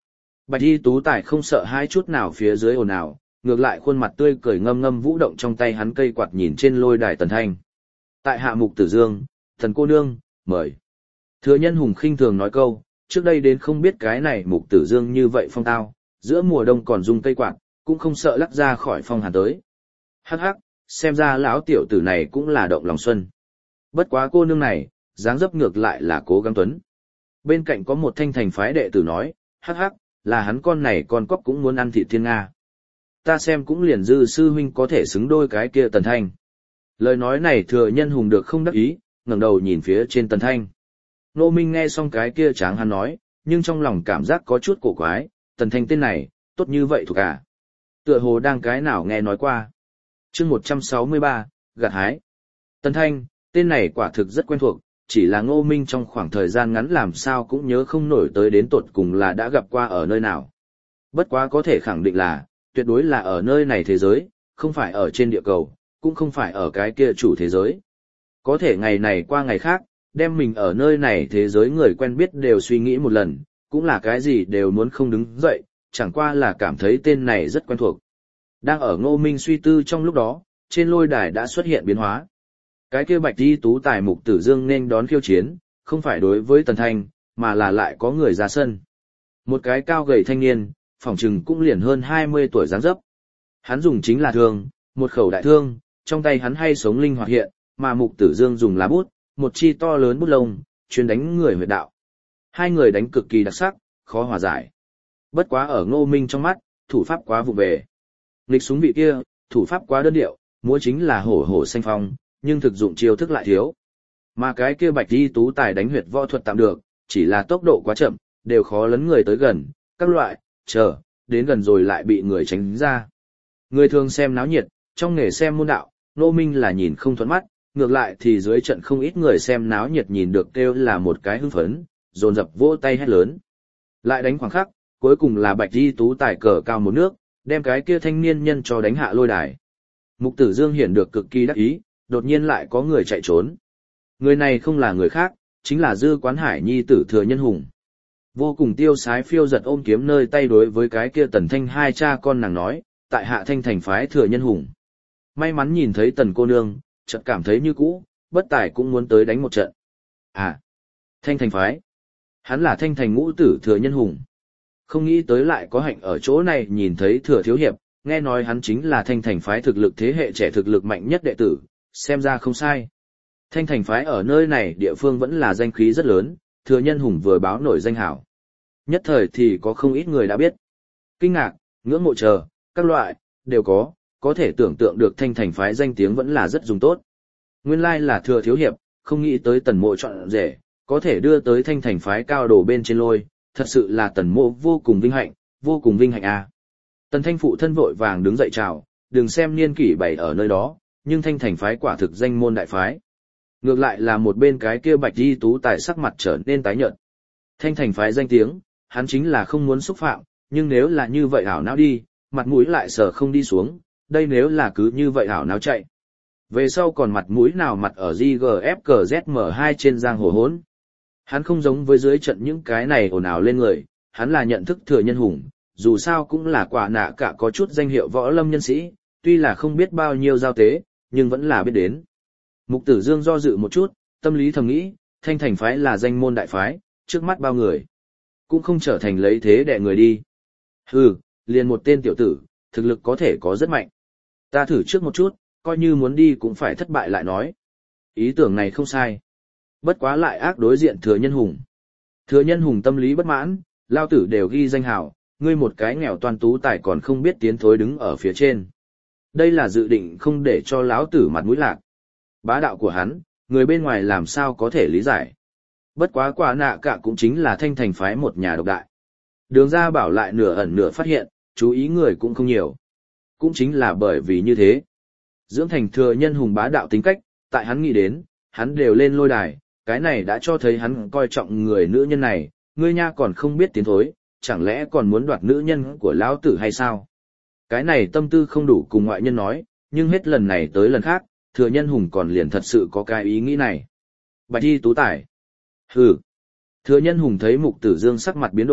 Bạch y tú tài không sợ hai chút nào phía dưới ồn ào, ngược lại khuôn mặt tươi cười ngâm ngâm vũ động trong tay hắn cây quạt nhìn trên lôi đài Tần Thanh. Tại hạ Mục Tử Dương, thần cô nương, mời. Thừa Nhân Hùng khinh thường nói câu, trước đây đến không biết cái này Mục Tử Dương như vậy phong tao, giữa mùa đông còn dùng cây quạt, cũng không sợ lắc ra khỏi phong hàn tới. Hắc hắc, xem ra lão tiểu tử này cũng là động lòng xuân. Bất quá cô nương này, dáng dấp ngược lại là cố gắng tuấn. Bên cạnh có một thanh thành phái đệ tử nói, hắc hắc, là hắn con này con cóc cũng muốn ăn thịt thiên nga. Ta xem cũng liền dư sư huynh có thể xứng đôi cái kia Tần Thanh. Lời nói này Thừa Nhân Hùng được không đắc ý, ngẩng đầu nhìn phía trên Tần Thanh. Nô Minh nghe xong cái kia tráng hắn nói, nhưng trong lòng cảm giác có chút cổ quái, Tần Thanh tên này, tốt như vậy thuộc à. Tựa hồ đang cái nào nghe nói qua. chương một trăm sáu mươi ba, gặt hái. Tần Thanh, tên này quả thực rất quen thuộc, chỉ là Ngô Minh trong khoảng thời gian ngắn làm sao cũng nhớ không nổi tới đến tột cùng là đã gặp qua ở nơi nào. Bất quá có thể khẳng định là, tuyệt đối là ở nơi này thế giới, không phải ở trên địa cầu, cũng không phải ở cái kia chủ thế giới. Có thể ngày này qua ngày khác, đem mình ở nơi này thế giới người quen biết đều suy nghĩ một lần, cũng là cái gì đều muốn không đứng dậy, chẳng qua là cảm thấy tên này rất quen thuộc. Đang ở Ngô Minh suy tư trong lúc đó, trên lôi đài đã xuất hiện biến hóa. Cái kia bạch y tú tài Mục Tử Dương nên đón khiêu chiến, không phải đối với Tần Thanh, mà là lại có người ra sân. Một cái cao gầy thanh niên, phỏng chừng cũng liền hơn hai mươi tuổi dáng dấp. Hắn dùng chính là thương, một khẩu đại thương, trong tay hắn hay sống linh hoạt hiện, mà Mục Tử Dương dùng lá bút, một chi to lớn bút lông, chuyên đánh người huyệt đạo. Hai người đánh cực kỳ đặc sắc, khó hòa giải. Bất quá ở Ngô Minh trong mắt, thủ pháp quá vụ về. Nghịch súng vị kia, thủ pháp quá đơn điệu, múa chính là hổ hổ xanh phong, nhưng thực dụng chiêu thức lại thiếu. Mà cái kia bạch y tú tài đánh huyệt võ thuật tạm được, chỉ là tốc độ quá chậm, đều khó lấn người tới gần, các loại, chờ, đến gần rồi lại bị người tránh ra. Người thường xem náo nhiệt, trong nghề xem môn đạo, Ngô Minh là nhìn không thuận mắt, ngược lại thì dưới trận không ít người xem náo nhiệt nhìn được kêu là một cái hưng phấn, dồn dập vỗ tay hét lớn. Lại đánh khoảng khắc, cuối cùng là bạch y tú tài cờ cao một nước, đem cái kia thanh niên nhân cho đánh hạ lôi đài. Mục Tử Dương hiển được cực kỳ đắc ý, đột nhiên lại có người chạy trốn. Người này không là người khác, chính là Dư Quán Hải nhi tử Thừa Nhân Hùng. Vô cùng tiêu sái phiêu giật ôm kiếm nơi tay đối với cái kia Tần Thanh hai cha con nàng nói, tại hạ Thanh thành phái Thừa Nhân Hùng. May mắn nhìn thấy Tần cô nương, chợt cảm thấy như cũ, bất tài cũng muốn tới đánh một trận. À, Thanh thành phái. Hắn là Thanh thành ngũ tử Thừa Nhân Hùng. Không nghĩ tới lại có hạnh ở chỗ này nhìn thấy Thừa thiếu hiệp, nghe nói hắn chính là Thanh thành phái thực lực thế hệ trẻ thực lực mạnh nhất đệ tử, xem ra không sai. Thanh thành phái ở nơi này địa phương vẫn là danh khí rất lớn, Thừa Nhân Hùng vừa báo nổi danh hảo. Nhất thời thì có không ít người đã biết. Kinh ngạc, ngưỡng mộ chờ, các loại, đều có, có thể tưởng tượng được Thanh thành phái danh tiếng vẫn là rất dùng tốt. Nguyên lai là Thừa thiếu hiệp, không nghĩ tới Tần mộ chọn rể, có thể đưa tới Thanh thành phái cao đồ bên trên lôi, thật sự là Tần mộ vô cùng vinh hạnh, vô cùng vinh hạnh à. Tần Thanh phụ thân vội vàng đứng dậy chào, đừng xem niên kỷ bày ở nơi đó, nhưng Thanh thành phái quả thực danh môn đại phái. Ngược lại là một bên cái kia bạch y tú tài sắc mặt trở nên tái nhợt. Thanh thành phái danh tiếng, hắn chính là không muốn xúc phạm, nhưng nếu là như vậy hảo não đi, mặt mũi lại sở không đi xuống, đây nếu là cứ như vậy hảo não chạy. Về sau còn mặt mũi nào mặt ở giê giê ép cờ dét em hai trên giang hồ hốn. Hắn không giống với dưới trận những cái này ồn ào lên người, hắn là nhận thức Thừa Nhân Hùng, dù sao cũng là quả nạ cả có chút danh hiệu võ lâm nhân sĩ, tuy là không biết bao nhiêu giao tế, nhưng vẫn là biết đến. Mục Tử Dương do dự một chút, tâm lý thầm nghĩ, Thanh thành phái là danh môn đại phái, trước mắt bao người, cũng không trở thành lấy thế đè người đi. Hừ, liền một tên tiểu tử, thực lực có thể có rất mạnh. Ta thử trước một chút, coi như muốn đi cũng phải thất bại lại nói. Ý tưởng này không sai. Bất quá lại ác đối diện Thừa Nhân Hùng. Thừa Nhân Hùng tâm lý bất mãn, lao tử đều ghi danh hào, ngươi một cái nghèo toan tú tài còn không biết tiến thối đứng ở phía trên. Đây là dự định không để cho lão tử mặt mũi lạc. Bá đạo của hắn, người bên ngoài làm sao có thể lý giải. Bất quá quả nạ cả cũng chính là Thanh thành phái một nhà độc đại. Đường ra bảo lại nửa ẩn nửa phát hiện, chú ý người cũng không nhiều. Cũng chính là bởi vì như thế. Dưỡng thành Thừa Nhân Hùng bá đạo tính cách, tại hắn nghĩ đến, hắn đều lên lôi đài, cái này đã cho thấy hắn coi trọng người nữ nhân này, ngươi nha còn không biết tiến thối, chẳng lẽ còn muốn đoạt nữ nhân của lão tử hay sao? Cái này tâm tư không đủ cùng ngoại nhân nói, nhưng hết lần này tới lần khác, Thừa Nhân Hùng còn liền thật sự có cái ý nghĩ này. Bạch y tú tài. Hừ. Thừa Nhân Hùng thấy Mục Tử Dương sắc mặt biến đổi,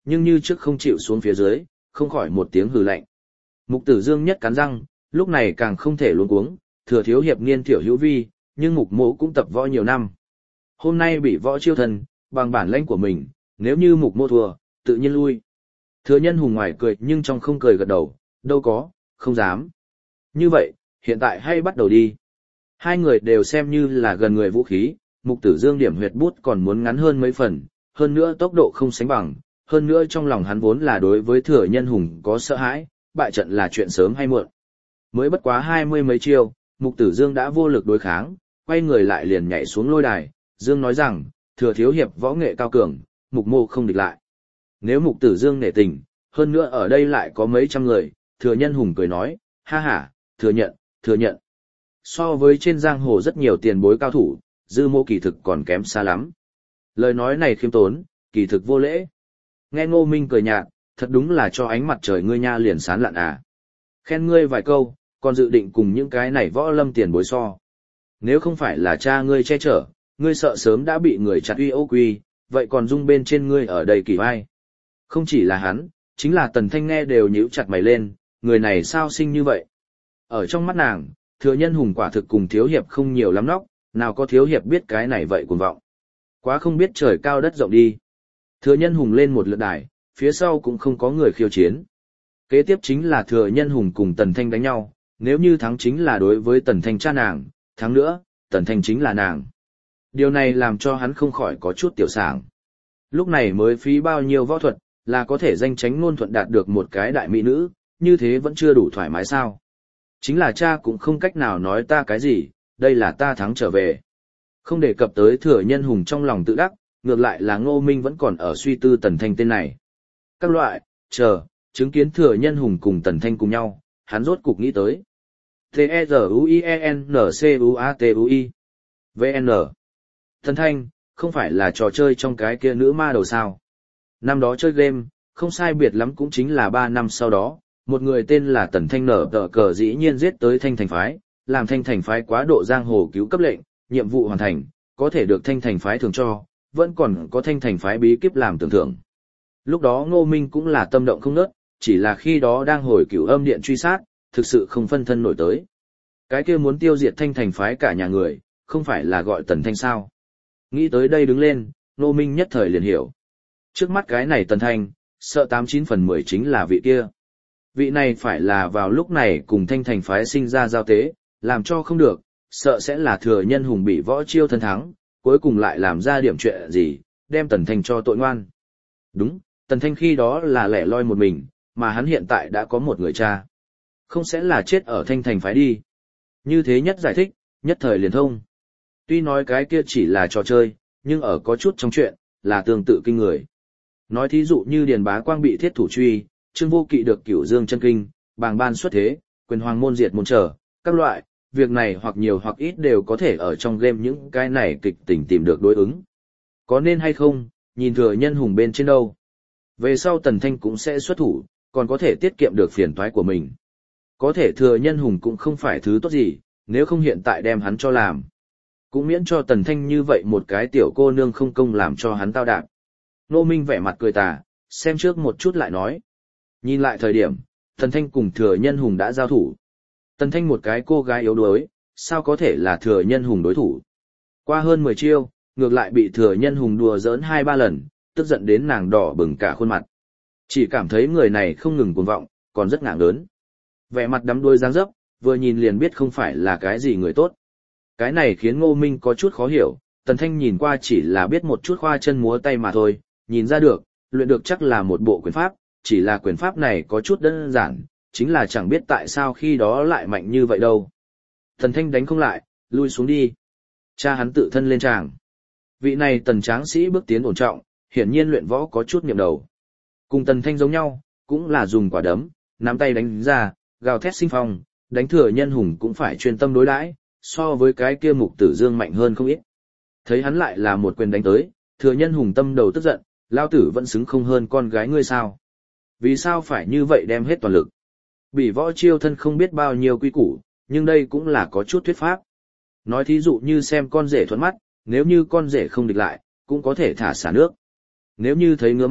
nhưng như trước không chịu xuống phía dưới, không khỏi một tiếng hừ lạnh. Mục Tử Dương nhất cắn răng, lúc này càng không thể luống cuống, thừa thiếu hiệp niên tiểu hữu vi, nhưng Mục Mỗ cũng tập võ nhiều năm. Hôm nay bị võ chiêu thần, bằng bản lãnh của mình, nếu như Mục Mỗ thua, tự nhiên lui. Thừa Nhân Hùng ngoài cười nhưng trong không cười gật đầu, đâu có, không dám. Như vậy, hiện tại hay bắt đầu đi. Hai người đều xem như là gần người vũ khí, Mục Tử Dương điểm huyệt bút còn muốn ngắn hơn mấy phần, hơn nữa tốc độ không sánh bằng, hơn nữa trong lòng hắn vốn là đối với Thừa Nhân Hùng có sợ hãi, bại trận là chuyện sớm hay muộn. Mới bất quá hai mươi mấy chiêu, Mục Tử Dương đã vô lực đối kháng, quay người lại liền nhảy xuống lôi đài, Dương nói rằng, Thừa thiếu hiệp võ nghệ cao cường, Mục Mô không địch lại. Nếu Mục Tử Dương nể tình, hơn nữa ở đây lại có mấy trăm người, Thừa Nhân Hùng cười nói, ha ha, thừa nhận, thừa nhận. So với trên giang hồ rất nhiều tiền bối cao thủ, Dư Mô kỳ thực còn kém xa lắm. Lời nói này khiêm tốn, kỳ thực vô lễ. Nghe Ngô Minh cười nhạt, thật đúng là cho ánh mặt trời ngươi nha liền sán lạn à. Khen ngươi vài câu, còn dự định cùng những cái này võ lâm tiền bối so. Nếu không phải là cha ngươi che chở, ngươi sợ sớm đã bị người chặt uy ô quy, vậy còn dung bên trên ngươi ở đây kỳ vai. Không chỉ là hắn, chính là Tần Thanh nghe đều nhíu chặt mày lên, người này sao sinh như vậy. Ở trong mắt nàng, Thừa Nhân Hùng quả thực cùng thiếu hiệp không nhiều lắm nóc, nào có thiếu hiệp biết cái này vậy cuồng vọng. Quá không biết trời cao đất rộng đi. Thừa Nhân Hùng lên một lượt đài, phía sau cũng không có người khiêu chiến. Kế tiếp chính là Thừa Nhân Hùng cùng Tần Thanh đánh nhau, nếu như thắng chính là đối với Tần Thanh cha nàng, thắng nữa, Tần Thanh chính là nàng. Điều này làm cho hắn không khỏi có chút tiểu sảng. Lúc này mới phí bao nhiêu võ thuật, là có thể danh tránh ngôn thuận đạt được một cái đại mỹ nữ, như thế vẫn chưa đủ thoải mái sao. Chính là cha cũng không cách nào nói ta cái gì, đây là ta thắng trở về. Không đề cập tới Thừa Nhân Hùng trong lòng tự đắc, ngược lại là Ngô Minh vẫn còn ở suy tư Tần Thanh tên này. Các loại, chờ, chứng kiến Thừa Nhân Hùng cùng Tần Thanh cùng nhau, hắn rốt cục nghĩ tới. T-E-Z-U-I-E-N-C-U-A-T-U-I V N Tần Thanh, không phải là trò chơi trong cái kia nữ ma đầu sao. Năm đó chơi game, không sai biệt lắm cũng chính là ba năm sau đó, một người tên là Tần Thanh nở tờ cờ dĩ nhiên giết tới Thanh Thành Phái, làm Thanh Thành Phái quá độ giang hồ cứu cấp lệnh, nhiệm vụ hoàn thành, có thể được Thanh Thành Phái thưởng cho, vẫn còn có Thanh Thành Phái bí kíp làm tưởng thưởng. Lúc đó Ngô Minh cũng là tâm động không nớt, chỉ là khi đó đang hồi cửu âm điện truy sát, thực sự không phân thân nổi tới. Cái kia muốn tiêu diệt Thanh Thành Phái cả nhà người, không phải là gọi Tần Thanh sao. Nghĩ tới đây đứng lên, Ngô Minh nhất thời liền hiểu. Trước mắt cái này Tần Thanh, sợ tám chín phần mười chính là vị kia. Vị này phải là vào lúc này cùng Thanh Thành Phái sinh ra giao tế, làm cho không được, sợ sẽ là Thừa Nhân Hùng bị võ chiêu thân thắng, cuối cùng lại làm ra điểm chuyện gì, đem Tần Thanh cho tội ngoan. Đúng, Tần Thanh khi đó là lẻ loi một mình, mà hắn hiện tại đã có một người cha. Không sẽ là chết ở Thanh Thành Phái đi. Như thế nhất giải thích, nhất thời liền thông. Tuy nói cái kia chỉ là trò chơi, nhưng ở có chút trong chuyện, là tương tự kinh người. Nói thí dụ như Điền Bá Quang bị thiết thủ truy, Trương Vô Kỵ được Cửu Dương chân kinh, bàng ban xuất thế, quyền hoàng môn diệt môn trở, các loại, việc này hoặc nhiều hoặc ít đều có thể ở trong game những cái này kịch tình tìm được đối ứng. Có nên hay không, nhìn Thừa Nhân Hùng bên trên đâu. Về sau Tần Thanh cũng sẽ xuất thủ, còn có thể tiết kiệm được phiền toái của mình. Có thể Thừa Nhân Hùng cũng không phải thứ tốt gì, nếu không hiện tại đem hắn cho làm. Cũng miễn cho Tần Thanh như vậy một cái tiểu cô nương không công làm cho hắn tao đạp. Nô Minh vẻ mặt cười tà, xem trước một chút lại nói. Nhìn lại thời điểm, Tần Thanh cùng Thừa Nhân Hùng đã giao thủ. Tần Thanh một cái cô gái yếu đuối, sao có thể là Thừa Nhân Hùng đối thủ. Qua hơn mười chiêu, ngược lại bị Thừa Nhân Hùng đùa giỡn hai ba lần, tức giận đến nàng đỏ bừng cả khuôn mặt. Chỉ cảm thấy người này không ngừng cuồng vọng, còn rất ngạng lớn. Vẻ mặt đắm đuôi dáng dấp, vừa nhìn liền biết không phải là cái gì người tốt. Cái này khiến Ngô Minh có chút khó hiểu, Tần Thanh nhìn qua chỉ là biết một chút khoa chân múa tay mà thôi, nhìn ra được, luyện được chắc là một bộ quyền pháp, chỉ là quyền pháp này có chút đơn giản, chính là chẳng biết tại sao khi đó lại mạnh như vậy đâu. Tần Thanh đánh không lại, lui xuống đi. Cha hắn tự thân lên tràng. Vị này Tần tráng sĩ bước tiến ổn trọng, hiển nhiên luyện võ có chút niệm đầu. Cùng Tần Thanh giống nhau, cũng là dùng quả đấm, nắm tay đánh ra, gào thét sinh phong, đánh Thừa Nhân Hùng cũng phải chuyên tâm đối đãi, so với cái kia Mục Tử Dương mạnh hơn không ít. Thấy hắn lại là một quyền đánh tới, Thừa Nhân Hùng tâm đầu tức giận, lao tử vẫn xứng không hơn con gái ngươi sao? Vì sao phải như vậy đem hết toàn lực? Bị võ chiêu thân không biết bao nhiêu quy củ, nhưng đây cũng là có chút thuyết pháp. Nói thí dụ như xem con rể thuận mắt, nếu như con rể không địch lại, cũng có thể thả xả nước. Nếu như thấy ngứa mắt,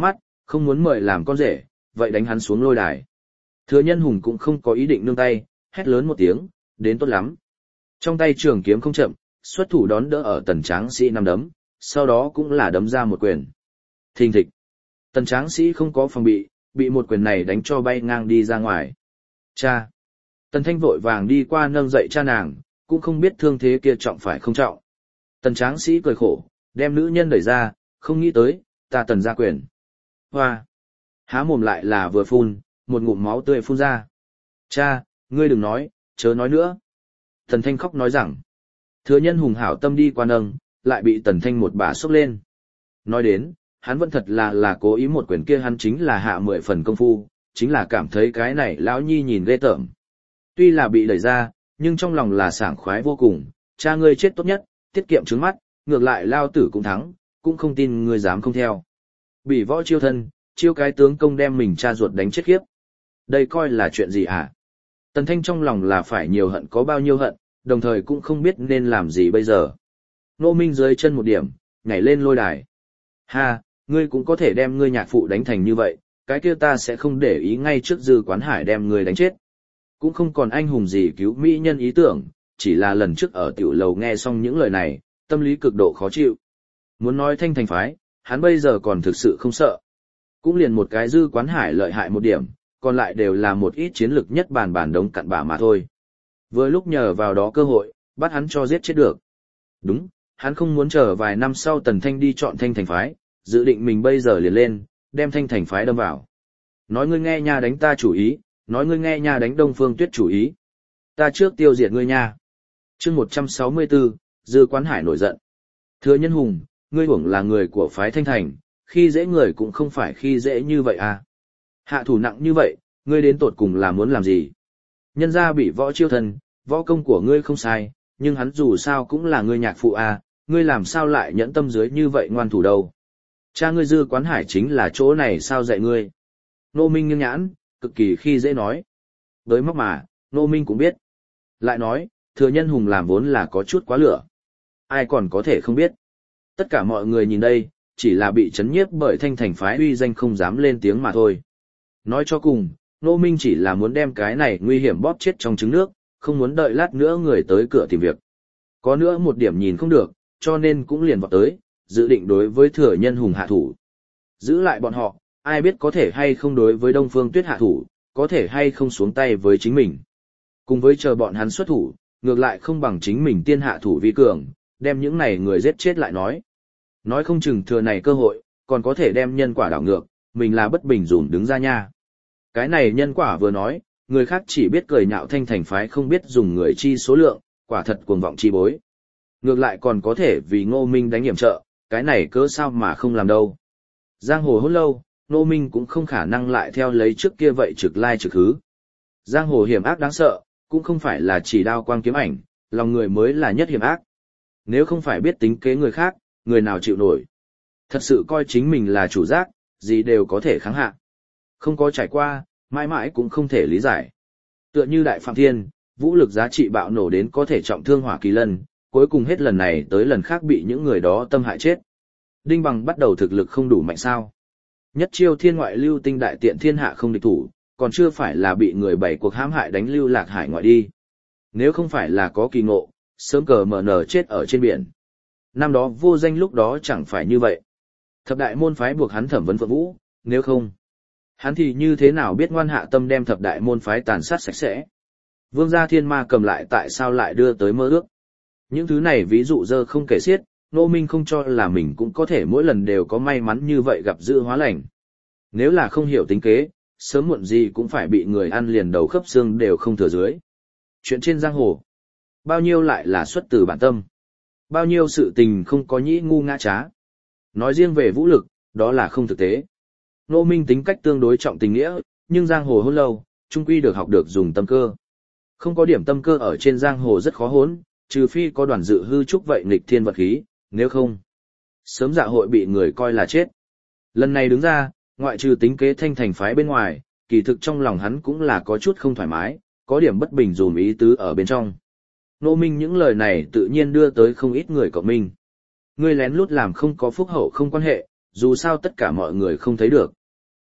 không muốn mời làm con rể, vậy đánh hắn xuống lôi đài. Thừa Nhân Hùng cũng không có ý định nương tay, hét lớn một tiếng, đến tốt lắm. Trong tay trường kiếm không chậm, xuất thủ đón đỡ ở tần tráng sĩ năm đấm, sau đó cũng là đấm ra một quyền. Thình thịch. Tần tráng sĩ không có phòng bị, bị một quyền này đánh cho bay ngang đi ra ngoài. Cha. Tần Thanh vội vàng đi qua nâng dậy cha nàng, cũng không biết thương thế kia trọng phải không trọng. Tần tráng sĩ cười khổ, đem nữ nhân đẩy ra, không nghĩ tới, ta tần ra quyền. Hoa. Há mồm lại là vừa phun, một ngụm máu tươi phun ra. Cha, ngươi đừng nói, chớ nói nữa. Tần Thanh khóc nói rằng, Thừa Nhân Hùng hảo tâm đi qua nâng, lại bị Tần Thanh một bà sốc lên. Nói đến, hắn vẫn thật là là cố ý một quyền kia hắn chính là hạ mười phần công phu, chính là cảm thấy cái này lão nhi nhìn ghê tởm. Tuy là bị đẩy ra, nhưng trong lòng là sảng khoái vô cùng, cha ngươi chết tốt nhất, tiết kiệm trứng mắt, ngược lại lao tử cũng thắng, cũng không tin ngươi dám không theo. Bị võ chiêu thân, chiêu cái tướng công đem mình cha ruột đánh chết khiếp. Đây coi là chuyện gì hả? Tần Thanh trong lòng là phải nhiều hận có bao nhiêu hận, đồng thời cũng không biết nên làm gì bây giờ. Nô Minh dưới chân một điểm, nhảy lên lôi đài. Ha, ngươi cũng có thể đem ngươi nhạc phụ đánh thành như vậy, cái kia ta sẽ không để ý ngay trước Dư Quán Hải đem ngươi đánh chết. Cũng không còn anh hùng gì cứu mỹ nhân ý tưởng, chỉ là lần trước ở tiểu lầu nghe xong những lời này, tâm lý cực độ khó chịu. Muốn nói thanh thành phái, hắn bây giờ còn thực sự không sợ. Cũng liền một cái Dư Quán Hải lợi hại một điểm, còn lại đều là một ít chiến lực nhất bàn bàn đống cặn bã mà thôi. Vừa lúc nhờ vào đó cơ hội, bắt hắn cho giết chết được. Đúng, hắn không muốn chờ vài năm sau Tần Thanh đi chọn thanh thành phái, dự định mình bây giờ liền lên, đem thanh thành phái đâm vào. Nói ngươi nghe nha đánh ta chủ ý, nói ngươi nghe nha đánh Đông Phương Tuyết chủ ý. Ta trước tiêu diệt ngươi nha. Chương một trăm sáu mươi tư, Dư Quán Hải nổi giận. Thừa Nhân Hùng, ngươi hưởng là người của phái thanh thành, khi dễ người cũng không phải khi dễ như vậy à. Hạ thủ nặng như vậy, ngươi đến tột cùng là muốn làm gì? Nhân gia bị võ chiêu thân, võ công của ngươi không sai, nhưng hắn dù sao cũng là ngươi nhạc phụ à, ngươi làm sao lại nhẫn tâm dưới như vậy ngoan thủ đâu? Cha ngươi Dư Quán Hải chính là chỗ này sao dạy ngươi? Nô Minh nghiêng nhãn, cực kỳ khi dễ nói. Với móc mà, Nô Minh cũng biết. Lại nói, Thừa Nhân Hùng làm vốn là có chút quá lửa. Ai còn có thể không biết. Tất cả mọi người nhìn đây, chỉ là bị chấn nhiếp bởi thanh thành phái uy danh không dám lên tiếng mà thôi. Nói cho cùng, Nô Minh chỉ là muốn đem cái này nguy hiểm bóp chết trong trứng nước, không muốn đợi lát nữa người tới cửa tìm việc. Có nữa một điểm nhìn không được, cho nên cũng liền vọt tới, dự định đối với Thừa Nhân Hùng hạ thủ. Giữ lại bọn họ, ai biết có thể hay không đối với Đông Phương Tuyết hạ thủ, có thể hay không xuống tay với chính mình. Cùng với chờ bọn hắn xuất thủ, ngược lại không bằng chính mình tiên hạ thủ vi cường, đem những này người giết chết lại nói. Nói không chừng thừa này cơ hội, còn có thể đem nhân quả đảo ngược, mình là bất bình dùn đứng ra nha. Cái này nhân quả vừa nói, người khác chỉ biết cười nhạo thanh thành phái không biết dùng người chi số lượng, quả thật cuồng vọng chi bối. Ngược lại còn có thể vì Ngô Minh đánh hiểm trợ, cái này cớ sao mà không làm đâu. Giang hồ hôn lâu, Ngô Minh cũng không khả năng lại theo lấy trước kia vậy trực lai trực hứ. Giang hồ hiểm ác đáng sợ, cũng không phải là chỉ đao quang kiếm ảnh, lòng người mới là nhất hiểm ác. Nếu không phải biết tính kế người khác, người nào chịu nổi. Thật sự coi chính mình là chủ giác, gì đều có thể kháng hạ. Không có trải qua, mãi mãi cũng không thể lý giải. Tựa như Đại Phạm Thiên, vũ lực giá trị bạo nổ đến có thể trọng thương Hỏa Kỳ Lân, cuối cùng hết lần này tới lần khác bị những người đó tâm hại chết. Đinh Bằng bắt đầu thực lực không đủ mạnh sao. Nhất chiêu thiên ngoại lưu tinh đại tiện thiên hạ không địch thủ, còn chưa phải là bị người bảy cuộc hãm hại đánh lưu lạc hải ngoại đi. Nếu không phải là có kỳ ngộ, sớm cờ mở nở chết ở trên biển. Năm đó vô danh lúc đó chẳng phải như vậy. Thập đại môn phái buộc hắn thẩm vấn Phượng Vũ, nếu không, hắn thì như thế nào biết ngoan hạ tâm đem thập đại môn phái tàn sát sạch sẽ. Vương gia thiên ma cầm lại tại sao lại đưa tới mơ ước. Những thứ này ví dụ dơ không kể xiết, Nô Minh không cho là mình cũng có thể mỗi lần đều có may mắn như vậy gặp dự hóa lành. Nếu là không hiểu tính kế, sớm muộn gì cũng phải bị người ăn liền đầu khớp xương đều không thừa dưới. Chuyện trên giang hồ, bao nhiêu lại là xuất từ bản tâm. Bao nhiêu sự tình không có nhĩ ngu ngã trá. Nói riêng về vũ lực, đó là không thực tế. Nô Minh tính cách tương đối trọng tình nghĩa, nhưng giang hồ hôn lâu, chung quy được học được dùng tâm cơ. Không có điểm tâm cơ ở trên giang hồ rất khó hốn, trừ phi có đoàn dự hư trúc vậy nghịch thiên vật khí, nếu không, sớm dạ hội bị người coi là chết. Lần này đứng ra, ngoại trừ tính kế thanh thành phái bên ngoài, kỳ thực trong lòng hắn cũng là có chút không thoải mái, có điểm bất bình dùm ý tứ ở bên trong. Nô Minh những lời này tự nhiên đưa tới không ít người cộng minh. Ngươi lén lút làm không có phúc hậu không quan hệ, dù sao tất cả mọi người không thấy được.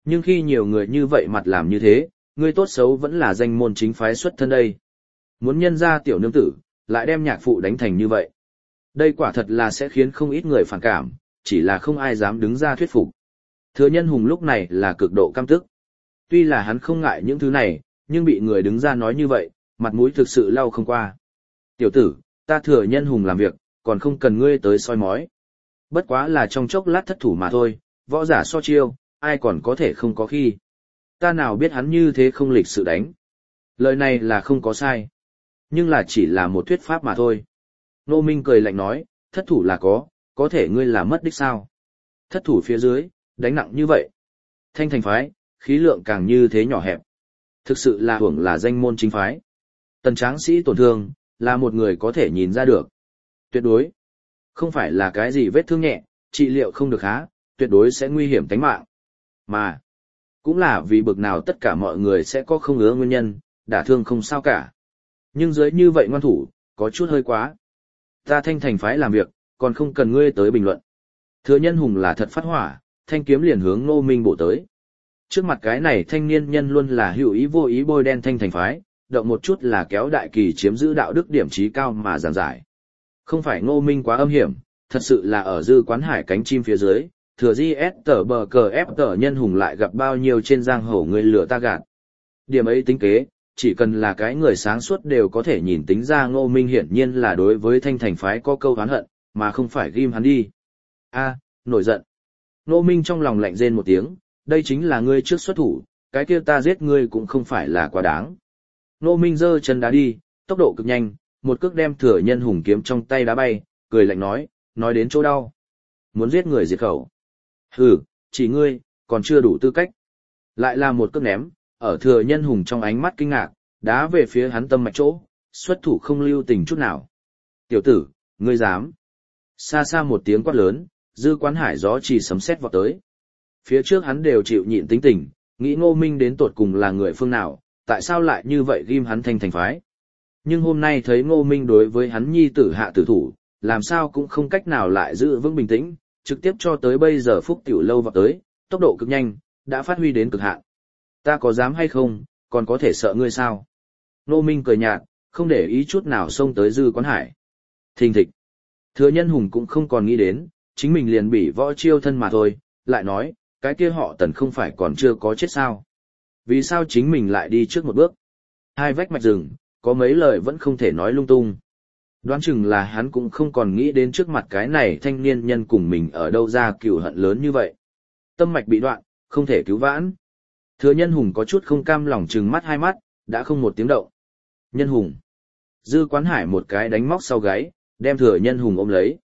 Nhưng khi nhiều người như vậy mặt làm như thế, ngươi tốt xấu vẫn là danh môn chính phái xuất thân đây. Muốn nhân ra tiểu nương tử, lại đem nhạc phụ đánh thành như vậy. Đây quả thật là sẽ khiến không ít người phản cảm, chỉ là không ai dám đứng ra thuyết phục. Thừa Nhân Hùng lúc này là cực độ căm tức. Tuy là hắn không ngại những thứ này, nhưng bị người đứng ra nói như vậy, mặt mũi thực sự lau không qua. Tiểu tử, ta Thừa Nhân Hùng làm việc, còn không cần ngươi tới soi mói. Bất quá là trong chốc lát thất thủ mà thôi, võ giả so chiêu, ai còn có thể không có khi. Ta nào biết hắn như thế không lịch sự đánh. Lời này là không có sai. Nhưng là chỉ là một thuyết pháp mà thôi. Nô Minh cười lạnh nói, thất thủ là có, có thể ngươi là mất đích sao. Thất thủ phía dưới, đánh nặng như vậy. Thanh thành phái, khí lượng càng như thế nhỏ hẹp. Thực sự là hưởng là danh môn chính phái. Tần tráng sĩ tổn thương, là một người có thể nhìn ra được. Tuyệt đối. Không phải là cái gì vết thương nhẹ, trị liệu không được há, tuyệt đối sẽ nguy hiểm tính mạng. Mà, cũng là vì bực nào tất cả mọi người sẽ có không ngứa nguyên nhân, đả thương không sao cả. Nhưng dưới như vậy ngoan thủ, có chút hơi quá. Ta thanh thành phái làm việc, còn không cần ngươi tới bình luận. Thừa Nhân Hùng là thật phát hỏa, thanh kiếm liền hướng Ngô Minh bổ tới. Trước mặt cái này thanh niên nhân luôn là hữu ý vô ý bôi đen thanh thành phái, động một chút là kéo đại kỳ chiếm giữ đạo đức điểm trí cao mà giảng giải. Không phải Ngô Minh quá âm hiểm, thật sự là ở Dư Quán Hải cánh chim phía dưới, thừa di ép tờ bờ cờ ép tờ Nhân Hùng lại gặp bao nhiêu trên giang hồ người lừa ta gạt. Điểm ấy tính kế, chỉ cần là cái người sáng suốt đều có thể nhìn tính ra Ngô Minh hiển nhiên là đối với thanh thành phái có câu oán hận, mà không phải ghim hắn đi. A, nổi giận. Ngô Minh trong lòng lạnh rên một tiếng, đây chính là ngươi trước xuất thủ, cái kia ta giết ngươi cũng không phải là quá đáng. Ngô Minh giơ chân đá đi, tốc độ cực nhanh, một cước đem Thừa Nhân Hùng kiếm trong tay đá bay, cười lạnh nói, nói đến chỗ đau. Muốn giết người diệt khẩu. Hừ, chỉ ngươi, còn chưa đủ tư cách. Lại là một cước ném, ở Thừa Nhân Hùng trong ánh mắt kinh ngạc, đá về phía hắn tâm mạch chỗ, xuất thủ không lưu tình chút nào. Tiểu tử, ngươi dám. Xa xa một tiếng quát lớn, Dư Quán Hải gió chỉ sấm sét vọt tới. Phía trước hắn đều chịu nhịn tính tình, nghĩ Ngô Minh đến tột cùng là người phương nào, tại sao lại như vậy ghim hắn thanh thành phái. Nhưng hôm nay thấy Ngô Minh đối với hắn nhi tử hạ tử thủ, làm sao cũng không cách nào lại giữ vững bình tĩnh, trực tiếp cho tới bây giờ phúc tiểu lâu vọt tới, tốc độ cực nhanh, đã phát huy đến cực hạn. Ta có dám hay không, còn có thể sợ ngươi sao? Ngô Minh cười nhạt, không để ý chút nào xông tới Dư Quán Hải. Thình thịch. Thừa Nhân Hùng cũng không còn nghĩ đến, chính mình liền bị võ chiêu thân mà thôi, lại nói, cái kia họ Tần không phải còn chưa có chết sao? Vì sao chính mình lại đi trước một bước? Hai vách mạch rừng, có mấy lời vẫn không thể nói lung tung. Đoán chừng là hắn cũng không còn nghĩ đến trước mặt cái này thanh niên nhân cùng mình ở đâu ra cừu hận lớn như vậy. Tâm mạch bị đoạn, không thể cứu vãn. Thừa Nhân Hùng có chút không cam lòng trừng mắt hai mắt, đã không một tiếng động. Nhân Hùng. Dư Quán Hải một cái đánh móc sau gáy, đem Thừa Nhân Hùng ôm lấy.